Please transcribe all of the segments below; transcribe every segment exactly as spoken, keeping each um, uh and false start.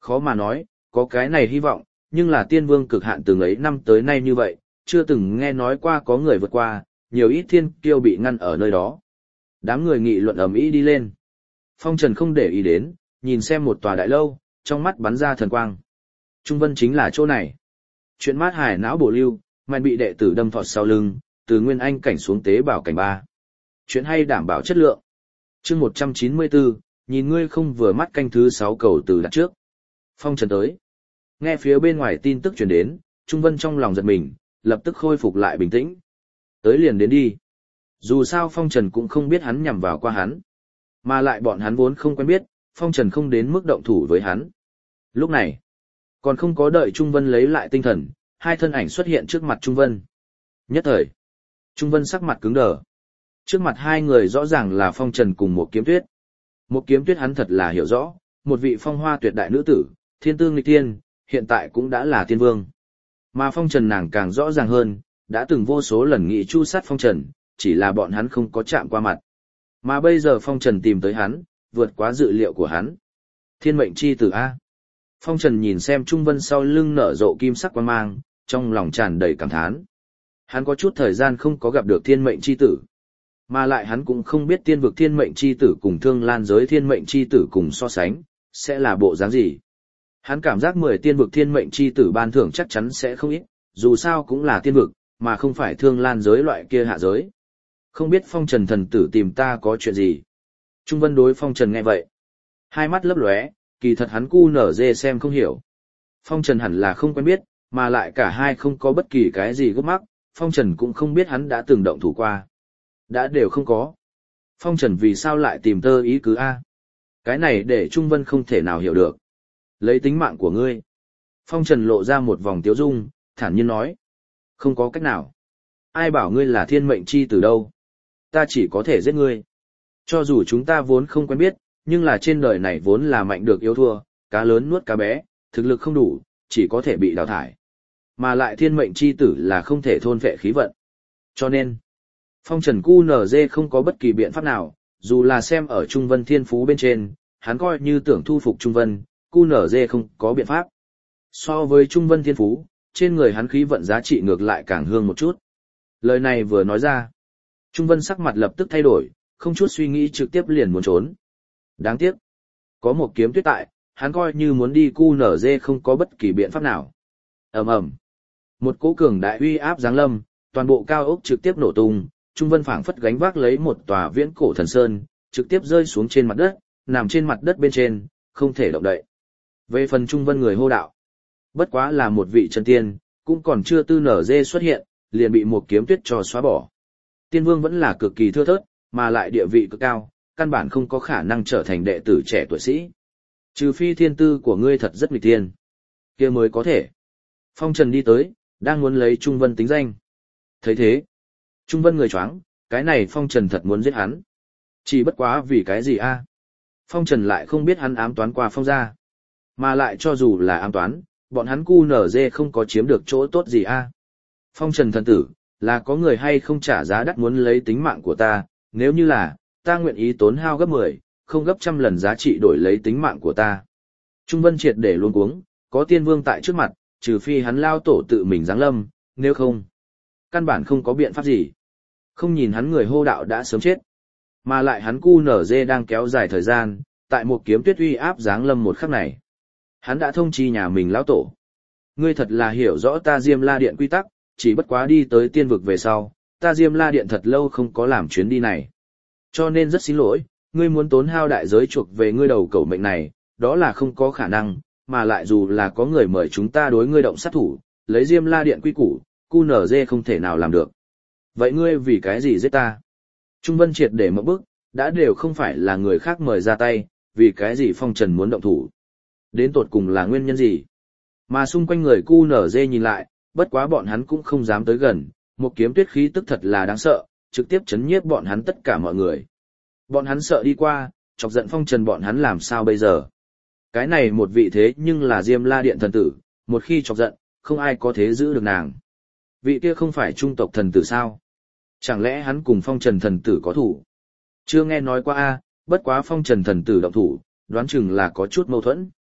khó mà nói, có cái này hy vọng, nhưng là tiên vương cực hạn từng ấy năm tới nay như vậy, chưa từng nghe nói qua có người vượt qua, nhiều ít thiên kiêu bị ngăn ở nơi đó. Đám người nghị luận ầm ĩ đi lên. Phong Trần không để ý đến, nhìn xem một tòa đại lâu, trong mắt bắn ra thần quang. Trung Vân chính là chỗ này. Chuyện mát hải não bổ lưu, mạnh bị đệ tử đâm thọt sau lưng, từ nguyên anh cảnh xuống tế bảo cảnh ba. Chuyện hay đảm bảo chất lượng. Chương một trăm chín mươi bốn, nhìn ngươi không vừa mắt canh thứ sáu cầu từ đặt trước. Phong Trần tới. Nghe phía bên ngoài tin tức truyền đến, Trung Vân trong lòng giật mình, lập tức khôi phục lại bình tĩnh. Tới liền đến đi. Dù sao Phong Trần cũng không biết hắn nhằm vào qua hắn. Mà lại bọn hắn vốn không quen biết, Phong Trần không đến mức động thủ với hắn. Lúc này, còn không có đợi Trung Vân lấy lại tinh thần, hai thân ảnh xuất hiện trước mặt Trung Vân. Nhất thời, Trung Vân sắc mặt cứng đờ. Trước mặt hai người rõ ràng là Phong Trần cùng một kiếm tuyết. Một kiếm tuyết hắn thật là hiểu rõ, một vị phong hoa tuyệt đại nữ tử, thiên tư nghịch tiên, hiện tại cũng đã là tiên vương. Mà Phong Trần nàng càng rõ ràng hơn, đã từng vô số lần nghị chu sát Phong Trần, chỉ là bọn hắn không có chạm qua mặt. Mà bây giờ Phong Trần tìm tới hắn, vượt quá dự liệu của hắn. Thiên mệnh chi tử A. Phong Trần nhìn xem Trung Vân sau lưng nở rộ kim sắc quang mang, trong lòng tràn đầy cảm thán. Hắn có chút thời gian không có gặp được thiên mệnh chi tử. Mà lại hắn cũng không biết tiên vực thiên mệnh chi tử cùng thương lan giới thiên mệnh chi tử cùng so sánh, sẽ là bộ dáng gì. Hắn cảm giác mười tiên vực thiên mệnh chi tử ban thưởng chắc chắn sẽ không ít, dù sao cũng là tiên vực, mà không phải thương lan giới loại kia hạ giới. Không biết Phong Trần thần tử tìm ta có chuyện gì. Trung Vân đối Phong Trần nghe vậy. Hai mắt lấp lóe, kỳ thật hắn cu nở dê xem không hiểu. Phong Trần hẳn là không quen biết, mà lại cả hai không có bất kỳ cái gì gấp mắc, Phong Trần cũng không biết hắn đã từng động thủ qua. Đã đều không có. Phong Trần vì sao lại tìm tơ ý cứ A? Cái này để Trung Vân không thể nào hiểu được. Lấy tính mạng của ngươi. Phong Trần lộ ra một vòng tiếu dung, thản nhiên nói. Không có cách nào. Ai bảo ngươi là thiên mệnh chi tử đâu. Ta chỉ có thể giết ngươi. Cho dù chúng ta vốn không quen biết, nhưng là trên đời này vốn là mạnh được yếu thua, cá lớn nuốt cá bé, thực lực không đủ, chỉ có thể bị đào thải. Mà lại thiên mệnh chi tử là không thể thôn phệ khí vận. Cho nên, Phong Trần cu nở dê không có bất kỳ biện pháp nào, dù là xem ở Trung Vân thiên phú bên trên, hắn coi như tưởng thu phục Trung Vân, cu nở dê không có biện pháp. So với Trung Vân thiên phú, trên người hắn khí vận giá trị ngược lại càng hương một chút. Lời này vừa nói ra, Trung Vân sắc mặt lập tức thay đổi, không chút suy nghĩ trực tiếp liền muốn trốn. Đáng tiếc, có một kiếm tuyết tại, hắn coi như muốn đi cu nở dê không có bất kỳ biện pháp nào. Ầm ầm, một cỗ cường đại uy áp giáng lâm, toàn bộ cao ốc trực tiếp nổ tung, Trung Vân phảng phất gánh vác lấy một tòa viễn cổ thần sơn, trực tiếp rơi xuống trên mặt đất, nằm trên mặt đất bên trên, không thể động đậy. Về phần Trung Vân người hô đạo, bất quá là một vị chân tiên, cũng còn chưa tư nở dê xuất hiện, liền bị một kiếm tuyết cho xóa bỏ. Tiên vương vẫn là cực kỳ thưa thớt, mà lại địa vị cực cao, căn bản không có khả năng trở thành đệ tử trẻ tuổi sĩ. Trừ phi thiên tư của ngươi thật rất nghịch tiên, kia mới có thể. Phong Trần đi tới, đang muốn lấy Trung Vân tính danh. Thấy thế, Trung Vân người choáng, cái này Phong Trần thật muốn giết hắn. Chỉ bất quá vì cái gì a? Phong Trần lại không biết hắn ám toán qua Phong gia. Mà lại cho dù là ám toán, bọn hắn cu nở dê không có chiếm được chỗ tốt gì a. Phong Trần thần tử, là có người hay không trả giá đắt muốn lấy tính mạng của ta, nếu như là, ta nguyện ý tốn hao gấp mười, không gấp trăm lần giá trị đổi lấy tính mạng của ta. Trung Vân triệt để luống cuống, có tiên vương tại trước mặt, trừ phi hắn lao tổ tự mình giáng lâm, nếu không, căn bản không có biện pháp gì. Không nhìn hắn người hô đạo đã sớm chết, mà lại hắn cu nở dê đang kéo dài thời gian, tại một kiếm tuyết uy áp giáng lâm một khắc này. Hắn đã thông chi nhà mình lão tổ. Ngươi thật là hiểu rõ ta Diêm La Điện quy tắc, chỉ bất quá đi tới tiên vực về sau, ta Diêm La Điện thật lâu không có làm chuyến đi này. Cho nên rất xin lỗi, ngươi muốn tốn hao đại giới chuộc về ngươi đầu cẩu mệnh này, đó là không có khả năng, mà lại dù là có người mời chúng ta đối ngươi động sát thủ, lấy Diêm La Điện quy củ, cu nở dê không thể nào làm được. Vậy ngươi vì cái gì giết ta? Trung Vân triệt để một bước, đã đều không phải là người khác mời ra tay, vì cái gì Phong Trần muốn động thủ. Đến tột cùng là nguyên nhân gì? Mà xung quanh người cu nở dê nhìn lại, bất quá bọn hắn cũng không dám tới gần, một kiếm tuyết khí tức thật là đáng sợ, trực tiếp chấn nhiếp bọn hắn tất cả mọi người. Bọn hắn sợ đi qua, chọc giận Phong Trần bọn hắn làm sao bây giờ? Cái này một vị thế nhưng là Diêm La Điện thần tử, một khi chọc giận, không ai có thế giữ được nàng. Vị kia không phải trung tộc thần tử sao? Chẳng lẽ hắn cùng Phong Trần thần tử có thủ? Chưa nghe nói qua a, bất quá Phong Trần thần tử động thủ, đoán chừng là có chút mâu thuẫn.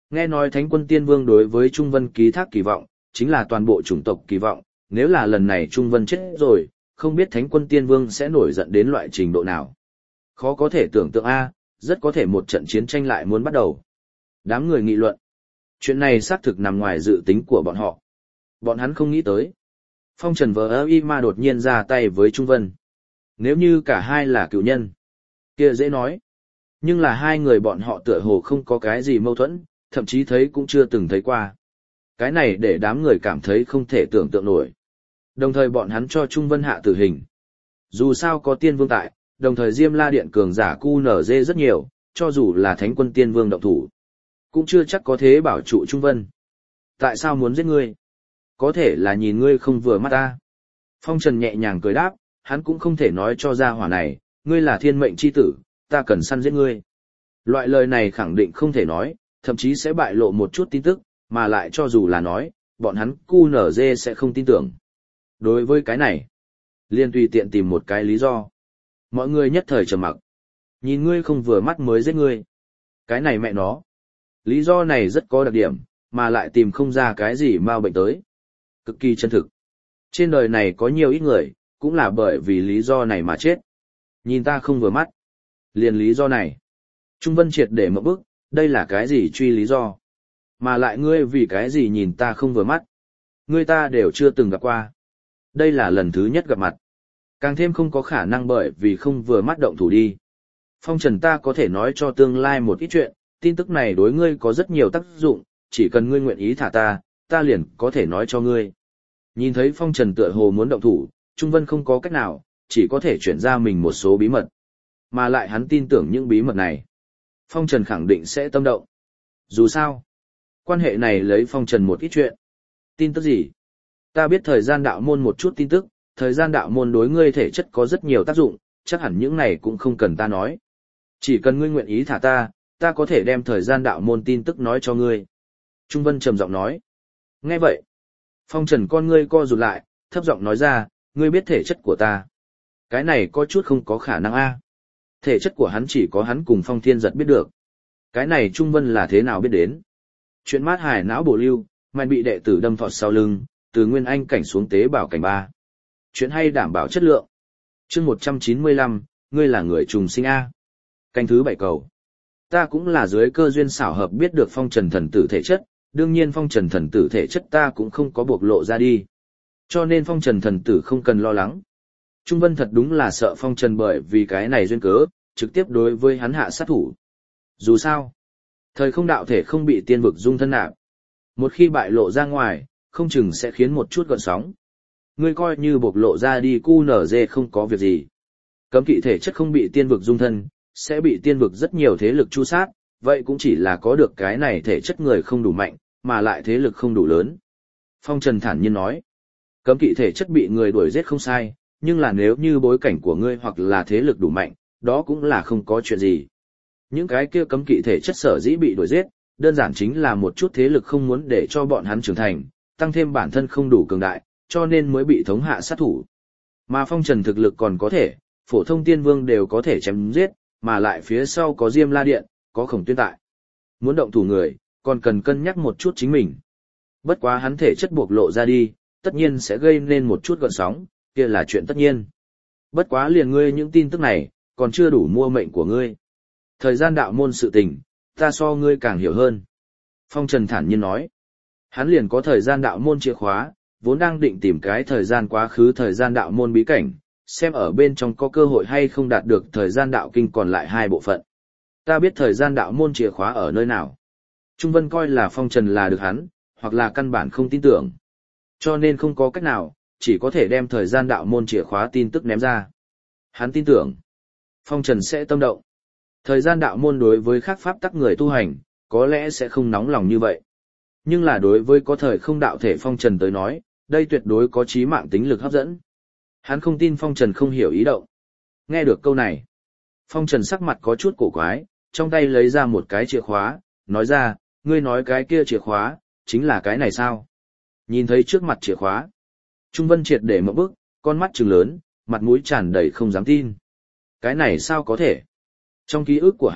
Nghe nói Thánh quân Tiên Vương đối với Trung Vân ký thác kỳ vọng, chính là toàn bộ chủng tộc kỳ vọng, nếu là lần này Trung Vân chết rồi, không biết Thánh quân Tiên Vương sẽ nổi giận đến loại trình độ nào. Khó có thể tưởng tượng a, rất có thể một trận chiến tranh lại muốn bắt đầu. Đám người nghị luận. Chuyện này xác thực nằm ngoài dự tính của bọn họ. Bọn hắn không nghĩ tới. Phong Trần vờ y ma đột nhiên ra tay với Trung Vân. Nếu như cả hai là cựu nhân, kia dễ nói. Nhưng là hai người bọn họ tựa hồ không có cái gì mâu thuẫn, thậm chí thấy cũng chưa từng thấy qua. Cái này để đám người cảm thấy không thể tưởng tượng nổi. Đồng thời bọn hắn cho Trung Vân hạ tử hình. Dù sao có tiên vương tại, đồng thời Diêm La Điện cường giả cu nở dê rất nhiều, cho dù là Thánh quân Tiên Vương động thủ, cũng chưa chắc có thế bảo trụ Trung Vân. Tại sao muốn giết ngươi? Có thể là nhìn ngươi không vừa mắt ta. Phong Trần nhẹ nhàng cười đáp, hắn cũng không thể nói cho ra hỏa này, ngươi là thiên mệnh chi tử, ta cần săn giết ngươi. Loại lời này khẳng định không thể nói, thậm chí sẽ bại lộ một chút tin tức, mà lại cho dù là nói, bọn hắn cu nở dê sẽ không tin tưởng. Đối với cái này, liền tùy tiện tìm một cái lý do. Mọi người nhất thời trầm mặc. Nhìn ngươi không vừa mắt mới giết ngươi. Cái này mẹ nó. Lý do này rất có đặc điểm, mà lại tìm không ra cái gì mau bệnh tới. Cực kỳ chân thực. Trên đời này có nhiều ít người, cũng là bởi vì lý do này mà chết. Nhìn ta không vừa mắt. Liền lý do này. Trung Vân triệt để một bức, đây là cái gì truy lý do. Mà lại ngươi vì cái gì nhìn ta không vừa mắt. Ngươi ta đều chưa từng gặp qua. Đây là lần thứ nhất gặp mặt. Càng thêm không có khả năng bởi vì không vừa mắt động thủ đi. Phong Trần ta có thể nói cho tương lai một ít chuyện, tin tức này đối ngươi có rất nhiều tác dụng, chỉ cần ngươi nguyện ý thả ta, ta liền có thể nói cho ngươi. Nhìn thấy Phong Trần tựa hồ muốn động thủ, Trung Vân không có cách nào, chỉ có thể chuyển ra mình một số bí mật. Mà lại hắn tin tưởng những bí mật này. Phong Trần khẳng định sẽ tâm động. Dù sao, quan hệ này lấy Phong Trần một ít chuyện. Tin tức gì? Ta biết thời gian đạo môn một chút tin tức, thời gian đạo môn đối ngươi thể chất có rất nhiều tác dụng, chắc hẳn những này cũng không cần ta nói. Chỉ cần ngươi nguyện ý thả ta, ta có thể đem thời gian đạo môn tin tức nói cho ngươi. Trung Vân trầm giọng nói. Nghe vậy, Phong Trần con ngươi co rụt lại, thấp giọng nói ra, ngươi biết thể chất của ta. Cái này có chút không có khả năng a. Thể chất của hắn chỉ có hắn cùng Phong Thiên Giật biết được. Cái này Trung Vân là thế nào biết đến? Chuyện mát hải não bổ lưu, mạnh bị đệ tử đâm thọt sau lưng, từ nguyên anh cảnh xuống tế bảo cảnh ba. Chuyện hay đảm bảo chất lượng. Chương một trăm chín mươi lăm, ngươi là người trùng sinh A. Canh thứ bảy cầu. Ta cũng là dưới cơ duyên xảo hợp biết được Phong Trần thần tử thể chất, đương nhiên Phong Trần thần tử thể chất ta cũng không có bộc lộ ra đi. Cho nên Phong Trần thần tử không cần lo lắng. Trung Vân thật đúng là sợ Phong Trần bởi vì cái này duyên cớ, trực tiếp đối với hắn hạ sát thủ. Dù sao, thời không đạo thể không bị tiên vực dung thân nạp. Một khi bại lộ ra ngoài, không chừng sẽ khiến một chút gợn sóng. Ngươi coi như bộc lộ ra đi cu nở dê không có việc gì. Cấm kỵ thể chất không bị tiên vực dung thân, sẽ bị tiên vực rất nhiều thế lực chu sát, vậy cũng chỉ là có được cái này thể chất người không đủ mạnh, mà lại thế lực không đủ lớn. Phong Trần thản nhiên nói, cấm kỵ thể chất bị người đuổi giết không sai, nhưng là nếu như bối cảnh của ngươi hoặc là thế lực đủ mạnh, đó cũng là không có chuyện gì. Những cái kia cấm kỵ thể chất sở dĩ bị đuổi giết, đơn giản chính là một chút thế lực không muốn để cho bọn hắn trưởng thành, tăng thêm bản thân không đủ cường đại, cho nên mới bị thống hạ sát thủ. Mà Phong Trần thực lực còn có thể, phổ thông tiên vương đều có thể chém giết, mà lại phía sau có Diêm La Điện, có Khổng Tuyên tại. Muốn động thủ người, còn cần cân nhắc một chút chính mình. Bất quá hắn thể chất bộc lộ ra đi, tất nhiên sẽ gây nên một chút gợn sóng, kia là chuyện tất nhiên. Bất quá liền ngươi những tin tức này, còn chưa đủ mua mệnh của ngươi. Thời gian đạo môn sự tình, ta so ngươi càng hiểu hơn. Phong Trần thản nhiên nói. Hắn liền có thời gian đạo môn chìa khóa, vốn đang định tìm cái thời gian quá khứ thời gian đạo môn bí cảnh, xem ở bên trong có cơ hội hay không đạt được thời gian đạo kinh còn lại hai bộ phận. Ta biết thời gian đạo môn chìa khóa ở nơi nào. Trung Vân coi là Phong Trần là được hắn, hoặc là căn bản không tin tưởng. Cho nên không có cách nào, chỉ có thể đem thời gian đạo môn chìa khóa tin tức ném ra. Hắn tin tưởng, Phong Trần sẽ tâm động. Thời gian đạo môn đối với khác pháp tắc người tu hành, có lẽ sẽ không nóng lòng như vậy. Nhưng là đối với có thời không đạo thể Phong Trần tới nói, đây tuyệt đối có chí mạng tính lực hấp dẫn. Hắn không tin Phong Trần không hiểu ý động. Nghe được câu này, Phong Trần sắc mặt có chút cổ quái, trong tay lấy ra một cái chìa khóa, nói ra, ngươi nói cái kia chìa khóa, chính là cái này sao? Nhìn thấy trước mặt chìa khóa, Trung Vân triệt để một bước, con mắt trừng lớn, mặt mũi tràn đầy không dám tin. Cái này sao có thể? Trong ký ức của hắn,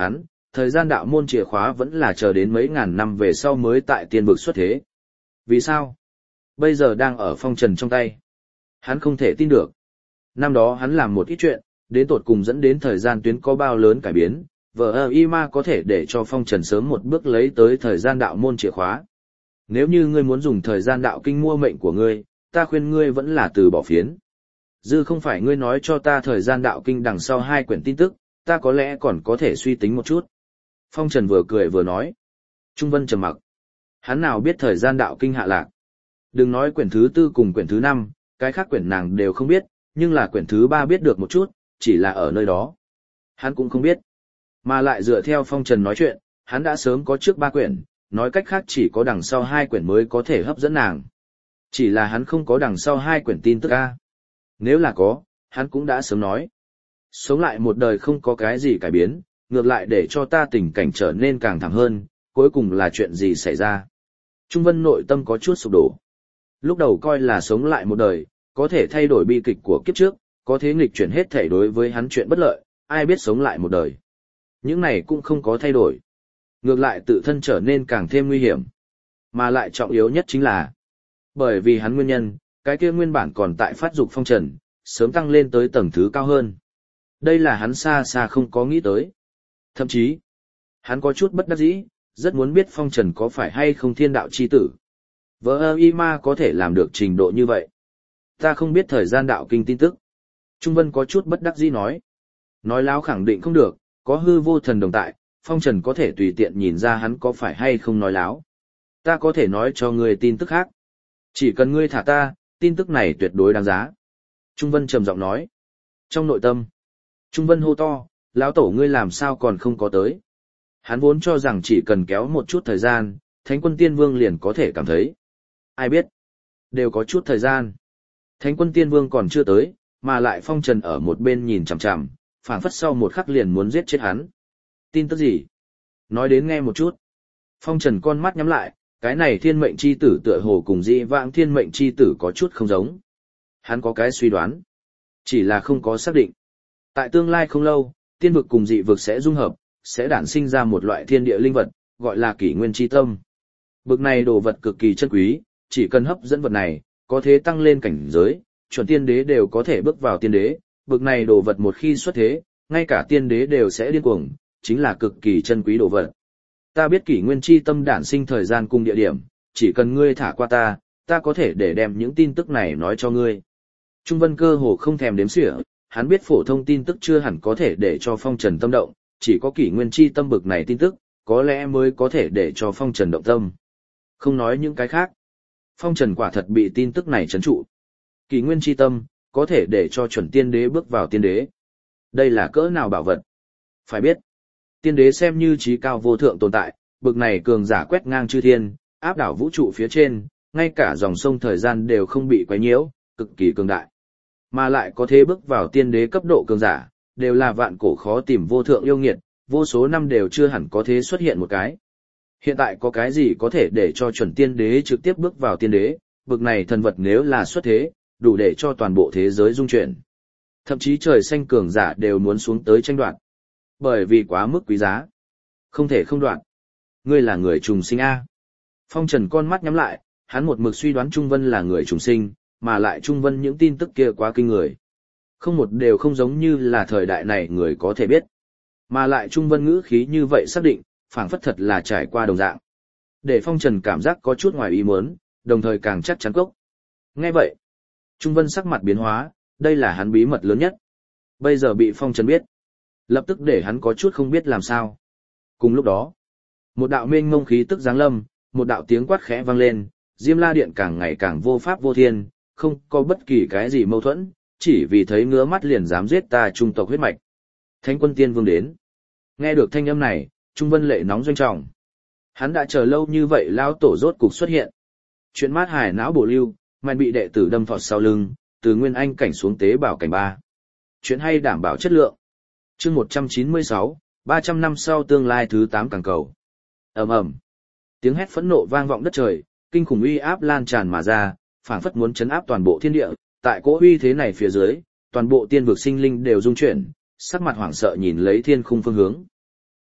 thời gian đạo môn chìa khóa vẫn là chờ đến mấy ngàn năm về sau mới tại tiên vực xuất thế. Vì sao? Bây giờ đang ở phong trần trong tay. Hắn không thể tin được. Năm đó hắn làm một ít chuyện, đến tột cùng dẫn đến thời gian tuyến có bao lớn cải biến, vợ ơ y ma có thể để cho phong trần sớm một bước lấy tới thời gian đạo môn chìa khóa. Nếu như ngươi muốn dùng thời gian đạo kinh mua mệnh của ngươi, ta khuyên ngươi vẫn là từ bỏ phiến. Dư không phải ngươi nói cho ta thời gian đạo kinh đằng sau hai quyển tin tức, ta có lẽ còn có thể suy tính một chút. Phong Trần vừa cười vừa nói. Trung Vân trầm mặc. Hắn nào biết thời gian đạo kinh hạ lạc. Đừng nói quyển thứ tư cùng quyển thứ năm, cái khác quyển nàng đều không biết, nhưng là quyển thứ ba biết được một chút, chỉ là ở nơi đó. Hắn cũng không biết. Mà lại dựa theo Phong Trần nói chuyện, hắn đã sớm có trước ba quyển, nói cách khác chỉ có đằng sau hai quyển mới có thể hấp dẫn nàng. Chỉ là hắn không có đằng sau hai quyển tin tức a. Nếu là có, hắn cũng đã sớm nói. Sống lại một đời không có cái gì cải biến, ngược lại để cho ta tình cảnh trở nên càng thảm hơn, cuối cùng là chuyện gì xảy ra. Trung Vân nội tâm có chút sụp đổ. Lúc đầu coi là sống lại một đời, có thể thay đổi bi kịch của kiếp trước, có thế nghịch chuyển hết thể đối với hắn chuyện bất lợi, ai biết sống lại một đời. Những này cũng không có thay đổi. Ngược lại tự thân trở nên càng thêm nguy hiểm. Mà lại trọng yếu nhất chính là, bởi vì hắn nguyên nhân, cái kia nguyên bản còn tại phát dục phong trần, sớm tăng lên tới tầng thứ cao hơn. Đây là hắn xa xa không có nghĩ tới. Thậm chí, hắn có chút bất đắc dĩ, rất muốn biết phong trần có phải hay không thiên đạo chi tử. Vợ ơ y ma có thể làm được trình độ như vậy. Ta không biết thời gian đạo kinh tin tức. Trung Vân có chút bất đắc dĩ nói. Nói láo khẳng định không được, có hư vô thần đồng tại, phong trần có thể tùy tiện nhìn ra hắn có phải hay không nói láo. Ta có thể nói cho ngươi tin tức khác. Chỉ cần ngươi thả ta, tin tức này tuyệt đối đáng giá. Trung Vân trầm giọng nói. Trong nội tâm, Trung Vân hô to, lão tổ ngươi làm sao còn không có tới. Hắn vốn cho rằng chỉ cần kéo một chút thời gian, Thánh quân Tiên Vương liền có thể cảm thấy. Ai biết, đều có chút thời gian. Thánh quân Tiên Vương còn chưa tới, mà lại phong trần ở một bên nhìn chằm chằm, phảng phất sau một khắc liền muốn giết chết hắn. Tin tức gì? Nói đến nghe một chút. Phong trần con mắt nhắm lại, cái này thiên mệnh chi tử tựa hồ cùng dị vãng thiên mệnh chi tử có chút không giống. Hắn có cái suy đoán, chỉ là không có xác định. Tại tương lai không lâu, tiên vực cùng dị vực sẽ dung hợp, sẽ đản sinh ra một loại thiên địa linh vật, gọi là kỷ nguyên chi tâm. Bực này đồ vật cực kỳ chân quý, chỉ cần hấp dẫn vật này, có thể tăng lên cảnh giới, chuẩn tiên đế đều có thể bước vào tiên đế. Bực này đồ vật một khi xuất thế, ngay cả tiên đế đều sẽ điên cuồng, chính là cực kỳ chân quý đồ vật. Ta biết kỷ nguyên chi tâm đản sinh thời gian cùng địa điểm, chỉ cần ngươi thả qua ta, ta có thể để đem những tin tức này nói cho ngươi. Trung Vân cơ hồ không thèm đếm xỉa, hắn biết phổ thông tin tức chưa hẳn có thể để cho phong trần tâm động, chỉ có kỷ nguyên chi tâm bực này tin tức, có lẽ mới có thể để cho phong trần động tâm. Không nói những cái khác. Phong trần quả thật bị tin tức này trấn trụ. Kỷ nguyên chi tâm, có thể để cho chuẩn tiên đế bước vào tiên đế. Đây là cỡ nào bảo vật? Phải biết, tiên đế xem như trí cao vô thượng tồn tại, bực này cường giả quét ngang chư thiên, áp đảo vũ trụ phía trên, ngay cả dòng sông thời gian đều không bị quấy nhiễu, cực kỳ cường đại. Mà lại có thể bước vào tiên đế cấp độ cường giả, đều là vạn cổ khó tìm vô thượng yêu nghiệt, vô số năm đều chưa hẳn có thế xuất hiện một cái. Hiện tại có cái gì có thể để cho chuẩn tiên đế trực tiếp bước vào tiên đế, bực này thần vật nếu là xuất thế, đủ để cho toàn bộ thế giới rung chuyển. Thậm chí trời xanh cường giả đều muốn xuống tới tranh đoạt. Bởi vì quá mức quý giá. Không thể không đoạt. Ngươi là người trùng sinh A. Phong Trần con mắt nhắm lại, hắn một mực suy đoán Trung Vân là người trùng sinh, mà lại Trung Vân những tin tức kia quá kinh người. Không một đều không giống như là thời đại này người có thể biết. Mà lại Trung Vân ngữ khí như vậy xác định, phảng phất thật là trải qua đồng dạng. Để Phong Trần cảm giác có chút ngoài ý muốn, đồng thời càng chắc chắn cốc. Nghe vậy, Trung Vân sắc mặt biến hóa, đây là hắn bí mật lớn nhất. Bây giờ bị Phong Trần biết, lập tức để hắn có chút không biết làm sao. Cùng lúc đó, một đạo mênh mông khí tức giáng lâm, một đạo tiếng quát khẽ vang lên, Diêm La Điện càng ngày càng vô pháp vô thiên, không có bất kỳ cái gì mâu thuẫn, chỉ vì thấy ngứa mắt liền dám giết ta trung tộc huyết mạch. Thánh quân Tiên Vương đến. Nghe được thanh âm này, Trung Vân lệ nóng doanh trọng. Hắn đã chờ lâu như vậy lao tổ rốt cục xuất hiện. Chuyện mát hài não bổ lưu, mạnh bị đệ tử đâm thọt sau lưng, từ nguyên anh cảnh xuống tế bảo cảnh ba. Chuyện hay đảm bảo chất lượng. Chương một trăm chín mươi sáu, ba trăm năm sau tương lai thứ tám càng cầu. Ầm ầm. Tiếng hét phẫn nộ vang vọng đất trời, kinh khủng uy áp lan tràn mà ra, phảng phất muốn chấn áp toàn bộ thiên địa, tại cỗ uy thế này phía dưới, toàn bộ tiên vực sinh linh đều rung chuyển, sắc mặt hoảng sợ nhìn lấy thiên khung phương hướng.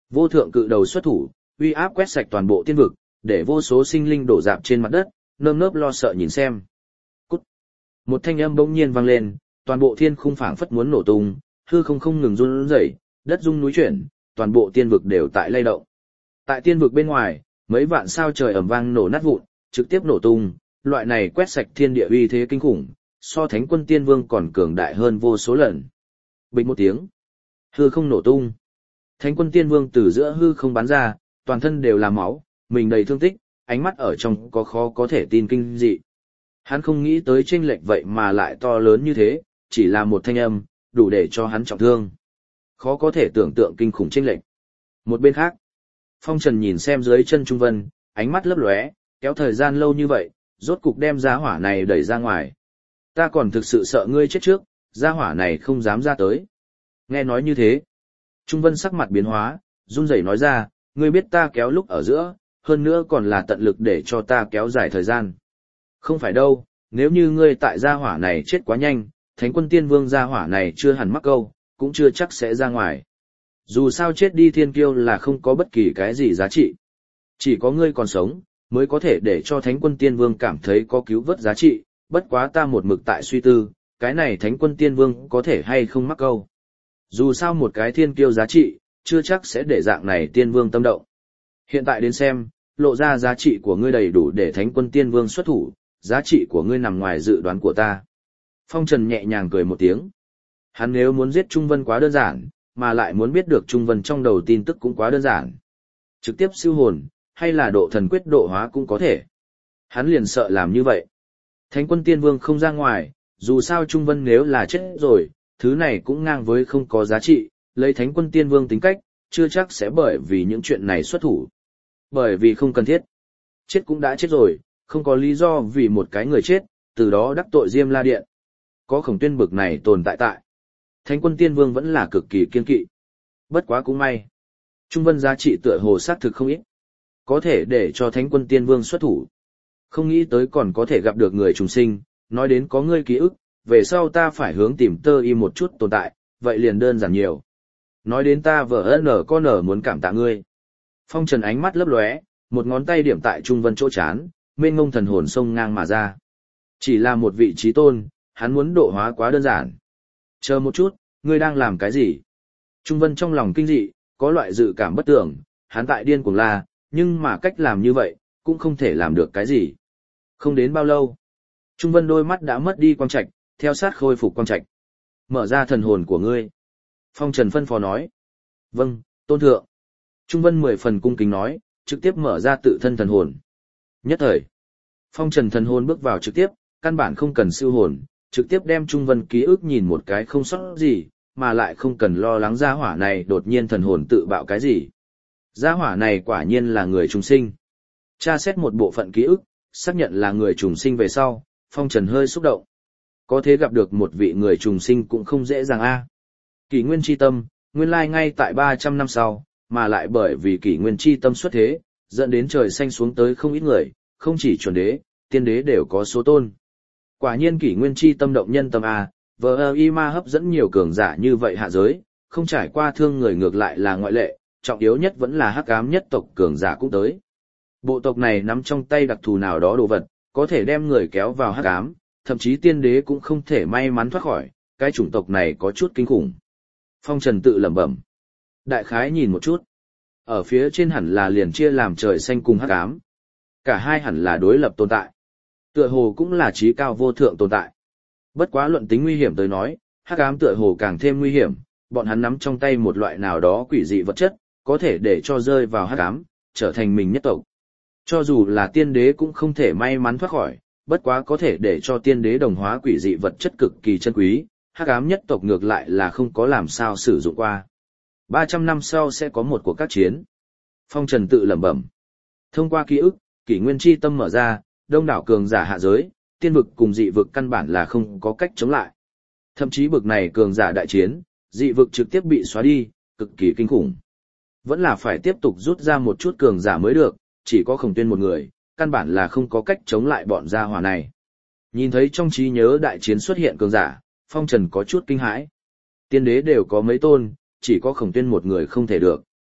Vô thượng cự đầu xuất thủ, uy áp quét sạch toàn bộ tiên vực, để vô số sinh linh đổ rạp trên mặt đất, nơm nớp lo sợ nhìn xem. Cút. Một thanh âm bỗng nhiên vang lên, toàn bộ thiên khung phảng phất muốn nổ tung, hư không không ngừng run rẩy, đất rung núi chuyển, toàn bộ tiên vực đều tại lay động. Tại tiên vực bên ngoài, mấy vạn sao trời ầm vang nổ nát vụn, trực tiếp nổ tung, loại này quét sạch thiên địa uy thế kinh khủng, so Thánh Quân Tiên Vương còn cường đại hơn vô số lần. Bịch một tiếng, hư không nổ tung. Thánh Quân Tiên Vương từ giữa hư không bắn ra, toàn thân đều là máu, mình đầy thương tích, ánh mắt ở trong có khó có thể tin kinh dị. Hắn không nghĩ tới chênh lệch vậy mà lại to lớn như thế, chỉ là một thanh âm, đủ để cho hắn trọng thương. Khó có thể tưởng tượng kinh khủng chênh lệch. Một bên khác, Phong Trần nhìn xem dưới chân Trung Vân, ánh mắt lấp lóe, kéo thời gian lâu như vậy, rốt cục đem giá hỏa này đẩy ra ngoài. Ta còn thực sự sợ ngươi chết trước, giá hỏa này không dám ra tới. Nghe nói như thế, Trung Vân sắc mặt biến hóa, run rẩy nói ra, ngươi biết ta kéo lúc ở giữa, hơn nữa còn là tận lực để cho ta kéo dài thời gian. Không phải đâu, nếu như ngươi tại gia hỏa này chết quá nhanh, Thánh Quân Tiên Vương gia hỏa này chưa hẳn mắc câu, cũng chưa chắc sẽ ra ngoài. Dù sao chết đi thiên kiêu là không có bất kỳ cái gì giá trị. Chỉ có ngươi còn sống, mới có thể để cho Thánh Quân Tiên Vương cảm thấy có cứu vớt giá trị, bất quá ta một mực tại suy tư, cái này Thánh Quân Tiên Vương có thể hay không mắc câu. Dù sao một cái thiên kiêu giá trị, chưa chắc sẽ để dạng này Tiên Vương tâm động. Hiện tại đến xem, lộ ra giá trị của ngươi đầy đủ để Thánh Quân Tiên Vương xuất thủ, giá trị của ngươi nằm ngoài dự đoán của ta. Phong Trần nhẹ nhàng cười một tiếng. Hắn nếu muốn giết Trung Vân quá đơn giản, mà lại muốn biết được Trung Vân trong đầu tin tức cũng quá đơn giản. Trực tiếp siêu hồn, hay là độ thần quyết độ hóa cũng có thể. Hắn liền sợ làm như vậy. Thánh Quân Tiên Vương không ra ngoài, dù sao Trung Vân nếu là chết rồi, thứ này cũng ngang với không có giá trị, lấy Thánh Quân Tiên Vương tính cách, chưa chắc sẽ bởi vì những chuyện này xuất thủ. Bởi vì không cần thiết. Chết cũng đã chết rồi, không có lý do vì một cái người chết, từ đó đắc tội Diêm La Điện. Có Khổng Tuyên bực này tồn tại tại. Thánh Quân Tiên Vương vẫn là cực kỳ kiên kỵ. Bất quá cũng may. Trung Vân giá trị tựa hồ sát thực không ít. Có thể để cho Thánh Quân Tiên Vương xuất thủ. Không nghĩ tới còn có thể gặp được người trùng sinh, nói đến có ngươi ký ức, về sau ta phải hướng tìm tơ y một chút tồn tại, vậy liền đơn giản nhiều. Nói đến ta vợ nở con nở muốn cảm tạ ngươi. Phong Trần ánh mắt lấp lóe, một ngón tay điểm tại Trung Vân chỗ chán, mênh ngông thần hồn sông ngang mà ra. Chỉ là một vị trí tôn, hắn muốn độ hóa quá đơn giản. Chờ một chút, ngươi đang làm cái gì? Trung Vân trong lòng kinh dị, có loại dự cảm bất tưởng, hắn tại điên cuồng la, nhưng mà cách làm như vậy, cũng không thể làm được cái gì. Không đến bao lâu, Trung Vân đôi mắt đã mất đi quang trạch, theo sát khôi phục quang trạch. Mở ra thần hồn của ngươi. Phong Trần phân phó nói. Vâng, tôn thượng. Trung Vân mười phần cung kính nói, trực tiếp mở ra tự thân thần hồn. Nhất thời, Phong Trần thần hồn bước vào trực tiếp, căn bản không cần siêu hồn, trực tiếp đem Trung Vân ký ức nhìn một cái không sót gì, mà lại không cần lo lắng gia hỏa này đột nhiên thần hồn tự bạo cái gì. Gia hỏa này quả nhiên là người trùng sinh. Tra xét một bộ phận ký ức, xác nhận là người trùng sinh về sau, Phong Trần hơi xúc động. Có thể gặp được một vị người trùng sinh cũng không dễ dàng a. Kỷ Nguyên Chi Tâm, nguyên lai ngay tại ba trăm năm sau, mà lại bởi vì Kỷ Nguyên Chi Tâm xuất thế, dẫn đến trời xanh xuống tới không ít người, không chỉ chuẩn đế, tiên đế đều có số tôn. Quả nhiên Kỷ Nguyên Chi Tâm động nhân tâm a, vờ y ma hấp dẫn nhiều cường giả như vậy hạ giới, không trải qua thương người ngược lại là ngoại lệ, trọng yếu nhất vẫn là hắc ám nhất tộc cường giả cũng tới. Bộ tộc này nắm trong tay đặc thù nào đó đồ vật, có thể đem người kéo vào hắc ám, thậm chí tiên đế cũng không thể may mắn thoát khỏi, cái chủng tộc này có chút kinh khủng. Phong Trần tự lẩm bẩm. Đại khái nhìn một chút. Ở phía trên hẳn là liền chia làm trời xanh cùng hắc ám. Cả hai hẳn là đối lập tồn tại. Tựa hồ cũng là trí cao vô thượng tồn tại. Bất quá luận tính nguy hiểm tới nói, hắc ám tựa hồ càng thêm nguy hiểm, bọn hắn nắm trong tay một loại nào đó quỷ dị vật chất, có thể để cho rơi vào hắc ám, trở thành mình nhất tộc. Cho dù là tiên đế cũng không thể may mắn thoát khỏi, bất quá có thể để cho tiên đế đồng hóa quỷ dị vật chất cực kỳ chân quý, hắc ám nhất tộc ngược lại là không có làm sao sử dụng qua. ba trăm năm sau sẽ có một cuộc các chiến. Phong Trần tự lẩm bẩm. Thông qua ký ức, Kỷ Nguyên Chi Tâm mở ra, đông đảo cường giả hạ giới, tiên vực cùng dị vực căn bản là không có cách chống lại. Thậm chí bực này cường giả đại chiến, dị vực trực tiếp bị xóa đi, cực kỳ kinh khủng. Vẫn là phải tiếp tục rút ra một chút cường giả mới được, chỉ có Khổng Tuyên một người, căn bản là không có cách chống lại bọn gia hỏa này. Nhìn thấy trong trí nhớ đại chiến xuất hiện cường giả, Phong Trần có chút kinh hãi. Tiên đế đều có mấy tôn, chỉ có Khổng Tuyên một người không thể được.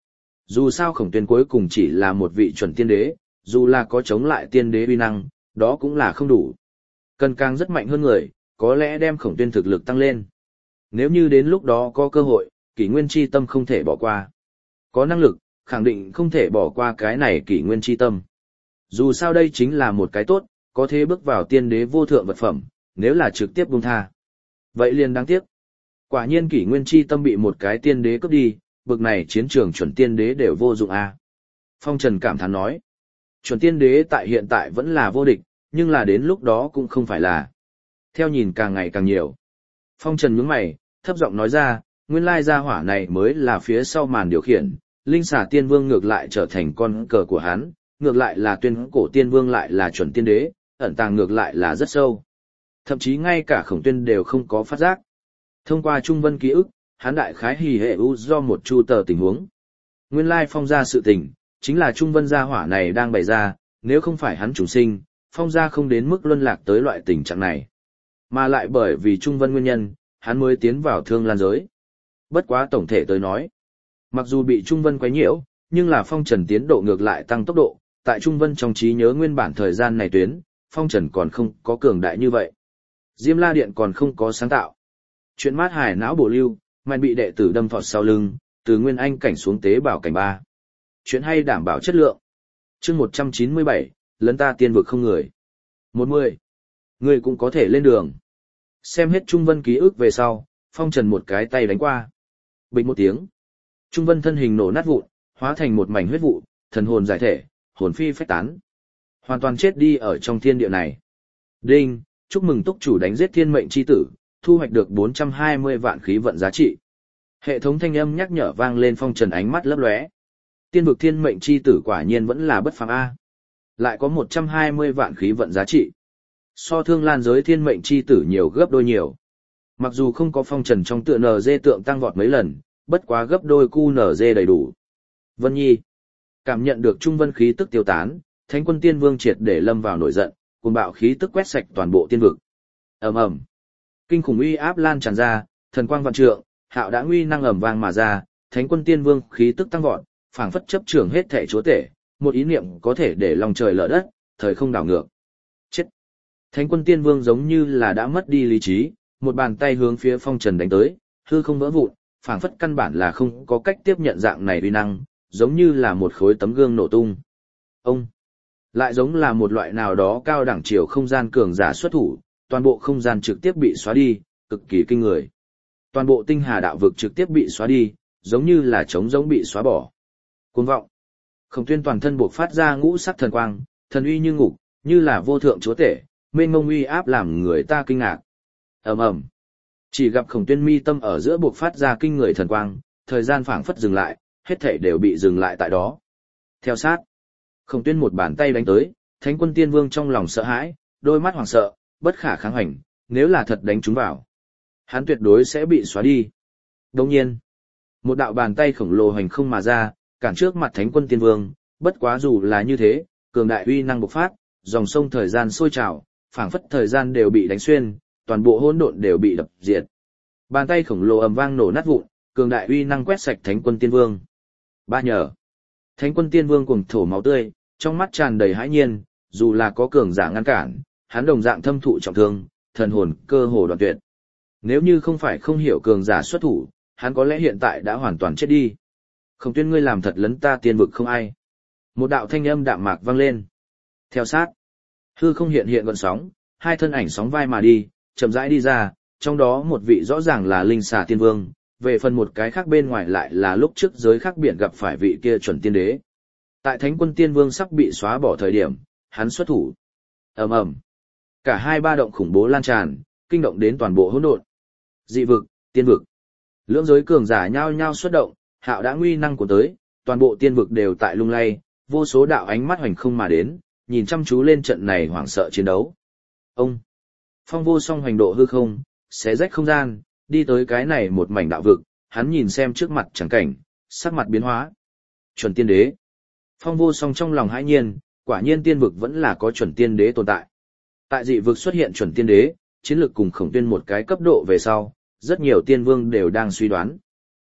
Dù sao Khổng Tuyên cuối cùng chỉ là một vị chuẩn tiên đế, dù là có chống lại tiên đế uy năng, đó cũng là không đủ. Cần càng rất mạnh hơn người, có lẽ đem Khổng Tuyên thực lực tăng lên. Nếu như đến lúc đó có cơ hội, Kỷ Nguyên Chi Tâm không thể bỏ qua. Có năng lực, khẳng định không thể bỏ qua cái này Kỷ Nguyên Chi Tâm. Dù sao đây chính là một cái tốt, có thể bước vào tiên đế vô thượng vật phẩm, nếu là trực tiếp buông tha. Vậy liền đáng tiếc. Quả nhiên Kỷ Nguyên Chi Tâm bị một cái tiên đế cướp đi, bực này chiến trường chuẩn tiên đế đều vô dụng a. Phong Trần cảm thán nói. Chuẩn tiên đế tại hiện tại vẫn là vô địch, nhưng là đến lúc đó cũng không phải là. Theo nhìn càng ngày càng nhiều. Phong Trần nhướng mày, thấp giọng nói ra, nguyên lai gia hỏa này mới là phía sau màn điều khiển, linh xà tiên vương ngược lại trở thành con cờ của hắn, ngược lại là tuyên cổ tiên vương lại là chuẩn tiên đế, ẩn tàng ngược lại là rất sâu. Thậm chí ngay cả Khổng Tuyên đều không có phát giác. Thông qua Trung Vân ký ức, hắn đại khái hỉ hệ u do một chu tờ tình huống. Nguyên lai Phong gia sự tình, chính là Trung Vân gia hỏa này đang bày ra, nếu không phải hắn trùng sinh, Phong gia không đến mức luân lạc tới loại tình trạng này. Mà lại bởi vì Trung Vân nguyên nhân, hắn mới tiến vào thương lan giới. Bất quá tổng thể tới nói, mặc dù bị Trung Vân quấy nhiễu, nhưng là Phong Trần tiến độ ngược lại tăng tốc độ, tại Trung Vân trong trí nhớ nguyên bản thời gian này tuyến, Phong Trần còn không có cường đại như vậy. Diêm La Điện còn không có sáng tạo. Chuyện mát hải não bổ lưu, mạnh bị đệ tử đâm thọt sau lưng, từ nguyên anh cảnh xuống tế bảo cảnh ba. Chuyện hay đảm bảo chất lượng. Chương một trăm chín mươi bảy, lấn ta tiên vực không người. một mươi. Người cũng có thể lên đường. Xem hết Trung Vân ký ức về sau, Phong Trần một cái tay đánh qua. Bịch một tiếng. Trung Vân thân hình nổ nát vụn, hóa thành một mảnh huyết vụ, thần hồn giải thể, hồn phi phách tán. Hoàn toàn chết đi ở trong thiên địa này. Đinh, chúc mừng túc chủ đánh giết thiên mệnh chi tử, thu hoạch được bốn trăm hai mươi vạn khí vận giá trị. Hệ thống thanh âm nhắc nhở vang lên. Phong Trần ánh mắt lấp lóe. Tiên vực thiên mệnh chi tử quả nhiên vẫn là bất phàm a. Lại có một trăm hai mươi vạn khí vận giá trị. So thương lan giới thiên mệnh chi tử nhiều gấp đôi nhiều. Mặc dù không có Phong Trần trong tựa en giê tượng tăng vọt mấy lần, bất quá gấp đôi cu en giê đầy đủ. Vân Nhi cảm nhận được Trung Vân khí tức tiêu tán, Thánh Quân Tiên Vương triệt để lâm vào nổi giận, cuồng bạo khí tức quét sạch toàn bộ tiên vực. Ầm ầm, kinh khủng uy áp lan tràn ra, thần quang vạn trượng, hạo đã uy năng ầm vang mà ra, Thánh Quân Tiên Vương khí tức tăng vọt, phảng phất chấp trưởng hết thể chúa tể, một ý niệm có thể để lòng trời lở đất, thời không đảo ngược. Chết! Thánh Quân Tiên Vương giống như là đã mất đi lý trí, một bàn tay hướng phía Phong Trần đánh tới, hư không vỡ vụn, phảng phất căn bản là không có cách tiếp nhận dạng này uy năng, giống như là một khối tấm gương nổ tung. Ông lại giống là một loại nào đó cao đẳng chiều không gian cường giả xuất thủ, toàn bộ không gian trực tiếp bị xóa đi, cực kỳ kinh người. Toàn bộ tinh hà đạo vực trực tiếp bị xóa đi, giống như là trống rỗng bị xóa bỏ. Cuồng vọng. Khổng Tuyên toàn thân buộc phát ra ngũ sắc thần quang, thần uy như ngục, như là vô thượng chúa tể, mênh mông uy áp làm người ta kinh ngạc. Ầm ầm. Chỉ gặp Khổng Tuyên mi tâm ở giữa buộc phát ra kinh người thần quang, thời gian phảng phất dừng lại, hết thảy đều bị dừng lại tại đó. Theo sát, Khổng Tuyên một bàn tay đánh tới, Thánh Quân Tiên Vương trong lòng sợ hãi, đôi mắt hoảng sợ, bất khả kháng hành, nếu là thật đánh chúng vào, hắn tuyệt đối sẽ bị xóa đi. Đồng nhiên, một đạo bàn tay khổng lồ hành không mà ra, cản trước mặt Thánh Quân Tiên Vương, bất quá dù là như thế, cường đại uy năng bộc phát, dòng sông thời gian sôi trào, phảng phất thời gian đều bị đánh xuyên, toàn bộ hỗn độn đều bị đập diệt. Bàn tay khổng lồ ầm vang nổ nát vụn, cường đại uy năng quét sạch Thánh Quân Tiên Vương. Ba nhờ. Thánh Quân Tiên Vương cuồng thổ máu tươi, trong mắt tràn đầy hãi nhiên, dù là có cường giả ngăn cản, hắn đồng dạng thâm thụ trọng thương, thần hồn cơ hồ đoạn tuyệt. Nếu như không phải không hiểu cường giả xuất thủ, hắn có lẽ hiện tại đã hoàn toàn chết đi. Khổng Tuyên, ngươi làm thật lấn ta tiên vực không ai. Một đạo thanh âm đạm mạc vang lên. Theo sát, hư không hiện hiện gợn sóng, hai thân ảnh sóng vai mà đi, chậm rãi đi ra, trong đó một vị rõ ràng là linh xà tiên vương, về phần một cái khác bên ngoài lại là lúc trước giới khác biển gặp phải vị kia chuẩn tiên đế. Tại Thánh Quân Tiên Vương sắp bị xóa bỏ thời điểm, hắn xuất thủ. Ầm ầm. Cả hai ba động khủng bố lan tràn, kinh động đến toàn bộ hỗn độn. Dị vực, tiên vực. Lưỡng giới cường giả nhao nhao xuất động, hạo đã nguy năng của tới, toàn bộ tiên vực đều tại lung lay, vô số đạo ánh mắt hoành không mà đến, nhìn chăm chú lên trận này hoảng sợ chiến đấu. Ông Phong vô song hoành độ hư không, xé rách không gian, đi tới cái này một mảnh đạo vực, hắn nhìn xem trước mặt chẳng cảnh, sắc mặt biến hóa. Chuẩn tiên đế. Phong vô song trong lòng hãi nhiên, quả nhiên tiên vực vẫn là có chuẩn tiên đế tồn tại. Tại dị vực xuất hiện chuẩn tiên đế, chiến lược cùng Khổng Tuyên một cái cấp độ về sau, rất nhiều tiên vương đều đang suy đoán.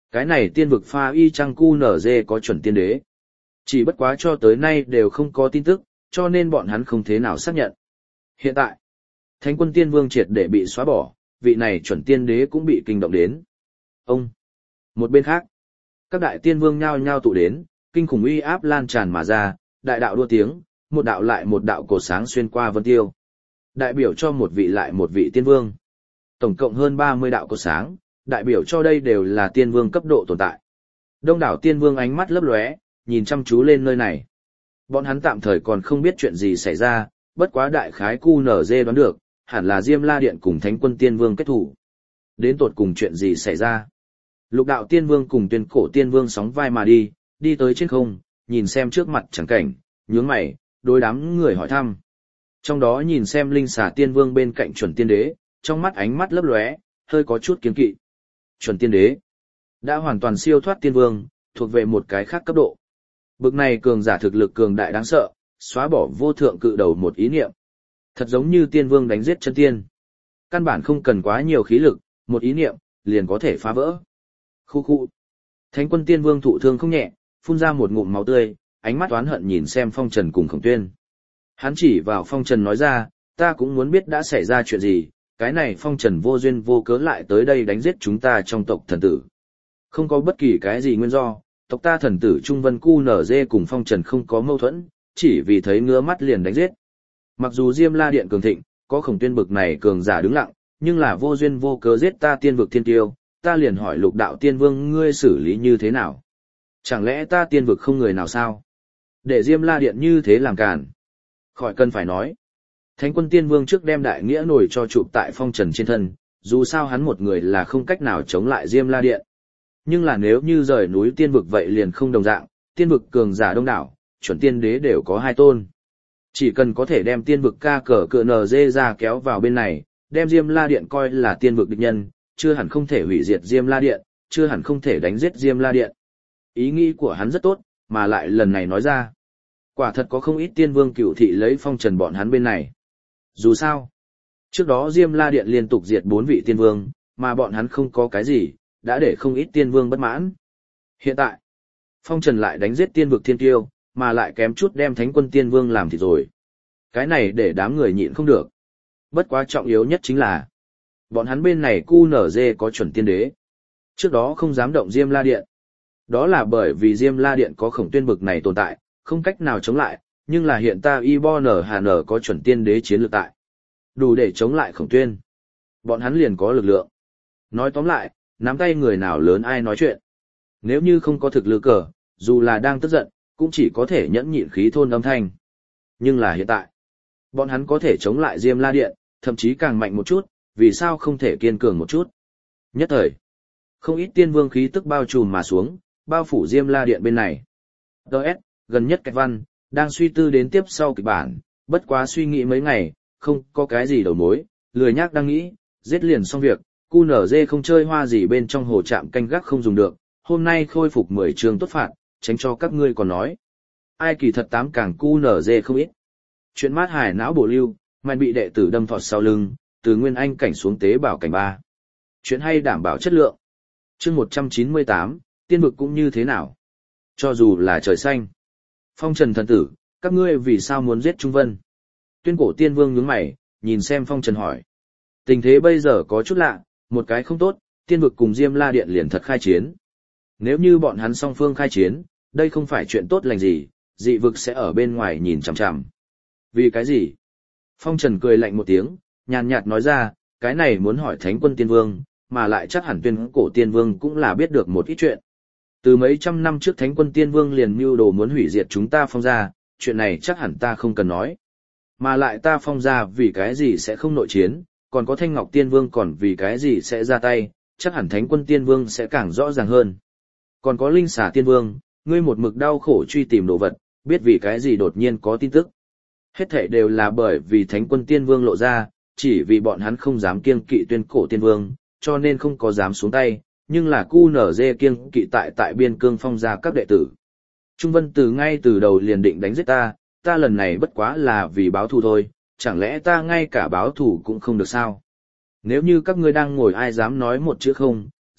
Cái này tiên vực pha y chang cu nở dê có chuẩn tiên đế. Chỉ bất quá cho tới nay đều không có tin tức, cho nên bọn hắn không thế nào xác nhận. Hiện tại, Thánh quân tiên vương triệt để bị xóa bỏ, vị này chuẩn tiên đế cũng bị kinh động đến. Ông, một bên khác, các đại tiên vương nhao nhao tụ đến, kinh khủng uy áp lan tràn mà ra, đại đạo đua tiếng, một đạo lại một đạo cổ sáng xuyên qua vân tiêu. Đại biểu cho một vị lại một vị tiên vương. Tổng cộng hơn ba mươi đạo cổ sáng, đại biểu cho đây đều là tiên vương cấp độ tồn tại. Đông đảo tiên vương ánh mắt lấp lóe, nhìn chăm chú lên nơi này. Bọn hắn tạm thời còn không biết chuyện gì xảy ra, bất quá đại khái cu nở dê đoán được, hẳn là Diêm La Điện cùng Thánh quân tiên vương kết thủ. Đến tột cùng chuyện gì xảy ra? Lục đạo tiên vương cùng tuyên cổ tiên vương sóng vai mà đi, đi tới trên không, nhìn xem trước mặt chẳng cảnh, nhướng mày, đối đám người hỏi thăm. Trong đó nhìn xem linh xà tiên vương bên cạnh chuẩn tiên đế, trong mắt ánh mắt lấp lóe, hơi có chút kiêng kỵ. Chuẩn tiên đế đã hoàn toàn siêu thoát tiên vương, thuộc về một cái khác cấp độ. Bực này cường giả thực lực cường đại đáng sợ, xóa bỏ vô thượng cự đầu một ý niệm. Thật giống như tiên vương đánh giết chân tiên. Căn bản không cần quá nhiều khí lực, một ý niệm, liền có thể phá vỡ. Khu khu. Thánh quân tiên vương thụ thương không nhẹ, phun ra một ngụm máu tươi, ánh mắt oán hận nhìn xem Phong Trần cùng Khổng Tuyên. Hắn chỉ vào Phong Trần nói ra, ta cũng muốn biết đã xảy ra chuyện gì, cái này Phong Trần vô duyên vô cớ lại tới đây đánh giết chúng ta trong tộc thần tử. Không có bất kỳ cái gì nguyên do, tộc ta thần tử Trung Vân Cu nở dê cùng Phong Trần không có mâu thuẫn, chỉ vì thấy ngứa mắt liền đánh giết. Mặc dù Diêm La Điện cường thịnh, có Khổng Tuyên bực này cường giả đứng lặng, nhưng là vô duyên vô cớ giết ta tiên vực thiên tiêu, ta liền hỏi Lục đạo tiên vương ngươi xử lý như thế nào? Chẳng lẽ ta tiên vực không người nào sao? Để Diêm La Điện như thế làm càn. Khỏi cần phải nói. Thánh quân tiên vương trước đem đại nghĩa nổi cho chụp tại Phong Trần trên thân, dù sao hắn một người là không cách nào chống lại Diêm La Điện. Nhưng là nếu như rời núi tiên vực vậy liền không đồng dạng, tiên vực cường giả đông đảo, chuẩn tiên đế đều có hai tôn. Chỉ cần có thể đem tiên vực ca cờ cờ nờ dê ra kéo vào bên này, đem Diêm La Điện coi là tiên vực địch nhân, chưa hẳn không thể hủy diệt Diêm La Điện, chưa hẳn không thể đánh giết Diêm La Điện. Ý nghĩ của hắn rất tốt, mà lại lần này nói ra. Quả thật có không ít tiên vương cựu thị lấy Phong Trần bọn hắn bên này. Dù sao, trước đó Diêm La Điện liên tục diệt bốn vị tiên vương, mà bọn hắn không có cái gì, đã để không ít tiên vương bất mãn. Hiện tại, Phong Trần lại đánh giết tiên vực thiên tiêu, mà lại kém chút đem Thánh quân tiên vương làm thịt rồi. Cái này để đám người nhịn không được. Bất quá trọng yếu nhất chính là, bọn hắn bên này cu nở dê có chuẩn tiên đế. Trước đó không dám động Diêm La Điện. Đó là bởi vì Diêm La Điện có Khổng Tuyên bực này tồn tại, không cách nào chống lại, nhưng là hiện ta y bo nở hà nở có chuẩn tiên đế chiến lược tại. Đủ để chống lại Khổng Tuyên. Bọn hắn liền có lực lượng. Nói tóm lại, nắm tay người nào lớn ai nói chuyện. Nếu như không có thực lực cờ, dù là đang tức giận, cũng chỉ có thể nhẫn nhịn khí thôn âm thanh. Nhưng là hiện tại, bọn hắn có thể chống lại Diêm La Điện, thậm chí càng mạnh một chút, vì sao không thể kiên cường một chút. Nhất thời, không ít tiên vương khí tức bao trùm mà xuống, bao phủ Diêm La Điện bên này. Đợt, gần nhất Cách Văn, đang suy tư đến tiếp sau kịch bản, bất quá suy nghĩ mấy ngày, không có cái gì đầu mối, lười nhác đang nghĩ, giết liền xong việc, cu nở dê không chơi hoa gì bên trong hồ trạm canh gác không dùng được, hôm nay khôi phục mười trường tốt phạt, tránh cho các ngươi còn nói. Ai kỳ thật tám càng cu nở dê không ít. Chuyện mát hải não bổ lưu, mạnh bị đệ tử đâm thọt sau lưng, từ nguyên anh cảnh xuống tế bảo cảnh ba. Chuyện hay đảm bảo chất lượng. Chương một trăm chín mươi tám, tiên vực cũng như thế nào? Cho dù là trời xanh. Phong Trần thần tử, các ngươi vì sao muốn giết Trung Vân? Tuyên cổ tiên vương nhướng mày, nhìn xem Phong Trần hỏi. Tình thế bây giờ có chút lạ, một cái không tốt, tiên vực cùng Diêm La Điện liền thật khai chiến. Nếu như bọn hắn song phương khai chiến, đây không phải chuyện tốt lành gì, dị vực sẽ ở bên ngoài nhìn chằm chằm. Vì cái gì? Phong Trần cười lạnh một tiếng, nhàn nhạt nói ra, cái này muốn hỏi Thánh quân tiên vương, mà lại chắc hẳn tuyên cổ tiên vương cũng là biết được một ít chuyện. Từ mấy trăm năm trước Thánh quân tiên vương liền mưu đồ muốn hủy diệt chúng ta Phong gia, chuyện này chắc hẳn ta không cần nói. Mà lại ta Phong gia vì cái gì sẽ không nội chiến, còn có Thanh Ngọc tiên vương còn vì cái gì sẽ ra tay, chắc hẳn Thánh quân tiên vương sẽ càng rõ ràng hơn. Còn có Linh Xà tiên vương, ngươi một mực đau khổ truy tìm đồ vật, biết vì cái gì đột nhiên có tin tức. Hết thảy đều là bởi vì Thánh quân tiên vương lộ ra, chỉ vì bọn hắn không dám kiêng kỵ tuyên cổ tiên vương, cho nên không có dám xuống tay, nhưng là cu nở dê kiêng kỵ tại tại biên cương Phong gia các đệ tử. Trung Vân từ ngay từ đầu liền định đánh giết ta, ta lần này bất quá là vì báo thù thôi, chẳng lẽ ta ngay cả báo thù cũng không được sao? Nếu như các ngươi đang ngồi ai dám nói một chữ không,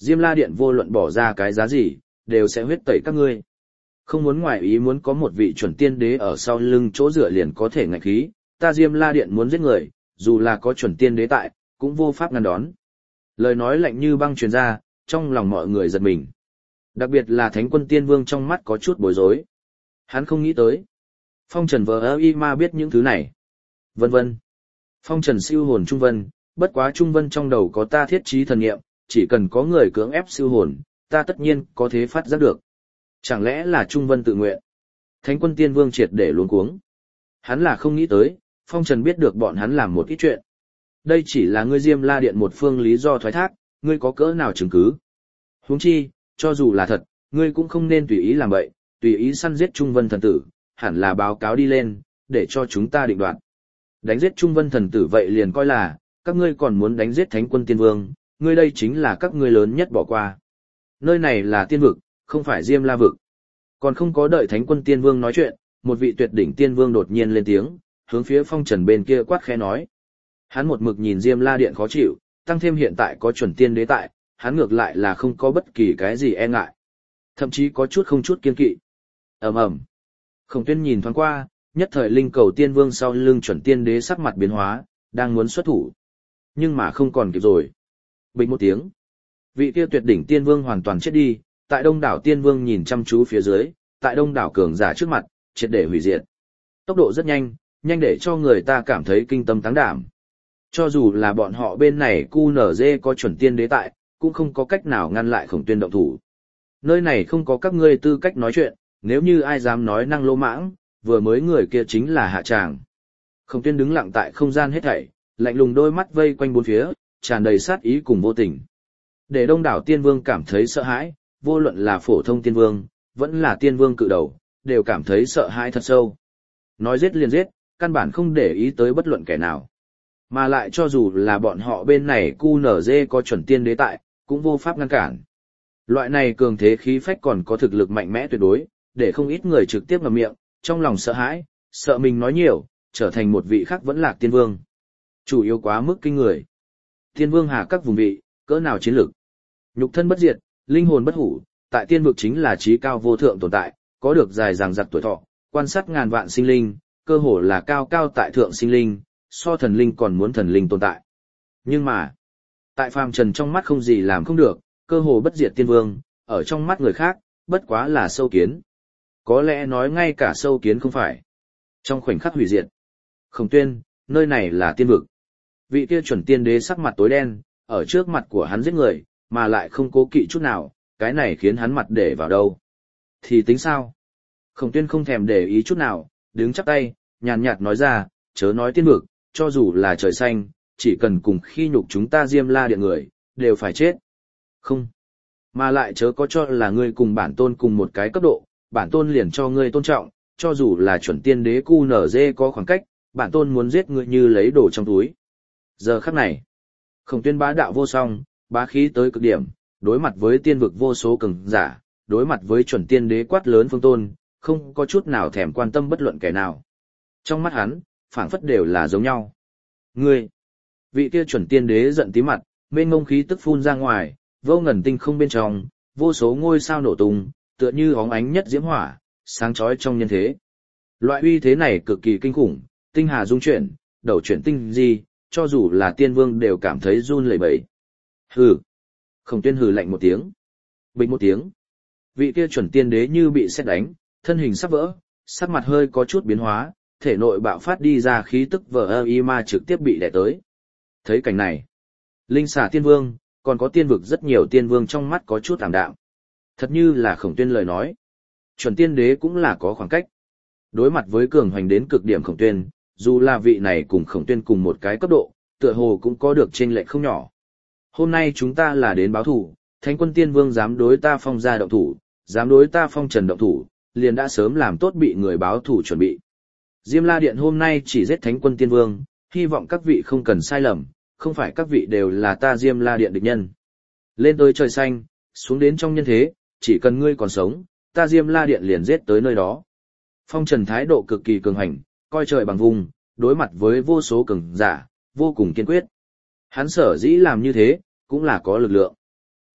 Diêm La Điện vô luận bỏ ra cái giá gì, đều sẽ huyết tẩy các ngươi. Không muốn ngoại ý muốn có một vị chuẩn tiên đế ở sau lưng chỗ dựa liền có thể ngạch khí, ta Diêm La Điện muốn giết người, dù là có chuẩn tiên đế tại, cũng vô pháp ngăn đón. Lời nói lạnh như băng truyền ra, trong lòng mọi người giật mình. Đặc biệt là Thánh Quân Tiên Vương trong mắt có chút bối rối. Hắn không nghĩ tới. Phong Trần vờ y ma biết những thứ này. Vân vân. Phong Trần siêu hồn Trung Vân, bất quá Trung Vân trong đầu có ta thiết trí thần nghiệm, chỉ cần có người cưỡng ép siêu hồn, ta tất nhiên có thể phát giác được. Chẳng lẽ là Trung Vân tự nguyện? Thánh Quân Tiên Vương triệt để luống cuống. Hắn là không nghĩ tới, Phong Trần biết được bọn hắn làm một ít chuyện. Đây chỉ là ngươi Diêm La Điện một phương lý do thoái thác, ngươi có cỡ nào chứng cứ? Huống chi, cho dù là thật, ngươi cũng không nên tùy ý làm vậy, tùy ý săn giết Trung Vân thần tử, hẳn là báo cáo đi lên, để cho chúng ta định đoạt. Đánh giết Trung Vân thần tử vậy liền coi là, các ngươi còn muốn đánh giết Thánh Quân Tiên Vương, ngươi đây chính là các ngươi lớn nhất bỏ qua. Nơi này là tiên vực, không phải Diêm La vực. Còn không có đợi Thánh Quân Tiên Vương nói chuyện, một vị tuyệt đỉnh tiên vương đột nhiên lên tiếng, hướng phía Phong Trần bên kia quát khẽ nói. Hắn một mực nhìn Diêm La Điện khó chịu, tăng thêm hiện tại có chuẩn tiên đế tại, hắn ngược lại là không có bất kỳ cái gì e ngại. Thậm chí có chút không chút kiên kỵ. Ầm ầm. Khổng Tuyên nhìn thoáng qua, nhất thời linh cầu tiên vương sau lưng chuẩn tiên đế sắc mặt biến hóa, đang muốn xuất thủ. Nhưng mà không còn kịp rồi. Bịch một tiếng. Vị kia tuyệt đỉnh tiên vương hoàn toàn chết đi, tại đông đảo tiên vương nhìn chăm chú phía dưới, tại đông đảo cường giả trước mặt, triệt để hủy diệt. Tốc độ rất nhanh, nhanh để cho người ta cảm thấy kinh tâm táng đảm. Cho dù là bọn họ bên này cu nở dê có chuẩn tiên đế tại, cũng không có cách nào ngăn lại Khổng Tuyên động thủ. Nơi này không có các ngươi tư cách nói chuyện, nếu như ai dám nói năng lỗ mãng, vừa mới người kia chính là hạ tràng. Khổng Tuyên đứng lặng tại không gian hết thảy, lạnh lùng đôi mắt vây quanh bốn phía, tràn đầy sát ý cùng vô tình. Để đông đảo tiên vương cảm thấy sợ hãi, vô luận là phổ thông tiên vương, vẫn là tiên vương cự đầu, đều cảm thấy sợ hãi thật sâu. Nói giết liền giết, căn bản không để ý tới bất luận kẻ nào. Mà lại cho dù là bọn họ bên này cu nở dê có chuẩn tiên đế tại, cũng vô pháp ngăn cản. Loại này cường thế khí phách còn có thực lực mạnh mẽ tuyệt đối, để không ít người trực tiếp ngậm miệng, trong lòng sợ hãi, sợ mình nói nhiều, trở thành một vị khác vẫn lạc tiên vương. Chủ yếu quá mức kinh người. Tiên vương hà các vùng vị, cỡ nào chiến lực. Nhục thân bất diệt, linh hồn bất hủ, tại tiên vực chính là trí cao vô thượng tồn tại, có được dài dằng dặc tuổi thọ, quan sát ngàn vạn sinh linh, cơ hồ là cao cao tại thượng sinh linh, so thần linh còn muốn thần linh tồn tại. Nhưng mà, tại phàm trần trong mắt không gì làm không được, cơ hồ bất diệt tiên vương, ở trong mắt người khác, bất quá là sâu kiến. Có lẽ nói ngay cả sâu kiến không phải. Trong khoảnh khắc hủy diệt, Khổng Tuyên, nơi này là tiên vực. Vị kia chuẩn tiên đế sắc mặt tối đen, ở trước mặt của hắn giết người, mà lại không cố kỵ chút nào, cái này khiến hắn mặt để vào đâu. Thì tính sao? Khổng Tuyên không thèm để ý chút nào, đứng chắp tay, nhàn nhạt nói ra, chớ nói tiên vực, cho dù là trời xanh, chỉ cần cùng khi nhục chúng ta Diêm La Điện người, đều phải chết. Không. Mà lại chớ có cho là ngươi cùng bản tôn cùng một cái cấp độ, bản tôn liền cho ngươi tôn trọng, cho dù là chuẩn tiên đế cu nở dê có khoảng cách, bản tôn muốn giết ngươi như lấy đồ trong túi. Giờ khắc này, Khổng Tuyên bá đạo vô song, bá khí tới cực điểm, đối mặt với tiên vực vô số cường giả, đối mặt với chuẩn tiên đế quát lớn phương tôn, không có chút nào thèm quan tâm bất luận kẻ nào. Trong mắt hắn, phảng phất đều là giống nhau. Ngươi, vị kia chuẩn tiên đế giận tí mặt, mênh mông khí tức phun ra ngoài, vô ngần tinh không bên trong, vô số ngôi sao nổ tung, tựa như óng ánh nhất diễm hỏa, sáng chói trong nhân thế. Loại uy thế này cực kỳ kinh khủng, tinh hà dung chuyển, đầu chuyển tinh di, cho dù là tiên vương đều cảm thấy run lẩy bẩy. Hừ. Khổng Tuyên hừ lạnh một tiếng. Bịch một tiếng. Vị kia chuẩn tiên đế như bị sét đánh, thân hình sắp vỡ, sắc mặt hơi có chút biến hóa, thể nội bạo phát đi ra khí tức vờ y ma trực tiếp bị đè tới. Thấy cảnh này, linh xà tiên vương, còn có tiên vực rất nhiều tiên vương trong mắt có chút ảm đạm. Thật như là Khổng Tuyên lời nói. Chuẩn tiên đế cũng là có khoảng cách. Đối mặt với cường hoành đến cực điểm Khổng Tuyên, dù là vị này cùng Khổng Tuyên cùng một cái cấp độ, tựa hồ cũng có được chênh lệch không nhỏ. Hôm nay chúng ta là đến báo thủ, Thánh Quân Tiên Vương dám đối ta Phong gia động thủ, dám đối ta Phong Trần động thủ, liền đã sớm làm tốt bị người báo thủ chuẩn bị. Diêm La Điện hôm nay chỉ giết Thánh Quân Tiên Vương, hy vọng các vị không cần sai lầm, không phải các vị đều là ta Diêm La Điện địch nhân. Lên tới trời xanh, xuống đến trong nhân thế, chỉ cần ngươi còn sống, ta Diêm La Điện liền giết tới nơi đó. Phong Trần thái độ cực kỳ cường hành, coi trời bằng vùng, đối mặt với vô số cường giả, vô cùng kiên quyết. Hắn sở dĩ làm như thế, cũng là có lực lượng.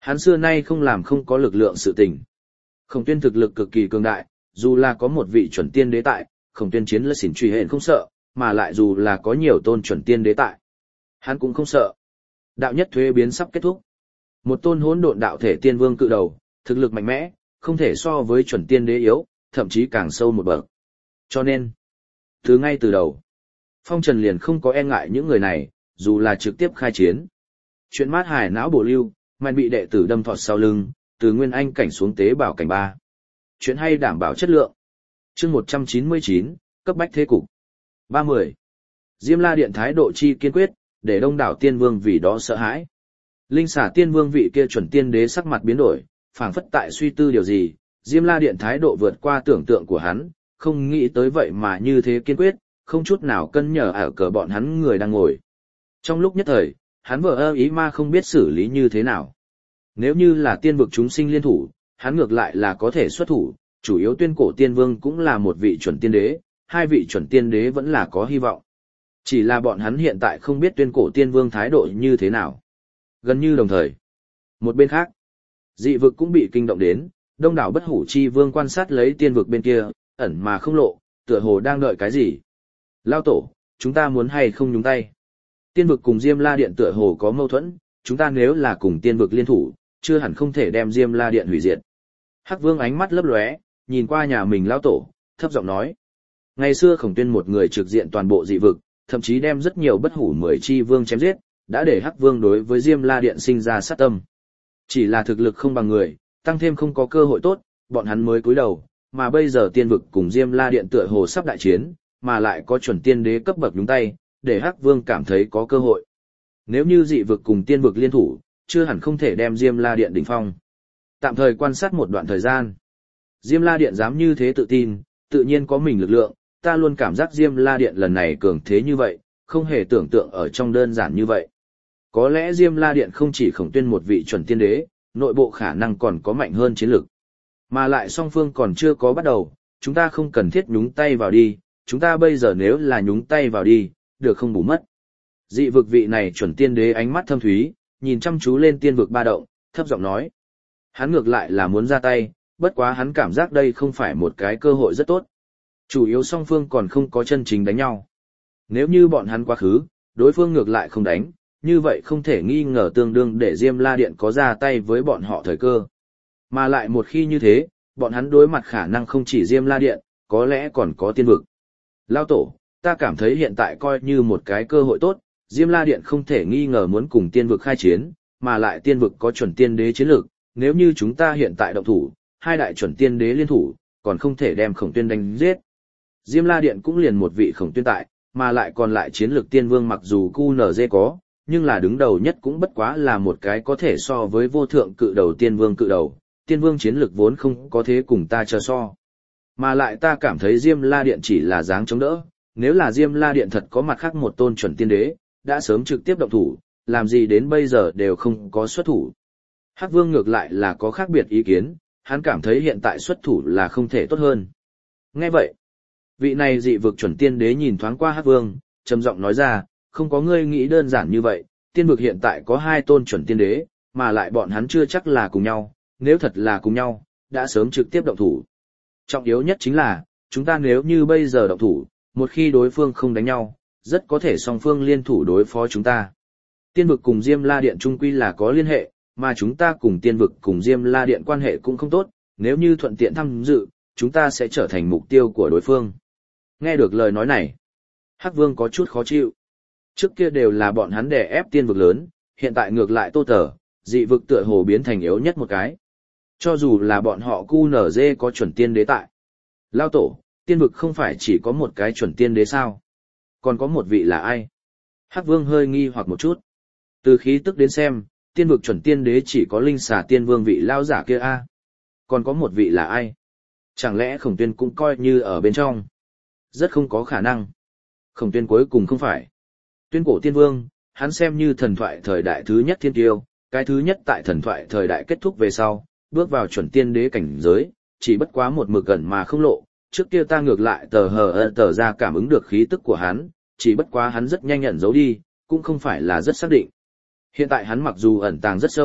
Hắn xưa nay không làm không có lực lượng sự tình. Khổng Tuyên thực lực cực kỳ cường đại, dù là có một vị chuẩn tiên đế tại, Khổng Tuyên chiến là xỉn truy hện không sợ, mà lại dù là có nhiều tôn chuẩn tiên đế tại, hắn cũng không sợ. Đạo nhất thuế biến sắp kết thúc. Một tôn hỗn độn đạo thể tiên vương cự đầu, thực lực mạnh mẽ, không thể so với chuẩn tiên đế yếu, thậm chí càng sâu một bậc. Cho nên, từ ngay từ đầu, Phong Trần liền không có e ngại những người này, dù là trực tiếp khai chiến. Chuyện mát hải não bổ lưu, mạnh bị đệ tử đâm thọt sau lưng, từ nguyên anh cảnh xuống tế bảo cảnh ba. Chuyện hay đảm bảo chất lượng. Chương một trăm chín mươi chín, cấp bách thế cục. ba mươi. Diêm La Điện thái độ chi kiên quyết, để đông đảo tiên vương vì đó sợ hãi. Linh xả tiên vương vị kia chuẩn tiên đế sắc mặt biến đổi, phảng phất tại suy tư điều gì, Diêm La Điện thái độ vượt qua tưởng tượng của hắn, không nghĩ tới vậy mà như thế kiên quyết, không chút nào cân nhở ở cờ bọn hắn người đang ngồi. Trong lúc nhất thời, hắn vờ ơ ý ma không biết xử lý như thế nào. Nếu như là tiên vực chúng sinh liên thủ, hắn ngược lại là có thể xuất thủ, chủ yếu tuyên cổ tiên vương cũng là một vị chuẩn tiên đế, hai vị chuẩn tiên đế vẫn là có hy vọng. Chỉ là bọn hắn hiện tại không biết tuyên cổ tiên vương thái độ như thế nào. Gần như đồng thời. Một bên khác, dị vực cũng bị kinh động đến, đông đảo bất hủ chi vương quan sát lấy tiên vực bên kia, ẩn mà không lộ, tựa hồ đang đợi cái gì. Lao tổ, chúng ta muốn hay không nhúng tay. Tiên vực cùng Diêm La Điện tựa hồ có mâu thuẫn, chúng ta nếu là cùng tiên vực liên thủ, chưa hẳn không thể đem Diêm La Điện hủy diệt. Hắc Vương ánh mắt lấp lóe, nhìn qua nhà mình lão tổ, thấp giọng nói. Ngày xưa Khổng Tuyên một người trực diện toàn bộ dị vực, thậm chí đem rất nhiều bất hủ mười chi vương chém giết, đã để Hắc Vương đối với Diêm La Điện sinh ra sát tâm. Chỉ là thực lực không bằng người, tăng thêm không có cơ hội tốt, bọn hắn mới cúi đầu, mà bây giờ tiên vực cùng Diêm La Điện tựa hồ sắp đại chiến, mà lại có chuẩn tiên đế cấp bậc nhúng tay, để Hắc Vương cảm thấy có cơ hội. Nếu như dị vực cùng tiên vực liên thủ, chưa hẳn không thể đem Diêm La Điện đỉnh phong. Tạm thời quan sát một đoạn thời gian. Diêm La Điện dám như thế tự tin, tự nhiên có mình lực lượng, ta luôn cảm giác Diêm La Điện lần này cường thế như vậy, không hề tưởng tượng ở trong đơn giản như vậy. Có lẽ Diêm La Điện không chỉ Khổng Tuyên một vị chuẩn tiên đế, nội bộ khả năng còn có mạnh hơn chiến lực. Mà lại song phương còn chưa có bắt đầu, chúng ta không cần thiết nhúng tay vào đi, chúng ta bây giờ nếu là nhúng tay vào đi, được không bù mất. Dị vực vị này chuẩn tiên đế ánh mắt thâm thúy, nhìn chăm chú lên tiên vực ba động, thấp giọng nói. Hắn ngược lại là muốn ra tay, bất quá hắn cảm giác đây không phải một cái cơ hội rất tốt. Chủ yếu song phương còn không có chân chính đánh nhau. Nếu như bọn hắn quá khứ, đối phương ngược lại không đánh, như vậy không thể nghi ngờ tương đương để Diêm La Điện có ra tay với bọn họ thời cơ. Mà lại một khi như thế, bọn hắn đối mặt khả năng không chỉ Diêm La Điện, có lẽ còn có tiên vực. Lao tổ, ta cảm thấy hiện tại coi như một cái cơ hội tốt, Diêm La Điện không thể nghi ngờ muốn cùng tiên vực khai chiến, mà lại tiên vực có chuẩn tiên đế chiến lược, nếu như chúng ta hiện tại động thủ, hai đại chuẩn tiên đế liên thủ, còn không thể đem Khổng Tuyên đánh giết. Diêm La Điện cũng liền một vị Khổng Tuyên tại, mà lại còn lại chiến lược tiên vương mặc dù cu nở dê có, nhưng là đứng đầu nhất cũng bất quá là một cái có thể so với vô thượng cự đầu tiên vương cự đầu, tiên vương chiến lược vốn không có thế cùng ta chờ so. Mà lại ta cảm thấy Diêm La Điện chỉ là dáng chống đỡ, nếu là Diêm La Điện thật có mặt khác một tôn chuẩn tiên đế, đã sớm trực tiếp động thủ, làm gì đến bây giờ đều không có xuất thủ. Hắc Vương ngược lại là có khác biệt ý kiến, hắn cảm thấy hiện tại xuất thủ là không thể tốt hơn. Nghe vậy, vị này dị vực chuẩn tiên đế nhìn thoáng qua Hắc Vương, trầm giọng nói ra, không có ngươi nghĩ đơn giản như vậy, tiên vực hiện tại có hai tôn chuẩn tiên đế, mà lại bọn hắn chưa chắc là cùng nhau, nếu thật là cùng nhau, đã sớm trực tiếp động thủ. Trọng yếu nhất chính là, chúng ta nếu như bây giờ động thủ, một khi đối phương không đánh nhau, rất có thể song phương liên thủ đối phó chúng ta. Tiên vực cùng Diêm La Điện chung quy là có liên hệ, mà chúng ta cùng tiên vực cùng Diêm La Điện quan hệ cũng không tốt, nếu như thuận tiện tham dự, chúng ta sẽ trở thành mục tiêu của đối phương. Nghe được lời nói này, Hắc Vương có chút khó chịu. Trước kia đều là bọn hắn đè ép tiên vực lớn, hiện tại ngược lại Tô Tở, dị vực tựa hồ biến thành yếu nhất một cái. Cho dù là bọn họ cu nở dê có chuẩn tiên đế tại. Lao tổ, tiên vực không phải chỉ có một cái chuẩn tiên đế sao? Còn có một vị là ai? Hắc Vương hơi nghi hoặc một chút. Từ khí tức đến xem, tiên vực chuẩn tiên đế chỉ có linh xà tiên vương vị lao giả kia a. Còn có một vị là ai? Chẳng lẽ Khổng Tuyên cũng coi như ở bên trong? Rất không có khả năng. Khổng Tuyên cuối cùng không phải. Tuyên cổ tiên vương, hắn xem như thần thoại thời đại thứ nhất thiên tiêu, cái thứ nhất tại thần thoại thời đại kết thúc về sau, bước vào chuẩn tiên đế cảnh giới, chỉ bất quá một mực gần mà không lộ. Trước kia ta ngược lại tờ hờ tờ ra cảm ứng được khí tức của hắn, chỉ bất quá hắn rất nhanh nhận giấu đi, cũng không phải là rất xác định. Hiện tại hắn mặc dù ẩn tàng rất sâu,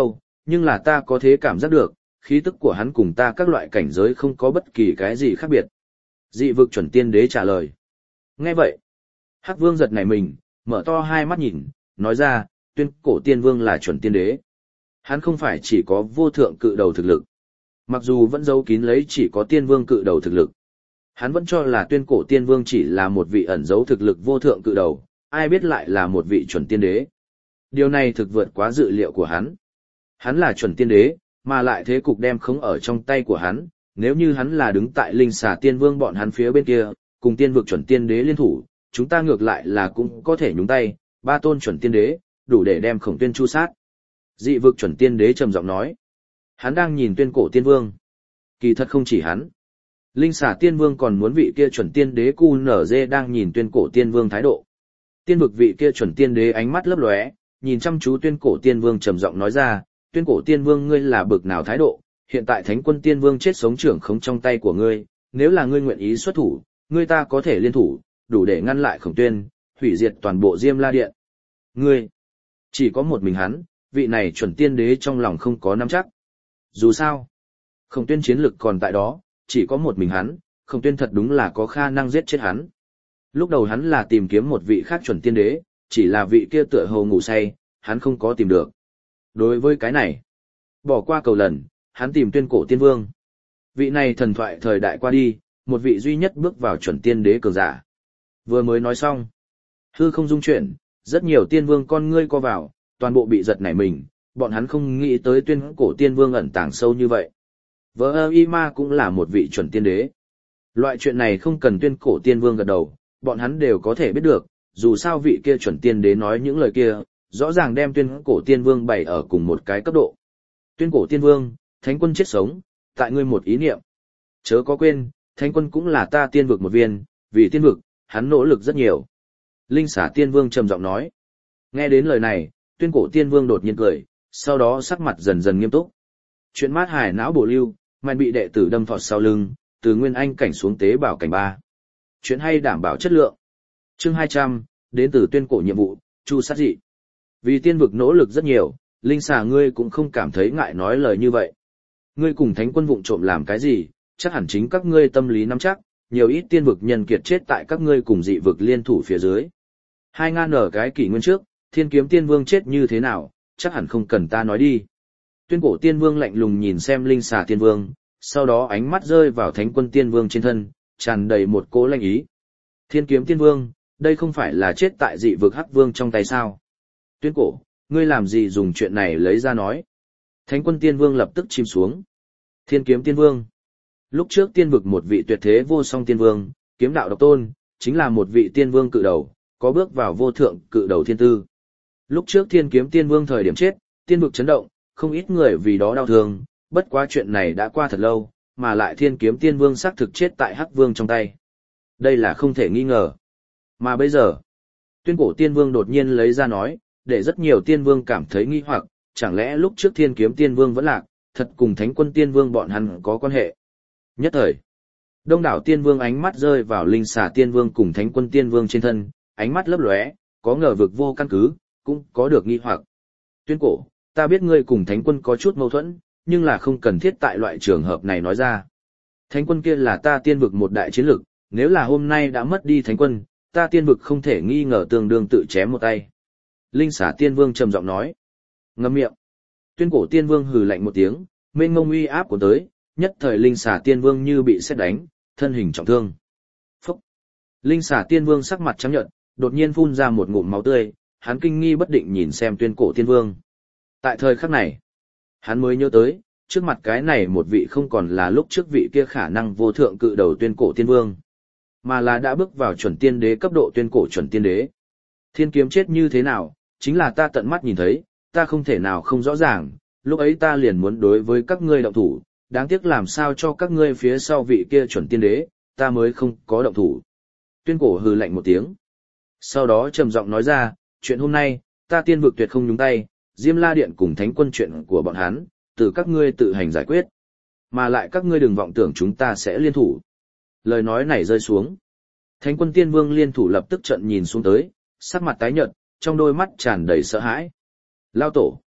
nhưng là ta có thể cảm giác được, khí tức của hắn cùng ta các loại cảnh giới không có bất kỳ cái gì khác biệt. Dị vực chuẩn tiên đế trả lời. Nghe vậy, Hắc Vương giật nảy mình, mở to hai mắt nhìn, nói ra, tuyên cổ tiên vương là chuẩn tiên đế. Hắn không phải chỉ có vô thượng cự đầu thực lực. Mặc dù vẫn giấu kín lấy chỉ có tiên vương cự đầu thực lực. Hắn vẫn cho là tuyên cổ tiên vương chỉ là một vị ẩn giấu thực lực vô thượng cự đầu, ai biết lại là một vị chuẩn tiên đế. Điều này thực vượt quá dự liệu của hắn. Hắn là chuẩn tiên đế, mà lại thế cục đem khống ở trong tay của hắn, nếu như hắn là đứng tại linh xà tiên vương bọn hắn phía bên kia, cùng tiên vực chuẩn tiên đế liên thủ, chúng ta ngược lại là cũng có thể nhúng tay, ba tôn chuẩn tiên đế, đủ để đem Khổng Tuyên chu sát. Dị vực chuẩn tiên đế trầm giọng nói. Hắn đang nhìn tuyên cổ tiên vương. Kỳ thật không chỉ hắn. Linh xà tiên vương còn muốn vị kia chuẩn tiên đế cu nở dê đang nhìn tuyên cổ tiên vương thái độ. Tiên vực vị kia chuẩn tiên đế ánh mắt lấp lóe, nhìn chăm chú tuyên cổ tiên vương trầm giọng nói ra, tuyên cổ tiên vương ngươi là bực nào thái độ, hiện tại thánh quân tiên vương chết sống trưởng khống trong tay của ngươi, nếu là ngươi nguyện ý xuất thủ, ngươi ta có thể liên thủ, đủ để ngăn lại Khổng Tuyên, hủy diệt toàn bộ Diêm La Điện. Ngươi, chỉ có một mình hắn, vị này chuẩn tiên đế trong lòng không có nắm chắc. Dù sao, Khổng Tuyên chiến lực còn tại đó, chỉ có một mình hắn, Khổng Tuyên thật đúng là có khả năng giết chết hắn. Lúc đầu hắn là tìm kiếm một vị khác chuẩn tiên đế, chỉ là vị kia tựa hồ ngủ say, hắn không có tìm được. Đối với cái này, bỏ qua cầu lần, hắn tìm tuyên cổ tiên vương. Vị này thần thoại thời đại qua đi, một vị duy nhất bước vào chuẩn tiên đế cường giả. Vừa mới nói xong, hư không dung chuyển, rất nhiều tiên vương con ngươi co vào, toàn bộ bị giật nảy mình, bọn hắn không nghĩ tới tuyên cổ tiên vương ẩn tàng sâu như vậy. Vỡ ơ y ma cũng là một vị chuẩn tiên đế. Loại chuyện này không cần tuyên cổ tiên vương gật đầu, bọn hắn đều có thể biết được, dù sao vị kia chuẩn tiên đế nói những lời kia, rõ ràng đem tuyên cổ tiên vương bày ở cùng một cái cấp độ. Tuyên cổ tiên vương, thánh quân chết sống, tại ngươi một ý niệm. Chớ có quên, thánh quân cũng là ta tiên vực một viên, vì tiên vực, hắn nỗ lực rất nhiều. Linh xả tiên vương trầm giọng nói. Nghe đến lời này, tuyên cổ tiên vương đột nhiên cười, sau đó sắc mặt dần dần nghiêm túc. Chuyện mát hải não bổ lưu, mạnh bị đệ tử đâm thọt sau lưng, từ nguyên anh cảnh xuống tế bảo cảnh ba. Chuyện hay đảm bảo chất lượng. Chương hai trăm, đến từ tuyên cổ nhiệm vụ, chu sát dị. Vì tiên vực nỗ lực rất nhiều, linh xà ngươi cũng không cảm thấy ngại nói lời như vậy. Ngươi cùng thánh quân vụng trộm làm cái gì, chắc hẳn chính các ngươi tâm lý nắm chắc, nhiều ít tiên vực nhân kiệt chết tại các ngươi cùng dị vực liên thủ phía dưới. Hai ngàn ở cái kỷ nguyên trước, thiên kiếm tiên vương chết như thế nào, chắc hẳn không cần ta nói đi. Tuyên cổ tiên vương lạnh lùng nhìn xem linh xà tiên vương, sau đó ánh mắt rơi vào thánh quân tiên vương trên thân, tràn đầy một cỗ lanh ý. Thiên kiếm tiên vương, đây không phải là chết tại dị vực hắc vương trong tay sao? Tuyên cổ, ngươi làm gì dùng chuyện này lấy ra nói? Thánh quân tiên vương lập tức chìm xuống. Thiên kiếm tiên vương. Lúc trước tiên vực một vị tuyệt thế vô song tiên vương, kiếm đạo độc tôn, chính là một vị tiên vương cự đầu, có bước vào vô thượng cự đầu thiên tư. Lúc trước thiên kiếm tiên vương thời điểm chết, tiên vực chấn động, không ít người vì đó đau thương, bất quá chuyện này đã qua thật lâu, mà lại thiên kiếm tiên vương xác thực chết tại hắc vương trong tay. Đây là không thể nghi ngờ. Mà bây giờ, tuyên cổ tiên vương đột nhiên lấy ra nói, để rất nhiều tiên vương cảm thấy nghi hoặc, chẳng lẽ lúc trước thiên kiếm tiên vương vẫn lạc, thật cùng thánh quân tiên vương bọn hắn có quan hệ. Nhất thời, đông đảo tiên vương ánh mắt rơi vào linh xà tiên vương cùng thánh quân tiên vương trên thân, ánh mắt lấp lóe, có ngờ vực vô căn cứ, cũng có được nghi hoặc. Tuyên cổ, ta biết ngươi cùng thánh quân có chút mâu thuẫn, nhưng là không cần thiết tại loại trường hợp này nói ra. Thánh quân kia là ta tiên vực một đại chiến lực, nếu là hôm nay đã mất đi thánh quân, ta tiên vực không thể nghi ngờ tương đương tự chém một tay. Linh xả tiên vương trầm giọng nói. Ngậm miệng. Tuyên cổ tiên vương hừ lạnh một tiếng, mênh mông uy áp của tới, nhất thời linh xả tiên vương như bị sét đánh, thân hình trọng thương. Phúc. Linh xả tiên vương sắc mặt trắng nhợt, đột nhiên phun ra một ngụm máu tươi, hắn kinh nghi bất định nhìn xem tuyên cổ tiên vương. Tại thời khắc này, hắn mới nhớ tới, trước mặt cái này một vị không còn là lúc trước vị kia khả năng vô thượng cự đầu tuyên cổ tiên vương, mà là đã bước vào chuẩn tiên đế cấp độ tuyên cổ chuẩn tiên đế. Thiên kiếm chết như thế nào, chính là ta tận mắt nhìn thấy, ta không thể nào không rõ ràng, lúc ấy ta liền muốn đối với các ngươi động thủ, đáng tiếc làm sao cho các ngươi phía sau vị kia chuẩn tiên đế, ta mới không có động thủ. Tuyên cổ hừ lạnh một tiếng. Sau đó trầm giọng nói ra, chuyện hôm nay, ta tiên vực tuyệt không nhúng tay, Diêm La Điện cùng thánh quân chuyện của bọn hắn, từ các ngươi tự hành giải quyết. Mà lại các ngươi đừng vọng tưởng chúng ta sẽ liên thủ. Lời nói này rơi xuống. Thánh quân tiên vương liên thủ lập tức trận nhìn xuống tới, sắc mặt tái nhợt, trong đôi mắt tràn đầy sợ hãi. Lao tổ.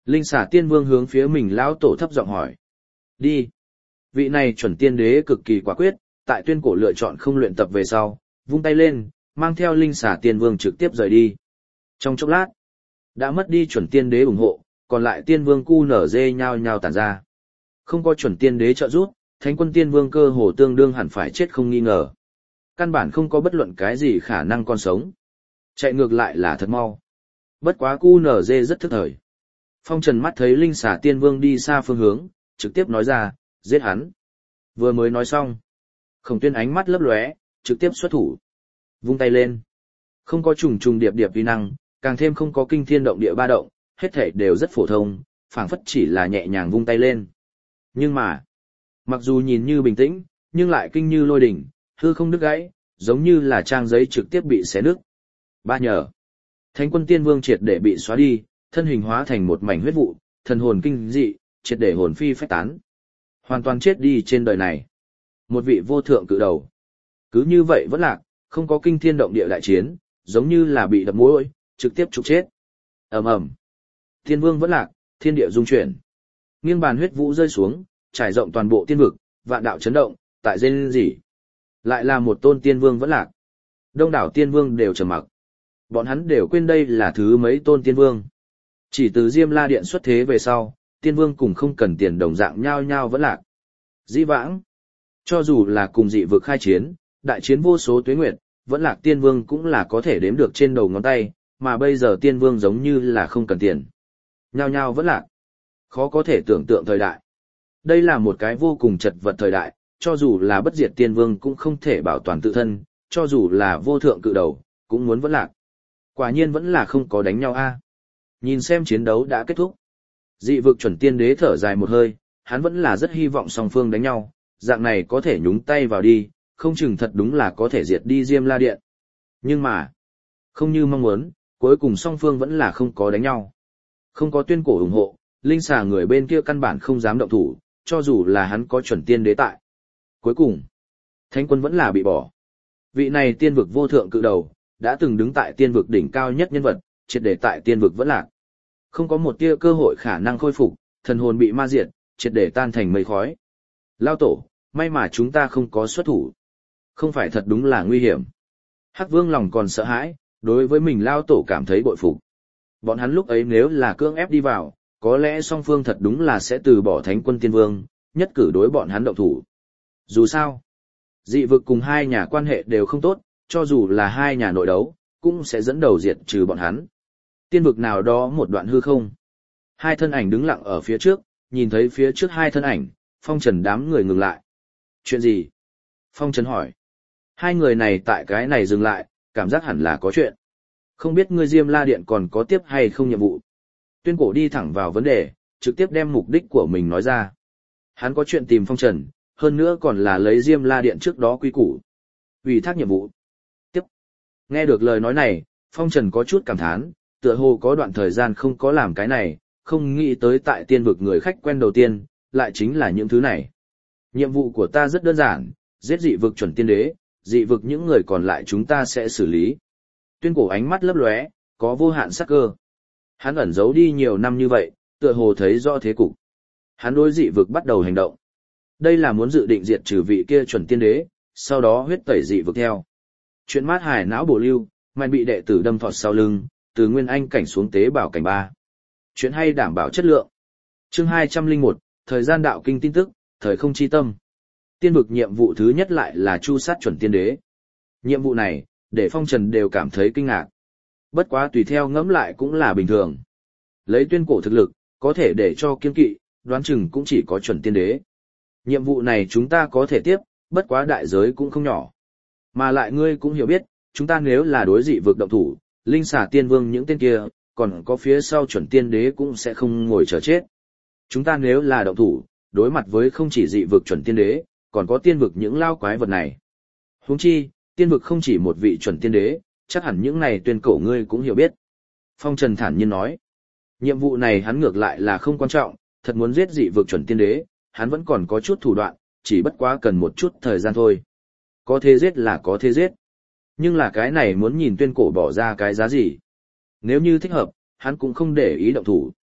Linh xà tiên vương hướng phía mình lão tổ thấp giọng hỏi. Đi. Vị này chuẩn tiên đế cực kỳ quả quyết, tại tuyên cổ lựa chọn không luyện tập về sau, vung tay lên, mang theo linh xà tiên vương trực tiếp rời đi. Trong chốc lát, đã mất đi chuẩn tiên đế ủng hộ, còn lại tiên vương cu nở dê nhao nhao tản ra. Không có chuẩn tiên đế trợ giúp, thánh quân tiên vương cơ hồ tương đương hẳn phải chết không nghi ngờ. Căn bản không có bất luận cái gì khả năng còn sống. Chạy ngược lại là thật mau. Bất quá cu nở dê rất thức thời. Phong Trần mắt thấy linh xà tiên vương đi xa phương hướng, trực tiếp nói ra, giết hắn. Vừa mới nói xong, Khổng Tuyên ánh mắt lấp lóe, trực tiếp xuất thủ. Vung tay lên. Không có trùng trùng điệp điệp vi năng, càng thêm không có kinh thiên động địa ba động, hết thảy đều rất phổ thông, phảng phất chỉ là nhẹ nhàng vung tay lên. Nhưng mà, mặc dù nhìn như bình tĩnh, nhưng lại kinh như lôi đỉnh, hư không đứt gãy, giống như là trang giấy trực tiếp bị xé nứt. Ba nhờ. Thánh quân tiên vương triệt để bị xóa đi, thân hình hóa thành một mảnh huyết vụ, thần hồn kinh dị, triệt để hồn phi phách tán. Hoàn toàn chết đi trên đời này. Một vị vô thượng cự đầu. Cứ như vậy vẫn lạc, không có kinh thiên động địa đại chiến, giống như là bị đập mũi, trực tiếp trục chết. Ầm ầm. Tiên vương vẫn lạc, thiên địa rung chuyển. Nghiêng bàn huyết vũ rơi xuống, trải rộng toàn bộ tiên vực, vạn đạo chấn động, tại rên rỉ. Lại là một tôn tiên vương vẫn lạc. Đông đảo tiên vương đều trầm mặc. Bọn hắn đều quên đây là thứ mấy tôn tiên vương. Chỉ từ Diêm La Điện xuất thế về sau, tiên vương cùng không cần tiền đồng dạng nhao nhao vẫn lạc. Dĩ vãng, cho dù là cùng dị vực khai chiến, đại chiến vô số tuế nguyệt, vẫn lạc tiên vương cũng là có thể đếm được trên đầu ngón tay, mà bây giờ tiên vương giống như là không cần tiền. Nhao nhao vẫn lạc. Khó có thể tưởng tượng thời đại. Đây là một cái vô cùng chật vật thời đại, cho dù là bất diệt tiên vương cũng không thể bảo toàn tự thân, cho dù là vô thượng cự đầu, cũng muốn vẫn lạc. Quả nhiên vẫn là không có đánh nhau a. Nhìn xem chiến đấu đã kết thúc. Dị vực chuẩn tiên đế thở dài một hơi, hắn vẫn là rất hy vọng song phương đánh nhau, dạng này có thể nhúng tay vào đi, không chừng thật đúng là có thể diệt đi Diêm La Điện. Nhưng mà, không như mong muốn, cuối cùng song phương vẫn là không có đánh nhau. Không có tuyên cổ ủng hộ, linh xà người bên kia căn bản không dám động thủ, cho dù là hắn có chuẩn tiên đế tại. Cuối cùng, thánh quân vẫn là bị bỏ. Vị này tiên vực vô thượng cự đầu, đã từng đứng tại tiên vực đỉnh cao nhất nhân vật, triệt để tại tiên vực vẫn lạc. Không có một tia cơ hội khả năng khôi phục, thần hồn bị ma diệt, triệt để tan thành mây khói. Lao tổ, may mà chúng ta không có xuất thủ. Không phải thật đúng là nguy hiểm. Hắc Vương lòng còn sợ hãi, đối với mình Lao tổ cảm thấy bội phục. Bọn hắn lúc ấy nếu là cưỡng ép đi vào, có lẽ song phương thật đúng là sẽ từ bỏ thánh quân tiên vương, nhất cử đối bọn hắn động thủ. Dù sao, dị vực cùng hai nhà quan hệ đều không tốt, cho dù là hai nhà nội đấu, cũng sẽ dẫn đầu diệt trừ bọn hắn. Tiên vực nào đó một đoạn hư không. Hai thân ảnh đứng lặng ở phía trước, nhìn thấy phía trước hai thân ảnh, Phong Trần đám người ngừng lại. Chuyện gì? Phong Trần hỏi. Hai người này tại cái này dừng lại, cảm giác hẳn là có chuyện. Không biết ngươi Diêm La Điện còn có tiếp hay không nhiệm vụ. Tuyên cổ đi thẳng vào vấn đề, trực tiếp đem mục đích của mình nói ra. Hắn có chuyện tìm Phong Trần, hơn nữa còn là lấy Diêm La Điện trước đó quy củ. Ủy thác nhiệm vụ. Tiếp. Nghe được lời nói này, Phong Trần có chút cảm thán, tựa hồ có đoạn thời gian không có làm cái này, không nghĩ tới tại tiên vực người khách quen đầu tiên, lại chính là những thứ này. Nhiệm vụ của ta rất đơn giản, giết dị vực chuẩn tiên đế, dị vực những người còn lại chúng ta sẽ xử lý. Tuyên cổ ánh mắt lấp lóe, có vô hạn sắc cơ. Hắn ẩn giấu đi nhiều năm như vậy, tựa hồ thấy rõ thế cục. Hắn đối dị vực bắt đầu hành động. Đây là muốn dự định diệt trừ vị kia chuẩn tiên đế, sau đó huyết tẩy dị vực theo. Chuyện mát hải não bổ lưu, mạnh bị đệ tử đâm thọt sau lưng, từ nguyên anh cảnh xuống tế bảo cảnh ba. Chuyện hay đảm bảo chất lượng. Chương hai trăm lẻ một, thời gian đạo kinh tin tức, thời không chi tâm. Tiên vực nhiệm vụ thứ nhất lại là chu sát chuẩn tiên đế. Nhiệm vụ này, để Phong Trần đều cảm thấy kinh ngạc. Bất quá tùy theo ngẫm lại cũng là bình thường. Lấy tuyên cổ thực lực, có thể để cho kiên kỵ, đoán chừng cũng chỉ có chuẩn tiên đế. Nhiệm vụ này chúng ta có thể tiếp, bất quá đại giới cũng không nhỏ. Mà lại ngươi cũng hiểu biết, chúng ta nếu là đối dị vực động thủ, linh xà tiên vương những tên kia, còn có phía sau chuẩn tiên đế cũng sẽ không ngồi chờ chết. Chúng ta nếu là động thủ, đối mặt với không chỉ dị vực chuẩn tiên đế, còn có tiên vực những lao quái vật này. Huống chi, tiên vực không chỉ một vị chuẩn tiên đế, chắc hẳn những này tuyên cổ ngươi cũng hiểu biết. Phong Trần thản nhiên nói, nhiệm vụ này hắn ngược lại là không quan trọng, thật muốn giết dị vực chuẩn tiên đế, hắn vẫn còn có chút thủ đoạn, chỉ bất quá cần một chút thời gian thôi. Có thế giết là có thế giết. Nhưng là cái này muốn nhìn tuyên cổ bỏ ra cái giá gì. Nếu như thích hợp, hắn cũng không để ý động thủ.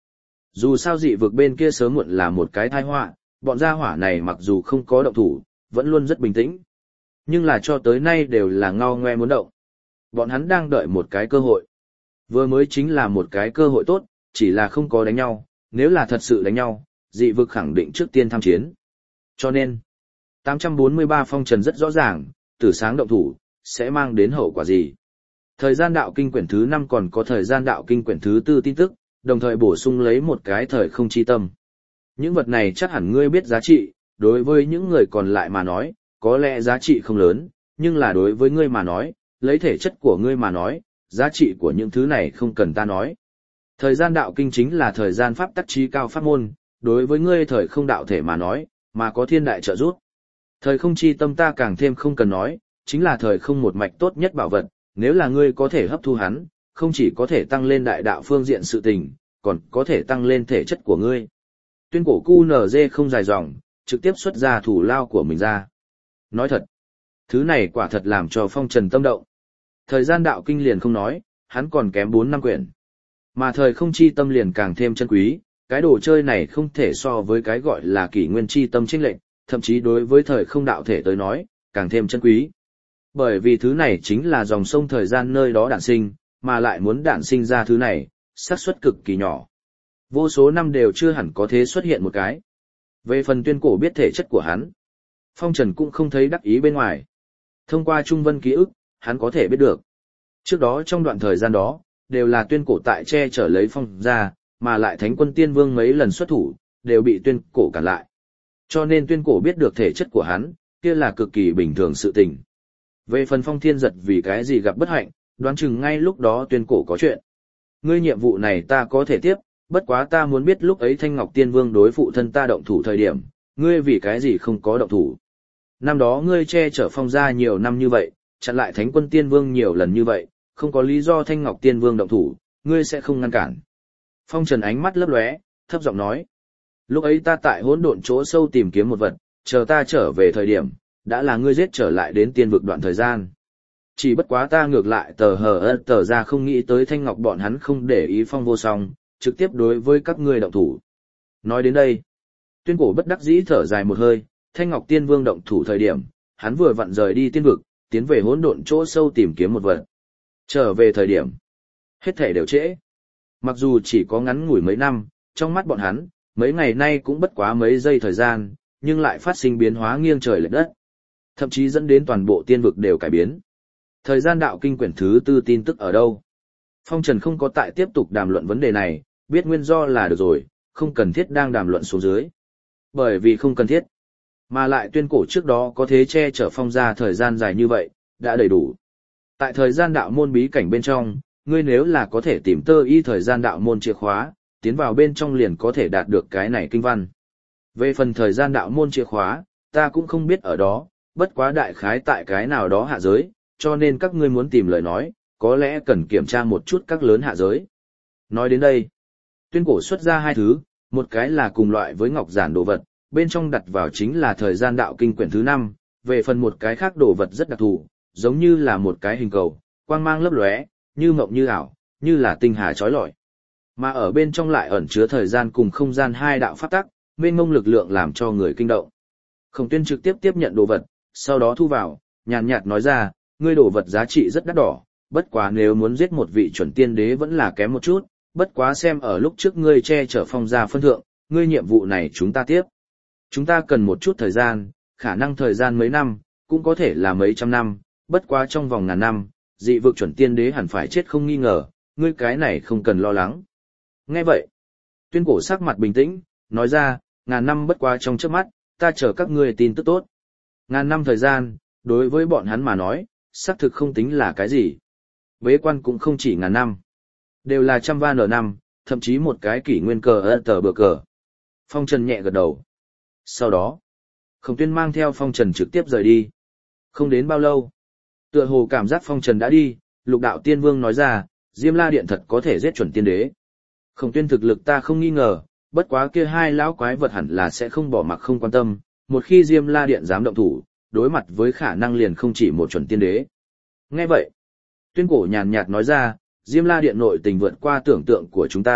Dù sao dị vực bên kia sớm muộn là một cái tai họa, bọn gia hỏa này mặc dù không có động thủ, vẫn luôn rất bình tĩnh. Nhưng là cho tới nay đều là ngao ngoe muốn động. Bọn hắn đang đợi một cái cơ hội. Vừa mới chính là một cái cơ hội tốt, chỉ là không có đánh nhau, nếu là thật sự đánh nhau, dị vực khẳng định trước tiên tham chiến. Cho nên, tám trăm bốn mươi ba phong trần rất rõ ràng, tử sáng động thủ, sẽ mang đến hậu quả gì. Thời gian đạo kinh quyển thứ năm còn có thời gian đạo kinh quyển thứ tư tin tức, đồng thời bổ sung lấy một cái thời không chi tâm. Những vật này chắc hẳn ngươi biết giá trị, đối với những người còn lại mà nói, có lẽ giá trị không lớn, nhưng là đối với ngươi mà nói, lấy thể chất của ngươi mà nói, giá trị của những thứ này không cần ta nói. Thời gian đạo kinh chính là thời gian pháp tắc trí cao pháp môn, đối với ngươi thời không đạo thể mà nói, mà có thiên đại trợ giúp. Thời không chi tâm ta càng thêm không cần nói, chính là thời không một mạch tốt nhất bảo vật, nếu là ngươi có thể hấp thu hắn, không chỉ có thể tăng lên đại đạo phương diện sự tình, còn có thể tăng lên thể chất của ngươi. Tuyên cổ cu nờ dê không dài dòng, trực tiếp xuất ra thủ lao của mình ra. Nói thật, thứ này quả thật làm cho phong trần tâm động. Thời gian đạo kinh liền không nói, hắn còn kém bốn năm quyển. Mà thời không chi tâm liền càng thêm chân quý, cái đồ chơi này không thể so với cái gọi là kỷ nguyên chi tâm chênh lệch, thậm chí đối với thời không đạo thể tới nói, càng thêm chân quý. Bởi vì thứ này chính là dòng sông thời gian nơi đó đản sinh, mà lại muốn đản sinh ra thứ này, xác suất cực kỳ nhỏ. Vô số năm đều chưa hẳn có thế xuất hiện một cái. Về phần tuyên cổ biết thể chất của hắn, phong trần cũng không thấy đắc ý bên ngoài. Thông qua trung vân ký ức, hắn có thể biết được. Trước đó trong đoạn thời gian đó, đều là tuyên cổ tại che chở lấy phong ra, mà lại thánh quân tiên vương mấy lần xuất thủ, đều bị tuyên cổ cản lại. Cho nên tuyên cổ biết được thể chất của hắn, kia là cực kỳ bình thường sự tình. Về phần phong thiên giật vì cái gì gặp bất hạnh, đoán chừng ngay lúc đó tuyên cổ có chuyện. Ngươi nhiệm vụ này ta có thể tiếp, bất quá ta muốn biết lúc ấy Thanh Ngọc Tiên Vương đối phụ thân ta động thủ thời điểm, ngươi vì cái gì không có động thủ. Năm đó ngươi che chở phong gia nhiều năm như vậy, chặn lại Thánh quân Tiên Vương nhiều lần như vậy, không có lý do Thanh Ngọc Tiên Vương động thủ, ngươi sẽ không ngăn cản. Phong Trần ánh mắt lấp lóe, thấp giọng nói. Lúc ấy ta tại hỗn độn chỗ sâu tìm kiếm một vật, chờ ta trở về thời điểm, đã là ngươi giết trở lại đến tiên vực đoạn thời gian. Chỉ bất quá ta ngược lại tờ hờ ơ tờ ra không nghĩ tới Thanh Ngọc bọn hắn không để ý phong vô song, trực tiếp đối với các ngươi động thủ. Nói đến đây, tuyên cổ bất đắc dĩ thở dài một hơi, Thanh Ngọc Tiên Vương động thủ thời điểm, hắn vừa vặn rời đi tiên vực, tiến về hỗn độn chỗ sâu tìm kiếm một vật. Trở về thời điểm, hết thể đều trễ. Mặc dù chỉ có ngắn ngủi mấy năm, trong mắt bọn hắn, mấy ngày nay cũng bất quá mấy giây thời gian, nhưng lại phát sinh biến hóa nghiêng trời lệch đất. Thậm chí dẫn đến toàn bộ tiên vực đều cải biến. Thời gian đạo kinh quyển thứ tư tin tức ở đâu? Phong Trần không có tại tiếp tục đàm luận vấn đề này, biết nguyên do là được rồi, không cần thiết đang đàm luận xuống dưới. Bởi vì không cần thiết. Mà lại tuyên cổ trước đó có thế che chở phong ra thời gian dài như vậy, đã đầy đủ. Tại thời gian đạo môn bí cảnh bên trong, ngươi nếu là có thể tìm tơ y thời gian đạo môn chìa khóa, tiến vào bên trong liền có thể đạt được cái này kinh văn. Về phần thời gian đạo môn chìa khóa, ta cũng không biết ở đó, bất quá đại khái tại cái nào đó hạ giới, cho nên các ngươi muốn tìm lời nói, có lẽ cần kiểm tra một chút các lớn hạ giới. Nói đến đây, tuyên cổ xuất ra hai thứ, một cái là cùng loại với ngọc giản đồ vật, bên trong đặt vào chính là thời gian đạo kinh quyển thứ năm, về phần một cái khác đồ vật rất đặc thù, giống như là một cái hình cầu, quang mang lấp lóe, như mộng như ảo, như là tinh hà chói lọi. Mà ở bên trong lại ẩn chứa thời gian cùng không gian hai đạo pháp tắc, mênh mông lực lượng làm cho người kinh động. Khổng Tuyên trực tiếp tiếp nhận đồ vật, sau đó thu vào, nhàn nhạt nói ra, ngươi đồ vật giá trị rất đắt đỏ, bất quá nếu muốn giết một vị chuẩn tiên đế vẫn là kém một chút, bất quá xem ở lúc trước ngươi che chở phong gia phân thượng, ngươi nhiệm vụ này chúng ta tiếp. Chúng ta cần một chút thời gian, khả năng thời gian mấy năm, cũng có thể là mấy trăm năm, bất quá trong vòng ngàn năm, dị vực chuẩn tiên đế hẳn phải chết không nghi ngờ, ngươi cái này không cần lo lắng. Nghe vậy, tuyên cổ sắc mặt bình tĩnh, nói ra, ngàn năm bất quá trong chớp mắt, ta chờ các ngươi tin tức tốt. Ngàn năm thời gian, đối với bọn hắn mà nói, xác thực không tính là cái gì. Bế quan cũng không chỉ ngàn năm, đều là trăm van ở năm, thậm chí một cái kỷ nguyên cờ ơ tờ bờ cờ. Phong Trần nhẹ gật đầu. Sau đó, Khổng Tuyên mang theo Phong Trần trực tiếp rời đi. Không đến bao lâu, tựa hồ cảm giác Phong Trần đã đi, Lục Đạo Tiên Vương nói ra, Diêm La Điện thật có thể giết chuẩn tiên đế. Khổng Tuyên thực lực ta không nghi ngờ, bất quá kia hai lão quái vật hẳn là sẽ không bỏ mặc không quan tâm, một khi Diêm La Điện dám động thủ, đối mặt với khả năng liền không chỉ một chuẩn tiên đế. Nghe vậy, Tuyên cổ nhàn nhạt nói ra, Diêm La Điện nội tình vượt qua tưởng tượng của chúng ta,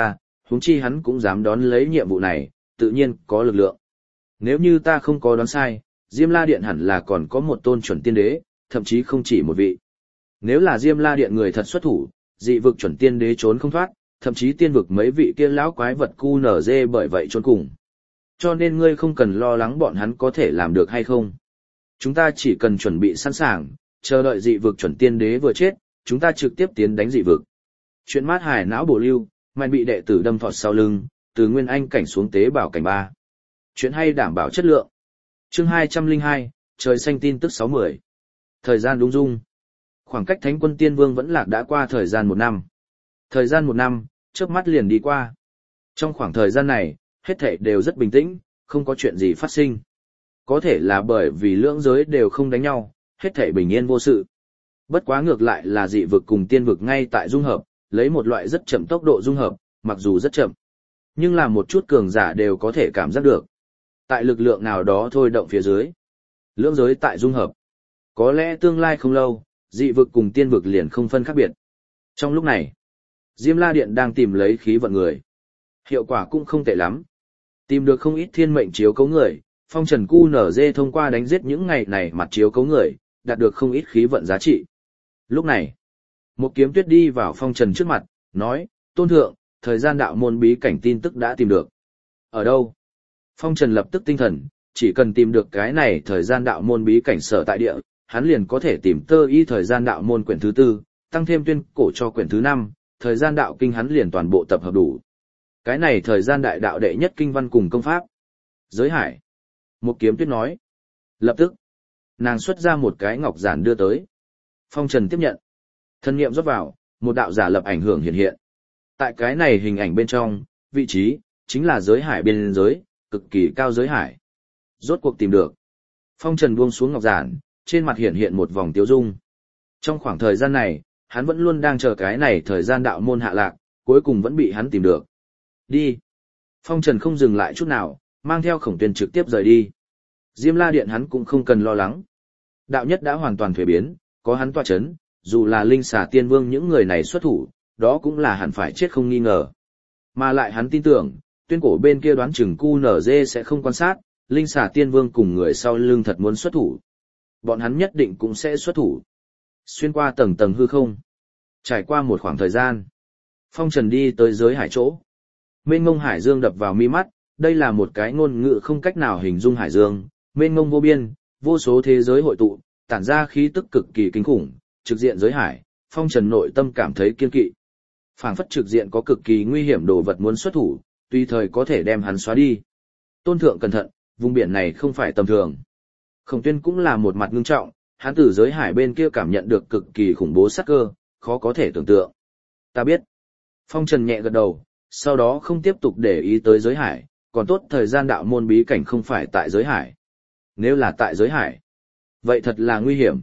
huống chi hắn cũng dám đón lấy nhiệm vụ này, tự nhiên có lực lượng. Nếu như ta không có đoán sai, Diêm La Điện hẳn là còn có một tôn chuẩn tiên đế, thậm chí không chỉ một vị. Nếu là Diêm La Điện người thật xuất thủ, dị vực chuẩn tiên đế trốn không thoát, thậm chí tiên vực mấy vị kia lão quái vật cu nở dê bởi vậy trốn cùng. Cho nên ngươi không cần lo lắng bọn hắn có thể làm được hay không. Chúng ta chỉ cần chuẩn bị sẵn sàng, chờ đợi dị vực chuẩn tiên đế vừa chết, chúng ta trực tiếp tiến đánh dị vực. Chuyện mát hải não bổ lưu, mạnh bị đệ tử đâm thọt sau lưng, từ nguyên anh cảnh xuống tế bảo cảnh ba. Chuyện hay đảm bảo chất lượng. Chương hai trăm lẻ hai, trời xanh tin tức sáu mươi. Thời gian đúng dung. Khoảng cách Thánh quân Tiên Vương vẫn lạc đã qua thời gian một năm. Thời gian một năm, chớp mắt liền đi qua. Trong khoảng thời gian này, hết thảy đều rất bình tĩnh, không có chuyện gì phát sinh. Có thể là bởi vì lưỡng giới đều không đánh nhau, hết thảy bình yên vô sự. Bất quá ngược lại là dị vực cùng tiên vực ngay tại dung hợp, lấy một loại rất chậm tốc độ dung hợp, mặc dù rất chậm, nhưng là một chút cường giả đều có thể cảm giác được. Tại lực lượng nào đó thôi động phía dưới, lưỡng giới tại dung hợp. Có lẽ tương lai không lâu, dị vực cùng tiên vực liền không phân khác biệt. Trong lúc này, Diêm La Điện đang tìm lấy khí vận người. Hiệu quả cũng không tệ lắm. Tìm được không ít thiên mệnh chiếu cấu người, Phong Trần Cu nở dê thông qua đánh giết những ngày này mặt chiếu cấu người, đạt được không ít khí vận giá trị. Lúc này, một kiếm tuyết đi vào Phong Trần trước mặt, nói, Tôn Thượng, thời gian đạo môn bí cảnh tin tức đã tìm được. Ở đâu? Phong Trần lập tức tinh thần, chỉ cần tìm được cái này thời gian đạo môn bí cảnh sở tại địa, hắn liền có thể tìm tơ y thời gian đạo môn quyển thứ tư, tăng thêm tuyên cổ cho quyển thứ năm, thời gian đạo kinh hắn liền toàn bộ tập hợp đủ. Cái này thời gian đại đạo đệ nhất kinh văn cùng công pháp. Giới hải. Một kiếm tuyết nói. Lập tức, nàng xuất ra một cái ngọc giản đưa tới. Phong Trần tiếp nhận. Thân niệm rót vào, một đạo giả lập ảnh hưởng hiện hiện. Tại cái này hình ảnh bên trong, vị trí, chính là giới hải biên giới, cực kỳ cao giới hải. Rốt cuộc tìm được. Phong Trần buông xuống ngọc giản, trên mặt hiện hiện một vòng tiêu dung. Trong khoảng thời gian này, hắn vẫn luôn đang chờ cái này thời gian đạo môn hạ lạc, cuối cùng vẫn bị hắn tìm được. Đi. Phong Trần không dừng lại chút nào, mang theo Khổng Tuyên trực tiếp rời đi. Diêm La Điện hắn cũng không cần lo lắng. Đạo nhất đã hoàn toàn thuế biến, có hắn tọa chấn, dù là Linh Xà Tiên Vương những người này xuất thủ, đó cũng là hẳn phải chết không nghi ngờ. Mà lại hắn tin tưởng, tuyên cổ bên kia đoán chừng cu nở dê sẽ không quan sát, Linh Xà Tiên Vương cùng người sau lưng thật muốn xuất thủ. Bọn hắn nhất định cũng sẽ xuất thủ. Xuyên qua tầng tầng hư không. Trải qua một khoảng thời gian, Phong Trần đi tới giới hải chỗ. Mênh mông hải dương đập vào mi mắt, đây là một cái ngôn ngữ không cách nào hình dung hải dương, mênh mông vô biên, vô số thế giới hội tụ, tản ra khí tức cực kỳ kinh khủng, trực diện giới hải, Phong Trần nội tâm cảm thấy kiên kỵ. Phảng phất trực diện có cực kỳ nguy hiểm đồ vật muốn xuất thủ, tùy thời có thể đem hắn xóa đi. Tôn Thượng cẩn thận, vùng biển này không phải tầm thường. Khổng Tuyên cũng là một mặt ngưng trọng, hắn từ giới hải bên kia cảm nhận được cực kỳ khủng bố sát cơ, khó có thể tưởng tượng. Ta biết. Phong Trần nhẹ gật đầu, sau đó không tiếp tục để ý tới giới hải, còn tốt thời gian đạo môn bí cảnh không phải tại giới hải. Nếu là tại giới hải, vậy thật là nguy hiểm.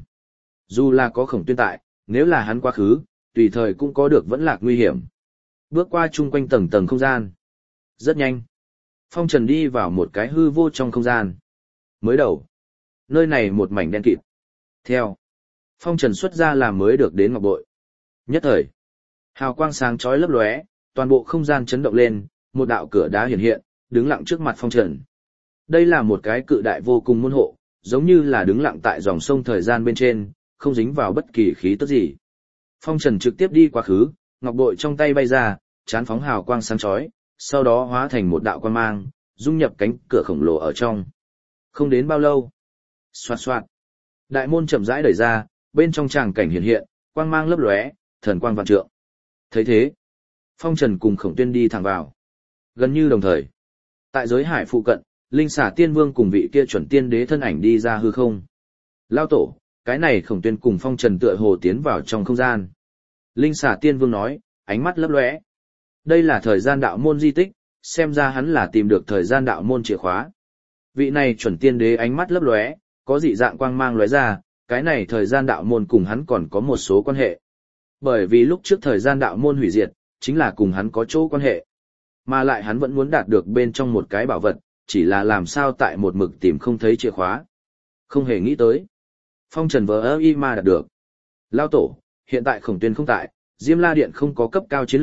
Dù là có Khổng Tuyên tại, nếu là hắn quá khứ, tùy thời cũng có được vẫn lạc nguy hiểm. Bước qua chung quanh tầng tầng không gian. Rất nhanh. Phong Trần đi vào một cái hư vô trong không gian. Mới đầu, nơi này một mảnh đen kịt. Theo, Phong Trần xuất ra làm mới được đến ngọc bội. Nhất thời, hào quang sáng chói lấp lóe, toàn bộ không gian chấn động lên, một đạo cửa đá hiện hiện, đứng lặng trước mặt Phong Trần. Đây là một cái cự đại vô cùng môn hộ, giống như là đứng lặng tại dòng sông thời gian bên trên, không dính vào bất kỳ khí tức gì. Phong Trần trực tiếp đi quá khứ, ngọc bội trong tay bay ra, chán phóng hào quang sáng chói, sau đó hóa thành một đạo quang mang, dung nhập cánh cửa khổng lồ ở trong. Không đến bao lâu, xoạt xoạt, đại môn chậm rãi đẩy ra, bên trong tràng cảnh hiện hiện, quang mang lấp lóe, thần quang vạn trượng. Thấy thế, Phong Trần cùng Khổng Tuyên đi thẳng vào. Gần như đồng thời, tại giới hải phụ cận, Linh Xà Tiên Vương cùng vị kia chuẩn tiên đế thân ảnh đi ra hư không. Lao tổ, cái này Khổng Tuyên cùng Phong Trần tựa hồ tiến vào trong không gian. Linh Xà Tiên Vương nói, ánh mắt lấp lóe. Đây là thời gian đạo môn di tích, xem ra hắn là tìm được thời gian đạo môn chìa khóa. Vị này chuẩn tiên đế ánh mắt lấp lóe, có dị dạng quang mang lóe ra, cái này thời gian đạo môn cùng hắn còn có một số quan hệ. Bởi vì lúc trước thời gian đạo môn hủy diệt, chính là cùng hắn có chỗ quan hệ. Mà lại hắn vẫn muốn đạt được bên trong một cái bảo vật, chỉ là làm sao tại một mực tìm không thấy chìa khóa. Không hề nghĩ tới. Phong Trần vờ ơ y mà đạt được. Lao tổ, hiện tại Khổng Tuyên không tại, Diêm La Điện không có cấp cao chiến lực,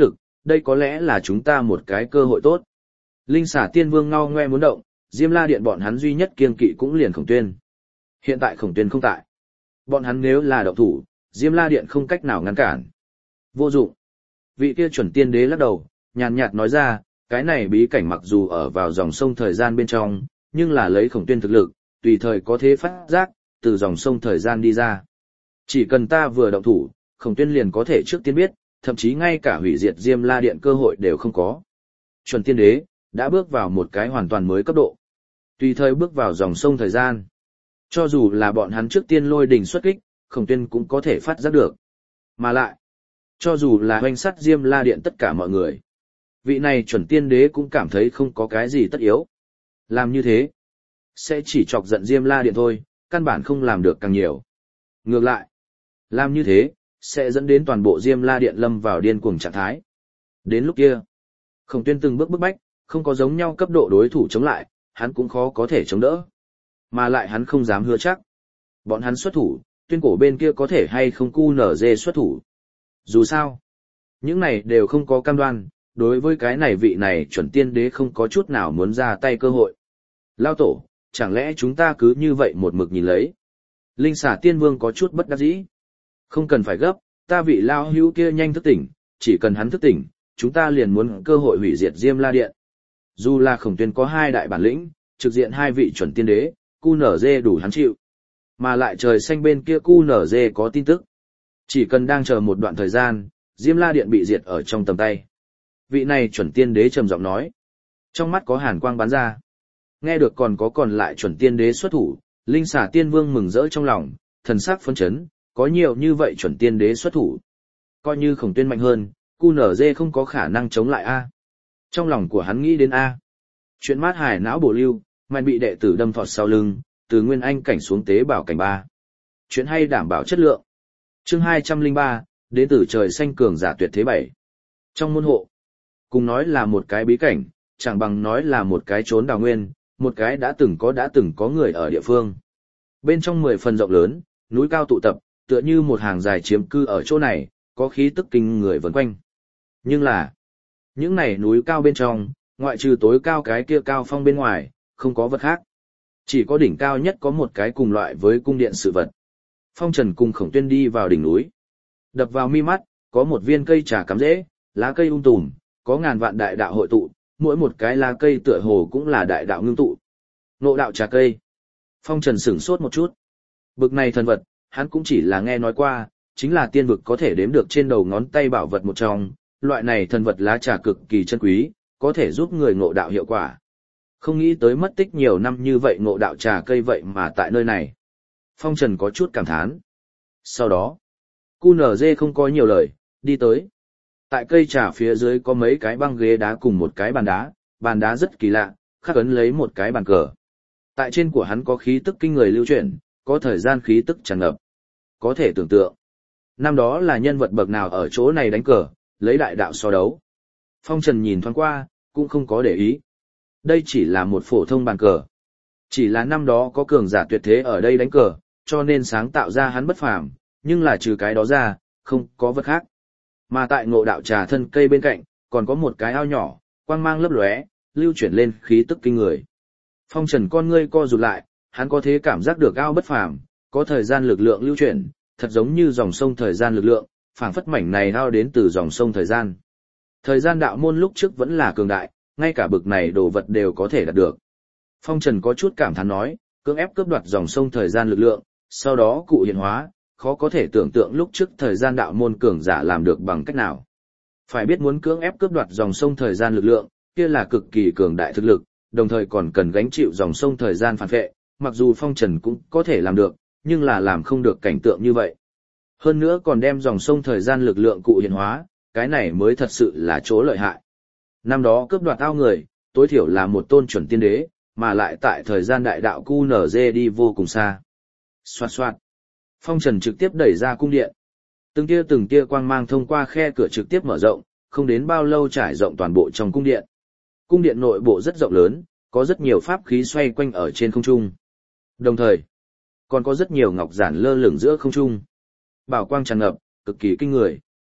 đây có lẽ là chúng ta một cái cơ hội tốt. Linh xà tiên vương ngao ngoe muốn động, Diêm La Điện bọn hắn duy nhất kiêng kỵ cũng liền Khổng Tuyên. Hiện tại Khổng Tuyên không tại. Bọn hắn nếu là động thủ, Diêm La Điện không cách nào ngăn cản. Vô dụng. Vị kia chuẩn tiên đế lắc đầu, nhàn nhạt nói ra, cái này bí cảnh mặc dù ở vào dòng sông thời gian bên trong, nhưng là lấy Khổng Tuyên thực lực, tùy thời có thế phát giác, từ dòng sông thời gian đi ra. Chỉ cần ta vừa động thủ, Khổng Tuyên liền có thể trước tiên biết, thậm chí ngay cả hủy diệt Diêm La Điện cơ hội đều không có. Chuẩn tiên đế đã bước vào một cái hoàn toàn mới cấp độ. Tùy thời bước vào dòng sông thời gian. Cho dù là bọn hắn trước tiên lôi đỉnh xuất kích, Khổng Tuyên cũng có thể phát giác được. Mà lại, cho dù là hoành sát Diêm La Điện tất cả mọi người, vị này chuẩn tiên đế cũng cảm thấy không có cái gì tất yếu. Làm như thế, sẽ chỉ chọc giận Diêm La Điện thôi, căn bản không làm được càng nhiều. Ngược lại, làm như thế, sẽ dẫn đến toàn bộ Diêm La Điện lâm vào điên cuồng trạng thái. Đến lúc kia, Khổng Tuyên từng bước bức bách, không có giống nhau cấp độ đối thủ chống lại, hắn cũng khó có thể chống đỡ. Mà lại hắn không dám hứa chắc. Bọn hắn xuất thủ, Tuyên cổ bên kia có thể hay không cu nở dê xuất thủ. Dù sao, những này đều không có cam đoan, đối với cái này vị này chuẩn tiên đế không có chút nào muốn ra tay cơ hội. Lao tổ, chẳng lẽ chúng ta cứ như vậy một mực nhìn lấy? Linh xà tiên vương có chút bất đắc dĩ. Không cần phải gấp, ta vị lao hữu kia nhanh thức tỉnh, chỉ cần hắn thức tỉnh, chúng ta liền muốn cơ hội hủy diệt Diêm La Điện. Dù là Khổng Tuyên có hai đại bản lĩnh, trực diện hai vị chuẩn tiên đế, cu nở dê đủ hắn chịu. Mà lại trời xanh bên kia cu nở dê có tin tức. Chỉ cần đang chờ một đoạn thời gian, Diêm La Điện bị diệt ở trong tầm tay. Vị này chuẩn tiên đế trầm giọng nói. Trong mắt có hàn quang bắn ra. Nghe được còn có còn lại chuẩn tiên đế xuất thủ, Linh xà tiên vương mừng rỡ trong lòng, thần sắc phấn chấn, có nhiều như vậy chuẩn tiên đế xuất thủ. Coi như Khổng Tuyên mạnh hơn, cu nở dê không có khả năng chống lại A. Trong lòng của hắn nghĩ đến A. Chuyện mát hải não bổ lưu, mạnh bị đệ tử đâm thọt sau lưng, từ nguyên anh cảnh xuống tế bảo cảnh ba. Chuyện hay đảm bảo chất lượng. Chương hai trăm lẻ ba, đến từ trời xanh cường giả tuyệt thế bảy. Trong môn hộ, cùng nói là một cái bí cảnh, chẳng bằng nói là một cái trốn đào nguyên, một cái đã từng có đã từng có người ở địa phương. Bên trong mười phần rộng lớn, núi cao tụ tập, tựa như một hàng dài chiếm cư ở chỗ này, có khí tức kinh người vần quanh. Nhưng là, những này núi cao bên trong, ngoại trừ tối cao cái kia cao phong bên ngoài, không có vật khác. Chỉ có đỉnh cao nhất có một cái cùng loại với cung điện sự vật. Phong Trần cùng Khổng Tuyên đi vào đỉnh núi. Đập vào mi mắt, có một viên cây trà cắm rễ, lá cây um tùm, có ngàn vạn đại đạo hội tụ, mỗi một cái lá cây tựa hồ cũng là đại đạo ngưng tụ. Ngộ đạo trà cây. Phong Trần sửng sốt một chút. Bực này thần vật, hắn cũng chỉ là nghe nói qua, chính là tiên vực có thể đếm được trên đầu ngón tay bảo vật một trong, loại này thần vật lá trà cực kỳ chân quý, có thể giúp người ngộ đạo hiệu quả. Không nghĩ tới mất tích nhiều năm như vậy ngộ đạo trà cây vậy mà tại nơi này. Phong Trần có chút cảm thán. Sau đó, cu nở dê không có nhiều lời, đi tới. Tại cây trà phía dưới có mấy cái băng ghế đá cùng một cái bàn đá, bàn đá rất kỳ lạ, khắc ấn lấy một cái bàn cờ. Tại trên của hắn có khí tức kinh người lưu chuyển, có thời gian khí tức tràn ngập. Có thể tưởng tượng, năm đó là nhân vật bậc nào ở chỗ này đánh cờ, lấy đại đạo so đấu. Phong Trần nhìn thoáng qua, cũng không có để ý. Đây chỉ là một phổ thông bàn cờ. Chỉ là năm đó có cường giả tuyệt thế ở đây đánh cờ, cho nên sáng tạo ra hắn bất phàm, nhưng là trừ cái đó ra, không có vật khác. Mà tại ngộ đạo trà thân cây bên cạnh, còn có một cái ao nhỏ, quang mang lấp lóe, lưu chuyển lên khí tức kinh người. Phong Trần con ngươi co rụt lại, hắn có thế cảm giác được ao bất phàm, có thời gian lực lượng lưu chuyển, thật giống như dòng sông thời gian lực lượng, phảng phất mảnh này ao đến từ dòng sông thời gian. Thời gian đạo môn lúc trước vẫn là cường đại, ngay cả bực này đồ vật đều có thể đạt được. Phong Trần có chút cảm thán nói, cưỡng ép cướp đoạt dòng sông thời gian lực lượng, sau đó cụ hiện hóa, khó có thể tưởng tượng lúc trước thời gian đạo môn cường giả làm được bằng cách nào. Phải biết muốn cưỡng ép cướp đoạt dòng sông thời gian lực lượng, kia là cực kỳ cường đại thực lực, đồng thời còn cần gánh chịu dòng sông thời gian phản vệ, mặc dù Phong Trần cũng có thể làm được, nhưng là làm không được cảnh tượng như vậy. Hơn nữa còn đem dòng sông thời gian lực lượng cụ hiện hóa, cái này mới thật sự là chỗ lợi hại. Năm đó cướp đoạt ao người, tối thiểu là một tôn chuẩn tiên đế, mà lại tại thời gian đại đạo cu nở dê đi vô cùng xa. Xoạt xoạt. Phong Trần trực tiếp đẩy ra cung điện. Từng tia từng tia quang mang thông qua khe cửa trực tiếp mở rộng, không đến bao lâu trải rộng toàn bộ trong cung điện. Cung điện nội bộ rất rộng lớn, có rất nhiều pháp khí xoay quanh ở trên không trung. Đồng thời, còn có rất nhiều ngọc giản lơ lửng giữa không trung. Bảo quang tràn ngập, cực kỳ kinh người.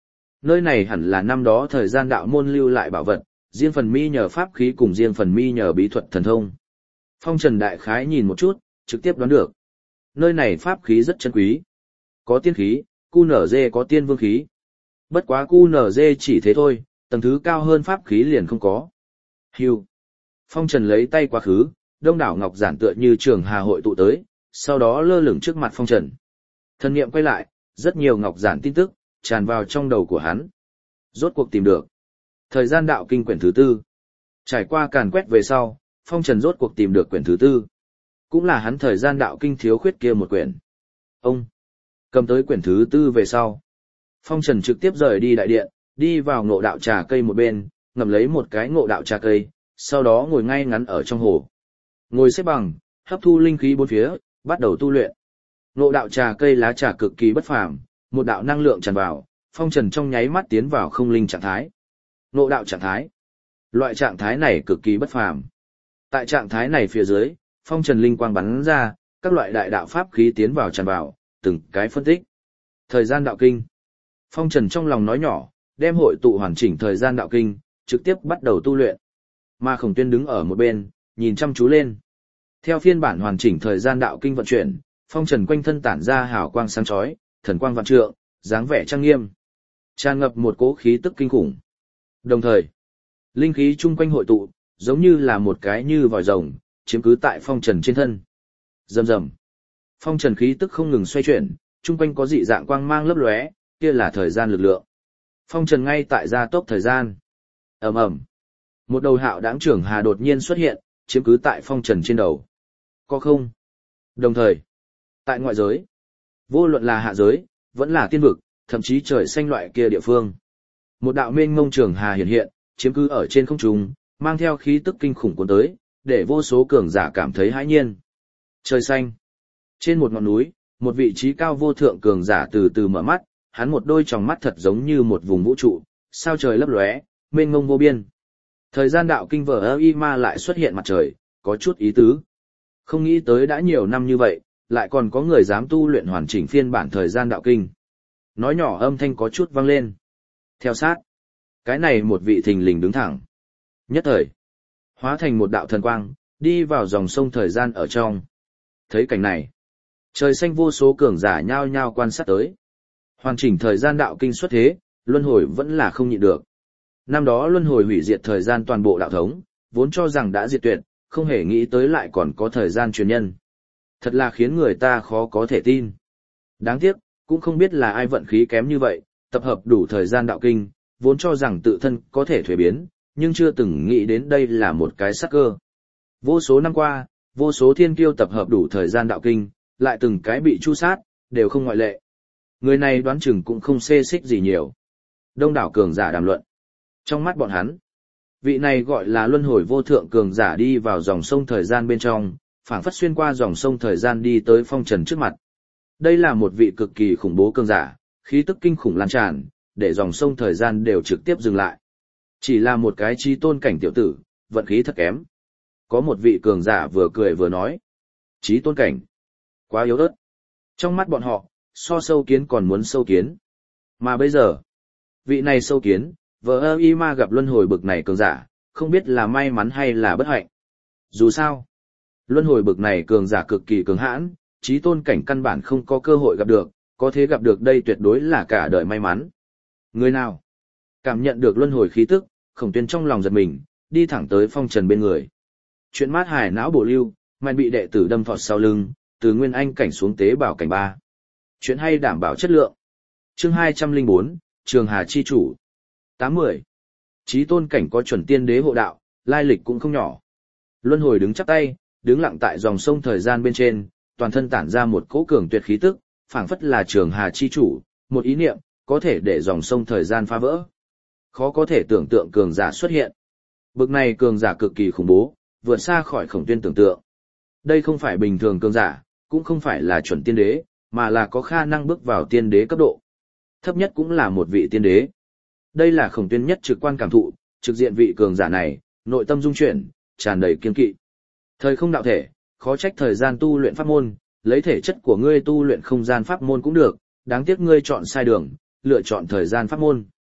Nơi này hẳn là năm đó thời gian đạo môn lưu lại bảo vật, riêng phần mi nhờ pháp khí cùng riêng phần mi nhờ bí thuật thần thông. Phong Trần đại khái nhìn một chút, trực tiếp đoán được. Nơi này pháp khí rất chân quý. Có tiên khí, cu nở dê có tiên vương khí. Bất quá cu nở dê chỉ thế thôi, tầng thứ cao hơn pháp khí liền không có. Hưu. Phong Trần lấy tay quá khứ, đông đảo ngọc giản tựa như trường hà hội tụ tới, sau đó lơ lửng trước mặt Phong Trần. Thần niệm quay lại, rất nhiều ngọc giản tin tức, tràn vào trong đầu của hắn. Rốt cuộc tìm được. Thời gian đạo kinh quyển thứ tư. Trải qua càn quét về sau, Phong Trần rốt cuộc tìm được quyển thứ tư. Cũng là hắn thời gian đạo kinh thiếu khuyết kia một quyển. Ông cầm tới quyển thứ tư về sau. Phong Trần trực tiếp rời đi đại điện, đi vào ngộ đạo trà cây một bên, ngậm lấy một cái ngộ đạo trà cây, sau đó ngồi ngay ngắn ở trong hồ. Ngồi xếp bằng, hấp thu linh khí bốn phía, bắt đầu tu luyện. Ngộ đạo trà cây lá trà cực kỳ bất phàm, một đạo năng lượng tràn vào, Phong Trần trong nháy mắt tiến vào không linh trạng thái. Ngộ đạo trạng thái. Loại trạng thái này cực kỳ bất phàm. Tại trạng thái này phía dưới, Phong Trần linh quang bắn ra, các loại đại đạo pháp khí tiến vào tràn vào, từng cái phân tích. Thời gian đạo kinh. Phong Trần trong lòng nói nhỏ, đem hội tụ hoàn chỉnh thời gian đạo kinh, trực tiếp bắt đầu tu luyện. Mà Khổng Tuyên đứng ở một bên, nhìn chăm chú lên. Theo phiên bản hoàn chỉnh thời gian đạo kinh vận chuyển, Phong Trần quanh thân tản ra hào quang sáng chói, thần quang vạn trượng, dáng vẻ trang nghiêm, tràn ngập một cỗ khí tức kinh khủng. Đồng thời, linh khí chung quanh hội tụ, giống như là một cái như vòi rồng, chiếm cứ tại Phong Trần trên thân. Rầm rầm. Phong Trần khí tức không ngừng xoay chuyển, chung quanh có dị dạng quang mang lấp lóe, kia là thời gian lực lượng. Phong Trần ngay tại gia tốc thời gian. Ầm ầm. Một đầu hạo đãng trưởng hà đột nhiên xuất hiện, chiếm cứ tại Phong Trần trên đầu. Có không? Đồng thời, tại ngoại giới, vô luận là hạ giới, vẫn là tiên vực, thậm chí trời xanh loại kia địa phương. Một đạo mênh mông trường hà hiện hiện, chiếm cứ ở trên không trung, mang theo khí tức kinh khủng cuốn tới, để vô số cường giả cảm thấy hãi nhiên. Trời xanh. Trên một ngọn núi, một vị trí cao vô thượng cường giả từ từ mở mắt, hắn một đôi tròng mắt thật giống như một vùng vũ trụ, sao trời lấp lóe, mênh mông vô biên. Thời gian đạo kinh vở y ma lại xuất hiện mặt trời, có chút ý tứ. Không nghĩ tới đã nhiều năm như vậy, lại còn có người dám tu luyện hoàn chỉnh phiên bản thời gian đạo kinh. Nói nhỏ âm thanh có chút vang lên. Theo sát, cái này một vị thình lình đứng thẳng. Nhất thời, hóa thành một đạo thần quang, đi vào dòng sông thời gian ở trong. Thấy cảnh này, trời xanh vô số cường giả nhao nhao quan sát tới. Hoàn chỉnh thời gian đạo kinh xuất thế, luân hồi vẫn là không nhịn được. Năm đó luân hồi hủy diệt thời gian toàn bộ đạo thống, vốn cho rằng đã diệt tuyệt, không hề nghĩ tới lại còn có thời gian truyền nhân. Thật là khiến người ta khó có thể tin. Đáng tiếc, cũng không biết là ai vận khí kém như vậy, tập hợp đủ thời gian đạo kinh, vốn cho rằng tự thân có thể thuế biến, nhưng chưa từng nghĩ đến đây là một cái sắc cơ. Vô số năm qua, vô số thiên kiêu tập hợp đủ thời gian đạo kinh, lại từng cái bị chu sát, đều không ngoại lệ. Người này đoán chừng cũng không xê xích gì nhiều. Đông đảo cường giả đàm luận. Trong mắt bọn hắn, vị này gọi là luân hồi vô thượng cường giả đi vào dòng sông thời gian bên trong, phảng phất xuyên qua dòng sông thời gian đi tới Phong Trần trước mặt. Đây là một vị cực kỳ khủng bố cường giả, khí tức kinh khủng lan tràn, để dòng sông thời gian đều trực tiếp dừng lại. Chỉ là một cái trí tôn cảnh tiểu tử, vận khí thật kém. Có một vị cường giả vừa cười vừa nói. Trí tôn cảnh. Quá yếu ớt. Trong mắt bọn họ, so sâu kiến còn muốn sâu kiến. Mà bây giờ, vị này sâu kiến, vợ y ma gặp luân hồi bực này cường giả, không biết là may mắn hay là bất hạnh. Dù sao, luân hồi bực này cường giả cực kỳ cường hãn, trí tôn cảnh căn bản không có cơ hội gặp được, có thể gặp được đây tuyệt đối là cả đời may mắn. Người nào cảm nhận được luân hồi khí tức, Khổng Tuyên trong lòng giật mình, đi thẳng tới Phong Trần bên người. Chuyện mát hải não bổ lưu, mạnh bị đệ tử đâm thọt sau lưng, từ nguyên anh cảnh xuống tế bảo cảnh ba. Chuyện hay đảm bảo chất lượng. Chương hai trăm lẻ bốn, Trường Hà chi chủ. tám mươi. Chí tôn cảnh có chuẩn tiên đế hộ đạo, lai lịch cũng không nhỏ. Luân hồi đứng chắp tay, đứng lặng tại dòng sông thời gian bên trên, toàn thân tản ra một cỗ cường tuyệt khí tức, phảng phất là Trường Hà chi chủ, một ý niệm có thể để dòng sông thời gian phá vỡ. Khó có thể tưởng tượng cường giả xuất hiện. Bực này cường giả cực kỳ khủng bố, vượt xa khỏi Khổng Tuyên tưởng tượng. Đây không phải bình thường cường giả, cũng không phải là chuẩn tiên đế, mà là có khả năng bước vào tiên đế cấp độ. Thấp nhất cũng là một vị tiên đế. Đây là Khổng Tuyên nhất trực quan cảm thụ, trực diện vị cường giả này, nội tâm dung chuyển, tràn đầy kiên kỵ. Thời không đạo thể, khó trách thời gian tu luyện pháp môn, lấy thể chất của ngươi tu luyện không gian pháp môn cũng được, đáng tiếc ngươi chọn sai đường, lựa chọn thời gian pháp môn.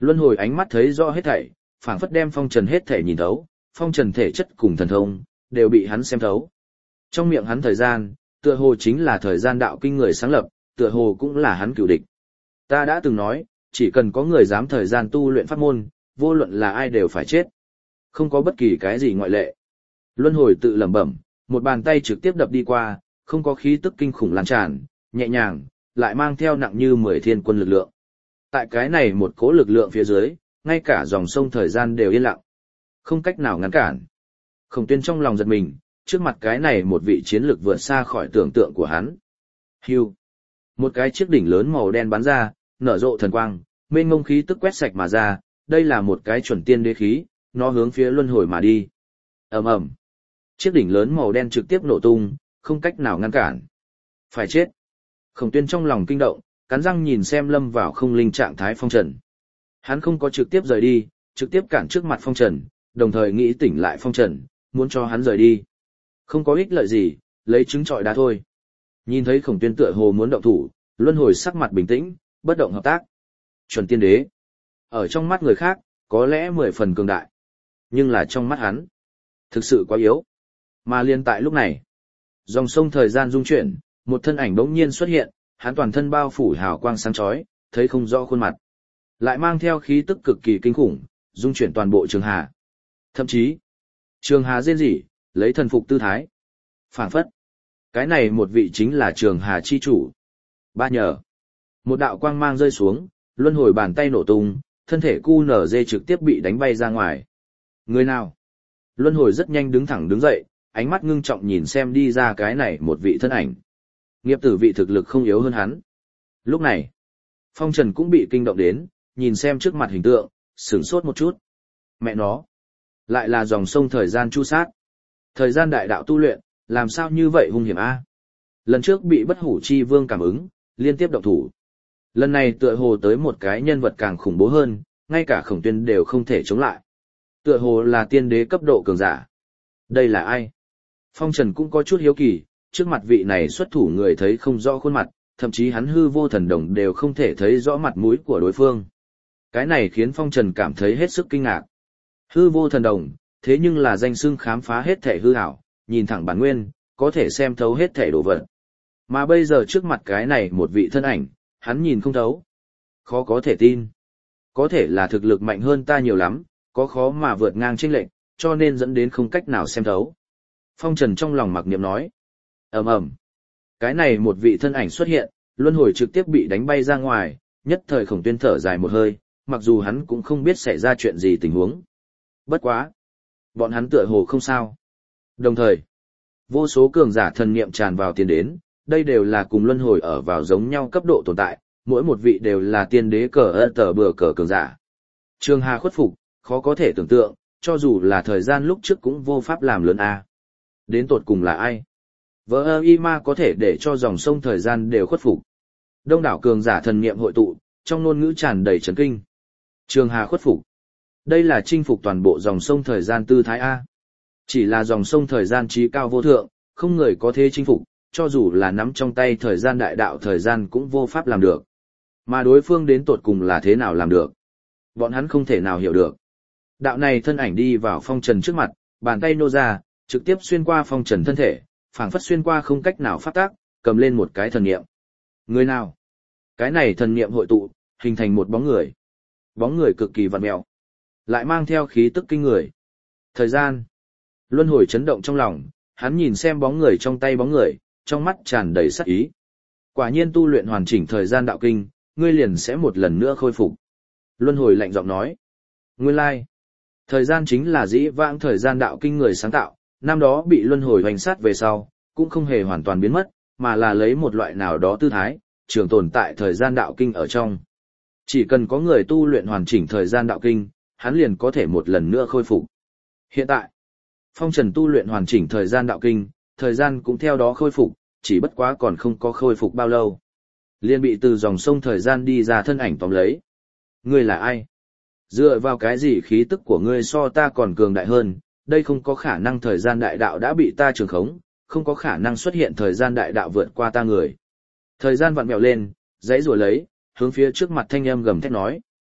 Luân hồi ánh mắt thấy rõ hết thảy, phảng phất đem phong trần hết thảy nhìn thấu, phong trần thể chất cùng thần thông, đều bị hắn xem thấu. Trong miệng hắn thời gian, tựa hồ chính là thời gian đạo kinh người sáng lập, tựa hồ cũng là hắn cửu địch. Ta đã từng nói, chỉ cần có người dám thời gian tu luyện pháp môn, vô luận là ai đều phải chết. Không có bất kỳ cái gì ngoại lệ. Luân hồi tự lẩm bẩm, một bàn tay trực tiếp đập đi qua, không có khí tức kinh khủng lan tràn, nhẹ nhàng, lại mang theo nặng như mười thiên quân lực lượng. Tại cái này một cỗ lực lượng phía dưới, ngay cả dòng sông thời gian đều yên lặng. Không cách nào ngăn cản. Khổng Tuyên trong lòng giật mình, trước mặt cái này một vị chiến lược vượt xa khỏi tưởng tượng của hắn. Hưu. Một cái chiếc đỉnh lớn màu đen bắn ra, nở rộ thần quang, mênh mông khí tức quét sạch mà ra, đây là một cái chuẩn tiên đế khí, nó hướng phía luân hồi mà đi. Ầm ầm. Chiếc đỉnh lớn màu đen trực tiếp nổ tung, không cách nào ngăn cản. Phải chết. Khổng Tuyên trong lòng kinh động, cắn răng nhìn xem lâm vào không linh trạng thái phong trần. Hắn không có trực tiếp rời đi, trực tiếp cản trước mặt phong trần, đồng thời nghĩ tỉnh lại phong trần, muốn cho hắn rời đi. Không có ích lợi gì, lấy trứng trọi đá thôi. Nhìn thấy Khổng Tuyên tựa hồ muốn động thủ, luân hồi sắc mặt bình tĩnh, bất động hợp tác. Chuẩn tiên đế. Ở trong mắt người khác, có lẽ mười phần cường đại. Nhưng là trong mắt hắn, thực sự quá yếu. Mà liên tại lúc này, dòng sông thời gian rung chuyển, một thân ảnh bỗng nhiên xuất hiện, hắn toàn thân bao phủ hào quang sáng chói, thấy không rõ khuôn mặt. Lại mang theo khí tức cực kỳ kinh khủng, rung chuyển toàn bộ Trường Hà. Thậm chí, Trường Hà rên rỉ, lấy thần phục tư thái. Phảng phất, cái này một vị chính là Trường Hà chi chủ. Ba nhờ. Một đạo quang mang rơi xuống, luân hồi bàn tay nổ tung, thân thể cu nở dê trực tiếp bị đánh bay ra ngoài. Người nào? Luân hồi rất nhanh đứng thẳng đứng dậy, ánh mắt ngưng trọng nhìn xem đi ra cái này một vị thân ảnh. Nghiệp tử vị thực lực không yếu hơn hắn. Lúc này, phong trần cũng bị kinh động đến, nhìn xem trước mặt hình tượng, sửng sốt một chút. Mẹ nó, lại là dòng sông thời gian chu sát. Thời gian đại đạo tu luyện, làm sao như vậy hung hiểm a? Lần trước bị bất hủ chi vương cảm ứng, liên tiếp động thủ. Lần này tựa hồ tới một cái nhân vật càng khủng bố hơn, ngay cả Khổng Tuyên đều không thể chống lại. Tựa hồ là tiên đế cấp độ cường giả. Đây là ai? Phong Trần cũng có chút hiếu kỳ, trước mặt vị này xuất thủ người thấy không rõ khuôn mặt, thậm chí hắn hư vô thần đồng đều không thể thấy rõ mặt mũi của đối phương. Cái này khiến Phong Trần cảm thấy hết sức kinh ngạc. Hư vô thần đồng, thế nhưng là danh xưng khám phá hết thể hư ảo, nhìn thẳng bản nguyên, có thể xem thấu hết thể đồ vật. Mà bây giờ trước mặt cái này một vị thân ảnh, hắn nhìn không thấu. Khó có thể tin. Có thể là thực lực mạnh hơn ta nhiều lắm, có khó mà vượt ngang chênh lệch, cho nên dẫn đến không cách nào xem thấu. Phong Trần trong lòng mặc niệm nói. Ầm ầm. Cái này một vị thân ảnh xuất hiện, luân hồi trực tiếp bị đánh bay ra ngoài, nhất thời Khổng Tuyên thở dài một hơi, mặc dù hắn cũng không biết xảy ra chuyện gì tình huống. Bất quá. Bọn hắn tựa hồ không sao. Đồng thời, vô số cường giả thần niệm tràn vào tiến đến, đây đều là cùng luân hồi ở vào giống nhau cấp độ tồn tại, mỗi một vị đều là tiên đế cờ ơ tờ bừa cờ cường giả. Trường Hà khuất phục, khó có thể tưởng tượng, cho dù là thời gian lúc trước cũng vô pháp làm lớn a. Đến tột cùng là ai? Vỡ ơ y ma có thể để cho dòng sông thời gian đều khuất phục. Đông đảo cường giả thần niệm hội tụ, trong ngôn ngữ tràn đầy chấn kinh. Trường Hà khuất phục. Đây là chinh phục toàn bộ dòng sông thời gian tư thái A. Chỉ là dòng sông thời gian trí cao vô thượng, không người có thể chinh phục, cho dù là nắm trong tay thời gian đại đạo thời gian cũng vô pháp làm được. Mà đối phương đến tột cùng là thế nào làm được? Bọn hắn không thể nào hiểu được. Đạo này thân ảnh đi vào Phong Trần trước mặt, bàn tay nô ra, trực tiếp xuyên qua Phong Trần thân thể, phảng phất xuyên qua không cách nào phát tác, cầm lên một cái thần niệm. Người nào? Cái này thần niệm hội tụ, hình thành một bóng người. Bóng người cực kỳ vặn mèo, lại mang theo khí tức kinh người. Thời gian. Luân hồi chấn động trong lòng, hắn nhìn xem bóng người trong tay bóng người, trong mắt tràn đầy sắc ý. Quả nhiên tu luyện hoàn chỉnh thời gian đạo kinh, ngươi liền sẽ một lần nữa khôi phục. Luân hồi lạnh giọng nói. Nguyên lai. Thời gian chính là dĩ vãng thời gian đạo kinh người sáng tạo, năm đó bị luân hồi hoành sát về sau, cũng không hề hoàn toàn biến mất, mà là lấy một loại nào đó tư thái, trường tồn tại thời gian đạo kinh ở trong. Chỉ cần có người tu luyện hoàn chỉnh thời gian đạo kinh, hắn liền có thể một lần nữa khôi phục. Hiện tại, Phong Trần tu luyện hoàn chỉnh thời gian đạo kinh, thời gian cũng theo đó khôi phục, chỉ bất quá còn không có khôi phục bao lâu. Liền bị từ dòng sông thời gian đi ra thân ảnh tóm lấy. Ngươi là ai? Dựa vào cái gì khí tức của ngươi so ta còn cường đại hơn, đây không có khả năng thời gian đại đạo đã bị ta trường khống, không có khả năng xuất hiện thời gian đại đạo vượt qua ta người. Thời gian vặn mèo lên, dãy rùa lấy, hướng phía trước mặt thanh âm gầm thét nói.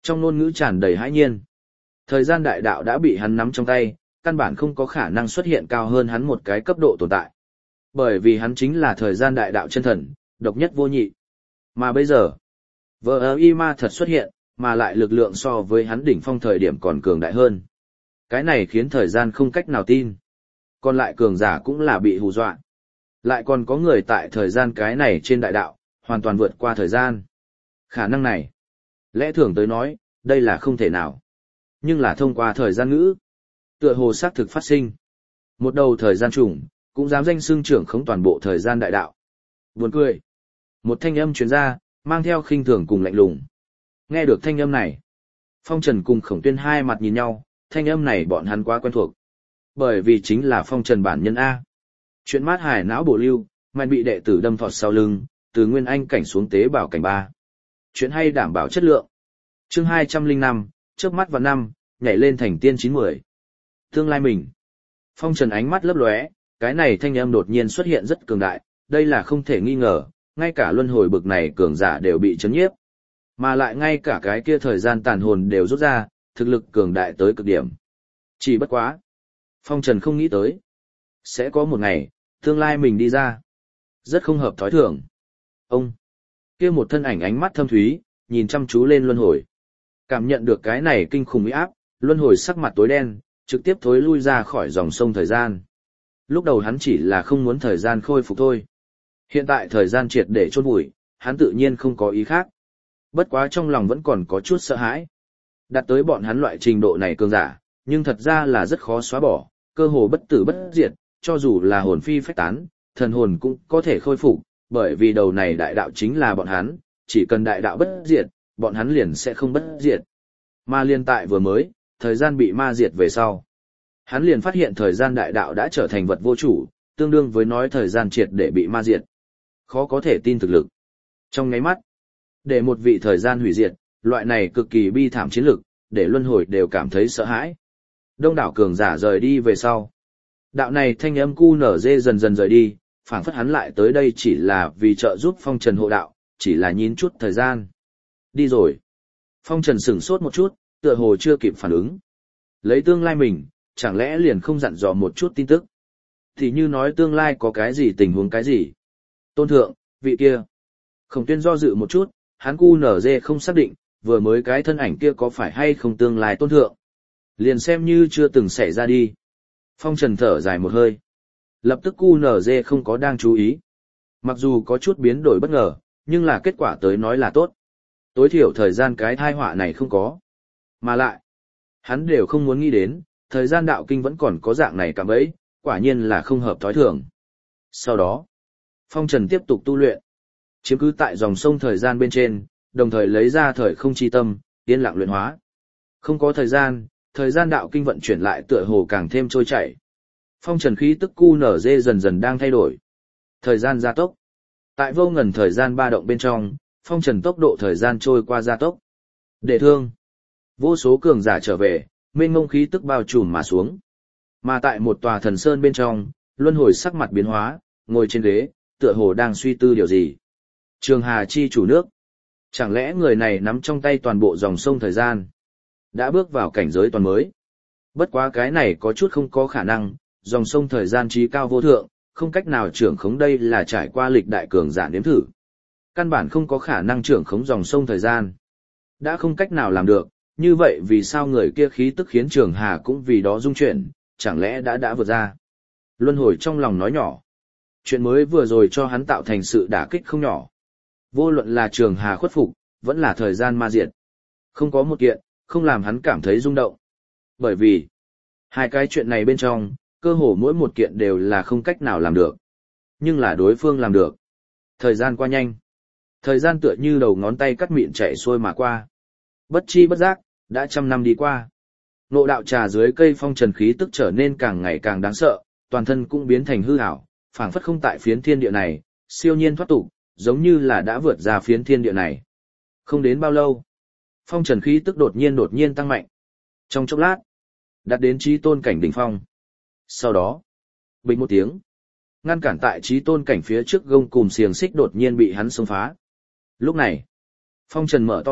Trong ngôn ngữ tràn đầy hãi nhiên. Thời gian đại đạo đã bị hắn nắm trong tay, căn bản không có khả năng xuất hiện cao hơn hắn một cái cấp độ tồn tại. Bởi vì hắn chính là thời gian đại đạo chân thần, độc nhất vô nhị. Mà bây giờ, vờ ơ y ma thật xuất hiện, mà lại lực lượng so với hắn đỉnh phong thời điểm còn cường đại hơn. Cái này khiến thời gian không cách nào tin. Còn lại cường giả cũng là bị hù dọa. Lại còn có người tại thời gian cái này trên đại đạo, hoàn toàn vượt qua thời gian. Khả năng này, lẽ thường tới nói, đây là không thể nào. Nhưng là thông qua thời gian ngữ, tựa hồ xác thực phát sinh. Một đầu thời gian trùng, cũng dám danh xưng trưởng khống toàn bộ thời gian đại đạo. Buồn cười. Một thanh âm truyền ra, mang theo khinh thường cùng lạnh lùng. Nghe được thanh âm này, Phong Trần cùng Khổng Tuyên hai mặt nhìn nhau, thanh âm này bọn hắn quá quen thuộc. Bởi vì chính là Phong Trần bản nhân A. Chuyện mát hải não bổ lưu, mạnh bị đệ tử đâm thọt sau lưng, từ nguyên anh cảnh xuống tế bảo cảnh ba. Chuyện hay đảm bảo chất lượng. Chương hai trăm lẻ năm, trước mắt vào năm, nhảy lên thành tiên chín mười. Tương lai mình. Phong Trần ánh mắt lấp lóe, cái này thanh âm đột nhiên xuất hiện rất cường đại, đây là không thể nghi ngờ, ngay cả luân hồi bực này cường giả đều bị chấn nhiếp. Mà lại ngay cả cái kia thời gian tàn hồn đều rút ra, thực lực cường đại tới cực điểm. Chỉ bất quá. Phong Trần không nghĩ tới. Sẽ có một ngày, tương lai mình đi ra. Rất không hợp thói thường. Ông. Kia một thân ảnh ánh mắt thâm thúy, nhìn chăm chú lên luân hồi. Cảm nhận được cái này kinh khủng uy áp, luân hồi sắc mặt tối đen, trực tiếp thối lui ra khỏi dòng sông thời gian. Lúc đầu hắn chỉ là không muốn thời gian khôi phục thôi. Hiện tại thời gian triệt để chôn vùi, hắn tự nhiên không có ý khác. Bất quá trong lòng vẫn còn có chút sợ hãi. Đạt tới bọn hắn loại trình độ này cường giả, nhưng thật ra là rất khó xóa bỏ, cơ hồ bất tử bất diệt, cho dù là hồn phi phách tán, thần hồn cũng có thể khôi phục, bởi vì đầu này đại đạo chính là bọn hắn, chỉ cần đại đạo bất diệt, bọn hắn liền sẽ không bất diệt. Mà liên tại vừa mới, thời gian bị ma diệt về sau. Hắn liền phát hiện thời gian đại đạo đã trở thành vật vô chủ, tương đương với nói thời gian triệt để bị ma diệt. Khó có thể tin thực lực. Trong nháy mắt, để một vị thời gian hủy diệt, loại này cực kỳ bi thảm chiến lực, để luân hồi đều cảm thấy sợ hãi. Đông đảo cường giả rời đi về sau. Đạo này thanh âm cu nở dê dần dần rời đi, phảng phất hắn lại tới đây chỉ là vì trợ giúp Phong Trần hộ đạo, chỉ là nhín chút thời gian. Đi rồi. Phong Trần sửng sốt một chút, tựa hồ chưa kịp phản ứng. Lấy tương lai mình, chẳng lẽ liền không dặn dò một chút tin tức. Thì như nói tương lai có cái gì tình huống cái gì. Tôn thượng, vị kia. Khổng Tuyên do dự một chút, hắn cu nở dê không xác định, vừa mới cái thân ảnh kia có phải hay không tương lai tôn thượng. Liền xem như chưa từng xảy ra đi. Phong Trần thở dài một hơi. Lập tức cu nở dê không có đang chú ý. Mặc dù có chút biến đổi bất ngờ, nhưng là kết quả tới nói là tốt. Tối thiểu thời gian cái thai họa này không có. Mà lại, hắn đều không muốn nghĩ đến, thời gian đạo kinh vẫn còn có dạng này cảm ấy, quả nhiên là không hợp thói thường. Sau đó, Phong Trần tiếp tục tu luyện. Chiếm cứ tại dòng sông thời gian bên trên, đồng thời lấy ra thời không chi tâm, yên lặng luyện hóa. Không có thời gian, thời gian đạo kinh vận chuyển lại tựa hồ càng thêm trôi chảy. Phong Trần khí tức cu nở dê dần dần đang thay đổi. Thời gian gia tốc. Tại vô ngần thời gian ba động bên trong, Phong Trần tốc độ thời gian trôi qua gia tốc. Để thương. Vô số cường giả trở về, mênh mông khí tức bao trùm mà xuống. Mà tại một tòa thần sơn bên trong, luân hồi sắc mặt biến hóa, ngồi trên ghế, tựa hồ đang suy tư điều gì. Trường Hà chi chủ nước. Chẳng lẽ người này nắm trong tay toàn bộ dòng sông thời gian, đã bước vào cảnh giới toàn mới. Bất quá cái này có chút không có khả năng, dòng sông thời gian trí cao vô thượng, không cách nào trưởng khống, đây là trải qua lịch đại cường giả nếm thử. Căn bản không có khả năng trưởng khống dòng sông thời gian. Đã không cách nào làm được, như vậy vì sao người kia khí tức khiến Trường Hà cũng vì đó rung chuyển, chẳng lẽ đã đã vượt ra. Luân hồi trong lòng nói nhỏ. Chuyện mới vừa rồi cho hắn tạo thành sự đả kích không nhỏ. Vô luận là Trường Hà khuất phục, vẫn là thời gian ma diệt. Không có một kiện, không làm hắn cảm thấy rung động. Bởi vì, hai cái chuyện này bên trong, cơ hồ mỗi một kiện đều là không cách nào làm được. Nhưng là đối phương làm được. Thời gian qua nhanh. Thời gian tựa như đầu ngón tay cắt mịn chạy xuôi mà qua. Bất chi bất giác, đã trăm năm đi qua. Ngộ đạo trà dưới cây phong trần khí tức trở nên càng ngày càng đáng sợ, toàn thân cũng biến thành hư ảo, phảng phất không tại phiến thiên địa này, siêu nhiên thoát tục, giống như là đã vượt ra phiến thiên địa này. Không đến bao lâu, phong trần khí tức đột nhiên đột nhiên tăng mạnh. Trong chốc lát, đạt đến chí tôn cảnh đỉnh phong. Sau đó, bình một tiếng, ngăn cản tại chí tôn cảnh phía trước gông cùm xiềng xích đột nhiên bị hắn xông phá. Lúc này, phong trần mở to mắt,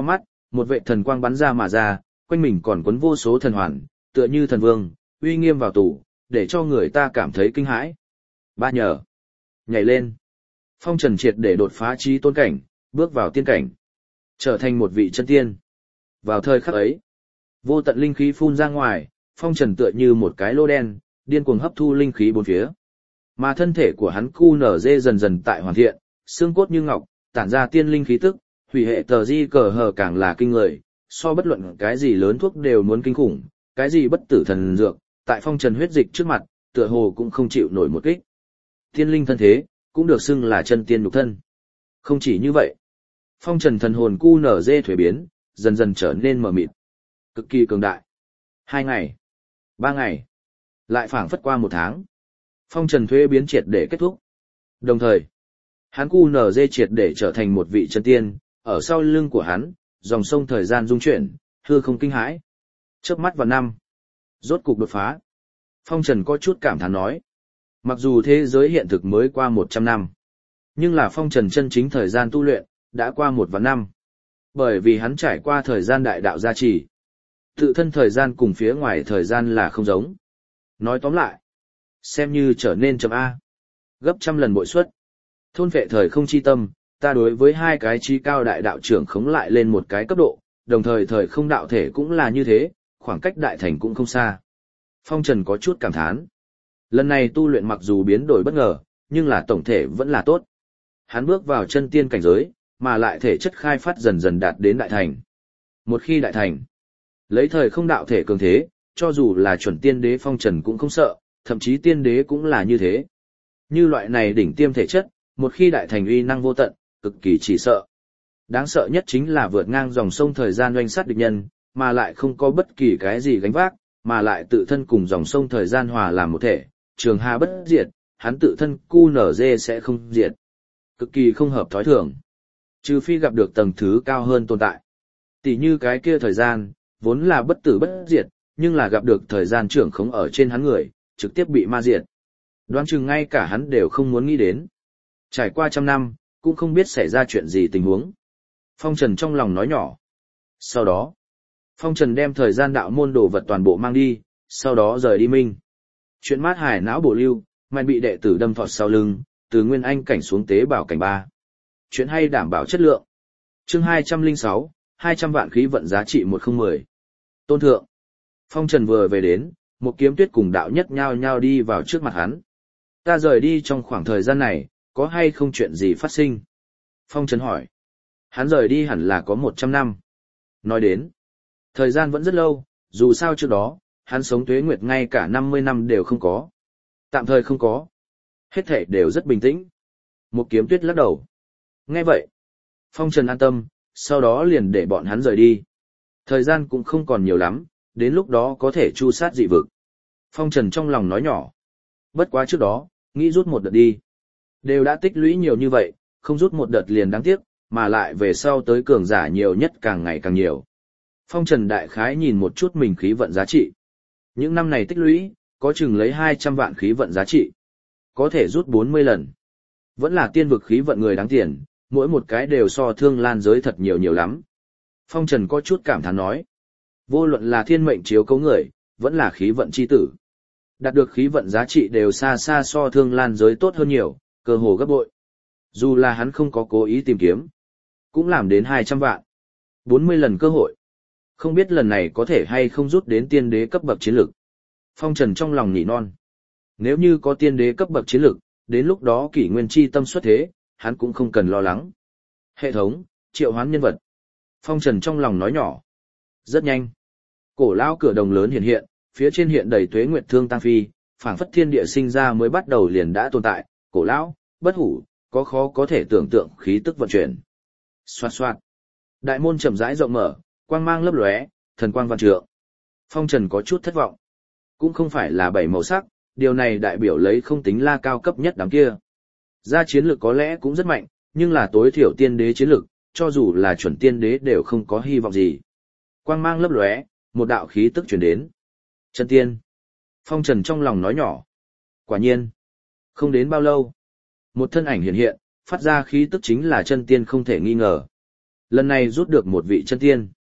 một vệ thần quang bắn ra mà ra, quanh mình còn quấn vô số thần hoàn, tựa như thần vương, uy nghiêm vào tủ, để cho người ta cảm thấy kinh hãi. Ba nhờ. Nhảy lên. Phong Trần triệt để đột phá trí tôn cảnh, bước vào tiên cảnh. Trở thành một vị chân tiên. Vào thời khắc ấy, vô tận linh khí phun ra ngoài, Phong Trần tựa như một cái lô đen, điên cuồng hấp thu linh khí bốn phía. Mà thân thể của hắn cu nở dê dần dần tại hoàn thiện, xương cốt như ngọc, tản ra tiên linh khí tức, hủy hệ tờ di cờ hờ càng là kinh người, so bất luận cái gì lớn thuốc đều muốn kinh khủng, cái gì bất tử thần dược, tại Phong Trần huyết dịch trước mặt, tựa hồ cũng không chịu nổi một kích. Tiên linh thân thế, cũng được xưng là chân tiên nhục thân. Không chỉ như vậy, Phong Trần thần hồn cu nở dê thuế biến, dần dần trở nên mờ mịt, cực kỳ cường đại. Hai ngày, ba ngày, lại phảng phất qua một tháng. Phong Trần thuế biến triệt để kết thúc. Đồng thời, hắn cu nở dê triệt để trở thành một vị chân tiên, ở sau lưng của hắn, dòng sông thời gian dung chuyển, hư không kinh hãi. Chớp mắt vào năm, rốt cục đột phá. Phong Trần có chút cảm thán nói. Mặc dù thế giới hiện thực mới qua một trăm năm, nhưng là Phong Trần chân chính thời gian tu luyện, đã qua một vạn năm. Bởi vì hắn trải qua thời gian đại đạo gia trì. Tự thân thời gian cùng phía ngoài thời gian là không giống. Nói tóm lại, xem như trở nên chấm A. Gấp trăm lần bội suất. Thôn vệ thời không chi tâm, ta đối với hai cái chi cao đại đạo trưởng khống lại lên một cái cấp độ, đồng thời thời không đạo thể cũng là như thế, khoảng cách đại thành cũng không xa. Phong Trần có chút cảm thán. Lần này tu luyện mặc dù biến đổi bất ngờ, nhưng là tổng thể vẫn là tốt. Hắn bước vào chân tiên cảnh giới, mà lại thể chất khai phát dần dần đạt đến đại thành. Một khi đại thành, lấy thời không đạo thể cường thế, cho dù là chuẩn tiên đế Phong Trần cũng không sợ, thậm chí tiên đế cũng là như thế. Như loại này đỉnh tiêm thể chất, một khi đại thành uy năng vô tận, cực kỳ chỉ sợ. Đáng sợ nhất chính là vượt ngang dòng sông thời gian oanh sát địch nhân, mà lại không có bất kỳ cái gì gánh vác, mà lại tự thân cùng dòng sông thời gian hòa làm một thể, trường hà bất diệt, hắn tự thân cu nở dê sẽ không diệt. Cực kỳ không hợp thói thường. Trừ phi gặp được tầng thứ cao hơn tồn tại. Tỷ như cái kia thời gian, vốn là bất tử bất diệt, nhưng là gặp được thời gian trưởng khống ở trên hắn người, trực tiếp bị ma diệt. Đoán chừng ngay cả hắn đều không muốn nghĩ đến. Trải qua trăm năm, cũng không biết xảy ra chuyện gì tình huống. Phong Trần trong lòng nói nhỏ. Sau đó, Phong Trần đem thời gian đạo môn đồ vật toàn bộ mang đi, sau đó rời đi Minh. Chuyện mát hải não bổ lưu, mạnh bị đệ tử đâm thọt sau lưng, từ nguyên anh cảnh xuống tế bảo cảnh ba. Chuyện hay đảm bảo chất lượng. Chương hai trăm lẻ sáu, hai trăm vạn khí vận giá trị một không một không. Tôn thượng. Phong Trần vừa về đến, một kiếm tuyết cùng đạo nhất nhao nhao đi vào trước mặt hắn. Ta rời đi trong khoảng thời gian này, có hay không chuyện gì phát sinh? Phong Trần hỏi. Hắn rời đi hẳn là có một trăm năm. Nói đến, thời gian vẫn rất lâu, dù sao trước đó, hắn sống tuế nguyệt ngay cả năm mươi năm đều không có. Tạm thời không có. Hết thảy đều rất bình tĩnh. Một kiếm tuyết lắc đầu. Nghe vậy, Phong Trần an tâm, sau đó liền để bọn hắn rời đi. Thời gian cũng không còn nhiều lắm, đến lúc đó có thể chu sát dị vực. Phong Trần trong lòng nói nhỏ. Bất quá trước đó, nghĩ rút một đợt đi. Đều đã tích lũy nhiều như vậy, không rút một đợt liền đáng tiếc, mà lại về sau tới cường giả nhiều nhất càng ngày càng nhiều. Phong Trần đại khái nhìn một chút mình khí vận giá trị. Những năm này tích lũy, có chừng lấy hai trăm vạn khí vận giá trị. Có thể rút bốn mươi lần. Vẫn là tiên vực khí vận người đáng tiền, mỗi một cái đều so thương lan giới thật nhiều nhiều lắm. Phong Trần có chút cảm thán nói. Vô luận là thiên mệnh chiếu cấu người, vẫn là khí vận chi tử. Đạt được khí vận giá trị đều xa xa so thương lan giới tốt hơn nhiều, cơ hồ gấp bội. Dù là hắn không có cố ý tìm kiếm, cũng làm đến hai trăm vạn. bốn mươi lần cơ hội. Không biết lần này có thể hay không rút đến tiên đế cấp bậc chiến lực. Phong Trần trong lòng nhỉ non. Nếu như có tiên đế cấp bậc chiến lực, đến lúc đó kỷ nguyên chi tâm xuất thế, hắn cũng không cần lo lắng. Hệ thống, triệu hoán nhân vật. Phong Trần trong lòng nói nhỏ. Rất nhanh. Cổ lão cửa đồng lớn hiện hiện, phía trên hiện đầy tuế nguyệt thương tăng phi, phảng phất thiên địa sinh ra mới bắt đầu liền đã tồn tại, cổ lão, bất hủ, có khó có thể tưởng tượng khí tức vận chuyển. Xoạt xoạt. Đại môn chậm rãi rộng mở, quang mang lấp lóe, thần quang vạn trượng. Phong Trần có chút thất vọng. Cũng không phải là bảy màu sắc, điều này đại biểu lấy không tính la cao cấp nhất đám kia. Ra chiến lược có lẽ cũng rất mạnh, nhưng là tối thiểu tiên đế chiến lược, cho dù là chuẩn tiên đế đều không có hy vọng gì. Quang mang lấp lóe, một đạo khí tức truyền đến. Chân tiên. Phong Trần trong lòng nói nhỏ. Quả nhiên. Không đến bao lâu. Một thân ảnh hiện hiện, phát ra khí tức chính là chân tiên không thể nghi ngờ. Lần này rút được một vị chân tiên.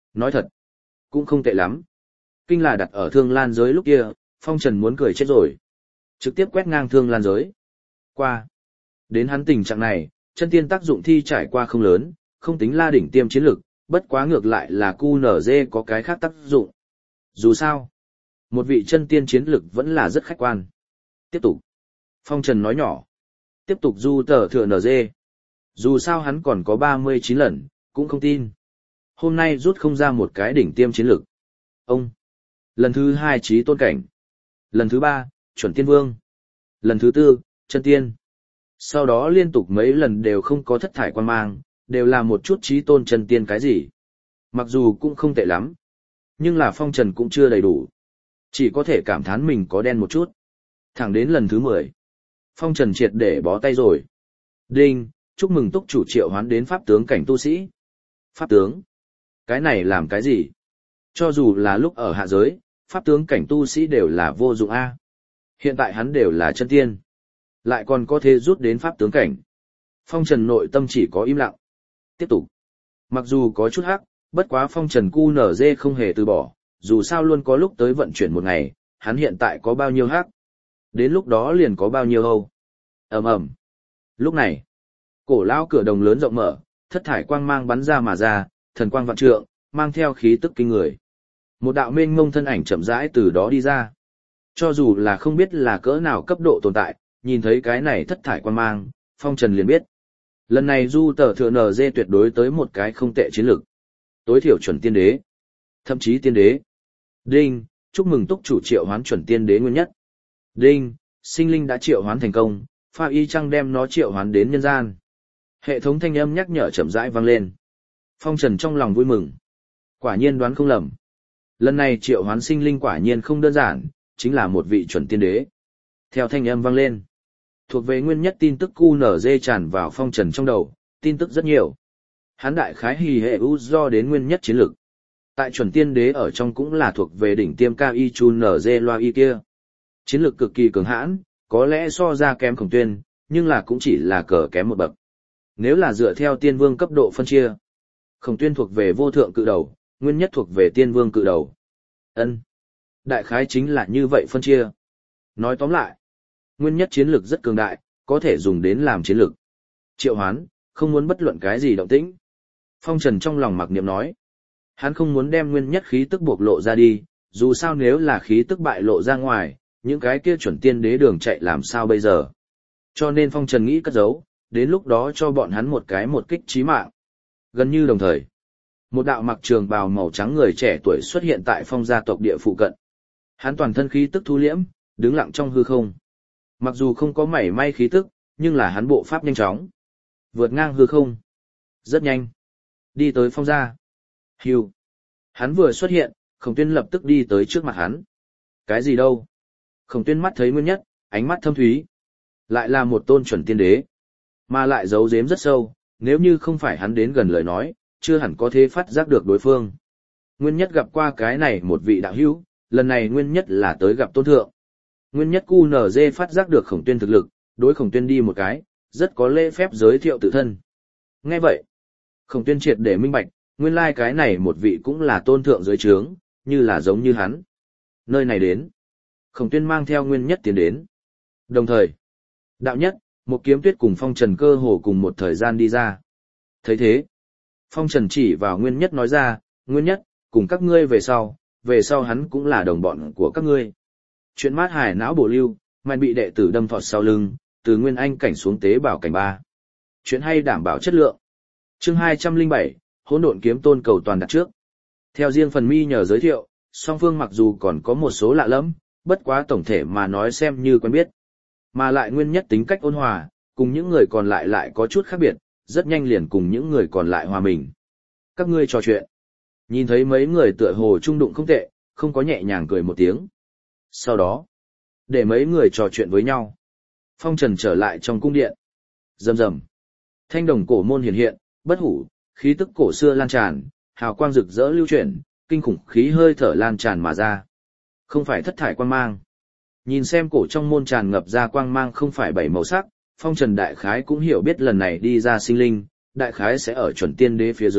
Nói thật, cũng không tệ lắm. Kinh là đặt ở thương lan giới lúc kia, Phong Trần muốn cười chết rồi. Trực tiếp quét ngang thương lan giới. Qua. Đến hắn tình trạng này, chân tiên tác dụng thi trải qua không lớn, không tính la đỉnh tiêm chiến lực, bất quá ngược lại là cu nở dê có cái khác tác dụng. Dù sao, một vị chân tiên chiến lực vẫn là rất khách quan. Tiếp tục. Phong Trần nói nhỏ. Tiếp tục du tờ thừa nở dê. Dù sao hắn còn có ba mươi chín lần, cũng không tin. Hôm nay rút không ra một cái đỉnh tiêm chiến lực. Ông. Lần thứ hai trí tôn cảnh. Lần thứ ba, chuẩn tiên vương. Lần thứ tư, chân tiên. Sau đó liên tục mấy lần đều không có thất thải quan mang, đều là một chút trí tôn chân tiên cái gì. Mặc dù cũng không tệ lắm, nhưng là Phong Trần cũng chưa đầy đủ. Chỉ có thể cảm thán mình có đen một chút. Thẳng đến lần thứ mười. Phong Trần triệt để bó tay rồi. Đinh, chúc mừng túc chủ triệu hoán đến pháp tướng cảnh tu sĩ. Pháp tướng? Cái này làm cái gì? Cho dù là lúc ở hạ giới, pháp tướng cảnh tu sĩ đều là vô dụng A. Hiện tại hắn đều là chân tiên. Lại còn có thể rút đến pháp tướng cảnh. Phong Trần nội tâm chỉ có im lặng. Tiếp tục. Mặc dù có chút hắc, bất quá Phong Trần cu nở dê không hề từ bỏ, dù sao luôn có lúc tới vận chuyển một ngày, hắn hiện tại có bao nhiêu hắc. Đến lúc đó liền có bao nhiêu hâu. Ầm ầm. Lúc này, cổ lão cửa đồng lớn rộng mở, thất thải quang mang bắn ra mà ra, thần quang vạn trượng, mang theo khí tức kinh người. Một đạo mênh mông thân ảnh chậm rãi từ đó đi ra. Cho dù là không biết là cỡ nào cấp độ tồn tại, nhìn thấy cái này thất thải quang mang, Phong Trần liền biết. Lần này du tờ thừa nờ dê tuyệt đối tới một cái không tệ chiến lược. Tối thiểu chuẩn tiên đế. Thậm chí tiên đế. Đinh, chúc mừng túc chủ triệu hoán chuẩn tiên đế nguyên nhất. Đinh, sinh linh đã triệu hoán thành công, pha y chăng đem nó triệu hoán đến nhân gian. Hệ thống thanh âm nhắc nhở chậm rãi vang lên. Phong Trần trong lòng vui mừng. Quả nhiên đoán không lầm. Lần này triệu hoán sinh linh quả nhiên không đơn giản, chính là một vị chuẩn tiên đế. Theo thanh âm vang lên, thuộc về nguyên nhất tin tức cu nở dê tràn vào Phong Trần trong đầu, tin tức rất nhiều. Hán đại khái hì hệ u do đến nguyên nhất chiến lực. Tại chuẩn tiên đế ở trong cũng là thuộc về đỉnh tiêm cao y chu nở dê loa y kia. Chiến lực cực kỳ cường hãn, có lẽ so ra kém Khổng Tuyên, nhưng là cũng chỉ là cờ kém một bậc. Nếu là dựa theo tiên vương cấp độ phân chia, Khổng Tuyên thuộc về vô thượng cự đầu, nguyên nhất thuộc về tiên vương cự đầu. Ân, đại khái chính là như vậy phân chia. Nói tóm lại, nguyên nhất chiến lực rất cường đại, có thể dùng đến làm chiến lực. Triệu hoán, không muốn bất luận cái gì động tĩnh. Phong Trần trong lòng mặc niệm nói, hắn không muốn đem nguyên nhất khí tức bộc lộ ra đi, dù sao nếu là khí tức bại lộ ra ngoài, những cái kia chuẩn tiên đế đường chạy làm sao bây giờ. Cho nên Phong Trần nghĩ cất giấu, đến lúc đó cho bọn hắn một cái một kích chí mạng. Gần như đồng thời, một đạo mặc trường bào màu trắng người trẻ tuổi xuất hiện tại Phong gia tộc địa phụ cận. Hắn toàn thân khí tức thu liễm, đứng lặng trong hư không. Mặc dù không có mảy may khí tức, nhưng là hắn bộ pháp nhanh chóng, vượt ngang hư không. Rất nhanh. Đi tới Phong gia. Hưu. Hắn vừa xuất hiện, Khổng Tuyên lập tức đi tới trước mặt hắn. Cái gì đâu? Khổng Tuyên mắt thấy nguyên nhất, ánh mắt thâm thúy. Lại là một tôn chuẩn tiên đế. Mà lại giấu giếm rất sâu, nếu như không phải hắn đến gần lời nói, chưa hẳn có thể phát giác được đối phương. Nguyên nhất gặp qua cái này một vị đạo hữu, lần này nguyên nhất là tới gặp tôn thượng. Nguyên nhất cu nở dê phát giác được Khổng Tuyên thực lực, đối Khổng Tuyên đi một cái, rất có lễ phép giới thiệu tự thân. Nghe vậy, Khổng Tuyên triệt để minh bạch, nguyên lai cái này một vị cũng là tôn thượng dưới trướng, như là giống như hắn. Nơi này đến, Khổng Tuyên mang theo nguyên nhất tiến đến. Đồng thời, đạo nhất, một kiếm tuyết cùng Phong Trần cơ hồ cùng một thời gian đi ra. Thấy thế, Phong Trần chỉ vào nguyên nhất nói ra, nguyên nhất, cùng các ngươi về sau, về sau hắn cũng là đồng bọn của các ngươi. Chuyện mát hải não bổ lưu, mạnh bị đệ tử đâm thọt sau lưng, từ nguyên anh cảnh xuống tế bảo cảnh ba. Chuyện hay đảm bảo chất lượng. Chương hai trăm lẻ bảy, hỗn độn kiếm tôn cầu toàn đặt trước. Theo riêng phần mi nhờ giới thiệu, song phương mặc dù còn có một số lạ lẫm, bất quá tổng thể mà nói xem như quen biết. Mà lại nguyên nhất tính cách ôn hòa, cùng những người còn lại lại có chút khác biệt, rất nhanh liền cùng những người còn lại hòa mình. Các ngươi trò chuyện. Nhìn thấy mấy người tựa hồ trung đụng không tệ, không có nhẹ nhàng cười một tiếng. Sau đó, để mấy người trò chuyện với nhau. Phong Trần trở lại trong cung điện. Rầm rầm. Thanh đồng cổ môn hiện hiện, bất hủ, khí tức cổ xưa lan tràn, hào quang rực rỡ lưu chuyển, kinh khủng khí hơi thở lan tràn mà ra. Không phải thất thải quang mang. Nhìn xem cổ trong môn tràn ngập ra quang mang không phải bảy màu sắc, Phong Trần đại khái cũng hiểu biết lần này đi ra sinh linh, đại khái sẽ ở chuẩn tiên đế phía dưới,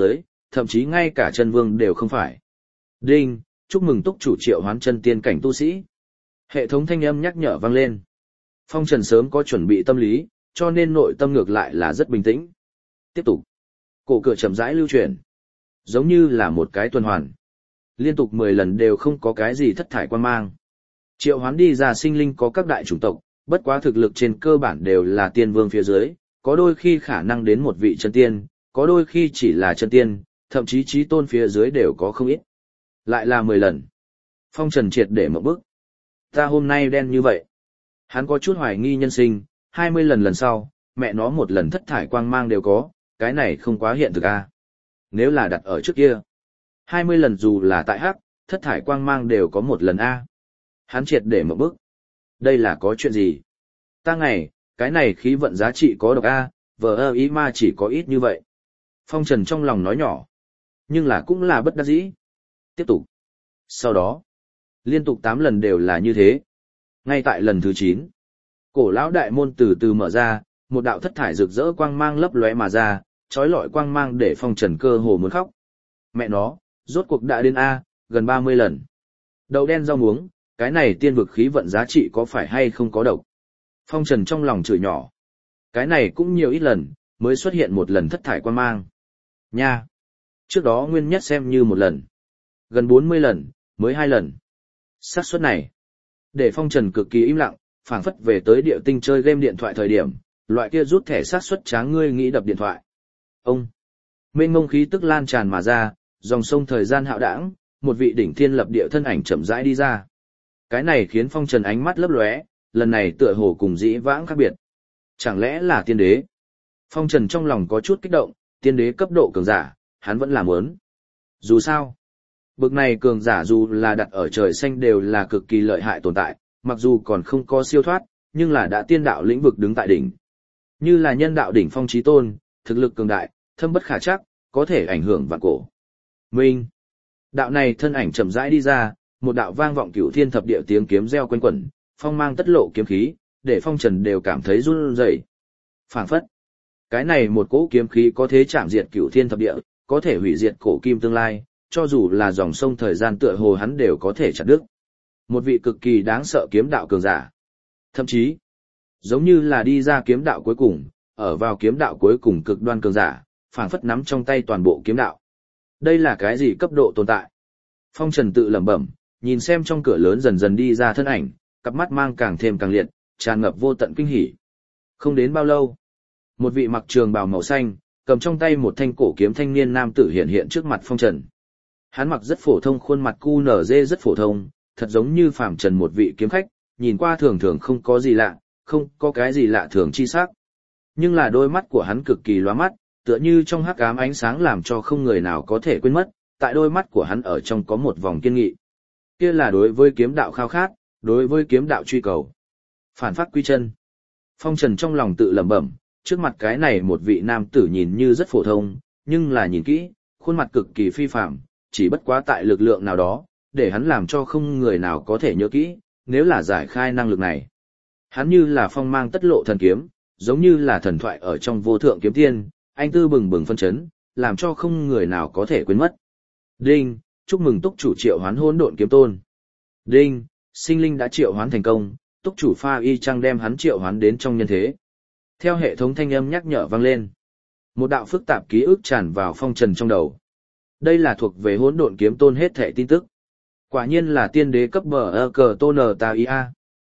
thậm chí ngay cả chân vương đều không phải. Đinh, chúc mừng túc chủ triệu hoán chân tiên cảnh tu sĩ. Hệ thống thanh âm nhắc nhở vang lên. Phong Trần sớm có chuẩn bị tâm lý, cho nên nội tâm ngược lại là rất bình tĩnh. Tiếp tục. Cổ cửa chậm rãi lưu chuyển. Giống như là một cái tuần hoàn. Liên tục mười lần đều không có cái gì thất thải quan mang. Triệu hoán đi ra sinh linh có các đại chủng tộc, bất quá thực lực trên cơ bản đều là tiên vương phía dưới, có đôi khi khả năng đến một vị chân tiên, có đôi khi chỉ là chân tiên, thậm chí chí tôn phía dưới đều có không ít. Lại là mười lần. Phong Trần triệt để một bước. Ta hôm nay đen như vậy. Hắn có chút hoài nghi nhân sinh, hai mươi lần lần sau, mẹ nó một lần thất thải quang mang đều có, cái này không quá hiện thực à. Nếu là đặt ở trước kia, hai mươi lần dù là tại hắc, thất thải quang mang đều có một lần A. Hắn triệt để một bước. Đây là có chuyện gì? Ta ngày, cái này khí vận giá trị có độc A, vờ ơ ý ma chỉ có ít như vậy. Phong Trần trong lòng nói nhỏ. Nhưng là cũng là bất đắc dĩ. Tiếp tục. Sau đó, liên tục tám lần đều là như thế. Ngay tại lần thứ chín, cổ lão đại môn từ từ mở ra, một đạo thất thải rực rỡ quang mang lấp lóe mà ra, trói lọi quang mang để Phong Trần cơ hồ muốn khóc. Mẹ nó, rốt cuộc đã đến A, gần ba mươi lần. Đậu đen rau muống, cái này tiên vực khí vận giá trị có phải hay không có độc? Phong Trần trong lòng chửi nhỏ. Cái này cũng nhiều ít lần, mới xuất hiện một lần thất thải quang mang. Nha! Trước đó nguyên nhất xem như một lần. Gần bốn mươi lần, mới hai lần. Xác suất này. Để Phong Trần cực kỳ im lặng, phảng phất về tới địa tinh chơi game điện thoại thời điểm, loại kia rút thẻ xác suất tráng ngươi nghĩ đập điện thoại. Ông! Mênh mông khí tức lan tràn mà ra, dòng sông thời gian hạo đãng, một vị đỉnh thiên lập địa thân ảnh chậm rãi đi ra. Cái này khiến Phong Trần ánh mắt lấp lóe, lần này tựa hồ cùng dĩ vãng khác biệt. Chẳng lẽ là tiên đế? Phong Trần trong lòng có chút kích động, tiên đế cấp độ cường giả, hắn vẫn làm muốn. Dù sao, bực này cường giả dù là đặt ở trời xanh đều là cực kỳ lợi hại tồn tại, mặc dù còn không có siêu thoát, nhưng là đã tiên đạo lĩnh vực đứng tại đỉnh. Như là nhân đạo đỉnh phong chí tôn, thực lực cường đại, thâm bất khả trắc, có thể ảnh hưởng vạn cổ. Minh. Đạo này thân ảnh chậm rãi đi ra, một đạo vang vọng cửu thiên thập địa tiếng kiếm reo quanh quẩn, phong mang tất lộ kiếm khí, để Phong Trần đều cảm thấy run rẩy. Phảng phất, cái này một cỗ kiếm khí có thể chạm diệt cửu thiên thập địa, có thể hủy diệt cổ kim tương lai, cho dù là dòng sông thời gian tựa hồ hắn đều có thể chặt đứt. Một vị cực kỳ đáng sợ kiếm đạo cường giả. Thậm chí, giống như là đi ra kiếm đạo cuối cùng, ở vào kiếm đạo cuối cùng cực đoan cường giả, phảng phất nắm trong tay toàn bộ kiếm đạo. Đây là cái gì cấp độ tồn tại? Phong Trần tự lẩm bẩm, nhìn xem trong cửa lớn dần dần đi ra thân ảnh, cặp mắt mang càng thêm càng liệt, tràn ngập vô tận kinh hỉ. Không đến bao lâu, một vị mặc trường bào màu xanh, cầm trong tay một thanh cổ kiếm thanh niên nam tử hiện hiện trước mặt Phong Trần. Hắn mặc rất phổ thông, khuôn mặt cu nở dê rất phổ thông, thật giống như phàm trần một vị kiếm khách, nhìn qua thường thường không có gì lạ, không có cái gì lạ thường chi sắc. Nhưng là đôi mắt của hắn cực kỳ lóa mắt, tựa như trong hắc ám ánh sáng làm cho không người nào có thể quên mất, tại đôi mắt của hắn ở trong có một vòng kiên nghị. Kia là đối với kiếm đạo khao khát, đối với kiếm đạo truy cầu. Phản phát quy chân. Phong Trần trong lòng tự lẩm bẩm, trước mặt cái này một vị nam tử nhìn như rất phổ thông, nhưng là nhìn kỹ, khuôn mặt cực kỳ phi phàm, chỉ bất quá tại lực lượng nào đó, để hắn làm cho không người nào có thể nhớ kỹ, nếu là giải khai năng lực này. Hắn như là phong mang tất lộ thần kiếm, giống như là thần thoại ở trong vô thượng kiếm tiên, anh tư bừng bừng phân chấn, làm cho không người nào có thể quên mất. Đinh, chúc mừng túc chủ triệu hoán hỗn độn kiếm tôn. Đinh, sinh linh đã triệu hoán thành công, túc chủ pha y chang đem hắn triệu hoán đến trong nhân thế. Theo hệ thống thanh âm nhắc nhở vang lên, một đạo phức tạp ký ức tràn vào Phong Trần trong đầu. Đây là thuộc về hỗn độn kiếm tôn hết thảy tin tức. Quả nhiên là tiên đế cấp bờ ơ cờ tôn ở ta ia,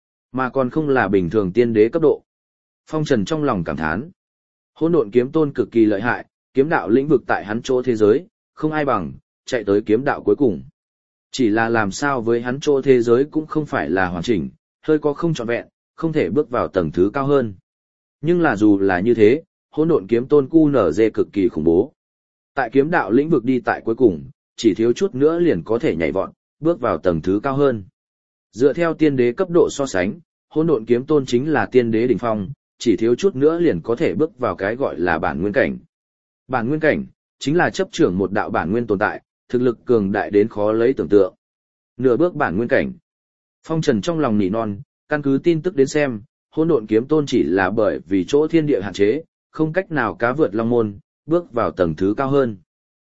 mà còn không là bình thường tiên đế cấp độ. Phong Trần trong lòng cảm thán. Hỗn độn kiếm tôn cực kỳ lợi hại, kiếm đạo lĩnh vực tại hắn chỗ thế giới, không ai bằng, chạy tới kiếm đạo cuối cùng. Chỉ là làm sao với hắn chỗ thế giới cũng không phải là hoàn chỉnh, hơi có không trọn vẹn, không thể bước vào tầng thứ cao hơn. Nhưng là dù là như thế, hỗn độn kiếm tôn cu nở dê cực kỳ khủng bố. Tại kiếm đạo lĩnh vực đi tại cuối cùng, chỉ thiếu chút nữa liền có thể nhảy vọt, bước vào tầng thứ cao hơn. Dựa theo tiên đế cấp độ so sánh, hỗn độn kiếm tôn chính là tiên đế đỉnh phong, chỉ thiếu chút nữa liền có thể bước vào cái gọi là bản nguyên cảnh. Bản nguyên cảnh chính là chấp trưởng một đạo bản nguyên tồn tại, thực lực cường đại đến khó lấy tưởng tượng. Nửa bước bản nguyên cảnh. Phong Trần trong lòng nỉ non, căn cứ tin tức đến xem, hỗn độn kiếm tôn chỉ là bởi vì chỗ thiên địa hạn chế, không cách nào cá vượt long môn, bước vào tầng thứ cao hơn.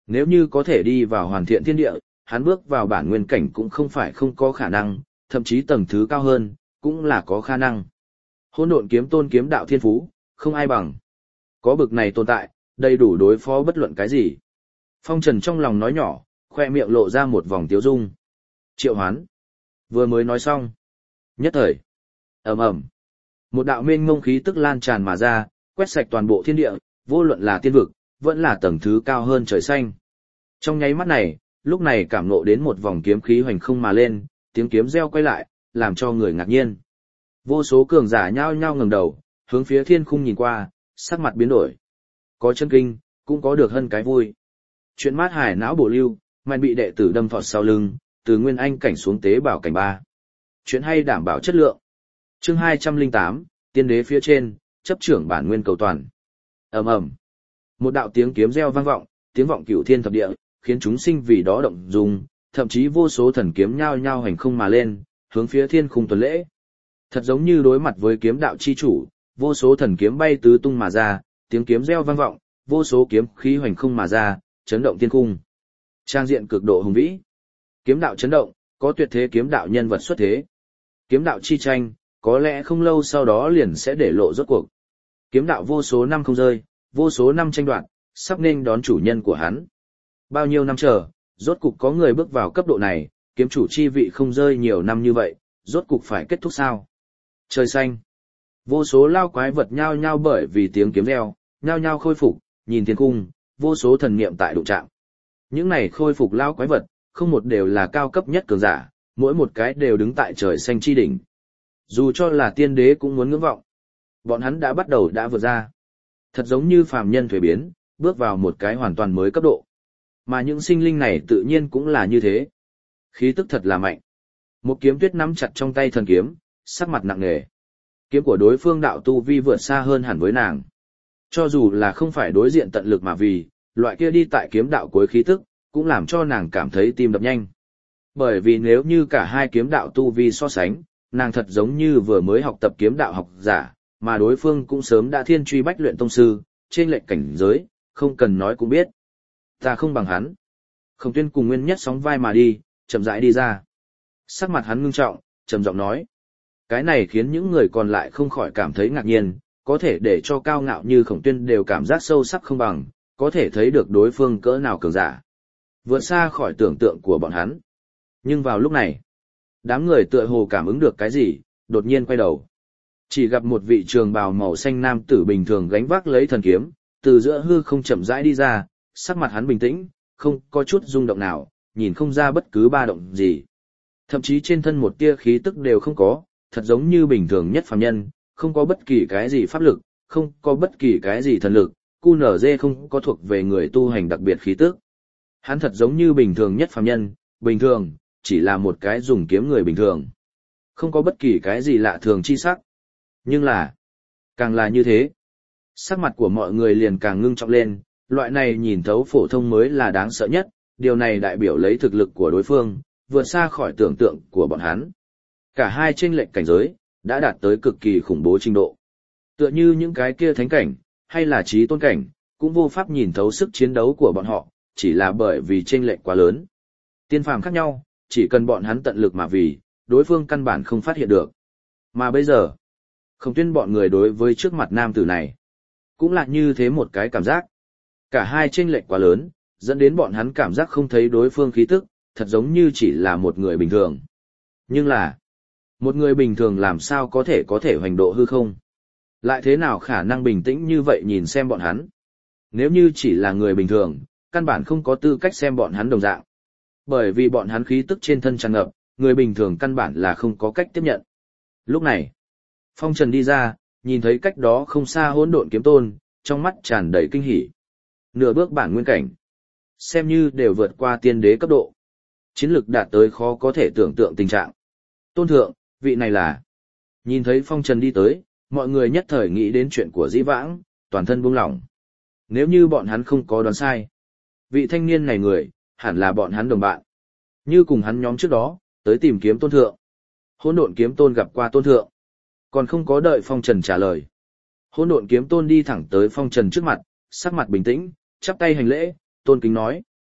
Nếu như có thể đi vào hoàn thiện thiên địa, hắn bước vào bản nguyên cảnh cũng không phải không có khả năng, thậm chí tầng thứ cao hơn, cũng là có khả năng. Hỗn độn kiếm tôn kiếm đạo thiên phú, không ai bằng. Có bực này tồn tại, đầy đủ đối phó bất luận cái gì. Phong Trần trong lòng nói nhỏ, khoe miệng lộ ra một vòng tiếu dung. Triệu hoán. Vừa mới nói xong. Nhất thời. Ầm ầm. Một đạo mênh mông khí tức lan tràn mà ra, quét sạch toàn bộ thiên địa, vô luận là tiên vực, vẫn là tầng thứ cao hơn trời xanh. Trong nháy mắt này, lúc này cảm ngộ đến một vòng kiếm khí hoành không mà lên, tiếng kiếm reo quay lại, làm cho người ngạc nhiên. Vô số cường giả nhao nhao ngẩng đầu, hướng phía thiên khung nhìn qua, sắc mặt biến đổi. Có chân kinh, cũng có được hơn cái vui. Chuyện mát hải não bổ lưu, mạnh bị đệ tử đâm thọt sau lưng, từ nguyên anh cảnh xuống tế bảo cảnh ba. Chuyện hay đảm bảo chất lượng. Chương hai trăm lẻ tám, tiên đế phía trên, chấp trưởng bản nguyên cầu toàn. Ầm ầm. Một đạo tiếng kiếm reo vang vọng, tiếng vọng cửu thiên thập địa, khiến chúng sinh vì đó động dung, thậm chí vô số thần kiếm nhao nhao hành không mà lên, hướng phía thiên khung tuần lễ. Thật giống như đối mặt với kiếm đạo chi chủ, vô số thần kiếm bay tứ tung mà ra, tiếng kiếm reo vang vọng, vô số kiếm khí hoành không mà ra, chấn động thiên cung. Trang diện cực độ hùng vĩ. Kiếm đạo chấn động, có tuyệt thế kiếm đạo nhân vật xuất thế. Kiếm đạo chi tranh, có lẽ không lâu sau đó liền sẽ để lộ rốt cuộc. Kiếm đạo vô số năm không rơi, vô số năm tranh đoạt, sắp nên đón chủ nhân của hắn. Bao nhiêu năm chờ, rốt cục có người bước vào cấp độ này, kiếm chủ chi vị không rơi nhiều năm như vậy, rốt cục phải kết thúc sao? Trời xanh. Vô số lao quái vật nhao nhao bởi vì tiếng kiếm reo, nhao nhao khôi phục, nhìn thiên cung, vô số thần niệm tại đụng trạng. Những này khôi phục lao quái vật, không một đều là cao cấp nhất cường giả, mỗi một cái đều đứng tại trời xanh chi đỉnh. Dù cho là tiên đế cũng muốn ngưỡng vọng. Bọn hắn đã bắt đầu đã vượt ra. Thật giống như phàm nhân thuế biến, bước vào một cái hoàn toàn mới cấp độ. Mà những sinh linh này tự nhiên cũng là như thế. Khí tức thật là mạnh. Một kiếm tuyết nắm chặt trong tay thần kiếm, sắc mặt nặng nề. Kiếm của đối phương đạo tu vi vượt xa hơn hẳn với nàng. Cho dù là không phải đối diện tận lực mà vì, loại kia đi tại kiếm đạo cuối khí tức, cũng làm cho nàng cảm thấy tim đập nhanh. Bởi vì nếu như cả hai kiếm đạo tu vi so sánh, nàng thật giống như vừa mới học tập kiếm đạo học giả, mà đối phương cũng sớm đã thiên truy bách luyện tông sư, trên lệnh cảnh giới, không cần nói cũng biết. Ta không bằng hắn. Khổng Tuyên cùng Nguyên Nhất sóng vai mà đi, chậm rãi đi ra. Sắc mặt hắn ngưng trọng, trầm giọng nói. Cái này khiến những người còn lại không khỏi cảm thấy ngạc nhiên, có thể để cho cao ngạo như Khổng Tuyên đều cảm giác sâu sắc không bằng, có thể thấy được đối phương cỡ nào cường giả. Vượt xa khỏi tưởng tượng của bọn hắn. Nhưng vào lúc này, đám người tựa hồ cảm ứng được cái gì, đột nhiên quay đầu. Chỉ gặp một vị trường bào màu xanh nam tử bình thường gánh vác lấy thần kiếm, từ giữa hư không chậm rãi đi ra, sắc mặt hắn bình tĩnh, không có chút rung động nào, nhìn không ra bất cứ ba động gì. Thậm chí trên thân một tia khí tức đều không có, thật giống như bình thường nhất phàm nhân, không có bất kỳ cái gì pháp lực, không có bất kỳ cái gì thần lực, cu nở dê không có thuộc về người tu hành đặc biệt khí tức. Hắn thật giống như bình thường nhất phàm nhân, bình thường, chỉ là một cái dùng kiếm người bình thường. Không có bất kỳ cái gì lạ thường chi sắc. Nhưng là, càng là như thế, sắc mặt của mọi người liền càng ngưng trọng lên, loại này nhìn thấu phổ thông mới là đáng sợ nhất, điều này đại biểu lấy thực lực của đối phương, vượt xa khỏi tưởng tượng của bọn hắn. Cả hai chênh lệch cảnh giới, đã đạt tới cực kỳ khủng bố trình độ. Tựa như những cái kia thánh cảnh, hay là trí tôn cảnh, cũng vô pháp nhìn thấu sức chiến đấu của bọn họ, chỉ là bởi vì chênh lệch quá lớn. Tiên phàm khác nhau, chỉ cần bọn hắn tận lực mà vì, đối phương căn bản không phát hiện được. Mà bây giờ, Khổng Tuyên bọn người đối với trước mặt nam tử này, cũng là như thế một cái cảm giác. Cả hai chênh lệch quá lớn, dẫn đến bọn hắn cảm giác không thấy đối phương khí tức, thật giống như chỉ là một người bình thường. Nhưng là, một người bình thường làm sao có thể có thể hoành độ hư không? Lại thế nào khả năng bình tĩnh như vậy nhìn xem bọn hắn? Nếu như chỉ là người bình thường, căn bản không có tư cách xem bọn hắn đồng dạng. Bởi vì bọn hắn khí tức trên thân tràn ngập, người bình thường căn bản là không có cách tiếp nhận. Lúc này, Phong Trần đi ra, nhìn thấy cách đó không xa Hỗn Độn Kiếm Tôn, trong mắt tràn đầy kinh hỉ. Nửa bước bản nguyên cảnh, xem như đều vượt qua tiên đế cấp độ. Chiến lực đạt tới khó có thể tưởng tượng tình trạng. Tôn thượng, vị này là... Nhìn thấy Phong Trần đi tới, mọi người nhất thời nghĩ đến chuyện của Dĩ Vãng, toàn thân buông lỏng. Nếu như bọn hắn không có đoán sai, vị thanh niên này người, hẳn là bọn hắn đồng bạn. Như cùng hắn nhóm trước đó, tới tìm kiếm Tôn thượng. Hỗn Độn Kiếm Tôn gặp qua Tôn thượng. Còn không có đợi Phong Trần trả lời. Hỗn Độn Kiếm Tôn đi thẳng tới Phong Trần trước mặt, sắc mặt bình tĩnh, chắp tay hành lễ, tôn kính nói.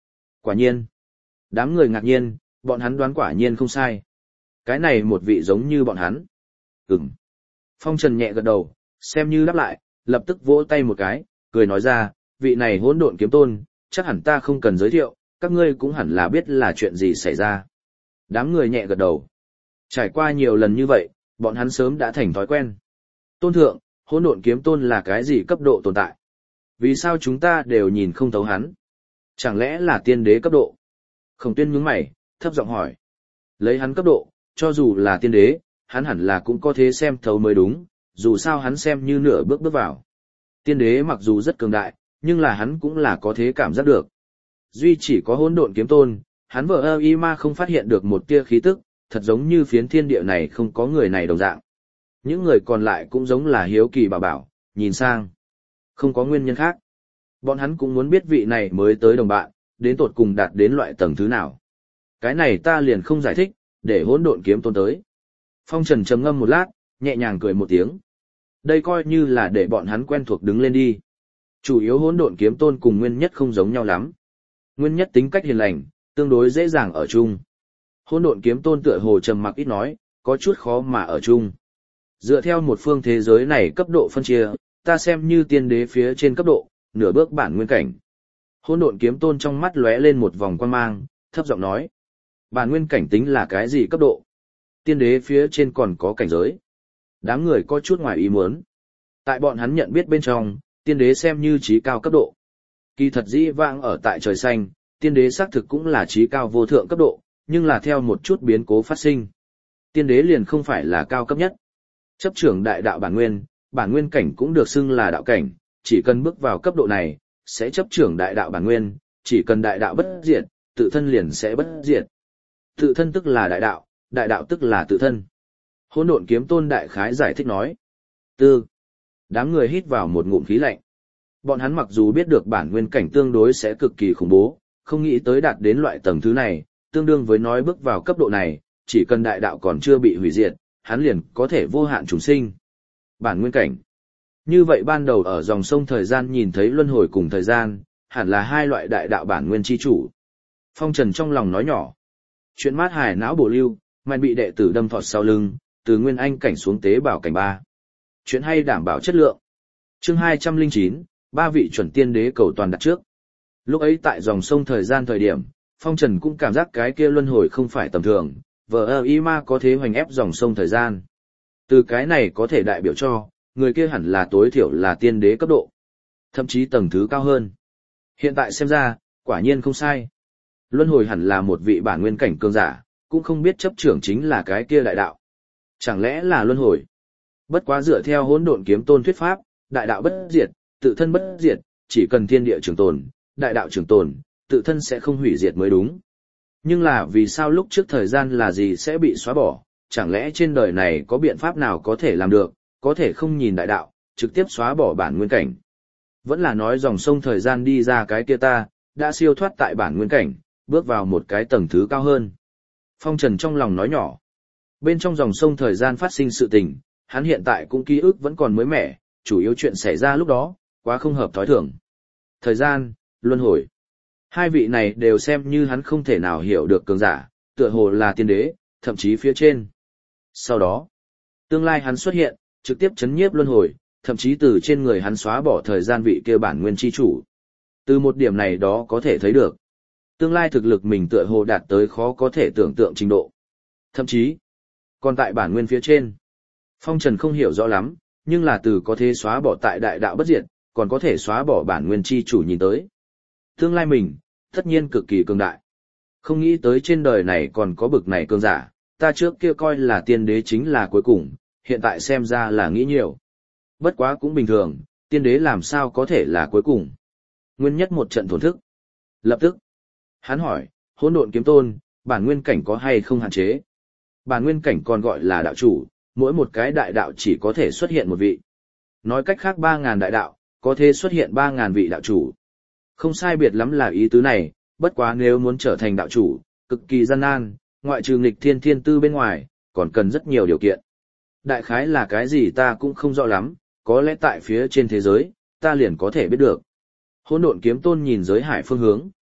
Quả nhiên. Đám người ngạc nhiên, bọn hắn đoán quả nhiên không sai. Cái này một vị giống như bọn hắn. Ừm. Phong Trần nhẹ gật đầu, xem như đáp lại, lập tức vỗ tay một cái, cười nói ra, vị này hỗn độn kiếm tôn, chắc hẳn ta không cần giới thiệu, các ngươi cũng hẳn là biết là chuyện gì xảy ra. Đám người nhẹ gật đầu. Trải qua nhiều lần như vậy, bọn hắn sớm đã thành thói quen. Tôn thượng, hỗn độn kiếm tôn là cái gì cấp độ tồn tại? Vì sao chúng ta đều nhìn không thấu hắn? Chẳng lẽ là tiên đế cấp độ? Khổng Tuyên nhướng mày, thấp giọng hỏi. Lấy hắn cấp độ, cho dù là tiên đế, hắn hẳn là cũng có thể xem thấu mới đúng, dù sao hắn xem như nửa bước bước vào. Tiên đế mặc dù rất cường đại, nhưng là hắn cũng là có thể cảm giác được. Duy chỉ có hỗn độn kiếm tôn, hắn vợ ơ y ma không phát hiện được một tia khí tức, thật giống như phiến thiên địa này không có người này đồng dạng. Những người còn lại cũng giống là hiếu kỳ bảo bảo, nhìn sang. Không có nguyên nhân khác. Bọn hắn cũng muốn biết vị này mới tới đồng bạn, đến tột cùng đạt đến loại tầng thứ nào. Cái này ta liền không giải thích, để hỗn độn kiếm tôn tới. Phong Trần trầm ngâm một lát, nhẹ nhàng cười một tiếng. Đây coi như là để bọn hắn quen thuộc đứng lên đi. Chủ yếu hỗn độn kiếm tôn cùng Nguyên Nhất không giống nhau lắm. Nguyên Nhất tính cách hiền lành, tương đối dễ dàng ở chung. Hỗn độn kiếm tôn tựa hồ trầm mặc ít nói, có chút khó mà ở chung. Dựa theo một phương thế giới này cấp độ phân chia, ta xem như tiên đế phía trên cấp độ, nửa bước bản nguyên cảnh. Hỗn độn kiếm tôn trong mắt lóe lên một vòng quan mang, thấp giọng nói. Bản nguyên cảnh tính là cái gì cấp độ? Tiên đế phía trên còn có cảnh giới. Đám người có chút ngoài ý muốn. Tại bọn hắn nhận biết bên trong, tiên đế xem như trí cao cấp độ. Kỳ thật dĩ vãng ở tại trời xanh, tiên đế xác thực cũng là trí cao vô thượng cấp độ, nhưng là theo một chút biến cố phát sinh. Tiên đế liền không phải là cao cấp nhất. Chấp trưởng đại đạo bản nguyên, bản nguyên cảnh cũng được xưng là đạo cảnh, chỉ cần bước vào cấp độ này, sẽ chấp trưởng đại đạo bản nguyên, chỉ cần đại đạo bất diệt, tự thân liền sẽ bất diệt. Tự thân tức là đại đạo, đại đạo tức là tự thân. Hỗn độn kiếm tôn đại khái giải thích nói. Tư. Đám người hít vào một ngụm khí lạnh. Bọn hắn mặc dù biết được bản nguyên cảnh tương đối sẽ cực kỳ khủng bố, không nghĩ tới đạt đến loại tầng thứ này, tương đương với nói bước vào cấp độ này, chỉ cần đại đạo còn chưa bị hủy diệt, hắn liền có thể vô hạn trùng sinh. Bản nguyên cảnh. Như vậy ban đầu ở dòng sông thời gian nhìn thấy luân hồi cùng thời gian, hẳn là hai loại đại đạo bản nguyên chi chủ. Phong Trần trong lòng nói nhỏ. Chuyện mát hài não bổ lưu, mạnh bị đệ tử đâm thọt sau lưng, từ nguyên anh cảnh xuống tế bảo cảnh ba. Chuyện hay đảm bảo chất lượng. Chương hai trăm lẻ chín, ba vị chuẩn tiên đế cầu toàn đặt trước. Lúc ấy tại dòng sông thời gian thời điểm, Phong Trần cũng cảm giác cái kia luân hồi không phải tầm thường, vờ ơ y ma có thế hoành ép dòng sông thời gian. Từ cái này có thể đại biểu cho, người kia hẳn là tối thiểu là tiên đế cấp độ, thậm chí tầng thứ cao hơn. Hiện tại xem ra, quả nhiên không sai. Luân hồi hẳn là một vị bản nguyên cảnh cường giả, cũng không biết chấp trưởng chính là cái kia đại đạo. Chẳng lẽ là luân hồi? Bất quá dựa theo hỗn độn kiếm tôn thuyết pháp, đại đạo bất diệt, tự thân bất diệt, chỉ cần thiên địa trường tồn, đại đạo trường tồn, tự thân sẽ không hủy diệt mới đúng. Nhưng là vì sao lúc trước thời gian là gì sẽ bị xóa bỏ, chẳng lẽ trên đời này có biện pháp nào có thể làm được, có thể không nhìn đại đạo, trực tiếp xóa bỏ bản nguyên cảnh. Vẫn là nói dòng sông thời gian đi ra cái kia ta, đã siêu thoát tại bản nguyên cảnh, bước vào một cái tầng thứ cao hơn. Phong Trần trong lòng nói nhỏ. Bên trong dòng sông thời gian phát sinh sự tình, hắn hiện tại cũng ký ức vẫn còn mới mẻ, chủ yếu chuyện xảy ra lúc đó, quá không hợp thói thường. Thời gian, luân hồi. Hai vị này đều xem như hắn không thể nào hiểu được cường giả, tựa hồ là tiên đế, thậm chí phía trên. Sau đó, tương lai hắn xuất hiện, trực tiếp chấn nhiếp luân hồi, thậm chí từ trên người hắn xóa bỏ thời gian vị kia bản nguyên chi chủ. Từ một điểm này đó có thể thấy được, tương lai thực lực mình tựa hồ đạt tới khó có thể tưởng tượng trình độ. Thậm chí, còn tại bản nguyên phía trên. Phong Trần không hiểu rõ lắm, nhưng là từ có thể xóa bỏ tại đại đạo bất diệt, còn có thể xóa bỏ bản nguyên chi chủ nhìn tới. Tương lai mình, tất nhiên cực kỳ cường đại. Không nghĩ tới trên đời này còn có bực này cường giả, ta trước kia coi là tiên đế chính là cuối cùng, hiện tại xem ra là nghĩ nhiều. Bất quá cũng bình thường, tiên đế làm sao có thể là cuối cùng. Nguyên Nhất một trận thổn thức. Lập tức, hắn hỏi, hỗn độn kiếm tôn, bản nguyên cảnh có hay không hạn chế? Bản nguyên cảnh còn gọi là đạo chủ, mỗi một cái đại đạo chỉ có thể xuất hiện một vị. Nói cách khác ba ngàn đại đạo, có thể xuất hiện ba ngàn vị đạo chủ. Không sai biệt lắm là ý tứ này, bất quá nếu muốn trở thành đạo chủ, cực kỳ gian nan, ngoại trừ nghịch thiên thiên tư bên ngoài, còn cần rất nhiều điều kiện. Đại khái là cái gì ta cũng không rõ lắm, có lẽ tại phía trên thế giới, ta liền có thể biết được. Hỗn độn kiếm tôn nhìn giới hải phương hướng.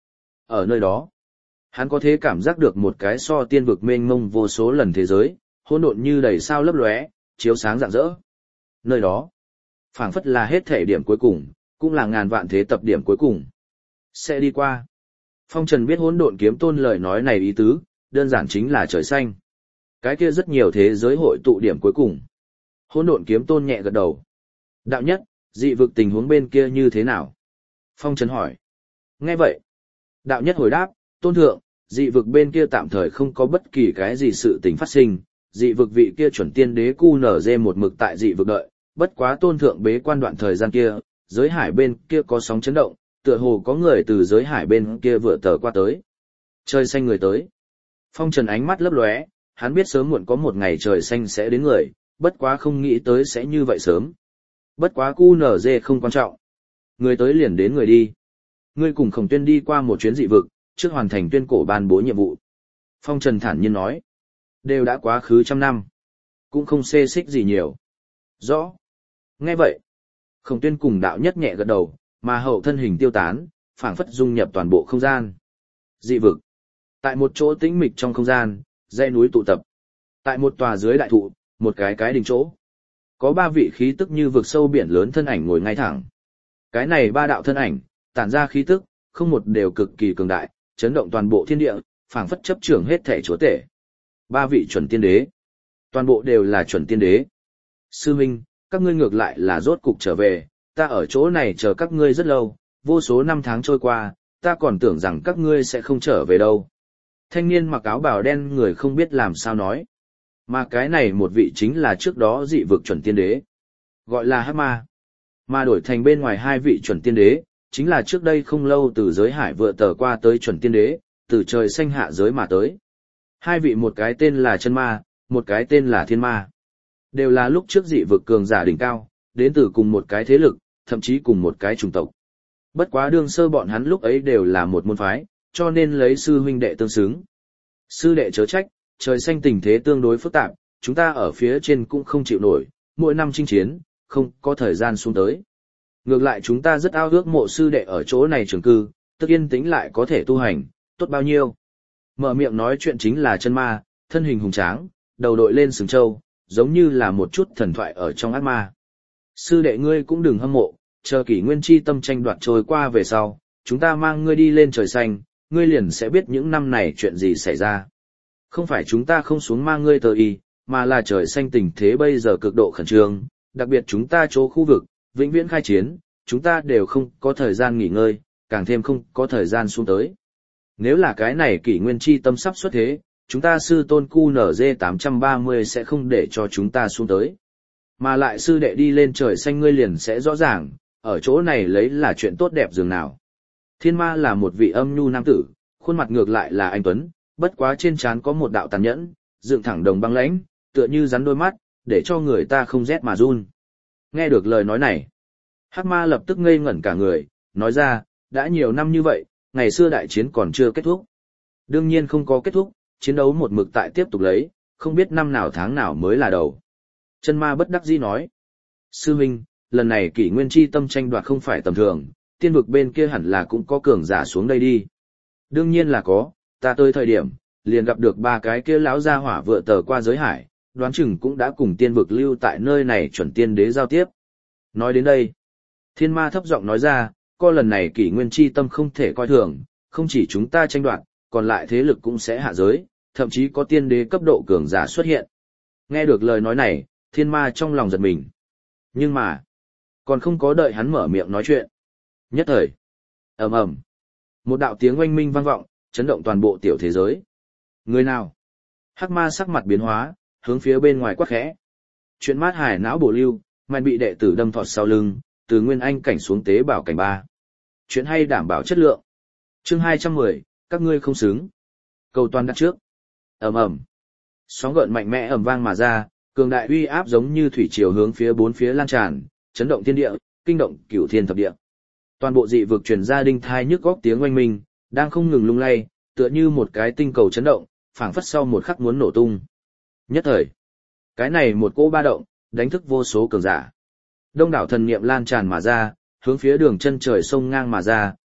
Ở nơi đó, hắn có thể cảm giác được một cái so tiên vực mênh mông vô số lần thế giới, hỗn độn như đầy sao lấp lóe, chiếu sáng rạng rỡ. Nơi đó, phảng phất là hết thể điểm cuối cùng, cũng là ngàn vạn thế tập điểm cuối cùng. Sẽ đi qua. Phong Trần biết hỗn độn kiếm tôn lời nói này ý tứ, đơn giản chính là trời xanh. Cái kia rất nhiều thế giới hội tụ điểm cuối cùng. Hỗn độn kiếm tôn nhẹ gật đầu. Đạo nhất, dị vực tình huống bên kia như thế nào? Phong Trần hỏi. Nghe vậy. Đạo nhất hồi đáp, tôn thượng, dị vực bên kia tạm thời không có bất kỳ cái gì sự tình phát sinh. Dị vực vị kia chuẩn tiên đế cu nở dê một mực tại dị vực đợi, bất quá tôn thượng bế quan đoạn thời gian kia, giới hải bên kia có sóng chấn động, tựa hồ có người từ giới hải bên kia vừa tờ qua tới. Trời xanh người tới. Phong Trần ánh mắt lấp lóe, hắn biết sớm muộn có một ngày trời xanh sẽ đến người, bất quá không nghĩ tới sẽ như vậy sớm. Bất quá cu nở dê không quan trọng. Người tới liền đến người đi. Ngươi cùng Khổng Tuyên đi qua một chuyến dị vực, trước hoàn thành tuyên cổ ban bố nhiệm vụ. Phong Trần thản nhiên nói. Đều đã quá khứ trăm năm. Cũng không xê xích gì nhiều. Rõ. Nghe vậy. Khổng Tuyên cùng đạo nhất nhẹ gật đầu, mà hậu thân hình tiêu tán, phảng phất dung nhập toàn bộ không gian. Dị vực. Tại một chỗ tĩnh mịch trong không gian, dãy núi tụ tập. Tại một tòa dưới đại thụ, một cái cái đỉnh chỗ. Có ba vị khí tức như vực sâu biển lớn thân ảnh ngồi ngay thẳng. Cái này ba đạo thân ảnh, tản ra khí tức, không một đều cực kỳ cường đại, chấn động toàn bộ thiên địa, phảng phất chấp trưởng hết thể chúa tể. Ba vị chuẩn tiên đế. Toàn bộ đều là chuẩn tiên đế. Sư Minh, các ngươi ngược lại là rốt cục trở về, ta ở chỗ này chờ các ngươi rất lâu, vô số năm tháng trôi qua, ta còn tưởng rằng các ngươi sẽ không trở về đâu. Thanh niên mặc áo bào đen người không biết làm sao nói. Mà cái này một vị chính là trước đó dị vực chuẩn tiên đế. Gọi là Hắc Ma. Mà đổi thành bên ngoài hai vị chuẩn tiên đế, chính là trước đây không lâu từ giới hải vừa tờ qua tới chuẩn tiên đế, từ trời xanh hạ giới mà tới. Hai vị một cái tên là Chân Ma, một cái tên là Thiên Ma. Đều là lúc trước dị vực cường giả đỉnh cao, đến từ cùng một cái thế lực, thậm chí cùng một cái chủng tộc. Bất quá đương sơ bọn hắn lúc ấy đều là một môn phái, cho nên lấy sư huynh đệ tương xứng. Sư đệ chớ trách, trời xanh tình thế tương đối phức tạp, chúng ta ở phía trên cũng không chịu nổi, mỗi năm chinh chiến, không có thời gian xuống tới. Ngược lại chúng ta rất ao ước mộ sư đệ ở chỗ này trường cư, tức yên tĩnh lại có thể tu hành, tốt bao nhiêu. Mở miệng nói chuyện chính là Chân Ma, thân hình hùng tráng, đầu đội lên sừng trâu, giống như là một chút thần thoại ở trong ác ma. Sư đệ ngươi cũng đừng hâm mộ, chờ kỷ nguyên chi tâm tranh đoạt trôi qua về sau, chúng ta mang ngươi đi lên trời xanh, ngươi liền sẽ biết những năm này chuyện gì xảy ra. Không phải chúng ta không xuống mang ngươi tờ y, mà là trời xanh tình thế bây giờ cực độ khẩn trương, đặc biệt chúng ta chỗ khu vực, vĩnh viễn khai chiến, chúng ta đều không có thời gian nghỉ ngơi, càng thêm không có thời gian xuống tới. Nếu là cái này kỷ nguyên chi tâm sắp xuất thế, chúng ta sư tôn cu nở dê tám trăm ba mươi sẽ không để cho chúng ta xuống tới. Mà lại sư đệ đi lên trời xanh ngươi liền sẽ rõ ràng, ở chỗ này lấy là chuyện tốt đẹp dường nào. Thiên Ma là một vị âm nhu nam tử, khuôn mặt ngược lại là anh tuấn, bất quá trên trán có một đạo tàn nhẫn, dựng thẳng đồng băng lãnh, tựa như rắn đôi mắt, để cho người ta không rét mà run. Nghe được lời nói này, Hắc Ma lập tức ngây ngẩn cả người, nói ra, đã nhiều năm như vậy, ngày xưa đại chiến còn chưa kết thúc. Đương nhiên không có kết thúc, chiến đấu một mực tại tiếp tục lấy, không biết năm nào tháng nào mới là đầu. Chân Ma bất đắc dĩ nói, sư huynh, lần này kỷ nguyên chi tâm tranh đoạt không phải tầm thường, tiên vực bên kia hẳn là cũng có cường giả xuống đây đi. Đương nhiên là có, ta tới thời điểm, liền gặp được ba cái kia lão gia hỏa vựa tờ qua giới hải, đoán chừng cũng đã cùng tiên vực lưu tại nơi này chuẩn tiên đế giao tiếp. Nói đến đây, Thiên Ma thấp giọng nói ra, coi lần này kỷ nguyên chi tâm không thể coi thường, không chỉ chúng ta tranh đoạt, còn lại thế lực cũng sẽ hạ giới, thậm chí có tiên đế cấp độ cường giả xuất hiện. Nghe được lời nói này, Thiên Ma trong lòng giật mình. Nhưng mà, còn không có đợi hắn mở miệng nói chuyện. Nhất thời, ầm ầm, một đạo tiếng oanh minh vang vọng, chấn động toàn bộ tiểu thế giới. Người nào? Hắc Ma sắc mặt biến hóa, hướng phía bên ngoài quát khẽ. Chuyện mát hải não bổ lưu, mạnh bị đệ tử đâm thọt sau lưng, từ nguyên anh cảnh xuống tế bảo cảnh ba. Chuyện hay đảm bảo chất lượng. Chương hai trăm mười, các ngươi không xứng. Cầu toàn đặt trước. Ầm ầm. Sóng gợn mạnh mẽ ầm vang mà ra, cường đại uy áp giống như thủy triều hướng phía bốn phía lan tràn, chấn động thiên địa, kinh động cửu thiên thập địa. Toàn bộ dị vực truyền ra đinh thai nhức góc tiếng oanh minh, đang không ngừng lung lay, tựa như một cái tinh cầu chấn động, phảng phất sau một khắc muốn nổ tung. Nhất thời, cái này một cỗ ba động, đánh thức vô số cường giả. Đông đảo thần niệm lan tràn mà ra, hướng phía đường chân trời sông ngang mà ra,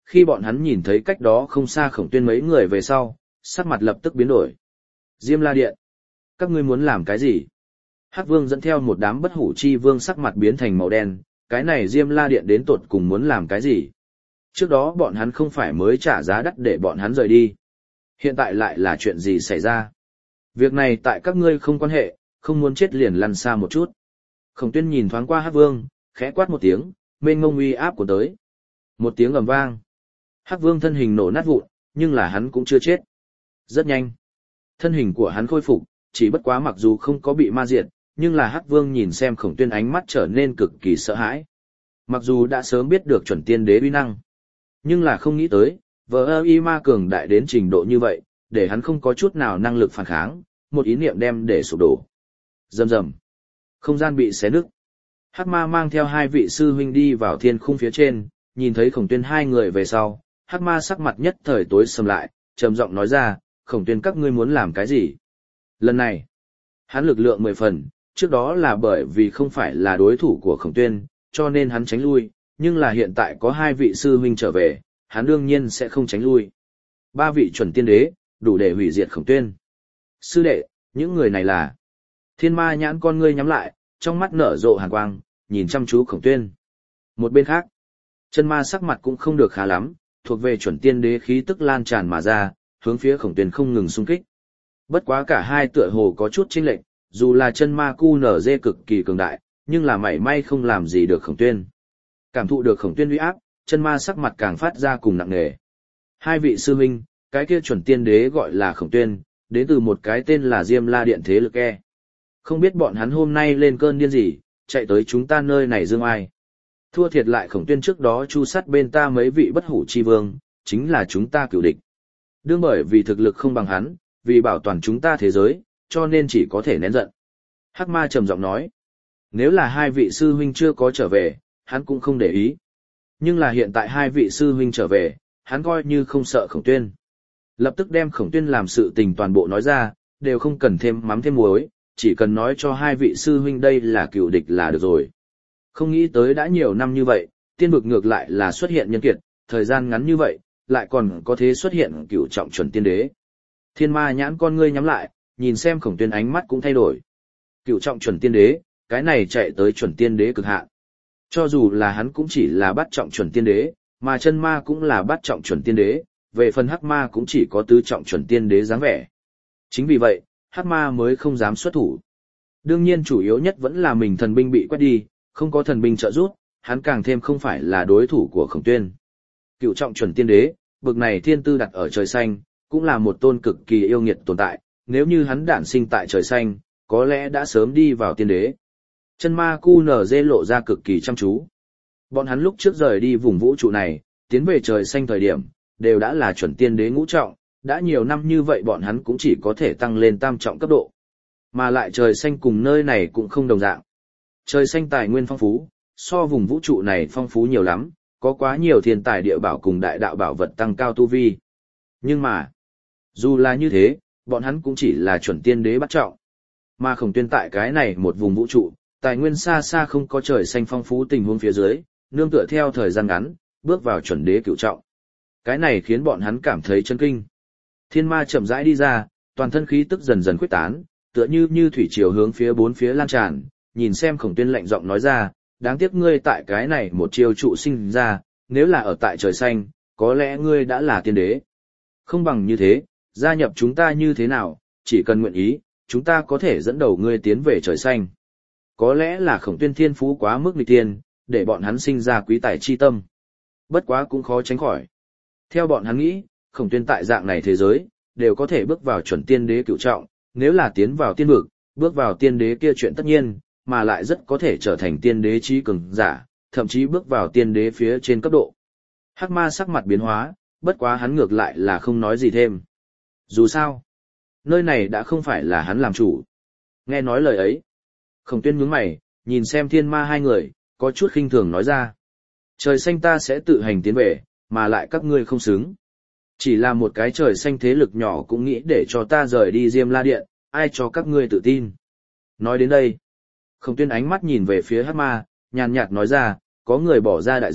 khi bọn hắn nhìn thấy cách đó không xa Khổng Tuyên mấy người về sau, sắc mặt lập tức biến đổi. Diêm La Điện, các ngươi muốn làm cái gì? Hắc Vương dẫn theo một đám bất hủ chi vương sắc mặt biến thành màu đen, cái này Diêm La Điện đến tột cùng muốn làm cái gì? Trước đó bọn hắn không phải mới trả giá đắt để bọn hắn rời đi. Hiện tại lại là chuyện gì xảy ra? Việc này tại các ngươi không quan hệ, không muốn chết liền lăn xa một chút. Khổng Tuyên nhìn thoáng qua Hắc Vương, khẽ quát một tiếng, mênh mông uy áp của tới. Một tiếng ầm vang. Hắc Vương thân hình nổ nát vụn, nhưng là hắn cũng chưa chết. Rất nhanh. Thân hình của hắn khôi phục, chỉ bất quá mặc dù không có bị ma diệt, nhưng là Hắc Vương nhìn xem Khổng Tuyên ánh mắt trở nên cực kỳ sợ hãi. Mặc dù đã sớm biết được chuẩn tiên đế uy năng, nhưng là không nghĩ tới, vờ ơ y ma cường đại đến trình độ như vậy, để hắn không có chút nào năng lực phản kháng, một ý niệm đem để sụp đổ. Rầm rầm. Không gian bị xé nứt. Hắc ma mang theo hai vị sư huynh đi vào thiên khung phía trên, nhìn thấy Khổng Tuyên hai người về sau, Hắc ma sắc mặt nhất thời tối sầm lại, trầm giọng nói ra, Khổng Tuyên các ngươi muốn làm cái gì? Lần này, hắn lực lượng mười phần, trước đó là bởi vì không phải là đối thủ của Khổng Tuyên, cho nên hắn tránh lui, nhưng là hiện tại có hai vị sư huynh trở về, hắn đương nhiên sẽ không tránh lui. Ba vị chuẩn tiên đế, đủ để hủy diệt Khổng Tuyên. Sư đệ, những người này là... Thiên ma nhãn con ngươi nhắm lại, trong mắt nở rộ hàn quang, nhìn chăm chú Khổng Tuyên. Một bên khác, chân ma sắc mặt cũng không được khá lắm, thuộc về chuẩn tiên đế khí tức lan tràn mà ra, hướng phía Khổng Tuyên không ngừng xung kích. Bất quá cả hai tựa hồ có chút chênh lệch, dù là chân ma cu nở dê cực kỳ cường đại, nhưng là mảy may không làm gì được Khổng Tuyên. Cảm thụ được Khổng Tuyên uy áp, chân ma sắc mặt càng phát ra cùng nặng nề. Hai vị sư huynh, cái kia chuẩn tiên đế gọi là Khổng Tuyên, đến từ một cái tên là Diêm La Điện thế lực e. Không biết bọn hắn hôm nay lên cơn điên gì, chạy tới chúng ta nơi này dương ai. Thua thiệt lại Khổng Tuyên trước đó chu sát bên ta mấy vị bất hủ chi vương, chính là chúng ta cửu địch. Đương bởi vì thực lực không bằng hắn, vì bảo toàn chúng ta thế giới, cho nên chỉ có thể nén giận. Hắc ma trầm giọng nói, nếu là hai vị sư huynh chưa có trở về, hắn cũng không để ý. Nhưng là hiện tại hai vị sư huynh trở về, hắn coi như không sợ Khổng Tuyên. Lập tức đem Khổng Tuyên làm sự tình toàn bộ nói ra, đều không cần thêm mắm thêm muối, chỉ cần nói cho hai vị sư huynh đây là cựu địch là được rồi. Không nghĩ tới đã nhiều năm như vậy, tiên vực ngược lại là xuất hiện nhân kiệt, thời gian ngắn như vậy, lại còn có thế xuất hiện cựu trọng chuẩn tiên đế. Thiên ma nhãn con ngươi nhắm lại, nhìn xem Khổng Tuyên ánh mắt cũng thay đổi. Cựu trọng chuẩn tiên đế, cái này chạy tới chuẩn tiên đế cực hạn. Cho dù là hắn cũng chỉ là bắt trọng chuẩn tiên đế, mà chân ma cũng là bắt trọng chuẩn tiên đế, về phần hắc ma cũng chỉ có tứ trọng chuẩn tiên đế dáng vẻ. Chính vì vậy, hắc ma mới không dám xuất thủ. Đương nhiên chủ yếu nhất vẫn là mình thần binh bị quét đi, không có thần binh trợ giúp, hắn càng thêm không phải là đối thủ của Khổng Tuyên. Cựu trọng chuẩn tiên đế, bực này thiên tư đặt ở trời xanh, cũng là một tôn cực kỳ yêu nghiệt tồn tại, nếu như hắn đản sinh tại trời xanh, có lẽ đã sớm đi vào tiên đế. Chân ma cu nở dê lộ ra cực kỳ chăm chú. Bọn hắn lúc trước rời đi vùng vũ trụ này, tiến về trời xanh thời điểm, đều đã là chuẩn tiên đế ngũ trọng, đã nhiều năm như vậy bọn hắn cũng chỉ có thể tăng lên tam trọng cấp độ. Mà lại trời xanh cùng nơi này cũng không đồng dạng. Trời xanh tài nguyên phong phú, so vùng vũ trụ này phong phú nhiều lắm, có quá nhiều thiên tài địa bảo cùng đại đạo bảo vật tăng cao tu vi. Nhưng mà, dù là như thế, bọn hắn cũng chỉ là chuẩn tiên đế bắt trọng. Mà Khổng Tuyên tại cái này một vùng vũ trụ, tài nguyên xa xa không có trời xanh phong phú tình huống phía dưới, nương tựa theo thời gian ngắn, bước vào chuẩn đế cửu trọng. Cái này khiến bọn hắn cảm thấy chấn kinh. Thiên ma chậm rãi đi ra, toàn thân khí tức dần dần khuếch tán, tựa như như thủy triều hướng phía bốn phía lan tràn, nhìn xem Khổng Tuyên lạnh giọng nói ra, đáng tiếc ngươi tại cái này một chiêu trụ sinh ra, nếu là ở tại trời xanh, có lẽ ngươi đã là tiên đế. Không bằng như thế, gia nhập chúng ta như thế nào, chỉ cần nguyện ý, chúng ta có thể dẫn đầu ngươi tiến về trời xanh. Có lẽ là Khổng Tuyên thiên phú quá mức nghịch tiên, để bọn hắn sinh ra quý tài chi tâm. Bất quá cũng khó tránh khỏi. Theo bọn hắn nghĩ, Khổng Tuyên tại dạng này thế giới, đều có thể bước vào chuẩn tiên đế cửu trọng, nếu là tiến vào tiên vực, bước vào tiên đế kia chuyện tất nhiên, mà lại rất có thể trở thành tiên đế trí cường giả, thậm chí bước vào tiên đế phía trên cấp độ. Hắc ma sắc mặt biến hóa, bất quá hắn ngược lại là không nói gì thêm. Dù sao, nơi này đã không phải là hắn làm chủ. Nghe nói lời ấy, Khổng Tuyên nhướng mày, nhìn xem thiên ma hai người, có chút khinh thường nói ra. Trời xanh ta sẽ tự hành tiến về, mà lại các ngươi không xứng. Chỉ là một cái trời xanh thế lực nhỏ cũng nghĩ để cho ta rời đi Diêm La Điện, ai cho các ngươi tự tin. Nói đến đây, Khổng Tuyên ánh mắt nhìn về phía Hắc ma, nhàn nhạt nói ra, có người bỏ ra đại giới,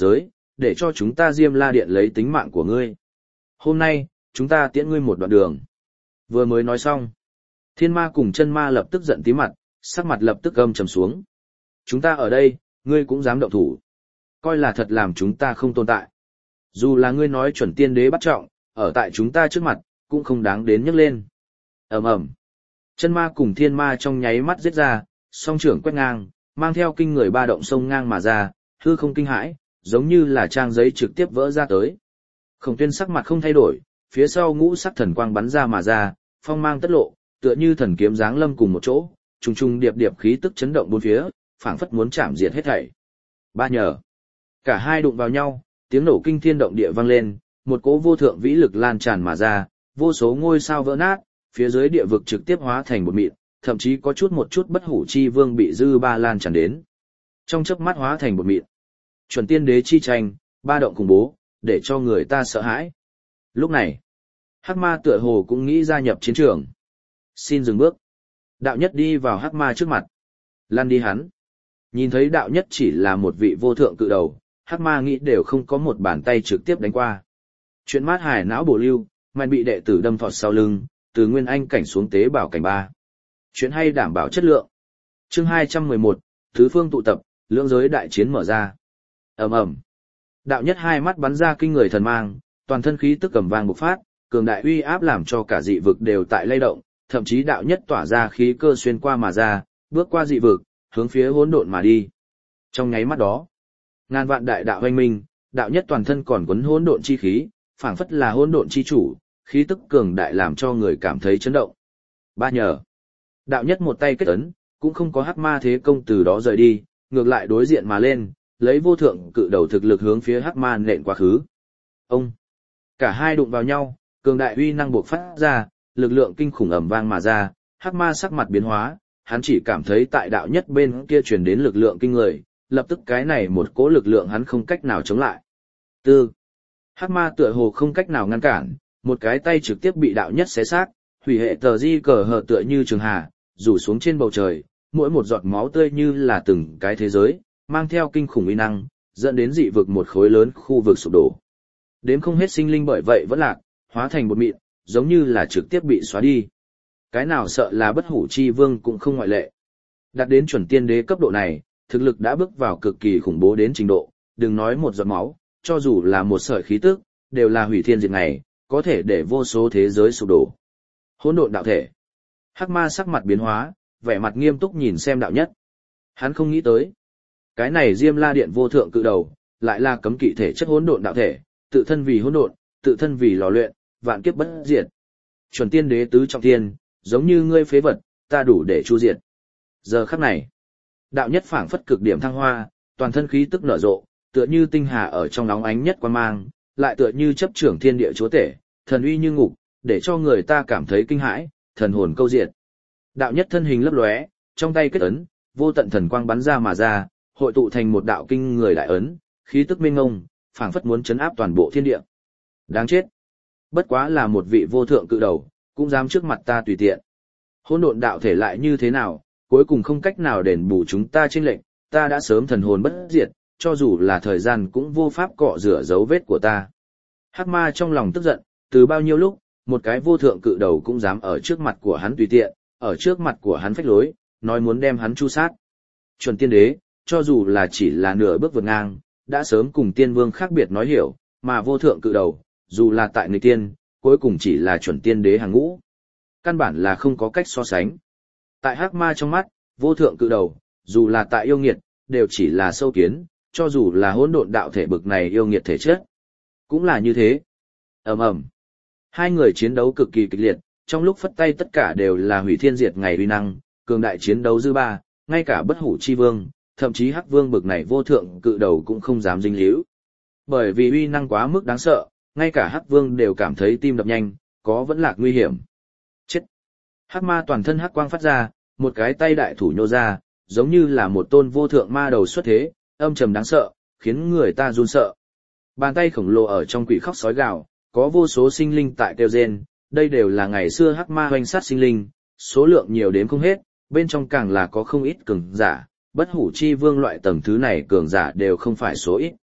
để cho chúng ta Diêm La Điện lấy tính mạng của ngươi. Hôm nay, chúng ta tiễn ngươi một đoạn đường. Vừa mới nói xong, thiên ma cùng chân ma lập tức giận tí mặt, sắc mặt lập tức âm trầm xuống. Chúng ta ở đây, ngươi cũng dám động thủ. Coi là thật làm chúng ta không tồn tại. Dù là ngươi nói chuẩn tiên đế bắt trọng, ở tại chúng ta trước mặt, cũng không đáng đến nhấc lên. Ầm ầm. Chân ma cùng thiên ma trong nháy mắt giết ra, song trưởng quét ngang, mang theo kinh người ba động sông ngang mà ra, hư không kinh hãi, giống như là trang giấy trực tiếp vỡ ra tới. Khổng Tuyên sắc mặt không thay đổi, phía sau ngũ sắc thần quang bắn ra mà ra, phong mang tất lộ, tựa như thần kiếm giáng lâm cùng một chỗ, trùng trùng điệp điệp khí tức chấn động bốn phía, phảng phất muốn chạm diệt hết thảy. Ba nhờ. Cả hai đụng vào nhau, tiếng nổ kinh thiên động địa vang lên, một cỗ vô thượng vĩ lực lan tràn mà ra, vô số ngôi sao vỡ nát, phía dưới địa vực trực tiếp hóa thành một mịn, thậm chí có chút một chút bất hủ chi vương bị dư ba lan tràn đến. Trong chớp mắt hóa thành một mịn. Chuẩn tiên đế chi tranh, ba động khủng bố, để cho người ta sợ hãi. Lúc này, Hắc Ma tựa hồ cũng nghĩ gia nhập chiến trường. Xin dừng bước. Đạo Nhất đi vào Hắc Ma trước mặt. Lăn đi hắn. Nhìn thấy Đạo Nhất chỉ là một vị vô thượng cự đầu, Hắc Ma nghĩ đều không có một bàn tay trực tiếp đánh qua. Chuyện mát hải não bổ lưu, mạnh bị đệ tử đâm thọt sau lưng, từ nguyên anh cảnh xuống tế bảo cảnh ba. Chuyện hay đảm bảo chất lượng. Chương hai trăm mười một, Thứ phương tụ tập, lưỡng giới đại chiến mở ra. Ầm ầm. Đạo Nhất hai mắt bắn ra kinh người thần mang, toàn thân khí tức cầm vang bộc phát, cường đại uy áp làm cho cả dị vực đều tại lay động, thậm chí Đạo Nhất tỏa ra khí cơ xuyên qua mà ra, bước qua dị vực, hướng phía hỗn độn mà đi. Trong nháy mắt đó, ngàn vạn đại đạo hoành minh, Đạo Nhất toàn thân còn quấn hỗn độn chi khí, phảng phất là hỗn độn chi chủ, khí tức cường đại làm cho người cảm thấy chấn động. Ba nhờ. Đạo Nhất một tay kết ấn, cũng không có Hắc Ma thế công từ đó rời đi, ngược lại đối diện mà lên, lấy vô thượng cự đầu thực lực hướng phía Hắc Ma nện quá khứ. Ông. Cả hai đụng vào nhau, cường đại uy năng bộc phát ra, lực lượng kinh khủng ầm vang mà ra, Hắc Ma sắc mặt biến hóa, hắn chỉ cảm thấy tại Đạo Nhất bên kia truyền đến lực lượng kinh người, lập tức cái này một cỗ lực lượng hắn không cách nào chống lại. Tư. Hắc Ma tựa hồ không cách nào ngăn cản, một cái tay trực tiếp bị Đạo Nhất xé xác, hủy hệ tờ di cờ hờ tựa như trường hà, rủ xuống trên bầu trời, mỗi một giọt máu tươi như là từng cái thế giới, mang theo kinh khủng uy năng, dẫn đến dị vực một khối lớn khu vực sụp đổ. Đếm không hết sinh linh bởi vậy vẫn lạc, hóa thành một mịn, giống như là trực tiếp bị xóa đi. Cái nào sợ là bất hủ chi vương cũng không ngoại lệ. Đạt đến chuẩn tiên đế cấp độ này, thực lực đã bước vào cực kỳ khủng bố đến trình độ, đừng nói một giọt máu, cho dù là một sợi khí tức, đều là hủy thiên diệt ngày, có thể để vô số thế giới sụp đổ. Hỗn độn đạo thể. Hắc Ma sắc mặt biến hóa, vẻ mặt nghiêm túc nhìn xem Đạo Nhất. Hắn không nghĩ tới, cái này Diêm La Điện vô thượng cự đầu, lại là cấm kỵ thể chất hỗn độn đạo thể, tự thân vì hỗn độn, tự thân vì lò luyện, vạn kiếp bất diệt. Chuẩn tiên đế tứ trọng thiên, giống như ngươi phế vật, ta đủ để chu diệt. Giờ khắc này, Đạo Nhất phảng phất cực điểm thăng hoa, toàn thân khí tức nở rộ, tựa như tinh hà ở trong nóng ánh nhất quan mang, lại tựa như chấp trưởng thiên địa chúa tể, thần uy như ngục, để cho người ta cảm thấy kinh hãi, thần hồn câu diệt. Đạo Nhất thân hình lấp lóe, trong tay kết ấn, vô tận thần quang bắn ra mà ra, hội tụ thành một đạo kinh người đại ấn, khí tức mênh mông, phảng phất muốn chấn áp toàn bộ thiên địa. Đáng chết. Bất quá là một vị vô thượng cự đầu, cũng dám trước mặt ta tùy tiện. Hỗn độn đạo thể lại như thế nào, cuối cùng không cách nào đền bù chúng ta chênh lệch, ta đã sớm thần hồn bất diệt, cho dù là thời gian cũng vô pháp cọ rửa dấu vết của ta. Hắc Ma trong lòng tức giận, từ bao nhiêu lúc, một cái vô thượng cự đầu cũng dám ở trước mặt của hắn tùy tiện, ở trước mặt của hắn phách lối, nói muốn đem hắn chu sát. Chuẩn tiên đế, cho dù là chỉ là nửa bước vượt ngang, đã sớm cùng tiên vương khác biệt nói hiểu, mà vô thượng cự đầu, dù là tại người tiên, cuối cùng chỉ là chuẩn tiên đế hàng ngũ. Căn bản là không có cách so sánh. Tại Hắc Ma trong mắt, vô thượng cự đầu, dù là tại yêu nghiệt, đều chỉ là sâu kiến, cho dù là hỗn độn đạo thể bực này yêu nghiệt thể chất, cũng là như thế. Ầm ầm. Hai người chiến đấu cực kỳ kịch liệt, trong lúc phất tay tất cả đều là hủy thiên diệt ngày uy năng, cường đại chiến đấu dư ba, ngay cả bất hủ chi vương, thậm chí Hắc Vương bực này vô thượng cự đầu cũng không dám dính líu. Bởi vì uy năng quá mức đáng sợ, ngay cả Hắc Vương đều cảm thấy tim đập nhanh, có vẫn lạc nguy hiểm. Chết. Hắc Ma toàn thân hắc quang phát ra, một cái tay đại thủ nhô ra, giống như là một tôn vô thượng ma đầu xuất thế, âm trầm đáng sợ, khiến người ta run sợ. Bàn tay khổng lồ ở trong quỷ khóc sói gào, có vô số sinh linh tại kêu rên, đây đều là ngày xưa Hắc Ma hoành sát sinh linh, số lượng nhiều đến không hết, bên trong càng là có không ít cường giả, bất hủ chi vương loại tầng thứ này cường giả đều không phải số ít.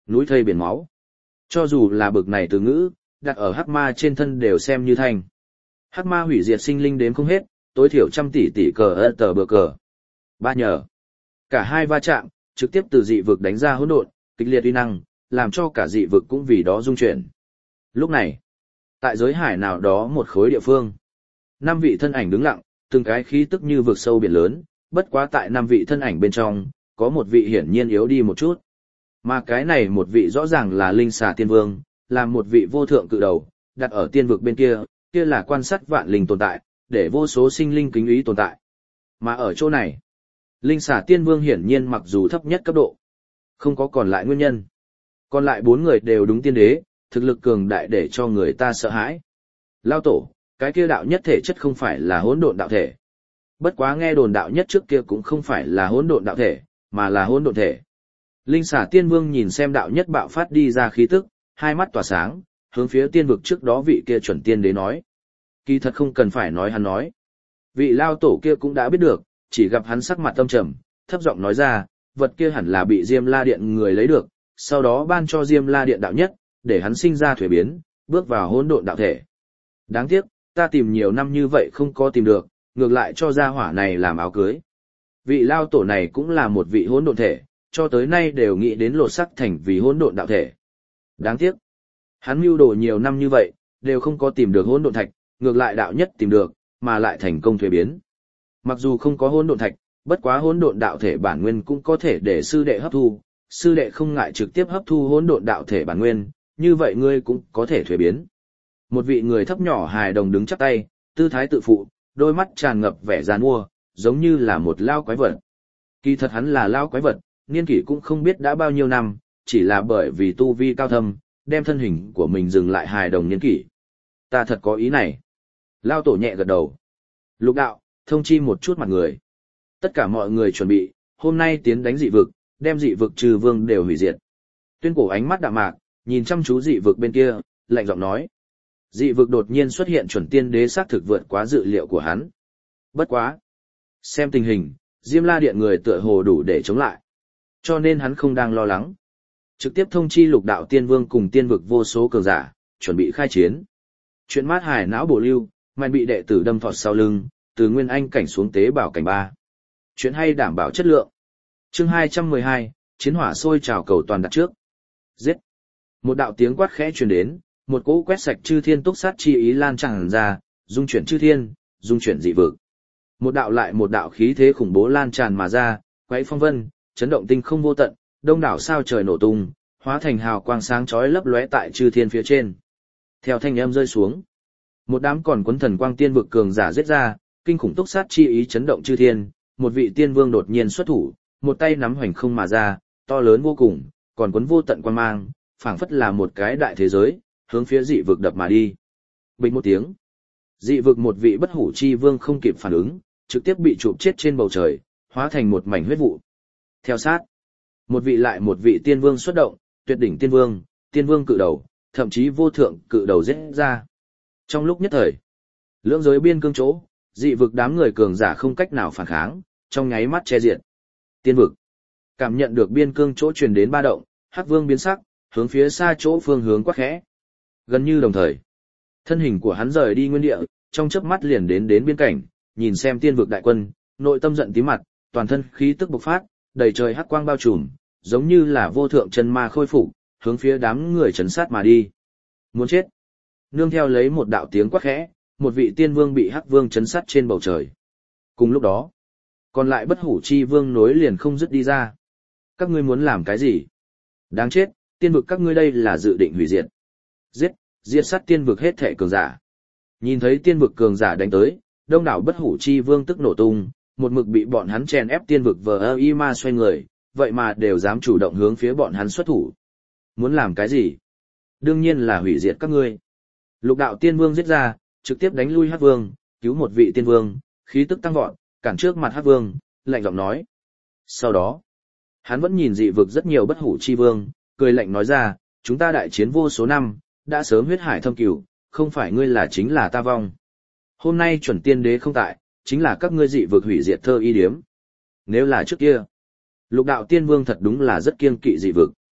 núi thây biển máu. Cho dù là bực này từ ngữ, đặt ở hắc ma trên thân đều xem như thành. Hắc ma hủy diệt sinh linh đếm không hết, tối thiểu trăm tỷ tỷ cờ ơ tờ bờ cờ. Ba nhờ. Cả hai va chạm, trực tiếp từ dị vực đánh ra hỗn độn, kịch liệt uy năng, làm cho cả dị vực cũng vì đó rung chuyển. Lúc này, tại giới hải nào đó một khối địa phương, năm vị thân ảnh đứng lặng, từng cái khí tức như vực sâu biển lớn, bất quá tại năm vị thân ảnh bên trong, có một vị hiển nhiên yếu đi một chút. Mà cái này một vị rõ ràng là linh xà tiên vương, là một vị vô thượng cự đầu, đặt ở tiên vực bên kia, kia là quan sát vạn linh tồn tại, để vô số sinh linh kính ý tồn tại. Mà ở chỗ này, linh xà tiên vương hiển nhiên mặc dù thấp nhất cấp độ, không có còn lại nguyên nhân. Còn lại bốn người đều đúng tiên đế, thực lực cường đại để cho người ta sợ hãi. Lao tổ, cái kia đạo nhất thể chất không phải là hỗn độn đạo thể. Bất quá nghe đồn đạo nhất trước kia cũng không phải là hỗn độn đạo thể, mà là hỗn độn thể. Linh xà tiên vương nhìn xem đạo nhất bạo phát đi ra khí tức, hai mắt tỏa sáng, hướng phía tiên vực trước đó vị kia chuẩn tiên đế nói. Kỳ thật không cần phải nói hắn nói. Vị lao tổ kia cũng đã biết được, chỉ gặp hắn sắc mặt tâm trầm, thấp giọng nói ra, vật kia hẳn là bị Diêm La Điện người lấy được, sau đó ban cho Diêm La Điện đạo nhất, để hắn sinh ra thuế biến, bước vào hỗn độn đạo thể. Đáng tiếc, ta tìm nhiều năm như vậy không có tìm được, ngược lại cho gia hỏa này làm áo cưới. Vị lao tổ này cũng là một vị hỗn độn thể, cho tới nay đều nghĩ đến lột sắc thành vì hỗn độn đạo thể. Đáng tiếc, hắn mưu đồ nhiều năm như vậy, đều không có tìm được hỗn độn thạch, ngược lại đạo nhất tìm được, mà lại thành công thuế biến. Mặc dù không có hỗn độn thạch, bất quá hỗn độn đạo thể bản nguyên cũng có thể để sư đệ hấp thu, sư đệ không ngại trực tiếp hấp thu hỗn độn đạo thể bản nguyên, như vậy ngươi cũng có thể thuế biến. Một vị người thấp nhỏ hài đồng đứng chắp tay, tư thái tự phụ, đôi mắt tràn ngập vẻ giàn mua, giống như là một lao quái vật. Kỳ thật hắn là lao quái vật, niên kỷ cũng không biết đã bao nhiêu năm, chỉ là bởi vì tu vi cao thâm, đem thân hình của mình dừng lại hài đồng niên kỷ. Ta thật có ý này. Lao tổ nhẹ gật đầu. Lục đạo, thông chi một chút mặt người. Tất cả mọi người chuẩn bị, hôm nay tiến đánh dị vực, đem dị vực trừ vương đều hủy diệt. Tuyên cổ ánh mắt đạm mạc, nhìn chăm chú dị vực bên kia, lạnh giọng nói. Dị vực đột nhiên xuất hiện chuẩn tiên đế xác thực vượt quá dự liệu của hắn. Bất quá. Xem tình hình, Diêm La Điện người tựa hồ đủ để chống lại. Cho nên hắn không đang lo lắng. Trực tiếp thông chi lục đạo tiên vương cùng tiên vực vô số cường giả, chuẩn bị khai chiến. Chuyện mát hải não bổ lưu, mạnh bị đệ tử đâm thọt sau lưng, từ nguyên anh cảnh xuống tế bảo cảnh ba. Chuyện hay đảm bảo chất lượng. Chương hai trăm mười hai, chiến hỏa sôi trào cầu toàn đặt trước. Giết. Một đạo tiếng quát khẽ truyền đến, một cỗ quét sạch chư thiên túc sát chi ý lan tràn ra, dung chuyển chư thiên, dung chuyển dị vực. Một đạo lại một đạo khí thế khủng bố lan tràn mà ra, quấy phong vân, chấn động tinh không vô tận, đông đảo sao trời nổ tung, hóa thành hào quang sáng chói lấp lóe tại chư thiên phía trên. Theo thanh âm rơi xuống, một đám còn quấn thần quang tiên vực cường giả giết ra, kinh khủng túc sát chi ý chấn động chư thiên, một vị tiên vương đột nhiên xuất thủ, một tay nắm hoành không mà ra, to lớn vô cùng, còn quấn vô tận quang mang, phảng phất là một cái đại thế giới, hướng phía dị vực đập mà đi. Bình một tiếng, dị vực một vị bất hủ chi vương không kịp phản ứng, trực tiếp bị chụp chết trên bầu trời, hóa thành một mảnh huyết vụ. Theo sát, một vị lại một vị tiên vương xuất động, tuyệt đỉnh tiên vương, tiên vương cự đầu, thậm chí vô thượng cự đầu giết ra. Trong lúc nhất thời, lưỡng giới biên cương chỗ, dị vực đám người cường giả không cách nào phản kháng, trong nháy mắt che diệt. Tiên vực, cảm nhận được biên cương chỗ truyền đến ba động, Hắc Vương biến sắc, hướng phía xa chỗ phương hướng quát khẽ. Gần như đồng thời, thân hình của hắn rời đi nguyên địa, trong chớp mắt liền đến đến biên cảnh, nhìn xem tiên vực đại quân, nội tâm giận tím mặt, toàn thân khí tức bộc phát, đầy trời hắc quang bao trùm, giống như là vô thượng chân ma khôi phục, hướng phía đám người trấn sát mà đi. Muốn chết. Nương theo lấy một đạo tiếng quát khẽ, một vị tiên vương bị hắc vương trấn sát trên bầu trời. Cùng lúc đó, còn lại bất hủ chi vương nối liền không dứt đi ra. Các ngươi muốn làm cái gì? Đáng chết, tiên vực các ngươi đây là dự định hủy diệt. Giết, diệt sát tiên vực hết thảy cường giả. Nhìn thấy tiên vực cường giả đánh tới, đông đảo bất hủ chi vương tức nổ tung, một mực bị bọn hắn chèn ép tiên vực vờ y ma xoay người, vậy mà đều dám chủ động hướng phía bọn hắn xuất thủ. Muốn làm cái gì? Đương nhiên là hủy diệt các ngươi. Lục đạo tiên vương giết ra, trực tiếp đánh lui hắc vương, cứu một vị tiên vương, khí tức tăng vọt, cản trước mặt hắc vương, lạnh giọng nói. Sau đó, hắn vẫn nhìn dị vực rất nhiều bất hủ chi vương, cười lạnh nói ra, chúng ta đại chiến vô số năm, đã sớm huyết hải thâm cửu, không phải ngươi là chính là ta vong. Hôm nay chuẩn tiên đế không tại, chính là các ngươi dị vực hủy diệt thơ y điếm. Nếu là trước kia, lục đạo tiên vương thật đúng là rất kiêng kỵ dị vực.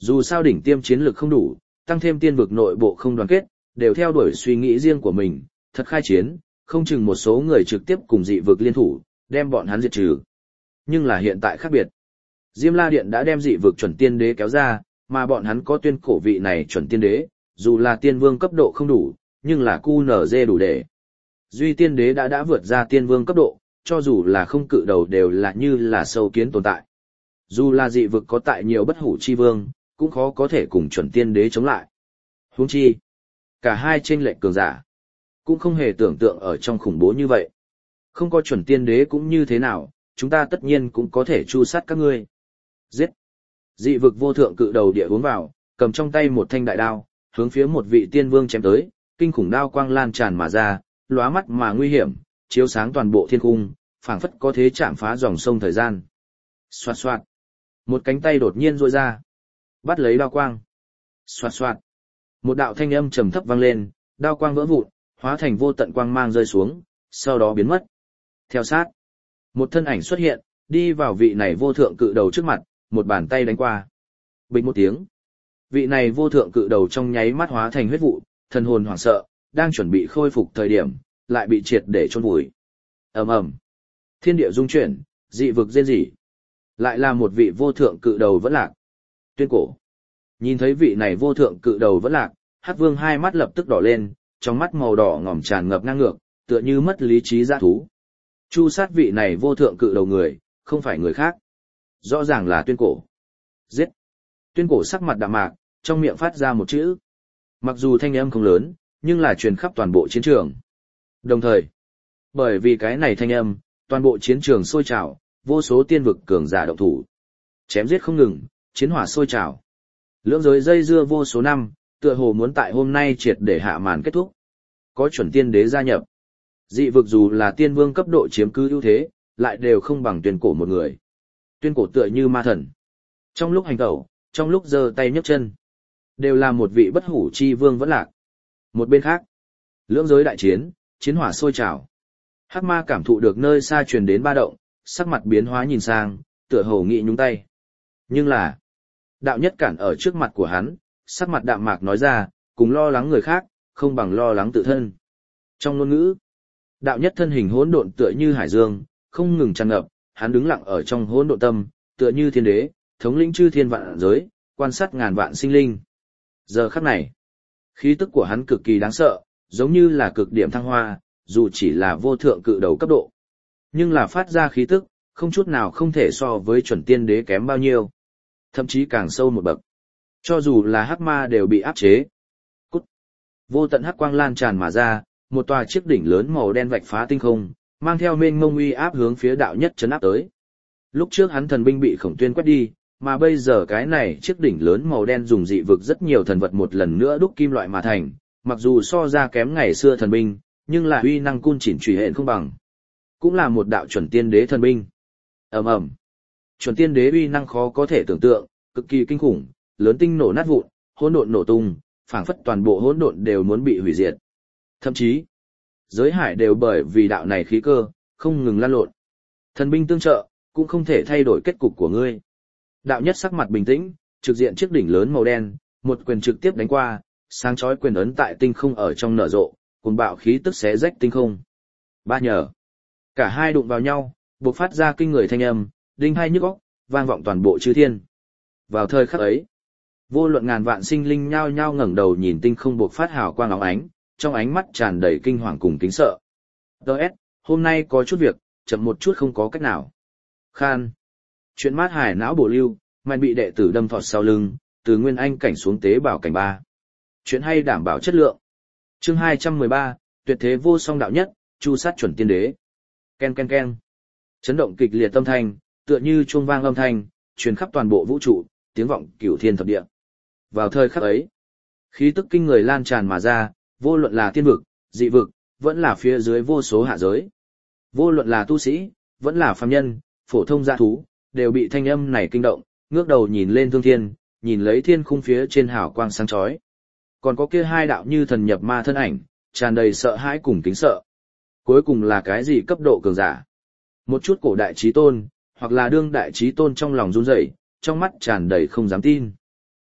Dù sao đỉnh tiêm chiến lược không đủ, tăng thêm tiên vực nội bộ không đoàn kết, đều theo đuổi suy nghĩ riêng của mình, thật khai chiến, không chừng một số người trực tiếp cùng dị vực liên thủ, đem bọn hắn diệt trừ. Nhưng là hiện tại khác biệt. Diêm La Điện đã đem dị vực chuẩn tiên đế kéo ra, mà bọn hắn có tuyên cổ vị này chuẩn tiên đế, dù là tiên vương cấp độ không đủ, nhưng là cu nở dê đủ để. Duy tiên đế đã đã vượt ra tiên vương cấp độ, cho dù là không cự đầu đều là như là sâu kiến tồn tại. Dù là dị vực có tại nhiều bất hủ chi vương, cũng khó có thể cùng chuẩn tiên đế chống lại. Huống chi, cả hai chênh lệch cường giả, cũng không hề tưởng tượng ở trong khủng bố như vậy. Không có chuẩn tiên đế cũng như thế nào, chúng ta tất nhiên cũng có thể tru sát các ngươi. Giết! Dị vực vô thượng cự đầu địa uống vào, cầm trong tay một thanh đại đao, hướng phía một vị tiên vương chém tới, kinh khủng đao quang lan tràn mà ra, lóa mắt mà nguy hiểm, chiếu sáng toàn bộ thiên cung, phảng phất có thế chạm phá dòng sông thời gian. Xoạt xoạt! Một cánh tay đột nhiên duỗi ra, bắt lấy đao quang. Xoạt xoạt! Một đạo thanh âm trầm thấp vang lên, đao quang vỡ vụn, hóa thành vô tận quang mang rơi xuống, sau đó biến mất. Theo sát, một thân ảnh xuất hiện, đi vào vị này vô thượng cự đầu trước mặt, một bàn tay đánh qua. Bình một tiếng. Vị này vô thượng cự đầu trong nháy mắt hóa thành huyết vụ, thần hồn hoảng sợ, đang chuẩn bị khôi phục thời điểm, lại bị triệt để chôn vùi. Ầm ầm. Thiên địa rung chuyển, dị vực rên rỉ. Lại là một vị vô thượng cự đầu vẫn lạc. Tuyên cổ. Nhìn thấy vị này vô thượng cự đầu vẫn lạc, Hắc Vương hai mắt lập tức đỏ lên, trong mắt màu đỏ ngòm tràn ngập ngang ngược, tựa như mất lý trí dã thú. Chu sát vị này vô thượng cự đầu người, không phải người khác. Rõ ràng là tuyên cổ. Giết. Tuyên cổ sắc mặt đạm mạc, trong miệng phát ra một chữ. Mặc dù thanh âm không lớn, nhưng là truyền khắp toàn bộ chiến trường. Đồng thời, bởi vì cái này thanh âm, toàn bộ chiến trường sôi trào, vô số tiên vực cường giả động thủ. Chém giết không ngừng, chiến hỏa sôi trào. Lưỡng giới dây dưa vô số năm, tựa hồ muốn tại hôm nay triệt để hạ màn kết thúc. Có chuẩn tiên đế gia nhập. Dị vực dù là tiên vương cấp độ chiếm cứ ưu thế, lại đều không bằng tuyên cổ một người. Tuyên cổ tựa như ma thần. Trong lúc hành tẩu, trong lúc giơ tay nhấc chân, đều là một vị bất hủ chi vương vẫn lạc. Một bên khác, lưỡng giới đại chiến, chiến hỏa sôi trào. Hắc ma cảm thụ được nơi xa truyền đến ba động, sắc mặt biến hóa nhìn sang, tựa hồ nghĩ nhúng tay. Nhưng là, đạo nhất cản ở trước mặt của hắn, sắc mặt đạm mạc nói ra, cùng lo lắng người khác, không bằng lo lắng tự thân. Trong ngôn ngữ, đạo nhất thân hình hỗn độn tựa như hải dương, không ngừng tràn ngập, hắn đứng lặng ở trong hỗn độn tâm, tựa như thiên đế, thống lĩnh chư thiên vạn giới, quan sát ngàn vạn sinh linh. Giờ khắc này, khí tức của hắn cực kỳ đáng sợ, giống như là cực điểm thăng hoa, dù chỉ là vô thượng cự đầu cấp độ. Nhưng là phát ra khí tức, không chút nào không thể so với chuẩn tiên đế kém bao nhiêu. Thậm chí càng sâu một bậc. Cho dù là hắc ma đều bị áp chế. Cút. Vô tận hắc quang lan tràn mà ra, một tòa chiếc đỉnh lớn màu đen vạch phá tinh không, mang theo mênh mông uy áp hướng phía đạo nhất chấn áp tới. Lúc trước hắn thần binh bị Khổng Tuyên quét đi, mà bây giờ cái này chiếc đỉnh lớn màu đen dùng dị vực rất nhiều thần vật một lần nữa đúc kim loại mà thành, mặc dù so ra kém ngày xưa thần binh, nhưng là uy năng cun chỉnh chủy hện không bằng. Cũng là một đạo chuẩn tiên đế thần binh. Ầm ầm. Chuẩn tiên đế uy năng khó có thể tưởng tượng, cực kỳ kinh khủng, lớn tinh nổ nát vụn, hỗn độn nổ tung, phảng phất toàn bộ hỗn độn đều muốn bị hủy diệt. Thậm chí, giới hải đều bởi vì đạo này khí cơ, không ngừng lan lộn. Thần binh tương trợ, cũng không thể thay đổi kết cục của ngươi. Đạo nhất sắc mặt bình tĩnh, trực diện chiếc đỉnh lớn màu đen, một quyền trực tiếp đánh qua, sáng chói quyền ấn tại tinh không ở trong nở rộ, cùng bạo khí tức xé rách tinh không. Ba nhờ. Cả hai đụng vào nhau, bộc phát ra kinh người thanh âm, đinh hai nhức óc, vang vọng toàn bộ chư thiên. Vào thời khắc ấy, vô luận ngàn vạn sinh linh nhao nhao ngẩng đầu nhìn tinh không bộc phát hào quang óng ánh, trong ánh mắt tràn đầy kinh hoàng cùng kính sợ. Đợt, hôm nay có chút việc, chậm một chút không có cách nào. Khan. Chuyện mát hải não bổ lưu, mạnh bị đệ tử đâm thọt sau lưng, từ nguyên anh cảnh xuống tế bảo cảnh ba. Chuyện hay đảm bảo chất lượng. Chương hai trăm mười ba, tuyệt thế vô song đạo nhất, chu sát chuẩn tiên đế. Ken ken ken. Chấn động kịch liệt âm thanh, tựa như chuông vang âm thanh, truyền khắp toàn bộ vũ trụ, tiếng vọng cửu thiên thập địa. Vào thời khắc ấy, khí tức kinh người lan tràn mà ra, vô luận là tiên vực, dị vực, vẫn là phía dưới vô số hạ giới. Vô luận là tu sĩ, vẫn là phàm nhân, phổ thông dã thú, đều bị thanh âm này kinh động, ngước đầu nhìn lên thương thiên, nhìn lấy thiên khung phía trên hào quang sáng chói. Còn có kia hai đạo như thần nhập ma thân ảnh, tràn đầy sợ hãi cùng kính sợ. Cuối cùng là cái gì cấp độ cường giả? Một chút cổ đại chí tôn, hoặc là đương đại chí tôn trong lòng run rẩy, trong mắt tràn đầy không dám tin.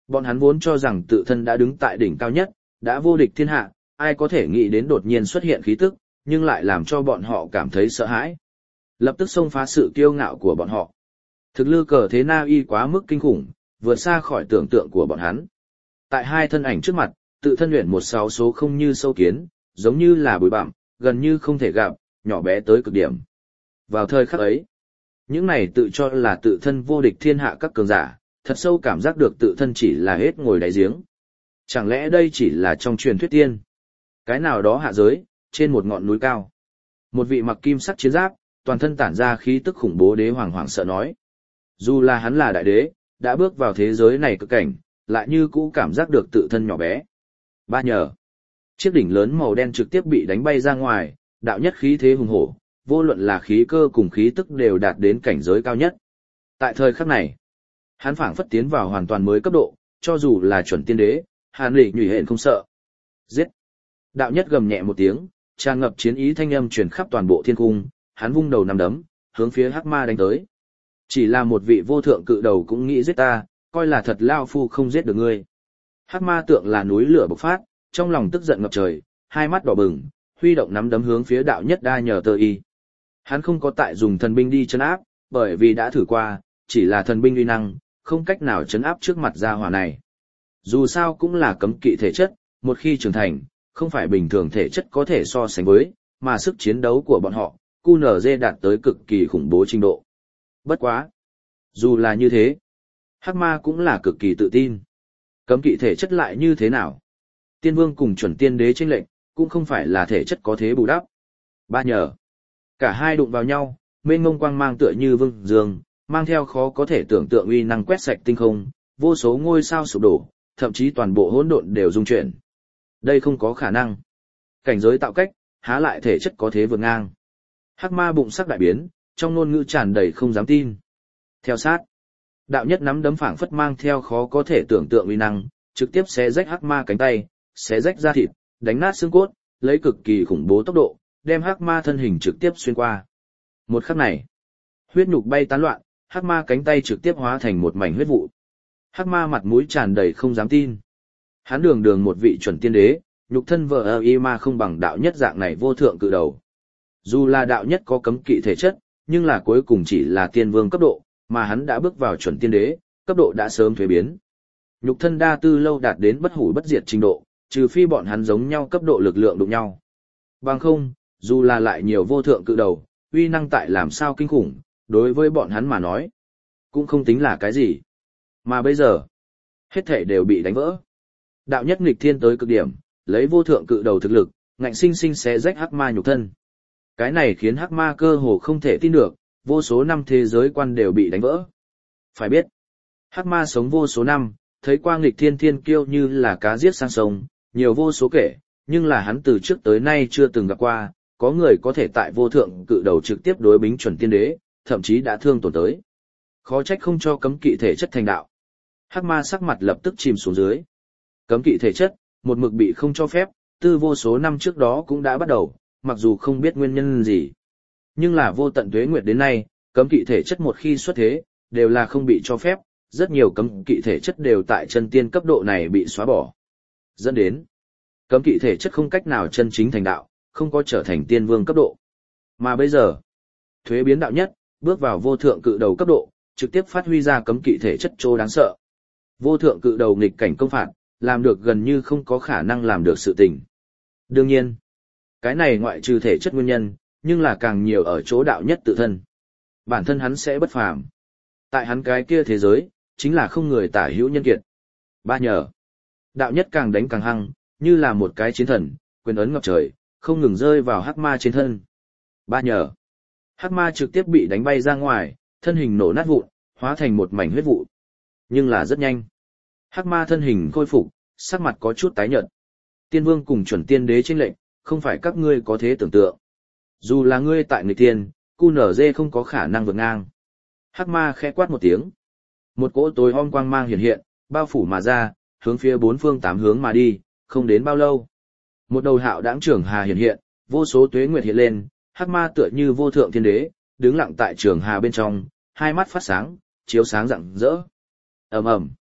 Bọn hắn vốn cho rằng tự thân đã đứng tại đỉnh cao nhất, đã vô địch thiên hạ, ai có thể nghĩ đến đột nhiên xuất hiện khí tức, nhưng lại làm cho bọn họ cảm thấy sợ hãi. Lập tức xông phá sự kiêu ngạo của bọn họ. Thực lực cờ thế Na Y quá mức kinh khủng, vượt xa khỏi tưởng tượng của bọn hắn. Tại hai thân ảnh trước mặt, tự thân luyện một sáu số không như sâu kiến, giống như là bụi bặm, gần như không thể gặp, nhỏ bé tới cực điểm. Vào thời khắc ấy, những này tự cho là tự thân vô địch thiên hạ các cường giả, thật sâu cảm giác được tự thân chỉ là hết ngồi đáy giếng. Chẳng lẽ đây chỉ là trong truyền thuyết tiên? Cái nào đó hạ giới, trên một ngọn núi cao. Một vị mặc kim sắc chiến giáp, toàn thân tản ra khí tức khủng bố đế hoàng hoàng sợ nói. Dù là hắn là đại đế, đã bước vào thế giới này cực cảnh, lại như cũ cảm giác được tự thân nhỏ bé. Ba nhờ. Chiếc đỉnh lớn màu đen trực tiếp bị đánh bay ra ngoài, đạo nhất khí thế hùng hổ, vô luận là khí cơ cùng khí tức đều đạt đến cảnh giới cao nhất. Tại thời khắc này, hắn phảng phất tiến vào hoàn toàn mới cấp độ, cho dù là chuẩn tiên đế, hàn lị nhủy hện không sợ. Giết! Đạo nhất gầm nhẹ một tiếng, tràn ngập chiến ý thanh âm truyền khắp toàn bộ thiên cung, hắn vung đầu nắm đấm, hướng phía hắc ma đánh tới. Chỉ là một vị vô thượng cự đầu cũng nghĩ giết ta, coi là thật lao phu không giết được ngươi. Hắc ma tượng là núi lửa bộc phát, trong lòng tức giận ngập trời, hai mắt đỏ bừng, huy động nắm đấm hướng phía đạo nhất đa nhờ tơ y. Hắn không có tại dùng thần binh đi chấn áp, bởi vì đã thử qua, chỉ là thần binh uy năng, không cách nào chấn áp trước mặt gia hỏa này. Dù sao cũng là cấm kỵ thể chất, một khi trưởng thành, không phải bình thường thể chất có thể so sánh với, mà sức chiến đấu của bọn họ, quy en giê đạt tới cực kỳ khủng bố trình độ. Bất quá. Dù là như thế, Hắc ma cũng là cực kỳ tự tin. Cấm kỵ thể chất lại như thế nào? Tiên vương cùng chuẩn tiên đế chênh lệnh, cũng không phải là thể chất có thế bù đắp. Ba nhờ. Cả hai đụng vào nhau, mênh mông quang mang tựa như vương dương, mang theo khó có thể tưởng tượng uy năng quét sạch tinh không, vô số ngôi sao sụp đổ, thậm chí toàn bộ hỗn độn đều rung chuyển. Đây không có khả năng. Cảnh giới tạo cách, há lại thể chất có thế vượt ngang. Hắc ma bụng sắc đại biến, trong ngôn ngữ tràn đầy không dám tin. Theo sát, đạo nhất nắm đấm phảng phất mang theo khó có thể tưởng tượng uy năng, trực tiếp xé rách hắc ma cánh tay, xé rách da thịt, đánh nát xương cốt, lấy cực kỳ khủng bố tốc độ, đem hắc ma thân hình trực tiếp xuyên qua. Một khắc này, huyết nhục bay tán loạn, hắc ma cánh tay trực tiếp hóa thành một mảnh huyết vụ. Hắc ma mặt mũi tràn đầy không dám tin. Hắn đường đường một vị chuẩn tiên đế, nhục thân vợ ơ y ma không bằng đạo nhất dạng này vô thượng cự đầu. Dù là đạo nhất có cấm kỵ thể chất, nhưng là cuối cùng chỉ là tiên vương cấp độ, mà hắn đã bước vào chuẩn tiên đế, cấp độ đã sớm thuế biến. Nhục thân đa tư lâu đạt đến bất hủ bất diệt trình độ, trừ phi bọn hắn giống nhau cấp độ lực lượng đụng nhau. Bằng không, dù là lại nhiều vô thượng cự đầu, uy năng tại làm sao kinh khủng, đối với bọn hắn mà nói, cũng không tính là cái gì. Mà bây giờ, hết thể đều bị đánh vỡ. Đạo nhất nghịch thiên tới cực điểm, lấy vô thượng cự đầu thực lực, ngạnh sinh sinh xé rách hắc ma nhục thân. Cái này khiến hắc ma cơ hồ không thể tin được, vô số năm thế giới quan đều bị đánh vỡ. Phải biết, hắc ma sống vô số năm, thấy qua nghịch thiên thiên kiêu như là cá giết sang sông, nhiều vô số kể, nhưng là hắn từ trước tới nay chưa từng gặp qua, có người có thể tại vô thượng cự đầu trực tiếp đối bính chuẩn tiên đế, thậm chí đã thương tổn tới. Khó trách không cho cấm kỵ thể chất thành đạo. Hắc ma sắc mặt lập tức chìm xuống dưới. Cấm kỵ thể chất, một mực bị không cho phép, từ vô số năm trước đó cũng đã bắt đầu, mặc dù không biết nguyên nhân gì. Nhưng là vô tận tuế nguyệt đến nay, cấm kỵ thể chất một khi xuất thế, đều là không bị cho phép, rất nhiều cấm kỵ thể chất đều tại chân tiên cấp độ này bị xóa bỏ. Dẫn đến, cấm kỵ thể chất không cách nào chân chính thành đạo, không có trở thành tiên vương cấp độ. Mà bây giờ, thuế biến đạo nhất, bước vào vô thượng cự đầu cấp độ, trực tiếp phát huy ra cấm kỵ thể chất trô đáng sợ. Vô thượng cự đầu nghịch cảnh công phạt, làm được gần như không có khả năng làm được sự tình. Đương nhiên, cái này ngoại trừ thể chất nguyên nhân, nhưng là càng nhiều ở chỗ đạo nhất tự thân. Bản thân hắn sẽ bất phàm. Tại hắn cái kia thế giới, chính là không người tả hữu nhân kiệt. Ba nhờ, đạo nhất càng đánh càng hăng, như là một cái chiến thần, quyền ấn ngập trời, không ngừng rơi vào hắc ma trên thân. Ba nhờ, hắc ma trực tiếp bị đánh bay ra ngoài, thân hình nổ nát vụn, hóa thành một mảnh huyết vụ. Nhưng là rất nhanh. Hắc ma thân hình khôi phục, sắc mặt có chút tái nhợt. Tiên vương cùng chuẩn tiên đế chênh lệnh, không phải các ngươi có thể tưởng tượng. Dù là ngươi tại người tiên, quy en giê không có khả năng vượt ngang. Hắc ma khẽ quát một tiếng. Một cỗ tối om quang mang hiện hiện, bao phủ mà ra, hướng phía bốn phương tám hướng mà đi, không đến bao lâu. Một đầu hạo đãng trường hà hiện hiện, vô số tuế nguyệt hiện lên, hắc ma tựa như vô thượng thiên đế, đứng lặng tại trường hà bên trong, hai mắt phát sáng, chiếu sáng rạng rỡ. Ầm ầm.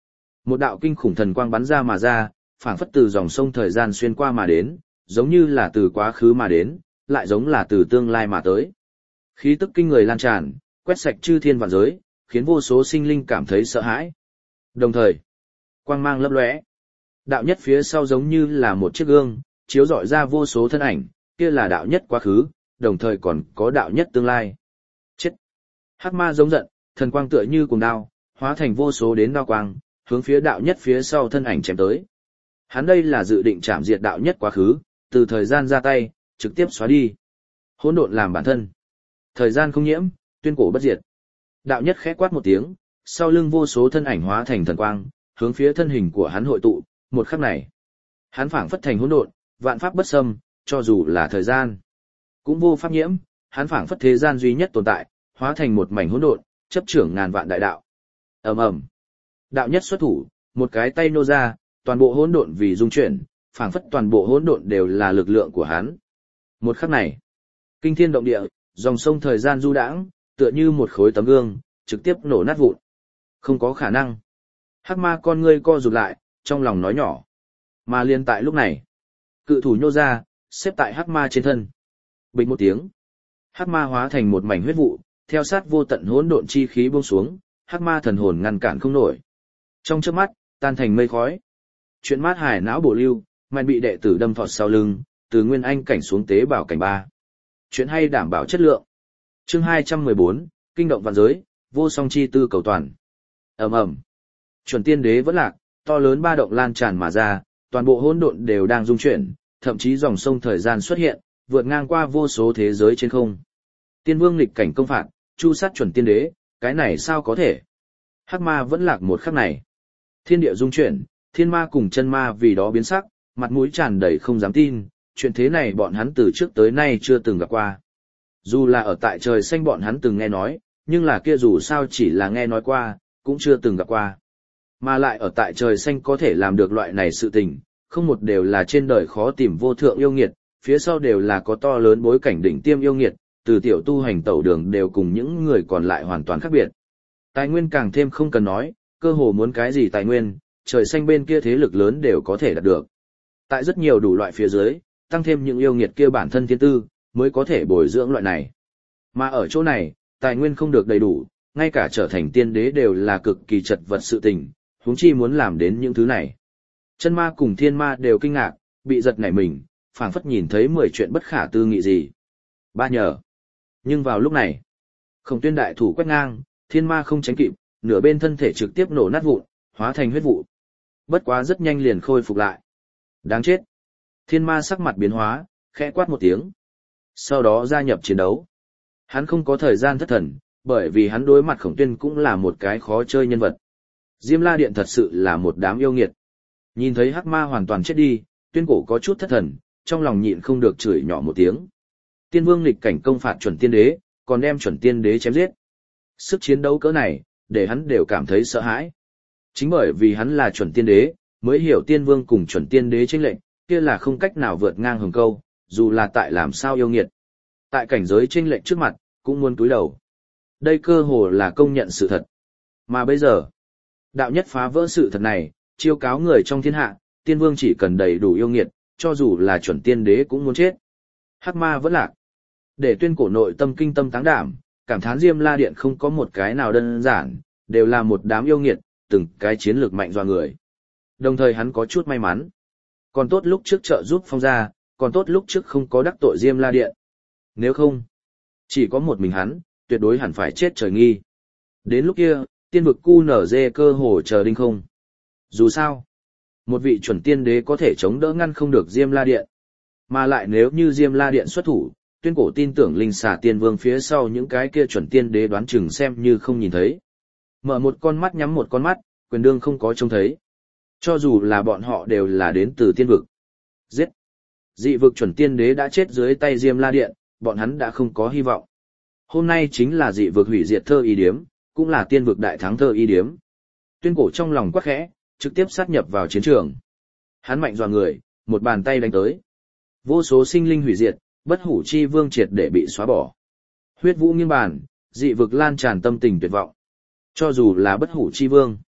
Một đạo kinh khủng thần quang bắn ra mà ra, phảng phất từ dòng sông thời gian xuyên qua mà đến, giống như là từ quá khứ mà đến, lại giống là từ tương lai mà tới. Khí tức kinh người lan tràn, quét sạch chư thiên vạn giới, khiến vô số sinh linh cảm thấy sợ hãi. Đồng thời, quang mang lấp lóe. Đạo nhất phía sau giống như là một chiếc gương, chiếu rọi ra vô số thân ảnh, kia là đạo nhất quá khứ, đồng thời còn có đạo nhất tương lai. Chết! Hắc ma giống giận, thần quang tựa như cùng đao, hóa thành vô số đến đao quang, hướng phía đạo nhất phía sau thân ảnh chém tới. Hắn đây là dự định chạm diệt đạo nhất quá khứ, từ thời gian ra tay, trực tiếp xóa đi. Hỗn độn làm bản thân. Thời gian không nhiễm, tuyên cổ bất diệt. Đạo nhất khẽ quát một tiếng, sau lưng vô số thân ảnh hóa thành thần quang, hướng phía thân hình của hắn hội tụ, một khắc này. Hắn phảng phất thành hỗn độn, vạn pháp bất xâm, cho dù là thời gian. Cũng vô pháp nhiễm, hắn phảng phất thế gian duy nhất tồn tại, hóa thành một mảnh hỗn độn, chấp trưởng ngàn vạn đại đạo. Ầm ầm. Đạo nhất xuất thủ, một cái tay nô ra, toàn bộ hỗn độn vì dung chuyển, phảng phất toàn bộ hỗn độn đều là lực lượng của hắn. Một khắc này, kinh thiên động địa, dòng sông thời gian du đãng, tựa như một khối tấm gương, trực tiếp nổ nát vụn. Không có khả năng. Hắc ma con ngươi co rụt lại, trong lòng nói nhỏ. Mà liên tại lúc này, cự thủ nhô ra, xếp tại hắc ma trên thân. Bịch một tiếng, hắc ma hóa thành một mảnh huyết vụ, theo sát vô tận hỗn độn chi khí buông xuống, hắc ma thần hồn ngăn cản không nổi. Trong chớp mắt, tan thành mây khói. Chuyện mát hải não bổ lưu, mạnh bị đệ tử đâm thọt sau lưng, từ nguyên anh cảnh xuống tế bảo cảnh ba. Chuyện hay đảm bảo chất lượng. Chương hai trăm mười bốn, kinh động vạn giới, vô song chi tư cầu toàn. Ầm ầm. Chuẩn tiên đế vẫn lạc, to lớn ba động lan tràn mà ra, toàn bộ hỗn độn đều đang rung chuyển, thậm chí dòng sông thời gian xuất hiện, vượt ngang qua vô số thế giới trên không. Tiên vương nghịch cảnh công phạt, chu sát chuẩn tiên đế, cái này sao có thể? Hắc ma vẫn lạc một khắc này. Thiên địa rung chuyển, thiên ma cùng chân ma vì đó biến sắc, mặt mũi tràn đầy không dám tin, chuyện thế này bọn hắn từ trước tới nay chưa từng gặp qua. Dù là ở tại trời xanh bọn hắn từng nghe nói, nhưng là kia dù sao chỉ là nghe nói qua, cũng chưa từng gặp qua. Mà lại ở tại trời xanh có thể làm được loại này sự tình, không một đều là trên đời khó tìm vô thượng yêu nghiệt, phía sau đều là có to lớn bối cảnh đỉnh tiêm yêu nghiệt, từ tiểu tu hành tẩu đường đều cùng những người còn lại hoàn toàn khác biệt. Tài nguyên càng thêm không cần nói, cơ hồ muốn cái gì tài nguyên, trời xanh bên kia thế lực lớn đều có thể đạt được. Tại rất nhiều đủ loại phía dưới, tăng thêm những yêu nghiệt kia bản thân thiên tư, mới có thể bồi dưỡng loại này. Mà ở chỗ này, tài nguyên không được đầy đủ, ngay cả trở thành tiên đế đều là cực kỳ chật vật sự tình, huống chi muốn làm đến những thứ này. Chân ma cùng thiên ma đều kinh ngạc, bị giật nảy mình, phảng phất nhìn thấy mười chuyện bất khả tư nghị gì. Ba nhờ. Nhưng vào lúc này, Khổng Tuyên đại thủ quét ngang, thiên ma không tránh kịp, nửa bên thân thể trực tiếp nổ nát vụn, hóa thành huyết vụ. Bất quá rất nhanh liền khôi phục lại. Đáng chết. Thiên ma sắc mặt biến hóa, khẽ quát một tiếng. Sau đó gia nhập chiến đấu. Hắn không có thời gian thất thần, bởi vì hắn đối mặt Khổng Tuyên cũng là một cái khó chơi nhân vật. Diêm La Điện thật sự là một đám yêu nghiệt. Nhìn thấy hắc ma hoàn toàn chết đi, Tuyên cổ có chút thất thần, trong lòng nhịn không được chửi nhỏ một tiếng. Tiên vương nghịch cảnh công phạt chuẩn tiên đế, còn đem chuẩn tiên đế chém giết. Sức chiến đấu cỡ này, để hắn đều cảm thấy sợ hãi. Chính bởi vì hắn là chuẩn tiên đế, mới hiểu tiên vương cùng chuẩn tiên đế chênh lệnh, kia là không cách nào vượt ngang hừng câu, dù là tại làm sao yêu nghiệt. Tại cảnh giới chênh lệnh trước mặt, cũng muốn cúi đầu. Đây cơ hồ là công nhận sự thật. Mà bây giờ, đạo nhất phá vỡ sự thật này, chiêu cáo người trong thiên hạ, tiên vương chỉ cần đầy đủ yêu nghiệt, cho dù là chuẩn tiên đế cũng muốn chết. Hắc ma vẫn lạc. Để Tuyên cổ nội tâm kinh tâm táng đảm, cảm thán Diêm La Điện không có một cái nào đơn giản, đều là một đám yêu nghiệt, từng cái chiến lược mạnh doa người. Đồng thời hắn có chút may mắn. Còn tốt lúc trước trợ giúp Phong gia, còn tốt lúc trước không có đắc tội Diêm La Điện. Nếu không, chỉ có một mình hắn, tuyệt đối hẳn phải chết trời nghi. Đến lúc kia, tiên vực cu nở dê cơ hồ chờ đinh không. Dù sao, một vị chuẩn tiên đế có thể chống đỡ ngăn không được Diêm La Điện. Mà lại nếu như Diêm La Điện xuất thủ, Tuyên cổ tin tưởng linh xà tiên vương phía sau những cái kia chuẩn tiên đế đoán chừng xem như không nhìn thấy. Mở một con mắt nhắm một con mắt, quyền đương không có trông thấy. Cho dù là bọn họ đều là đến từ tiên vực. Giết! Dị vực chuẩn tiên đế đã chết dưới tay Diêm La Điện, bọn hắn đã không có hy vọng. Hôm nay chính là dị vực hủy diệt thơ y điếm, cũng là tiên vực đại thắng thơ y điếm. Tuyên cổ trong lòng quắc khẽ, trực tiếp sát nhập vào chiến trường. Hắn mạnh dọa người, một bàn tay đánh tới. Vô số sinh linh hủy diệt, bất hủ chi vương triệt để bị xóa bỏ. Huyết vũ nghiêng bàn, dị vực lan tràn tâm tình tuyệt vọng. Cho dù là bất hủ chi vương,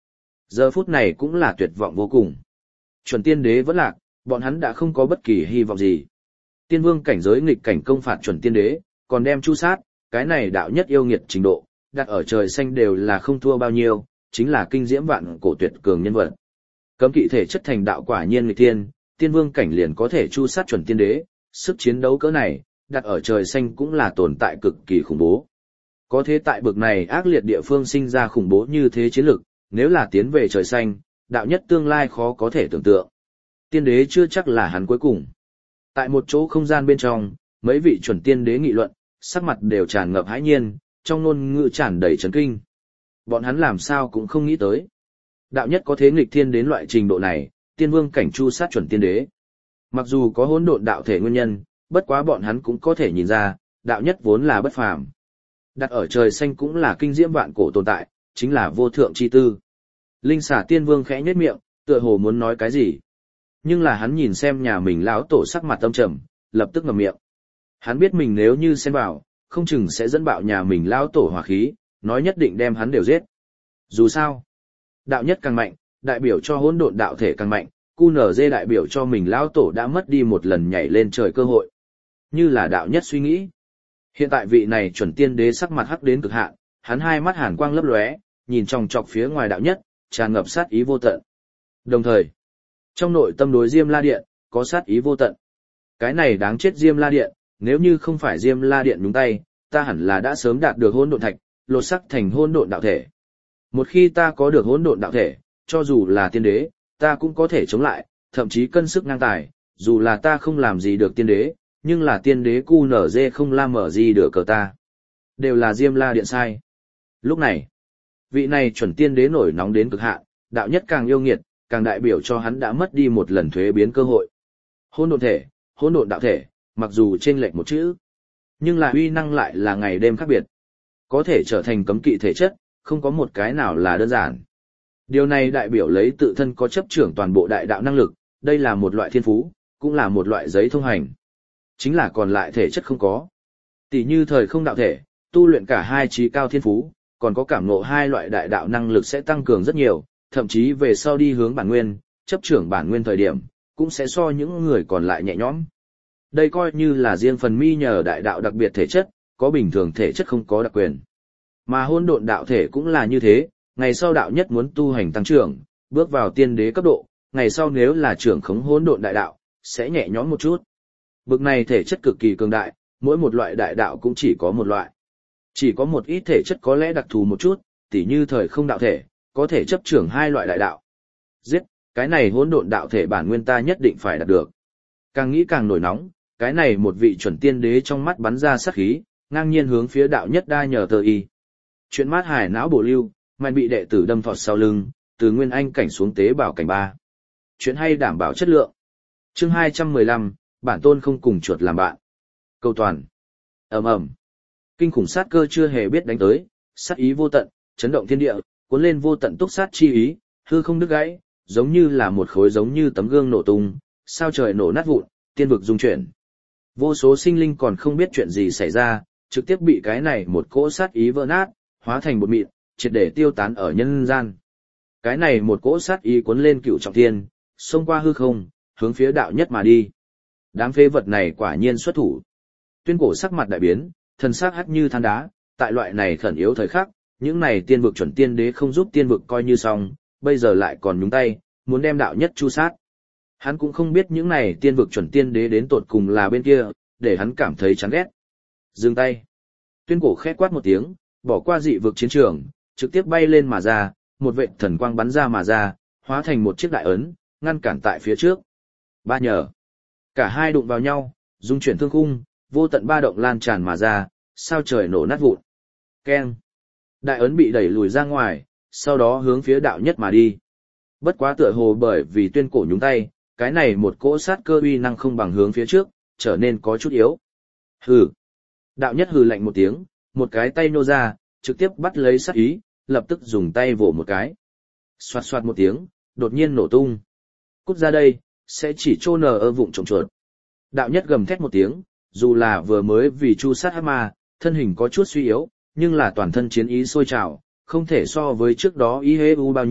Giờ phút này cũng là tuyệt vọng vô cùng. Chuẩn tiên đế vẫn lạc, bọn hắn đã không có bất kỳ hy vọng gì. Tiên vương cảnh giới nghịch cảnh công phạt chuẩn tiên đế, còn đem chu sát, cái này đạo nhất yêu nghiệt trình độ, đặt ở trời xanh đều là không thua bao nhiêu, chính là kinh diễm vạn cổ tuyệt cường nhân vật. Cấm kỵ thể chất thành đạo quả nhiên nghịch tiên, tiên vương cảnh liền có thể chu sát chuẩn tiên đế, sức chiến đấu cỡ này, đặt ở trời xanh cũng là tồn tại cực kỳ khủng bố. Có thế tại bực này ác liệt địa phương sinh ra khủng bố như thế chiến lực, nếu là tiến về trời xanh, đạo nhất tương lai khó có thể tưởng tượng. Tiên đế chưa chắc là hắn cuối cùng. Tại một chỗ không gian bên trong, mấy vị chuẩn tiên đế nghị luận, sắc mặt đều tràn ngập hãi nhiên, trong ngôn ngữ tràn đầy chấn kinh. Bọn hắn làm sao cũng không nghĩ tới. Đạo nhất có thế nghịch thiên đến loại trình độ này, tiên vương cảnh chu sát chuẩn tiên đế. Mặc dù có hỗn độn đạo thể nguyên nhân, bất quá bọn hắn cũng có thể nhìn ra, đạo nhất vốn là bất phàm. Đặt ở trời xanh cũng là kinh diễm vạn cổ tồn tại, chính là vô thượng chi tư. Linh xả tiên vương khẽ nhếch miệng, tựa hồ muốn nói cái gì. Nhưng là hắn nhìn xem nhà mình lão tổ sắc mặt âm trầm, lập tức ngậm miệng. Hắn biết mình nếu như xen vào, không chừng sẽ dẫn bạo nhà mình lão tổ hỏa khí, nói nhất định đem hắn đều giết. Dù sao, đạo nhất càng mạnh, đại biểu cho hỗn độn đạo thể càng mạnh, quy en giê đại biểu cho mình lão tổ đã mất đi một lần nhảy lên trời cơ hội. Như là đạo nhất suy nghĩ. Hiện tại vị này chuẩn tiên đế sắc mặt hắc đến cực hạn, hắn hai mắt hàn quang lấp lóe, nhìn chòng chọc phía ngoài đạo nhất, tràn ngập sát ý vô tận. Đồng thời, trong nội tâm đối Diêm La Điện, có sát ý vô tận. Cái này đáng chết Diêm La Điện, nếu như không phải Diêm La Điện nhúng tay, ta hẳn là đã sớm đạt được hỗn độn thạch, lột sắc thành hỗn độn đạo thể. Một khi ta có được hỗn độn đạo thể, cho dù là tiên đế, ta cũng có thể chống lại, thậm chí cân sức ngang tài, dù là ta không làm gì được tiên đế, nhưng là tiên đế quy en giê không làm mở gì được cờ ta. Đều là Diêm La Điện sai. Lúc này, vị này chuẩn tiên đế nổi nóng đến cực hạn, đạo nhất càng yêu nghiệt, càng đại biểu cho hắn đã mất đi một lần thuế biến cơ hội. Hỗn độn thể, hỗn độn đạo thể, mặc dù chênh lệch một chữ, nhưng là uy năng lại là ngày đêm khác biệt. Có thể trở thành cấm kỵ thể chất, không có một cái nào là đơn giản. Điều này đại biểu lấy tự thân có chấp trưởng toàn bộ đại đạo năng lực, đây là một loại thiên phú, cũng là một loại giấy thông hành. Chính là còn lại thể chất không có. Tỷ như thời không đạo thể, tu luyện cả hai trí cao thiên phú, còn có cảm ngộ hai loại đại đạo năng lực sẽ tăng cường rất nhiều, thậm chí về sau đi hướng bản nguyên, chấp trưởng bản nguyên thời điểm, cũng sẽ so những người còn lại nhẹ nhõm. Đây coi như là riêng phần mi nhờ đại đạo đặc biệt thể chất, có bình thường thể chất không có đặc quyền. Mà hỗn độn đạo thể cũng là như thế, ngày sau đạo nhất muốn tu hành tăng trưởng, bước vào tiên đế cấp độ, ngày sau nếu là trưởng khống hỗn độn đại đạo, sẽ nhẹ nhõm một chút. Bực này thể chất cực kỳ cường đại, mỗi một loại đại đạo cũng chỉ có một loại. Chỉ có một ít thể chất có lẽ đặc thù một chút, tỉ như thời không đạo thể, có thể chấp trưởng hai loại đại đạo. Giết, cái này hỗn độn đạo thể bản nguyên ta nhất định phải đạt được. Càng nghĩ càng nổi nóng, cái này một vị chuẩn tiên đế trong mắt bắn ra sát khí, ngang nhiên hướng phía đạo nhất đa nhờ tờ y. Chuyện mát hải não bổ lưu, mạnh bị đệ tử đâm thọt sau lưng, từ nguyên anh cảnh xuống tế bảo cảnh ba. Chuyện hay đảm bảo chất lượng. Chương hai trăm mười lăm, bản tôn không cùng chuột làm bạn. Câu toàn. Ầm ầm. Kinh khủng sát cơ chưa hề biết đánh tới, sát ý vô tận, chấn động thiên địa, cuốn lên vô tận túc sát chi ý, hư không đứt gãy, giống như là một khối giống như tấm gương nổ tung, sao trời nổ nát vụn, tiên vực rung chuyển. Vô số sinh linh còn không biết chuyện gì xảy ra, trực tiếp bị cái này một cỗ sát ý vỡ nát, hóa thành bột mịn, triệt để tiêu tán ở nhân gian. Cái này một cỗ sát ý cuốn lên cựu trọng thiên, xông qua hư không, hướng phía đạo nhất mà đi. Đám phế vật này quả nhiên xuất thủ. Tuyên cổ sắc mặt đại biến, thần sắc hắc như than đá, tại loại này khẩn yếu thời khắc, những này tiên vực chuẩn tiên đế không giúp tiên vực coi như xong, bây giờ lại còn nhúng tay, muốn đem đạo nhất chu sát. Hắn cũng không biết những này tiên vực chuẩn tiên đế đến tột cùng là bên kia, để hắn cảm thấy chán ghét. Dừng tay. Tuyên cổ khẽ quát một tiếng, bỏ qua dị vực chiến trường, trực tiếp bay lên mà ra, một vệt thần quang bắn ra mà ra, hóa thành một chiếc đại ấn, ngăn cản tại phía trước. Ba nhờ. Cả hai đụng vào nhau, dung chuyển thương khung, vô tận ba động lan tràn mà ra, sao trời nổ nát vụn. Keng. Đại ấn bị đẩy lùi ra ngoài, sau đó hướng phía đạo nhất mà đi. Bất quá tựa hồ bởi vì tuyên cổ nhúng tay, cái này một cỗ sát cơ uy năng không bằng hướng phía trước, trở nên có chút yếu. Hừ. Đạo nhất hừ lạnh một tiếng, một cái tay nô ra, trực tiếp bắt lấy sát ý, lập tức dùng tay vỗ một cái. Xoạt xoạt một tiếng, đột nhiên nổ tung. Cút ra đây, sẽ chỉ trô nở ở vụng trộm chuột. Đạo nhất gầm thét một tiếng, dù là vừa mới vì chu sát hắc ma, thân hình có chút suy yếu, nhưng là toàn thân chiến ý sôi trào, không thể so với trước đó ý hế u bao nhiêu,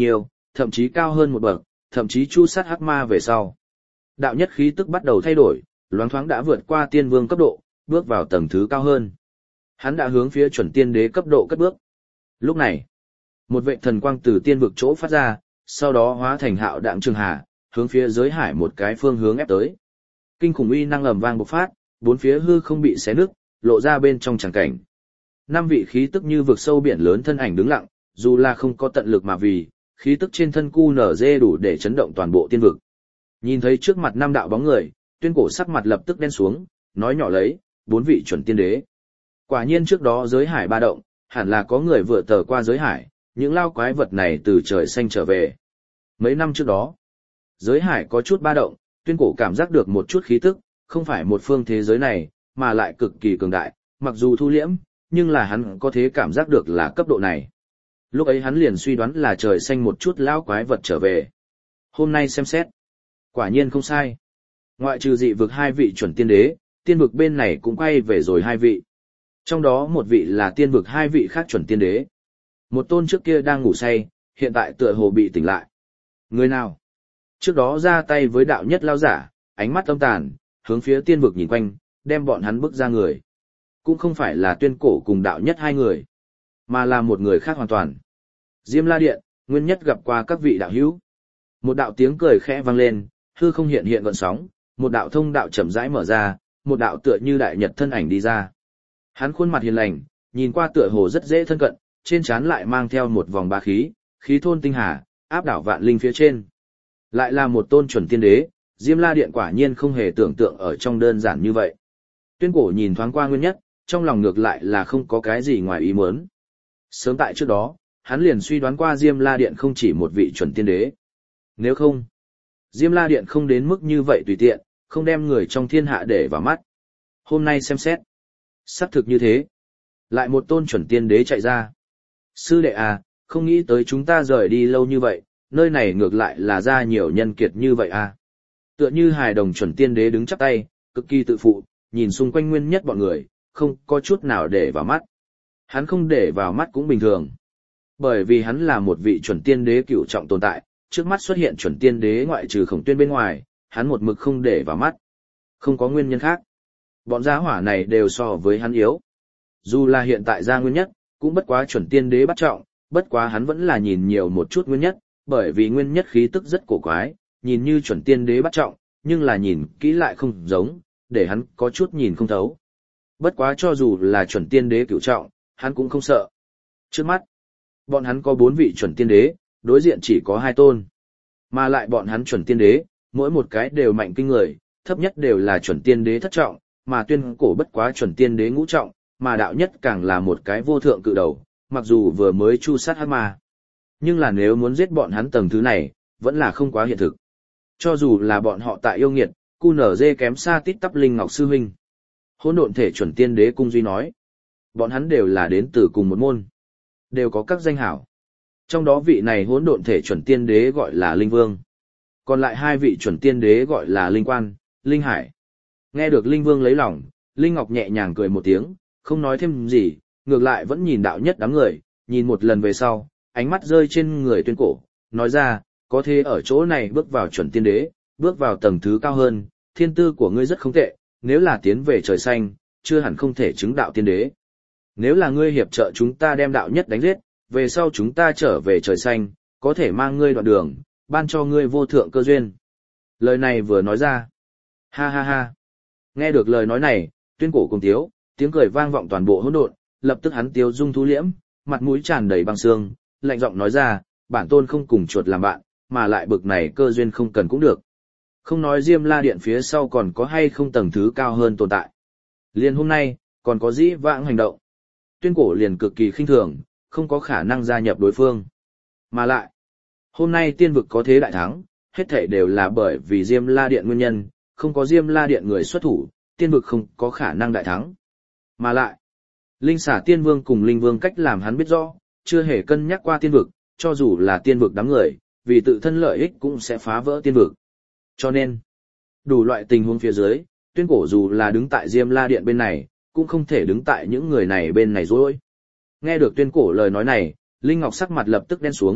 thậm chí cao hơn một bậc, thậm chí chu sát hắc ma về sau. Đạo nhất khí tức bắt đầu thay đổi, loáng thoáng đã vượt qua tiên vương cấp độ, bước vào tầng thứ cao hơn. Hắn đã hướng phía chuẩn tiên đế cấp độ cất bước. Lúc này, một vệ thần quang từ tiên vực chỗ phát ra, sau đó hóa thành hạo đạm trường hà, hướng phía giới hải một cái phương hướng ép tới. Kinh khủng uy năng ầm vang bộc phát, bốn phía hư không bị xé nứt, lộ ra bên trong tràng cảnh. Năm vị khí tức như vực sâu biển lớn thân ảnh đứng lặng, dù là không có tận lực mà vì, khí tức trên thân cu nở dê đủ để chấn động toàn bộ tiên vực. Nhìn thấy trước mặt năm đạo bóng người, Tuyên Cổ sắc mặt lập tức đen xuống, nói nhỏ lấy, bốn vị chuẩn tiên đế. Quả nhiên trước đó giới hải ba động, hẳn là có người vừa tờ qua giới hải, những lao quái vật này từ trời xanh trở về. Mấy năm trước đó, giới hải có chút ba động, Tuyên Cổ cảm giác được một chút khí tức, không phải một phương thế giới này, mà lại cực kỳ cường đại, mặc dù thu liễm, nhưng là hắn có thể cảm giác được là cấp độ này. Lúc ấy hắn liền suy đoán là trời xanh một chút lão quái vật trở về. Hôm nay xem xét, quả nhiên không sai. Ngoại trừ dị vực hai vị chuẩn tiên đế, tiên vực bên này cũng quay về rồi hai vị. Trong đó một vị là tiên vực hai vị khác chuẩn tiên đế. Một tôn trước kia đang ngủ say, hiện tại tựa hồ bị tỉnh lại. Người nào? Trước đó ra tay với đạo nhất lao giả, ánh mắt âm tàn, hướng phía tiên vực nhìn quanh, đem bọn hắn bước ra người. Cũng không phải là Tuyên Cổ cùng đạo nhất hai người, mà là một người khác hoàn toàn. Diêm La Điện, nguyên nhất gặp qua các vị đạo hữu. Một đạo tiếng cười khẽ vang lên, hư không hiện hiện gợn sóng, một đạo thông đạo chậm rãi mở ra, một đạo tựa như đại nhật thân ảnh đi ra. Hắn khuôn mặt hiền lành, nhìn qua tựa hồ rất dễ thân cận, trên trán lại mang theo một vòng bá khí, khí thôn tinh hà, áp đảo vạn linh phía trên. Lại là một tôn chuẩn tiên đế, Diêm La Điện quả nhiên không hề tưởng tượng ở trong đơn giản như vậy. Tuyên Cổ nhìn thoáng qua nguyên nhất, trong lòng ngược lại là không có cái gì ngoài ý muốn. Sớm tại trước đó, hắn liền suy đoán qua Diêm La Điện không chỉ một vị chuẩn tiên đế. Nếu không, Diêm La Điện không đến mức như vậy tùy tiện, không đem người trong thiên hạ để vào mắt. Hôm nay xem xét, xác thực như thế. Lại một tôn chuẩn tiên đế chạy ra. Sư đệ à, không nghĩ tới chúng ta rời đi lâu như vậy, nơi này ngược lại là ra nhiều nhân kiệt như vậy à. Tựa như hài đồng chuẩn tiên đế đứng chắp tay, cực kỳ tự phụ, nhìn xung quanh nguyên nhất bọn người, không có chút nào để vào mắt. Hắn không để vào mắt cũng bình thường. Bởi vì hắn là một vị chuẩn tiên đế cửu trọng tồn tại, trước mắt xuất hiện chuẩn tiên đế ngoại trừ Khổng Tuyên bên ngoài, hắn một mực không để vào mắt. Không có nguyên nhân khác. Bọn gia hỏa này đều so với hắn yếu. Dù là hiện tại ra nguyên nhất, cũng bất quá chuẩn tiên đế bắt trọng, bất quá hắn vẫn là nhìn nhiều một chút nguyên nhất, bởi vì nguyên nhất khí tức rất cổ quái, nhìn như chuẩn tiên đế bắt trọng, nhưng là nhìn kỹ lại không giống, để hắn có chút nhìn không thấu. Bất quá cho dù là chuẩn tiên đế cửu trọng, hắn cũng không sợ. Trước mắt, bọn hắn có bốn vị chuẩn tiên đế, đối diện chỉ có hai tôn. Mà lại bọn hắn chuẩn tiên đế, mỗi một cái đều mạnh kinh người, thấp nhất đều là chuẩn tiên đế thất trọng, mà Tuyên Cổ bất quá chuẩn tiên đế ngũ trọng, mà đạo nhất càng là một cái vô thượng cự đầu, mặc dù vừa mới chu sát hắc ma. Nhưng là nếu muốn giết bọn hắn tầng thứ này, vẫn là không quá hiện thực. Cho dù là bọn họ tại yêu nghiệt, cu nở dê kém xa tít tắp Linh Ngọc Sư Huynh. Hỗn độn thể chuẩn tiên đế cung duy nói. Bọn hắn đều là đến từ cùng một môn. Đều có các danh hảo. Trong đó vị này hỗn độn thể chuẩn tiên đế gọi là Linh Vương. Còn lại hai vị chuẩn tiên đế gọi là Linh Quan, Linh Hải. Nghe được Linh Vương lấy lòng, Linh Ngọc nhẹ nhàng cười một tiếng, không nói thêm gì, ngược lại vẫn nhìn đạo nhất đám người, nhìn một lần về sau, ánh mắt rơi trên người Tuyên Cổ, nói ra, có thể ở chỗ này bước vào chuẩn tiên đế, bước vào tầng thứ cao hơn, thiên tư của ngươi rất không tệ, nếu là tiến về trời xanh, chưa hẳn không thể chứng đạo tiên đế. Nếu là ngươi hiệp trợ chúng ta đem đạo nhất đánh giết, về sau chúng ta trở về trời xanh, có thể mang ngươi đoạn đường, ban cho ngươi vô thượng cơ duyên. Lời này vừa nói ra. Ha ha ha. Nghe được lời nói này, Tuyên Cổ cùng tiếu, tiếng cười vang vọng toàn bộ hỗn độn, lập tức hắn tiếu dung thu liễm, mặt mũi tràn đầy băng xương, lạnh giọng nói ra, bản tôn không cùng chuột làm bạn, mà lại bực này cơ duyên không cần cũng được. Không nói Diêm La Điện phía sau còn có hay không tầng thứ cao hơn tồn tại. Liền hôm nay, còn có dĩ vãng hành động. Tuyên Cổ liền cực kỳ khinh thường, không có khả năng gia nhập đối phương. Mà lại, hôm nay tiên vực có thế đại thắng, hết thảy đều là bởi vì Diêm La Điện nguyên nhân, không có Diêm La Điện người xuất thủ, tiên vực không có khả năng đại thắng. Mà lại, Linh Xả Tiên Vương cùng Linh Vương cách làm hắn biết rõ, chưa hề cân nhắc qua tiên vực, cho dù là tiên vực đám người, vì tự thân lợi ích cũng sẽ phá vỡ tiên vực. Cho nên, đủ loại tình huống phía dưới, Tuyên Cổ dù là đứng tại Diêm La Điện bên này, cũng không thể đứng tại những người này bên này rồi. Nghe được Tuyên Cổ lời nói này, Linh Ngọc sắc mặt lập tức đen xuống,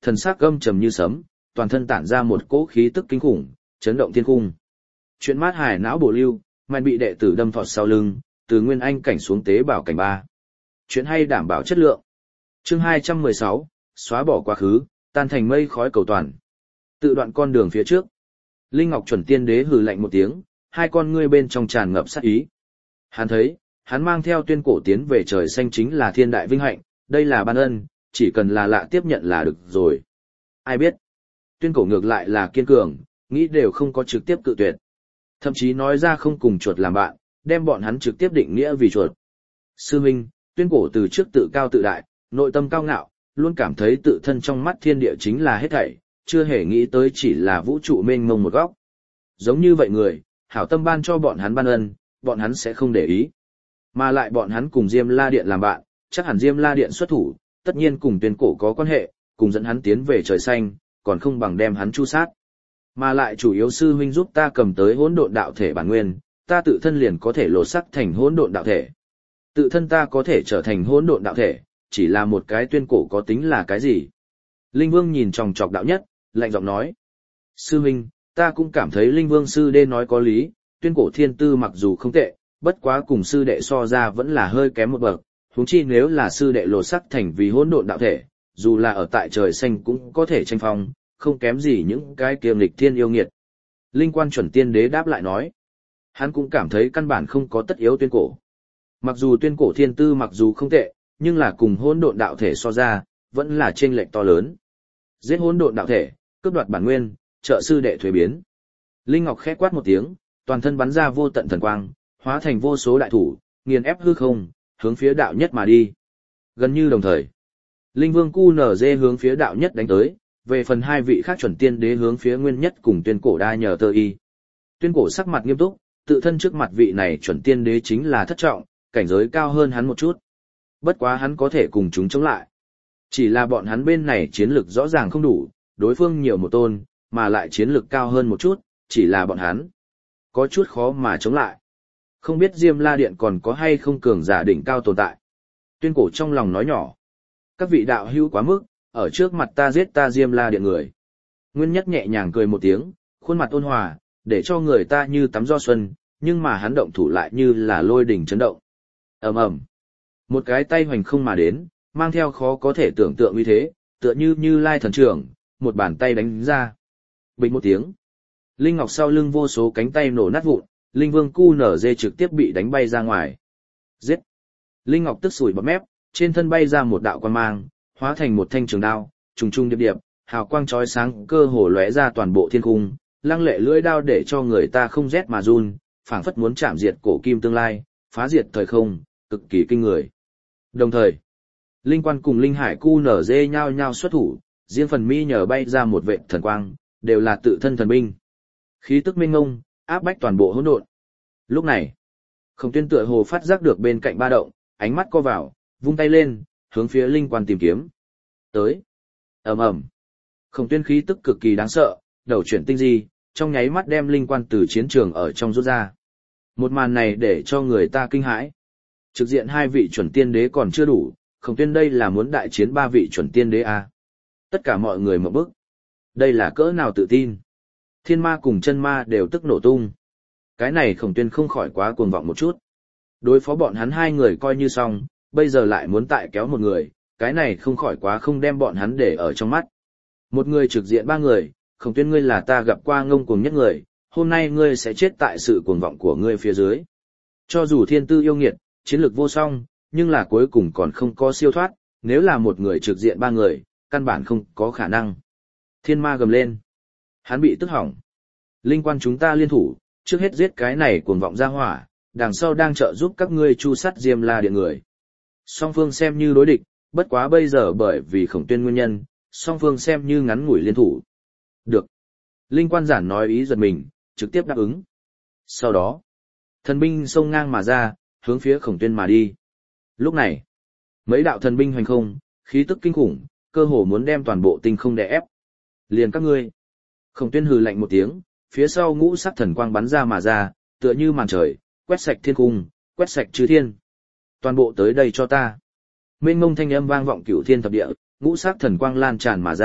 thần sắc âm trầm như sấm, toàn thân tản ra một cỗ khí tức kinh khủng, chấn động thiên cung. Chuyện mát hải não bổ lưu, mạnh bị đệ tử đâm thọt sau lưng, từ nguyên anh cảnh xuống tế bảo cảnh ba. Chuyện hay đảm bảo chất lượng. Chương hai trăm mười sáu, xóa bỏ quá khứ, tan thành mây khói cầu toàn. Tự đoạn con đường phía trước. Linh Ngọc chuẩn tiên đế hừ lạnh một tiếng, hai con ngươi bên trong tràn ngập sát ý. Hắn thấy, hắn mang theo tuyên cổ tiến về trời xanh chính là thiên đại vinh hạnh, đây là ban ân, chỉ cần là lạ tiếp nhận là được rồi. Ai biết, tuyên cổ ngược lại là kiên cường, nghĩ đều không có trực tiếp cự tuyệt. Thậm chí nói ra không cùng chuột làm bạn, đem bọn hắn trực tiếp định nghĩa vì chuột. Sư Minh, tuyên cổ từ trước tự cao tự đại, nội tâm cao ngạo, luôn cảm thấy tự thân trong mắt thiên địa chính là hết thảy, chưa hề nghĩ tới chỉ là vũ trụ mênh mông một góc. Giống như vậy người, hảo tâm ban cho bọn hắn ban ân, bọn hắn sẽ không để ý. Mà lại bọn hắn cùng Diêm La Điện làm bạn, chắc hẳn Diêm La Điện xuất thủ, tất nhiên cùng tuyên cổ có quan hệ, cùng dẫn hắn tiến về trời xanh, còn không bằng đem hắn chu sát. Mà lại chủ yếu sư huynh giúp ta cầm tới hỗn độn đạo thể bản nguyên, ta tự thân liền có thể lột sắc thành hỗn độn đạo thể. Tự thân ta có thể trở thành hỗn độn đạo thể, chỉ là một cái tuyên cổ có tính là cái gì? Linh Vương nhìn chòng chọc đạo nhất, lạnh giọng nói. Sư huynh, ta cũng cảm thấy Linh Vương sư đê nói có lý, tuyên cổ thiên tư mặc dù không tệ, bất quá cùng sư đệ so ra vẫn là hơi kém một bậc, huống chi nếu là sư đệ lột sắc thành vì hỗn độn đạo thể, dù là ở tại trời xanh cũng có thể tranh phong, không kém gì những cái kiềm lịch thiên yêu nghiệt. Linh Quan chuẩn tiên đế đáp lại nói. Hắn cũng cảm thấy căn bản không có tất yếu tuyên cổ. Mặc dù tuyên cổ thiên tư mặc dù không tệ, nhưng là cùng hỗn độn đạo thể so ra, vẫn là chênh lệch to lớn. Giết hỗn độn đạo thể, cướp đoạt bản nguyên, trợ sư đệ thuế biến. Linh Ngọc khẽ quát một tiếng, toàn thân bắn ra vô tận thần quang, hóa thành vô số đại thủ, nghiền ép hư không, hướng phía đạo nhất mà đi. Gần như đồng thời, Linh Vương Cu Nở Dê hướng phía đạo nhất đánh tới, về phần hai vị khác chuẩn tiên đế hướng phía nguyên nhất cùng tuyên cổ đa nhờ tơ y. Tuyên cổ sắc mặt nghiêm túc, tự thân trước mặt vị này chuẩn tiên đế chính là thất trọng, cảnh giới cao hơn hắn một chút. Bất quá hắn có thể cùng chúng chống lại. Chỉ là bọn hắn bên này chiến lực rõ ràng không đủ, đối phương nhiều một tôn, mà lại chiến lực cao hơn một chút, chỉ là bọn hắn có chút khó mà chống lại. Không biết Diêm La Điện còn có hay không cường giả đỉnh cao tồn tại. Tuyên cổ trong lòng nói nhỏ. Các vị đạo hữu quá mức, ở trước mặt ta giết ta Diêm La Điện người. Nguyên nhất nhẹ nhàng cười một tiếng, khuôn mặt ôn hòa, để cho người ta như tắm gió xuân, nhưng mà hắn động thủ lại như là lôi đỉnh chấn động. Ầm ầm. Một cái tay hoành không mà đến, mang theo khó có thể tưởng tượng uy thế, tựa như Như Lai thần trưởng, một bàn tay đánh ra. Bình một tiếng. Linh Ngọc sau lưng vô số cánh tay nổ nát vụn, Linh Vương Cu Nở Dê trực tiếp bị đánh bay ra ngoài. Giết. Linh Ngọc tức sủi bọt mép, trên thân bay ra một đạo quang mang, hóa thành một thanh trường đao, trùng trùng điệp điệp, hào quang chói sáng cơ hồ lóe ra toàn bộ thiên cung, lăng lệ lưỡi đao để cho người ta không rét mà run, phảng phất muốn chạm diệt cổ kim tương lai, phá diệt thời không, cực kỳ kinh người. Đồng thời, Linh Quan cùng Linh Hải Cu Nở Dê nhao nhao xuất thủ, riêng phần mi nhờ bay ra một vệt thần quang, đều là tự thân thần binh. Khí tức minh ngông, áp bách toàn bộ hỗn độn. Lúc này, Khổng Tuyên tựa hồ phát giác được bên cạnh ba động, ánh mắt co vào, vung tay lên, hướng phía Linh Quan tìm kiếm. Tới. Ầm ầm. Khổng Tuyên khí tức cực kỳ đáng sợ, đầu chuyển tinh di, trong nháy mắt đem Linh Quan từ chiến trường ở trong rút ra. Một màn này để cho người ta kinh hãi. Trực diện hai vị chuẩn tiên đế còn chưa đủ, Khổng Tuyên đây là muốn đại chiến ba vị chuẩn tiên đế à. Tất cả mọi người mở bức. Đây là cỡ nào tự tin. Thiên ma cùng chân ma đều tức nổ tung. Cái này Khổng Tuyên không khỏi quá cuồng vọng một chút. Đối phó bọn hắn hai người coi như xong, bây giờ lại muốn tại kéo một người, cái này không khỏi quá không đem bọn hắn để ở trong mắt. Một người trực diện ba người, Khổng Tuyên ngươi là ta gặp qua ngông cuồng nhất người, hôm nay ngươi sẽ chết tại sự cuồng vọng của ngươi phía dưới. Cho dù thiên tư yêu nghiệt, chiến lược vô song, nhưng là cuối cùng còn không có siêu thoát, nếu là một người trực diện ba người, căn bản không có khả năng. Thiên ma gầm lên. Hắn bị tức hỏng. Linh Quan chúng ta liên thủ, trước hết giết cái này cuồng vọng ra hỏa, đằng sau đang trợ giúp các ngươi chu sát Diêm La Điện người. Song phương xem như đối địch, bất quá bây giờ bởi vì Khổng Tuyên nguyên nhân, song phương xem như ngắn ngủi liên thủ. Được. Linh Quan giản nói ý giật mình, trực tiếp đáp ứng. Sau đó, thần binh xông ngang mà ra, hướng phía Khổng Tuyên mà đi. Lúc này, mấy đạo thần binh hoành không, khí tức kinh khủng, cơ hồ muốn đem toàn bộ tinh không đè ép. Liền các ngươi. Khổng Tuyên hừ lạnh một tiếng, phía sau ngũ sắc thần quang bắn ra mà ra, tựa như màn trời, quét sạch thiên cung, quét sạch chư thiên. Toàn bộ tới đây cho ta. Mênh mông thanh âm vang vọng cửu thiên thập địa, ngũ sắc thần quang lan tràn mà ra,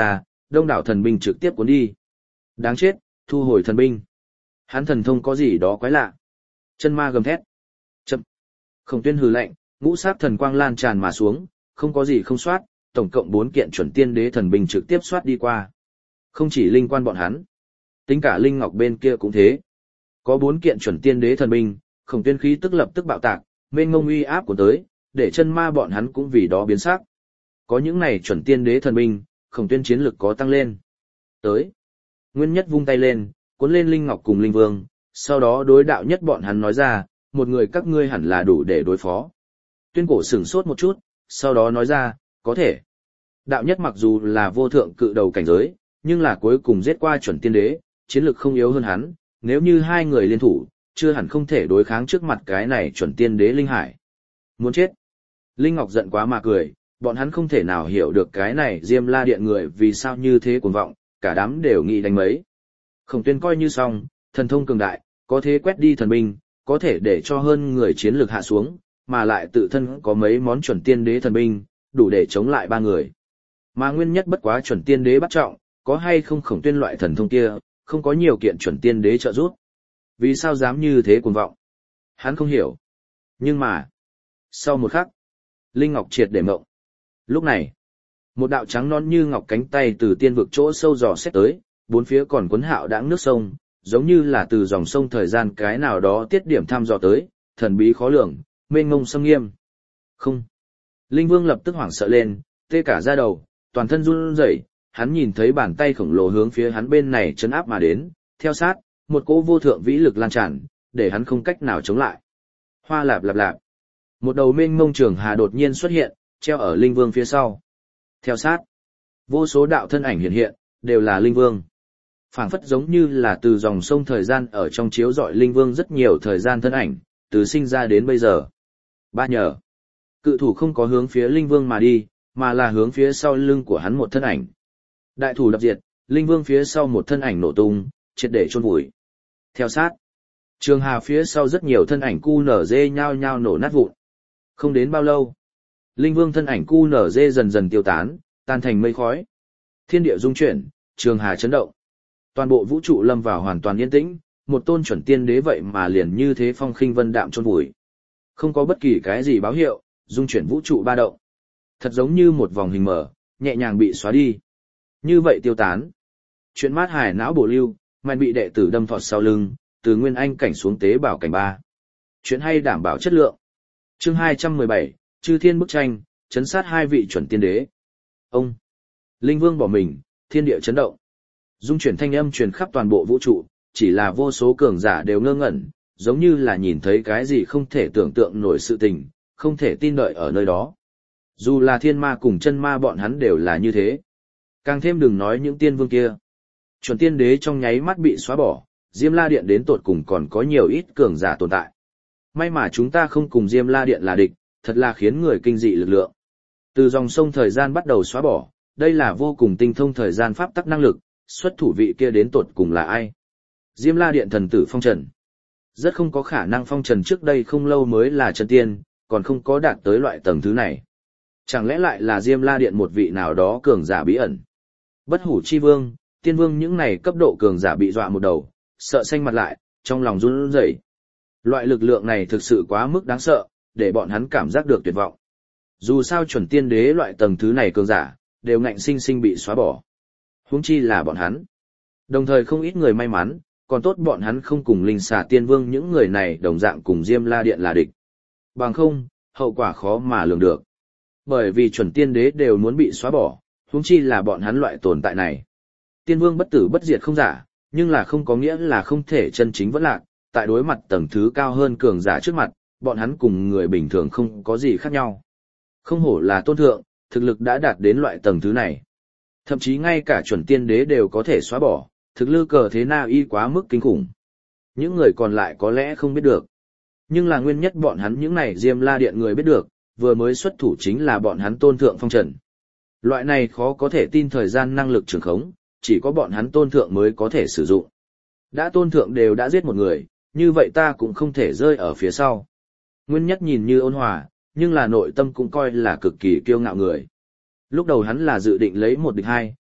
đông đảo thần binh trực tiếp cuốn đi. Đáng chết, thu hồi thần binh. Hắn thần thông có gì đó quái lạ. Chân ma gầm thét. Chậm. Khổng Tuyên hừ lạnh, ngũ sắc thần quang lan tràn mà xuống, không có gì không soát, tổng cộng bốn kiện chuẩn tiên đế thần binh trực tiếp soát đi qua. Không chỉ linh quan bọn hắn, tính cả linh ngọc bên kia cũng thế. Có bốn kiện chuẩn tiên đế thần binh, Khổng Tuyên khí tức lập tức bạo tạc, mênh mông uy áp của tới, để chân ma bọn hắn cũng vì đó biến sắc. Có những này chuẩn tiên đế thần binh, Khổng Tuyên chiến lực có tăng lên. Tới. Nguyên Nhất vung tay lên, cuốn lên linh ngọc cùng linh vương, sau đó đối đạo nhất bọn hắn nói ra, một người các ngươi hẳn là đủ để đối phó. Tuyên cổ sửng sốt một chút, sau đó nói ra, có thể. Đạo nhất mặc dù là vô thượng cự đầu cảnh giới, nhưng là cuối cùng giết qua chuẩn tiên đế, chiến lực không yếu hơn hắn, nếu như hai người liên thủ, chưa hẳn không thể đối kháng trước mặt cái này chuẩn tiên đế linh hải. Muốn chết. Linh Ngọc giận quá mà cười, bọn hắn không thể nào hiểu được cái này Diêm La Điện người vì sao như thế cuồng vọng, cả đám đều nghĩ đánh mấy. Khổng Tuyên coi như xong, thần thông cường đại, có thể quét đi thần binh, có thể để cho hơn người chiến lược hạ xuống, mà lại tự thân có mấy món chuẩn tiên đế thần binh, đủ để chống lại ba người. Mà Nguyên Nhất bất quá chuẩn tiên đế bắt trọng, có hay không Khổng Tuyên loại thần thông kia, không có nhiều kiện chuẩn tiên đế trợ giúp. Vì sao dám như thế cuồng vọng? Hắn không hiểu. Nhưng mà, sau một khắc, Linh Ngọc triệt để mộng. Lúc này, một đạo trắng non như ngọc cánh tay từ tiên vực chỗ sâu dò xét tới, bốn phía còn cuốn hạo đãng nước sông, giống như là từ dòng sông thời gian cái nào đó tiết điểm thăm dò tới, thần bí khó lường, mênh mông xâm nghiêm. Không. Linh Vương lập tức hoảng sợ lên, tê cả da đầu, toàn thân run rẩy, hắn nhìn thấy bàn tay khổng lồ hướng phía hắn bên này chấn áp mà đến, theo sát, một cỗ vô thượng vĩ lực lan tràn, để hắn không cách nào chống lại. Hoa lạp lạp lạp. Một đầu mênh mông trường hà đột nhiên xuất hiện, treo ở Linh Vương phía sau. Theo sát, vô số đạo thân ảnh hiện hiện, đều là Linh Vương. Phảng phất giống như là từ dòng sông thời gian ở trong chiếu rọi Linh Vương rất nhiều thời gian thân ảnh, từ sinh ra đến bây giờ. Ba nhờ, cự thủ không có hướng phía Linh Vương mà đi, mà là hướng phía sau lưng của hắn một thân ảnh. Đại thủ đập diệt, Linh Vương phía sau một thân ảnh nổ tung, triệt để chôn vùi. Theo sát, trường hà phía sau rất nhiều thân ảnh cu nở dê nhao nhao nổ nát vụn. Không đến bao lâu, Linh Vương thân ảnh cu nở dê dần dần tiêu tán, tan thành mây khói. Thiên địa rung chuyển, trường hà chấn động. Toàn bộ vũ trụ lâm vào hoàn toàn yên tĩnh, một tôn chuẩn tiên đế vậy mà liền như thế phong khinh vân đạm chôn vùi. Không có bất kỳ cái gì báo hiệu, dung chuyển vũ trụ ba động. Thật giống như một vòng hình mở, nhẹ nhàng bị xóa đi. Như vậy tiêu tán. Chuyện mát hải não bổ lưu, mạnh bị đệ tử đâm thọt sau lưng, từ nguyên anh cảnh xuống tế bảo cảnh ba. Chuyện hay đảm bảo chất lượng. Chương hai trăm mười bảy, Chư Thiên bức tranh, chấn sát hai vị chuẩn tiên đế. Ông, Linh Vương bỏ mình, thiên địa chấn động. Dung chuyển thanh âm truyền khắp toàn bộ vũ trụ, chỉ là vô số cường giả đều ngơ ngẩn, giống như là nhìn thấy cái gì không thể tưởng tượng nổi sự tình, không thể tin đợi ở nơi đó. Dù là thiên ma cùng chân ma bọn hắn đều là như thế. Càng thêm đừng nói những tiên vương kia. Chuẩn tiên đế trong nháy mắt bị xóa bỏ, Diêm La Điện đến tột cùng còn có nhiều ít cường giả tồn tại. May mà chúng ta không cùng Diêm La Điện là địch, thật là khiến người kinh dị lực lượng. Từ dòng sông thời gian bắt đầu xóa bỏ, đây là vô cùng tinh thông thời gian pháp tắc năng lực, xuất thủ vị kia đến tột cùng là ai? Diêm La Điện thần tử Phong Trần. Rất không có khả năng Phong Trần trước đây không lâu mới là chân tiên, còn không có đạt tới loại tầng thứ này. Chẳng lẽ lại là Diêm La Điện một vị nào đó cường giả bí ẩn? Bất Hủ Chi Vương, Tiên Vương những này cấp độ cường giả bị dọa một đầu, sợ xanh mặt lại, trong lòng run rẩy. Loại lực lượng này thực sự quá mức đáng sợ, để bọn hắn cảm giác được tuyệt vọng. Dù sao chuẩn tiên đế loại tầng thứ này cường giả, đều ngạnh sinh sinh bị xóa bỏ. Huống chi là bọn hắn. Đồng thời không ít người may mắn, còn tốt bọn hắn không cùng Linh Xà Tiên Vương những người này đồng dạng cùng Diêm La Điện là địch. Bằng không, hậu quả khó mà lường được. Bởi vì chuẩn tiên đế đều muốn bị xóa bỏ, huống chi là bọn hắn loại tồn tại này. Tiên Vương bất tử bất diệt không giả, nhưng là không có nghĩa là không thể chân chính vẫn lạc, tại đối mặt tầng thứ cao hơn cường giả trước mặt, bọn hắn cùng người bình thường không có gì khác nhau. Không hổ là tôn thượng, thực lực đã đạt đến loại tầng thứ này. Thậm chí ngay cả chuẩn tiên đế đều có thể xóa bỏ, thực lực cờ thế Na Y quá mức kinh khủng. Những người còn lại có lẽ không biết được. Nhưng là nguyên nhất bọn hắn những này Diêm La Điện người biết được, vừa mới xuất thủ chính là bọn hắn tôn thượng Phong Trần. Loại này khó có thể tin thời gian năng lực trường khống, chỉ có bọn hắn tôn thượng mới có thể sử dụng. Đã tôn thượng đều đã giết một người, như vậy ta cũng không thể rơi ở phía sau. Nguyên nhất nhìn như ôn hòa, nhưng là nội tâm cũng coi là cực kỳ kiêu ngạo người. Lúc đầu hắn là dự định lấy một địch hai,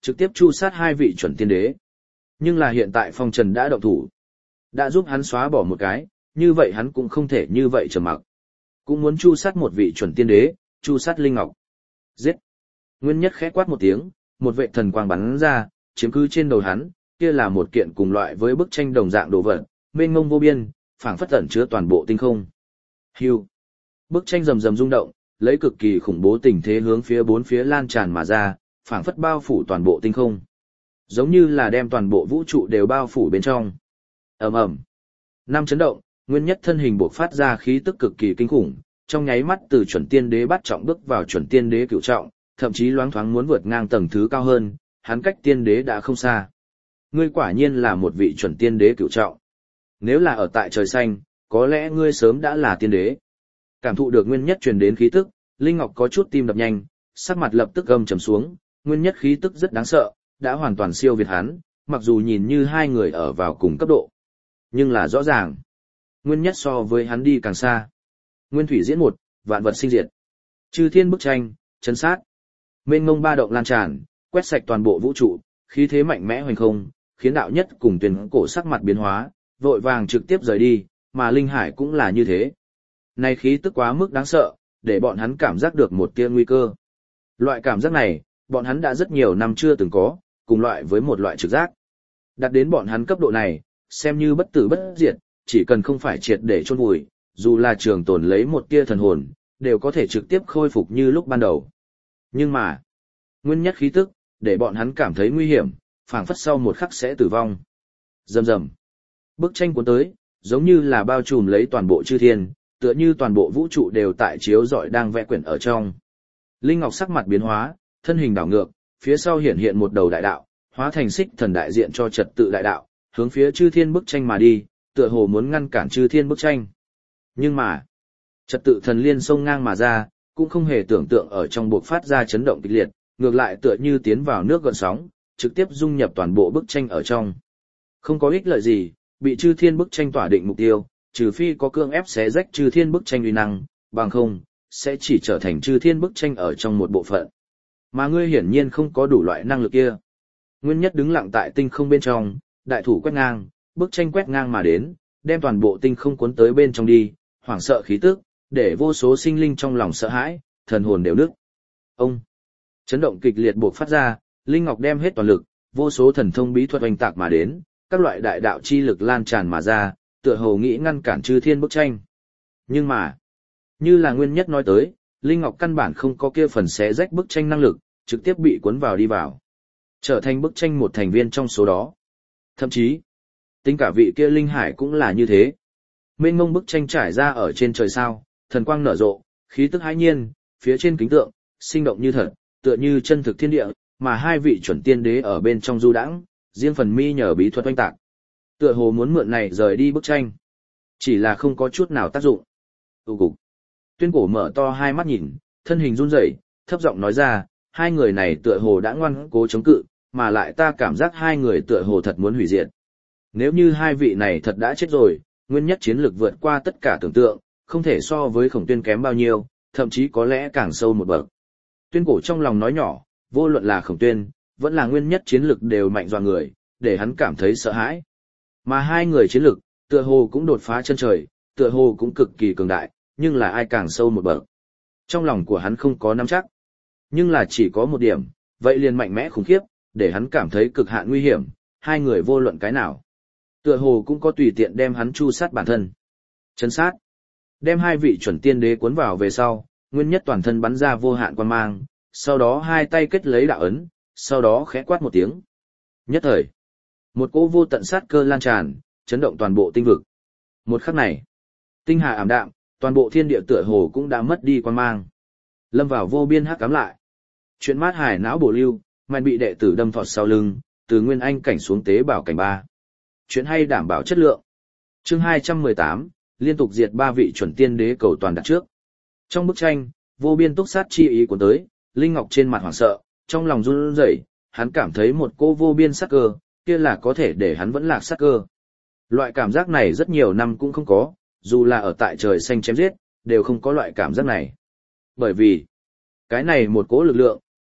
trực tiếp chu sát hai vị chuẩn tiên đế. Nhưng là hiện tại Phong Trần đã động thủ, đã giúp hắn xóa bỏ một cái, như vậy hắn cũng không thể như vậy trầm mặc. Cũng muốn chu sát một vị chuẩn tiên đế, chu sát Linh Ngọc. Giết! Nguyên Nhất khẽ quát một tiếng, một vệ thần quang bắn ra, chiếm cứ trên đầu hắn, kia là một kiện cùng loại với bức tranh đồng dạng đồ vật, mênh mông vô biên, phảng phất ẩn chứa toàn bộ tinh không. Hưu! Bức tranh rầm rầm rung động, lấy cực kỳ khủng bố tình thế hướng phía bốn phía lan tràn mà ra, phảng phất bao phủ toàn bộ tinh không. Giống như là đem toàn bộ vũ trụ đều bao phủ bên trong. Ầm ầm. Năm chấn động, Nguyên Nhất thân hình bộc phát ra khí tức cực kỳ kinh khủng, trong nháy mắt từ chuẩn tiên đế bắt trọng bước vào chuẩn tiên đế cửu trọng, thậm chí loáng thoáng muốn vượt ngang tầng thứ cao hơn, hắn cách tiên đế đã không xa. Ngươi quả nhiên là một vị chuẩn tiên đế cửu trọng. Nếu là ở tại trời xanh, có lẽ ngươi sớm đã là tiên đế. Cảm thụ được Nguyên Nhất truyền đến khí tức, Linh Ngọc có chút tim đập nhanh, sắc mặt lập tức gầm trầm xuống, Nguyên Nhất khí tức rất đáng sợ, đã hoàn toàn siêu việt hắn, mặc dù nhìn như hai người ở vào cùng cấp độ. Nhưng là rõ ràng, Nguyên Nhất so với hắn đi càng xa. Nguyên thủy diễn một, vạn vật sinh diệt. Chư thiên bức tranh, chấn sát. Mênh mông ba động lan tràn, quét sạch toàn bộ vũ trụ, khí thế mạnh mẽ hoành không, khiến đạo nhất cùng tuyển cổ sắc mặt biến hóa, vội vàng trực tiếp rời đi, mà Linh Hải cũng là như thế. Này khí tức quá mức đáng sợ, để bọn hắn cảm giác được một tia nguy cơ. Loại cảm giác này, bọn hắn đã rất nhiều năm chưa từng có, cùng loại với một loại trực giác. Đặt đến bọn hắn cấp độ này, xem như bất tử bất diệt, chỉ cần không phải triệt để chôn vùi, dù là trường tồn lấy một tia thần hồn, đều có thể trực tiếp khôi phục như lúc ban đầu. Nhưng mà, Nguyên Nhất khí tức, để bọn hắn cảm thấy nguy hiểm, phảng phất sau một khắc sẽ tử vong. Rầm rầm. Bức tranh cuốn tới, giống như là bao trùm lấy toàn bộ chư thiên, tựa như toàn bộ vũ trụ đều tại chiếu rọi đang vẽ quyển ở trong. Linh Ngọc sắc mặt biến hóa, thân hình đảo ngược, phía sau hiện hiện một đầu đại đạo, hóa thành xích thần đại diện cho trật tự đại đạo, hướng phía chư thiên bức tranh mà đi, tựa hồ muốn ngăn cản chư thiên bức tranh. Nhưng mà, trật tự thần liên xông ngang mà ra, cũng không hề tưởng tượng ở trong buộc phát ra chấn động kịch liệt, ngược lại tựa như tiến vào nước gợn sóng, trực tiếp dung nhập toàn bộ bức tranh ở trong. Không có ích lợi gì, bị chư thiên bức tranh tỏa định mục tiêu, trừ phi có cương ép xé rách chư thiên bức tranh uy năng, bằng không, sẽ chỉ trở thành chư thiên bức tranh ở trong một bộ phận. Mà ngươi hiển nhiên không có đủ loại năng lực kia. Nguyên Nhất đứng lặng tại tinh không bên trong, đại thủ quét ngang, bức tranh quét ngang mà đến, đem toàn bộ tinh không cuốn tới bên trong đi, hoảng sợ khí tức, để vô số sinh linh trong lòng sợ hãi, thần hồn đều nức. Ông! Chấn động kịch liệt buộc phát ra, Linh Ngọc đem hết toàn lực, vô số thần thông bí thuật oanh tạc mà đến, các loại đại đạo chi lực lan tràn mà ra, tựa hồ nghĩ ngăn cản chư thiên bức tranh. Nhưng mà, như là Nguyên Nhất nói tới, Linh Ngọc căn bản không có kia phần xé rách bức tranh năng lực, trực tiếp bị cuốn vào đi vào, trở thành bức tranh một thành viên trong số đó. Thậm chí, tính cả vị kia Linh Hải cũng là như thế. Mênh mông bức tranh trải ra ở trên trời sao, thần quang nở rộ, khí tức hãi nhiên, phía trên kính tượng, sinh động như thật, tựa như chân thực thiên địa, mà hai vị chuẩn tiên đế ở bên trong du đãng, riêng phần mi nhờ bí thuật oanh tạc. Tựa hồ muốn mượn này rời đi bức tranh. Chỉ là không có chút nào tác dụng. Tụ cục. Tuyên cổ mở to hai mắt nhìn, thân hình run rẩy, thấp giọng nói ra, hai người này tựa hồ đã ngoan cố chống cự, mà lại ta cảm giác hai người tựa hồ thật muốn hủy diệt. Nếu như hai vị này thật đã chết rồi, Nguyên Nhất chiến lược vượt qua tất cả tưởng tượng, không thể so với Khổng Tuyên kém bao nhiêu, thậm chí có lẽ càng sâu một bậc. Tuyên cổ trong lòng nói nhỏ, vô luận là Khổng Tuyên, vẫn là Nguyên Nhất chiến lược đều mạnh dọa người, để hắn cảm thấy sợ hãi. Mà hai người chiến lược, tựa hồ cũng đột phá chân trời, tựa hồ cũng cực kỳ cường đại, nhưng là ai càng sâu một bậc. Trong lòng của hắn không có nắm chắc. Nhưng là chỉ có một điểm, vậy liền mạnh mẽ khủng khiếp, để hắn cảm thấy cực hạn nguy hiểm, hai người vô luận cái nào. Tựa hồ cũng có tùy tiện đem hắn chu sát bản thân. Chấn sát. Đem hai vị chuẩn tiên đế cuốn vào về sau, Nguyên Nhất toàn thân bắn ra vô hạn quan mang, sau đó hai tay kết lấy đạo ấn, sau đó khẽ quát một tiếng. Nhất thời, một cỗ vô tận sát cơ lan tràn, chấn động toàn bộ tinh vực. Một khắc này, tinh hà ảm đạm, toàn bộ thiên địa tựa hồ cũng đã mất đi quan mang. Lâm vào vô biên hắc ám lại. Chuyện mát hải não bổ lưu, mạnh bị đệ tử đâm thọt sau lưng, từ nguyên anh cảnh xuống tế bảo cảnh ba. Chuyện hay đảm bảo chất lượng. Chương hai trăm mười tám, liên tục diệt ba vị chuẩn tiên đế cầu toàn đặt trước. Trong bức tranh, vô biên túc sát chi ý của tới, Linh Ngọc trên mặt hoảng sợ, trong lòng run rẩy, hắn cảm thấy một cô vô biên sát cơ, kia là có thể để hắn vẫn lạc sát cơ. Loại cảm giác này rất nhiều năm cũng không có, dù là ở tại trời xanh chém giết, đều không có loại cảm giác này. Bởi vì, cái này một cỗ lực lượng,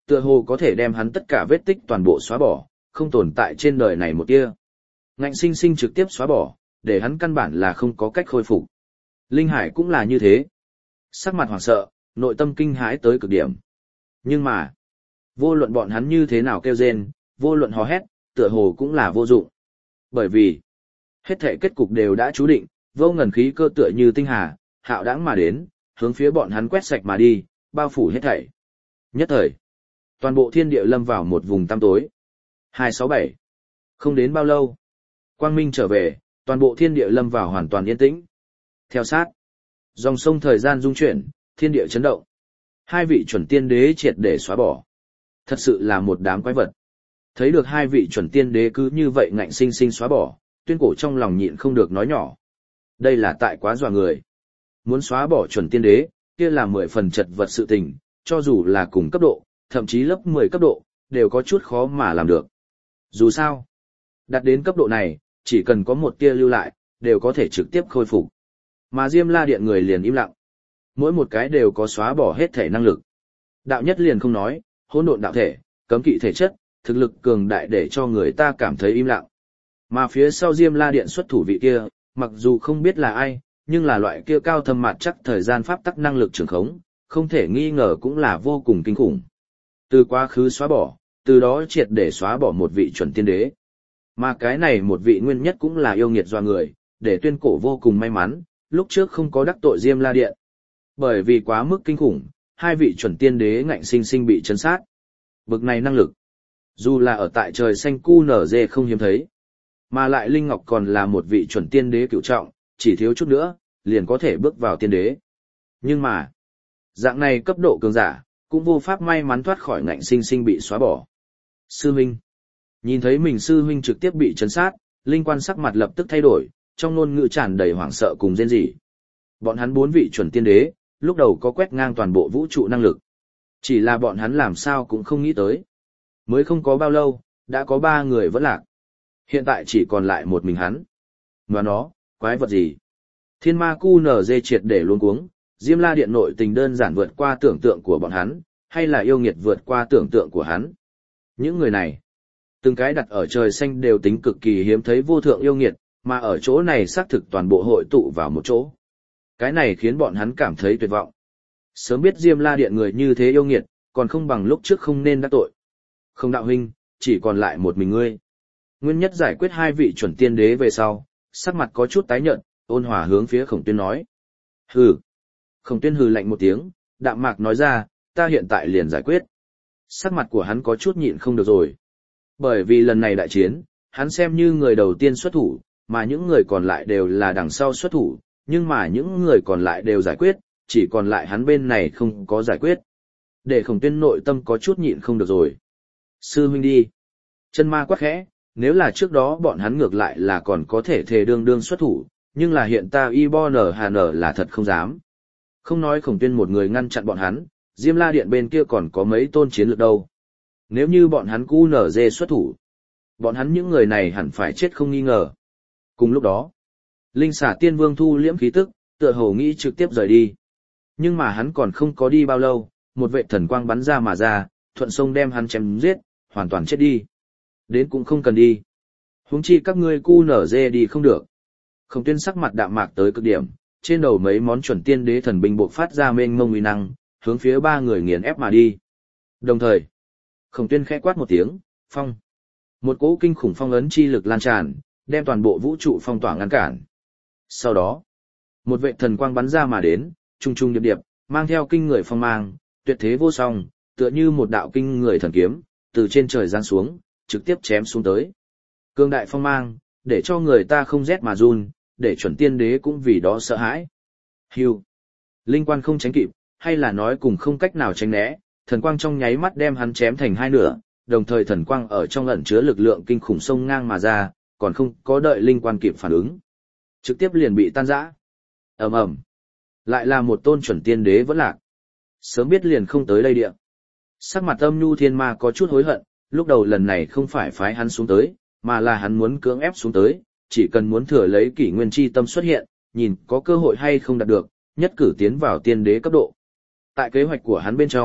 Tựa hồ có thể đem hắn tất cả vết tích toàn bộ xóa bỏ, không tồn tại trên đời này một tia. Ngạnh sinh sinh trực tiếp xóa bỏ, để hắn căn bản là không có cách khôi phục. Linh Hải cũng là như thế. Sắc mặt hoảng sợ, nội tâm kinh hãi tới cực điểm. Nhưng mà, vô luận bọn hắn như thế nào kêu rên, vô luận hò hét, tựa hồ cũng là vô dụng. Bởi vì, hết thể kết cục đều đã chú định, vô ngần khí cơ tựa như tinh hà, hạo đãng mà đến, hướng phía bọn hắn quét sạch mà đi, bao phủ hết thảy. Nhất thời, toàn bộ thiên địa lâm vào một vùng tăm tối. hai sáu bảy Không đến bao lâu, quang minh trở về, toàn bộ thiên địa lâm vào hoàn toàn yên tĩnh. Theo sát, dòng sông thời gian dung chuyển, thiên địa chấn động. Hai vị chuẩn tiên đế triệt để xóa bỏ. Thật sự là một đám quái vật. Thấy được hai vị chuẩn tiên đế cứ như vậy ngạnh sinh sinh xóa bỏ, Tuyên Cổ trong lòng nhịn không được nói nhỏ. Đây là tại quá dọa người. Muốn xóa bỏ chuẩn tiên đế, kia là mười phần chật vật sự tình, cho dù là cùng cấp độ, thậm chí lớp mười cấp độ, đều có chút khó mà làm được. Dù sao, đạt đến cấp độ này, chỉ cần có một tia lưu lại, đều có thể trực tiếp khôi phục. Mà Diêm La Điện người liền im lặng. Mỗi một cái đều có xóa bỏ hết thể năng lực. Đạo nhất liền không nói, hỗn độn đạo thể, cấm kỵ thể chất, thực lực cường đại để cho người ta cảm thấy im lặng. Mà phía sau Diêm La Điện xuất thủ vị kia, mặc dù không biết là ai, nhưng là loại kia cao thâm mặt chắc thời gian pháp tắc năng lực trường khống, không thể nghi ngờ cũng là vô cùng kinh khủng. Từ quá khứ xóa bỏ, từ đó triệt để xóa bỏ một vị chuẩn tiên đế. Mà cái này một vị nguyên nhất cũng là yêu nghiệt doa người, để Tuyên Cổ vô cùng may mắn, lúc trước không có đắc tội Diêm La Điện. Bởi vì quá mức kinh khủng, hai vị chuẩn tiên đế ngạnh sinh sinh bị chấn sát. Bực này năng lực, dù là ở tại trời xanh cu nở dê không hiếm thấy, mà lại Linh Ngọc còn là một vị chuẩn tiên đế cựu trọng, chỉ thiếu chút nữa, liền có thể bước vào tiên đế. Nhưng mà, dạng này cấp độ cường giả, cũng vô pháp may mắn thoát khỏi ngạnh sinh sinh bị xóa bỏ. Sư huynh, nhìn thấy mình sư huynh trực tiếp bị chấn sát, Linh Quan sắc mặt lập tức thay đổi, trong ngôn ngữ tràn đầy hoảng sợ cùng rên rỉ. Bọn hắn bốn vị chuẩn tiên đế, lúc đầu có quét ngang toàn bộ vũ trụ năng lực. Chỉ là bọn hắn làm sao cũng không nghĩ tới. Mới không có bao lâu, đã có ba người vẫn lạc. Hiện tại chỉ còn lại một mình hắn. Và nó, quái vật gì? Thiên ma cu nở dê triệt để luống cuống, Diêm La Điện nội tình đơn giản vượt qua tưởng tượng của bọn hắn, hay là yêu nghiệt vượt qua tưởng tượng của hắn. Những người này, từng cái đặt ở trời xanh đều tính cực kỳ hiếm thấy vô thượng yêu nghiệt, mà ở chỗ này xác thực toàn bộ hội tụ vào một chỗ. Cái này khiến bọn hắn cảm thấy tuyệt vọng. Sớm biết Diêm La Điện người như thế yêu nghiệt, còn không bằng lúc trước không nên đắc tội. Không đạo huynh, chỉ còn lại một mình ngươi. Nguyên nhất giải quyết hai vị chuẩn tiên đế về sau, sắc mặt có chút tái nhợt, ôn hòa hướng phía Khổng Tuyên nói. Hừ. Khổng Tuyên hừ lạnh một tiếng, đạm mạc nói ra, ta hiện tại liền giải quyết. Sắc mặt của hắn có chút nhịn không được rồi. Bởi vì lần này đại chiến, hắn xem như người đầu tiên xuất thủ, mà những người còn lại đều là đằng sau xuất thủ, nhưng mà những người còn lại đều giải quyết, chỉ còn lại hắn bên này không có giải quyết. Để Khổng Tuyên nội tâm có chút nhịn không được rồi. Sư huynh đi. Chân ma quát khẽ, nếu là trước đó bọn hắn ngược lại là còn có thể thề đương đương xuất thủ, nhưng là hiện ta y bo nở hà nở là thật không dám. Không nói Khổng Tuyên một người ngăn chặn bọn hắn, Diêm La Điện bên kia còn có mấy tôn chiến lược đâu. Nếu như bọn hắn cu nở dê xuất thủ, bọn hắn những người này hẳn phải chết không nghi ngờ. Cùng lúc đó, Linh Xà Tiên Vương thu liễm khí tức, tựa hồ nghĩ trực tiếp rời đi. Nhưng mà hắn còn không có đi bao lâu, một vệ thần quang bắn ra mà ra, thuận sông đem hắn chém giết, hoàn toàn chết đi. Đến cũng không cần đi. Huống chi các ngươi cu nở dê đi không được. Khổng Tuyên sắc mặt đạm mạc tới cực điểm, trên đầu mấy món chuẩn tiên đế thần binh bộc phát ra mênh mông uy năng, hướng phía ba người nghiền ép mà đi. Đồng thời, Khổng Tuyên khẽ quát một tiếng, phong. Một cỗ kinh khủng phong ấn chi lực lan tràn, đem toàn bộ vũ trụ phong tỏa ngăn cản. Sau đó, một vệ thần quang bắn ra mà đến, trung trung điệp điệp, mang theo kinh người phong mang, tuyệt thế vô song, tựa như một đạo kinh người thần kiếm, từ trên trời giáng xuống, trực tiếp chém xuống tới. Cương đại phong mang, để cho người ta không rét mà run, để chuẩn tiên đế cũng vì đó sợ hãi. Hưu. Linh Quan không tránh kịp, hay là nói cùng không cách nào tránh né, thần quang trong nháy mắt đem hắn chém thành hai nửa, đồng thời thần quang ở trong ẩn chứa lực lượng kinh khủng sông ngang mà ra, còn không có đợi Linh Quan kịp phản ứng, trực tiếp liền bị tan rã. Ầm ầm. Lại là một tôn chuẩn tiên đế vẫn lạc. Sớm biết liền không tới đây địa. Sắc mặt Âm Nhu Thiên Ma có chút hối hận, lúc đầu lần này không phải phái hắn xuống tới, mà là hắn muốn cưỡng ép xuống tới, chỉ cần muốn thừa lấy kỷ nguyên chi tâm xuất hiện, nhìn có cơ hội hay không đạt được, nhất cử tiến vào tiên đế cấp độ. Tại kế hoạch của hắn bên trong,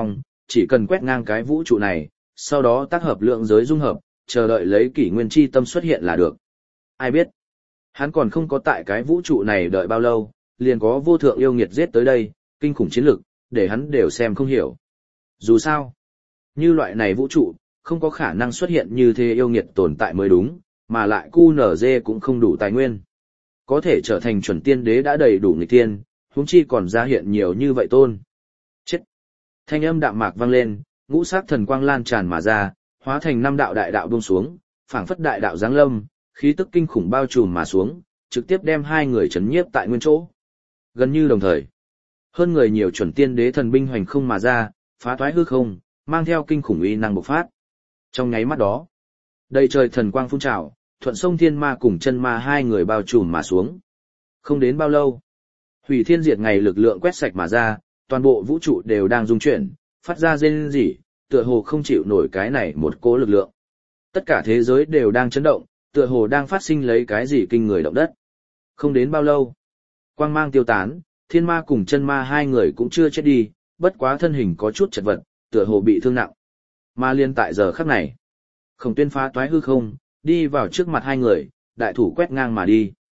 chỉ cần quét ngang cái vũ trụ này, sau đó tác hợp lượng giới dung hợp, chờ đợi lấy kỷ nguyên chi tâm xuất hiện là được. Ai biết, hắn còn không có tại cái vũ trụ này đợi bao lâu, liền có vô thượng yêu nghiệt giết tới đây, kinh khủng chiến lực, để hắn đều xem không hiểu. Dù sao, như loại này vũ trụ, không có khả năng xuất hiện như thế yêu nghiệt tồn tại mới đúng, mà lại cu nở dê cũng không đủ tài nguyên. Có thể trở thành chuẩn tiên đế đã đầy đủ nghịch tiên, huống chi còn ra hiện nhiều như vậy tôn. Chết! Thanh âm đạm mạc vang lên, ngũ sắc thần quang lan tràn mà ra, hóa thành năm đạo đại đạo buông xuống, phảng phất đại đạo giáng lâm, khí tức kinh khủng bao trùm mà xuống, trực tiếp đem hai người chấn nhiếp tại nguyên chỗ. Gần như đồng thời, hơn người nhiều chuẩn tiên đế thần binh hoành không mà ra, phá toái hư không, mang theo kinh khủng uy năng bộc phát. Trong nháy mắt đó, đầy trời thần quang phun trào, thuận sông thiên ma cùng chân ma hai người bao trùm mà xuống. Không đến bao lâu, hủy thiên diệt ngày lực lượng quét sạch mà ra, toàn bộ vũ trụ đều đang rung chuyển, phát ra rên rỉ, tựa hồ không chịu nổi cái này một cỗ lực lượng. Tất cả thế giới đều đang chấn động, tựa hồ đang phát sinh lấy cái gì kinh người động đất. Không đến bao lâu, quang mang tiêu tán, thiên ma cùng chân ma hai người cũng chưa chết đi, bất quá thân hình có chút chật vật, tựa hồ bị thương nặng. Mà liên tại giờ khắc này, Khổng Tuyên phá toái hư không, đi vào trước mặt hai người, đại thủ quét ngang mà đi.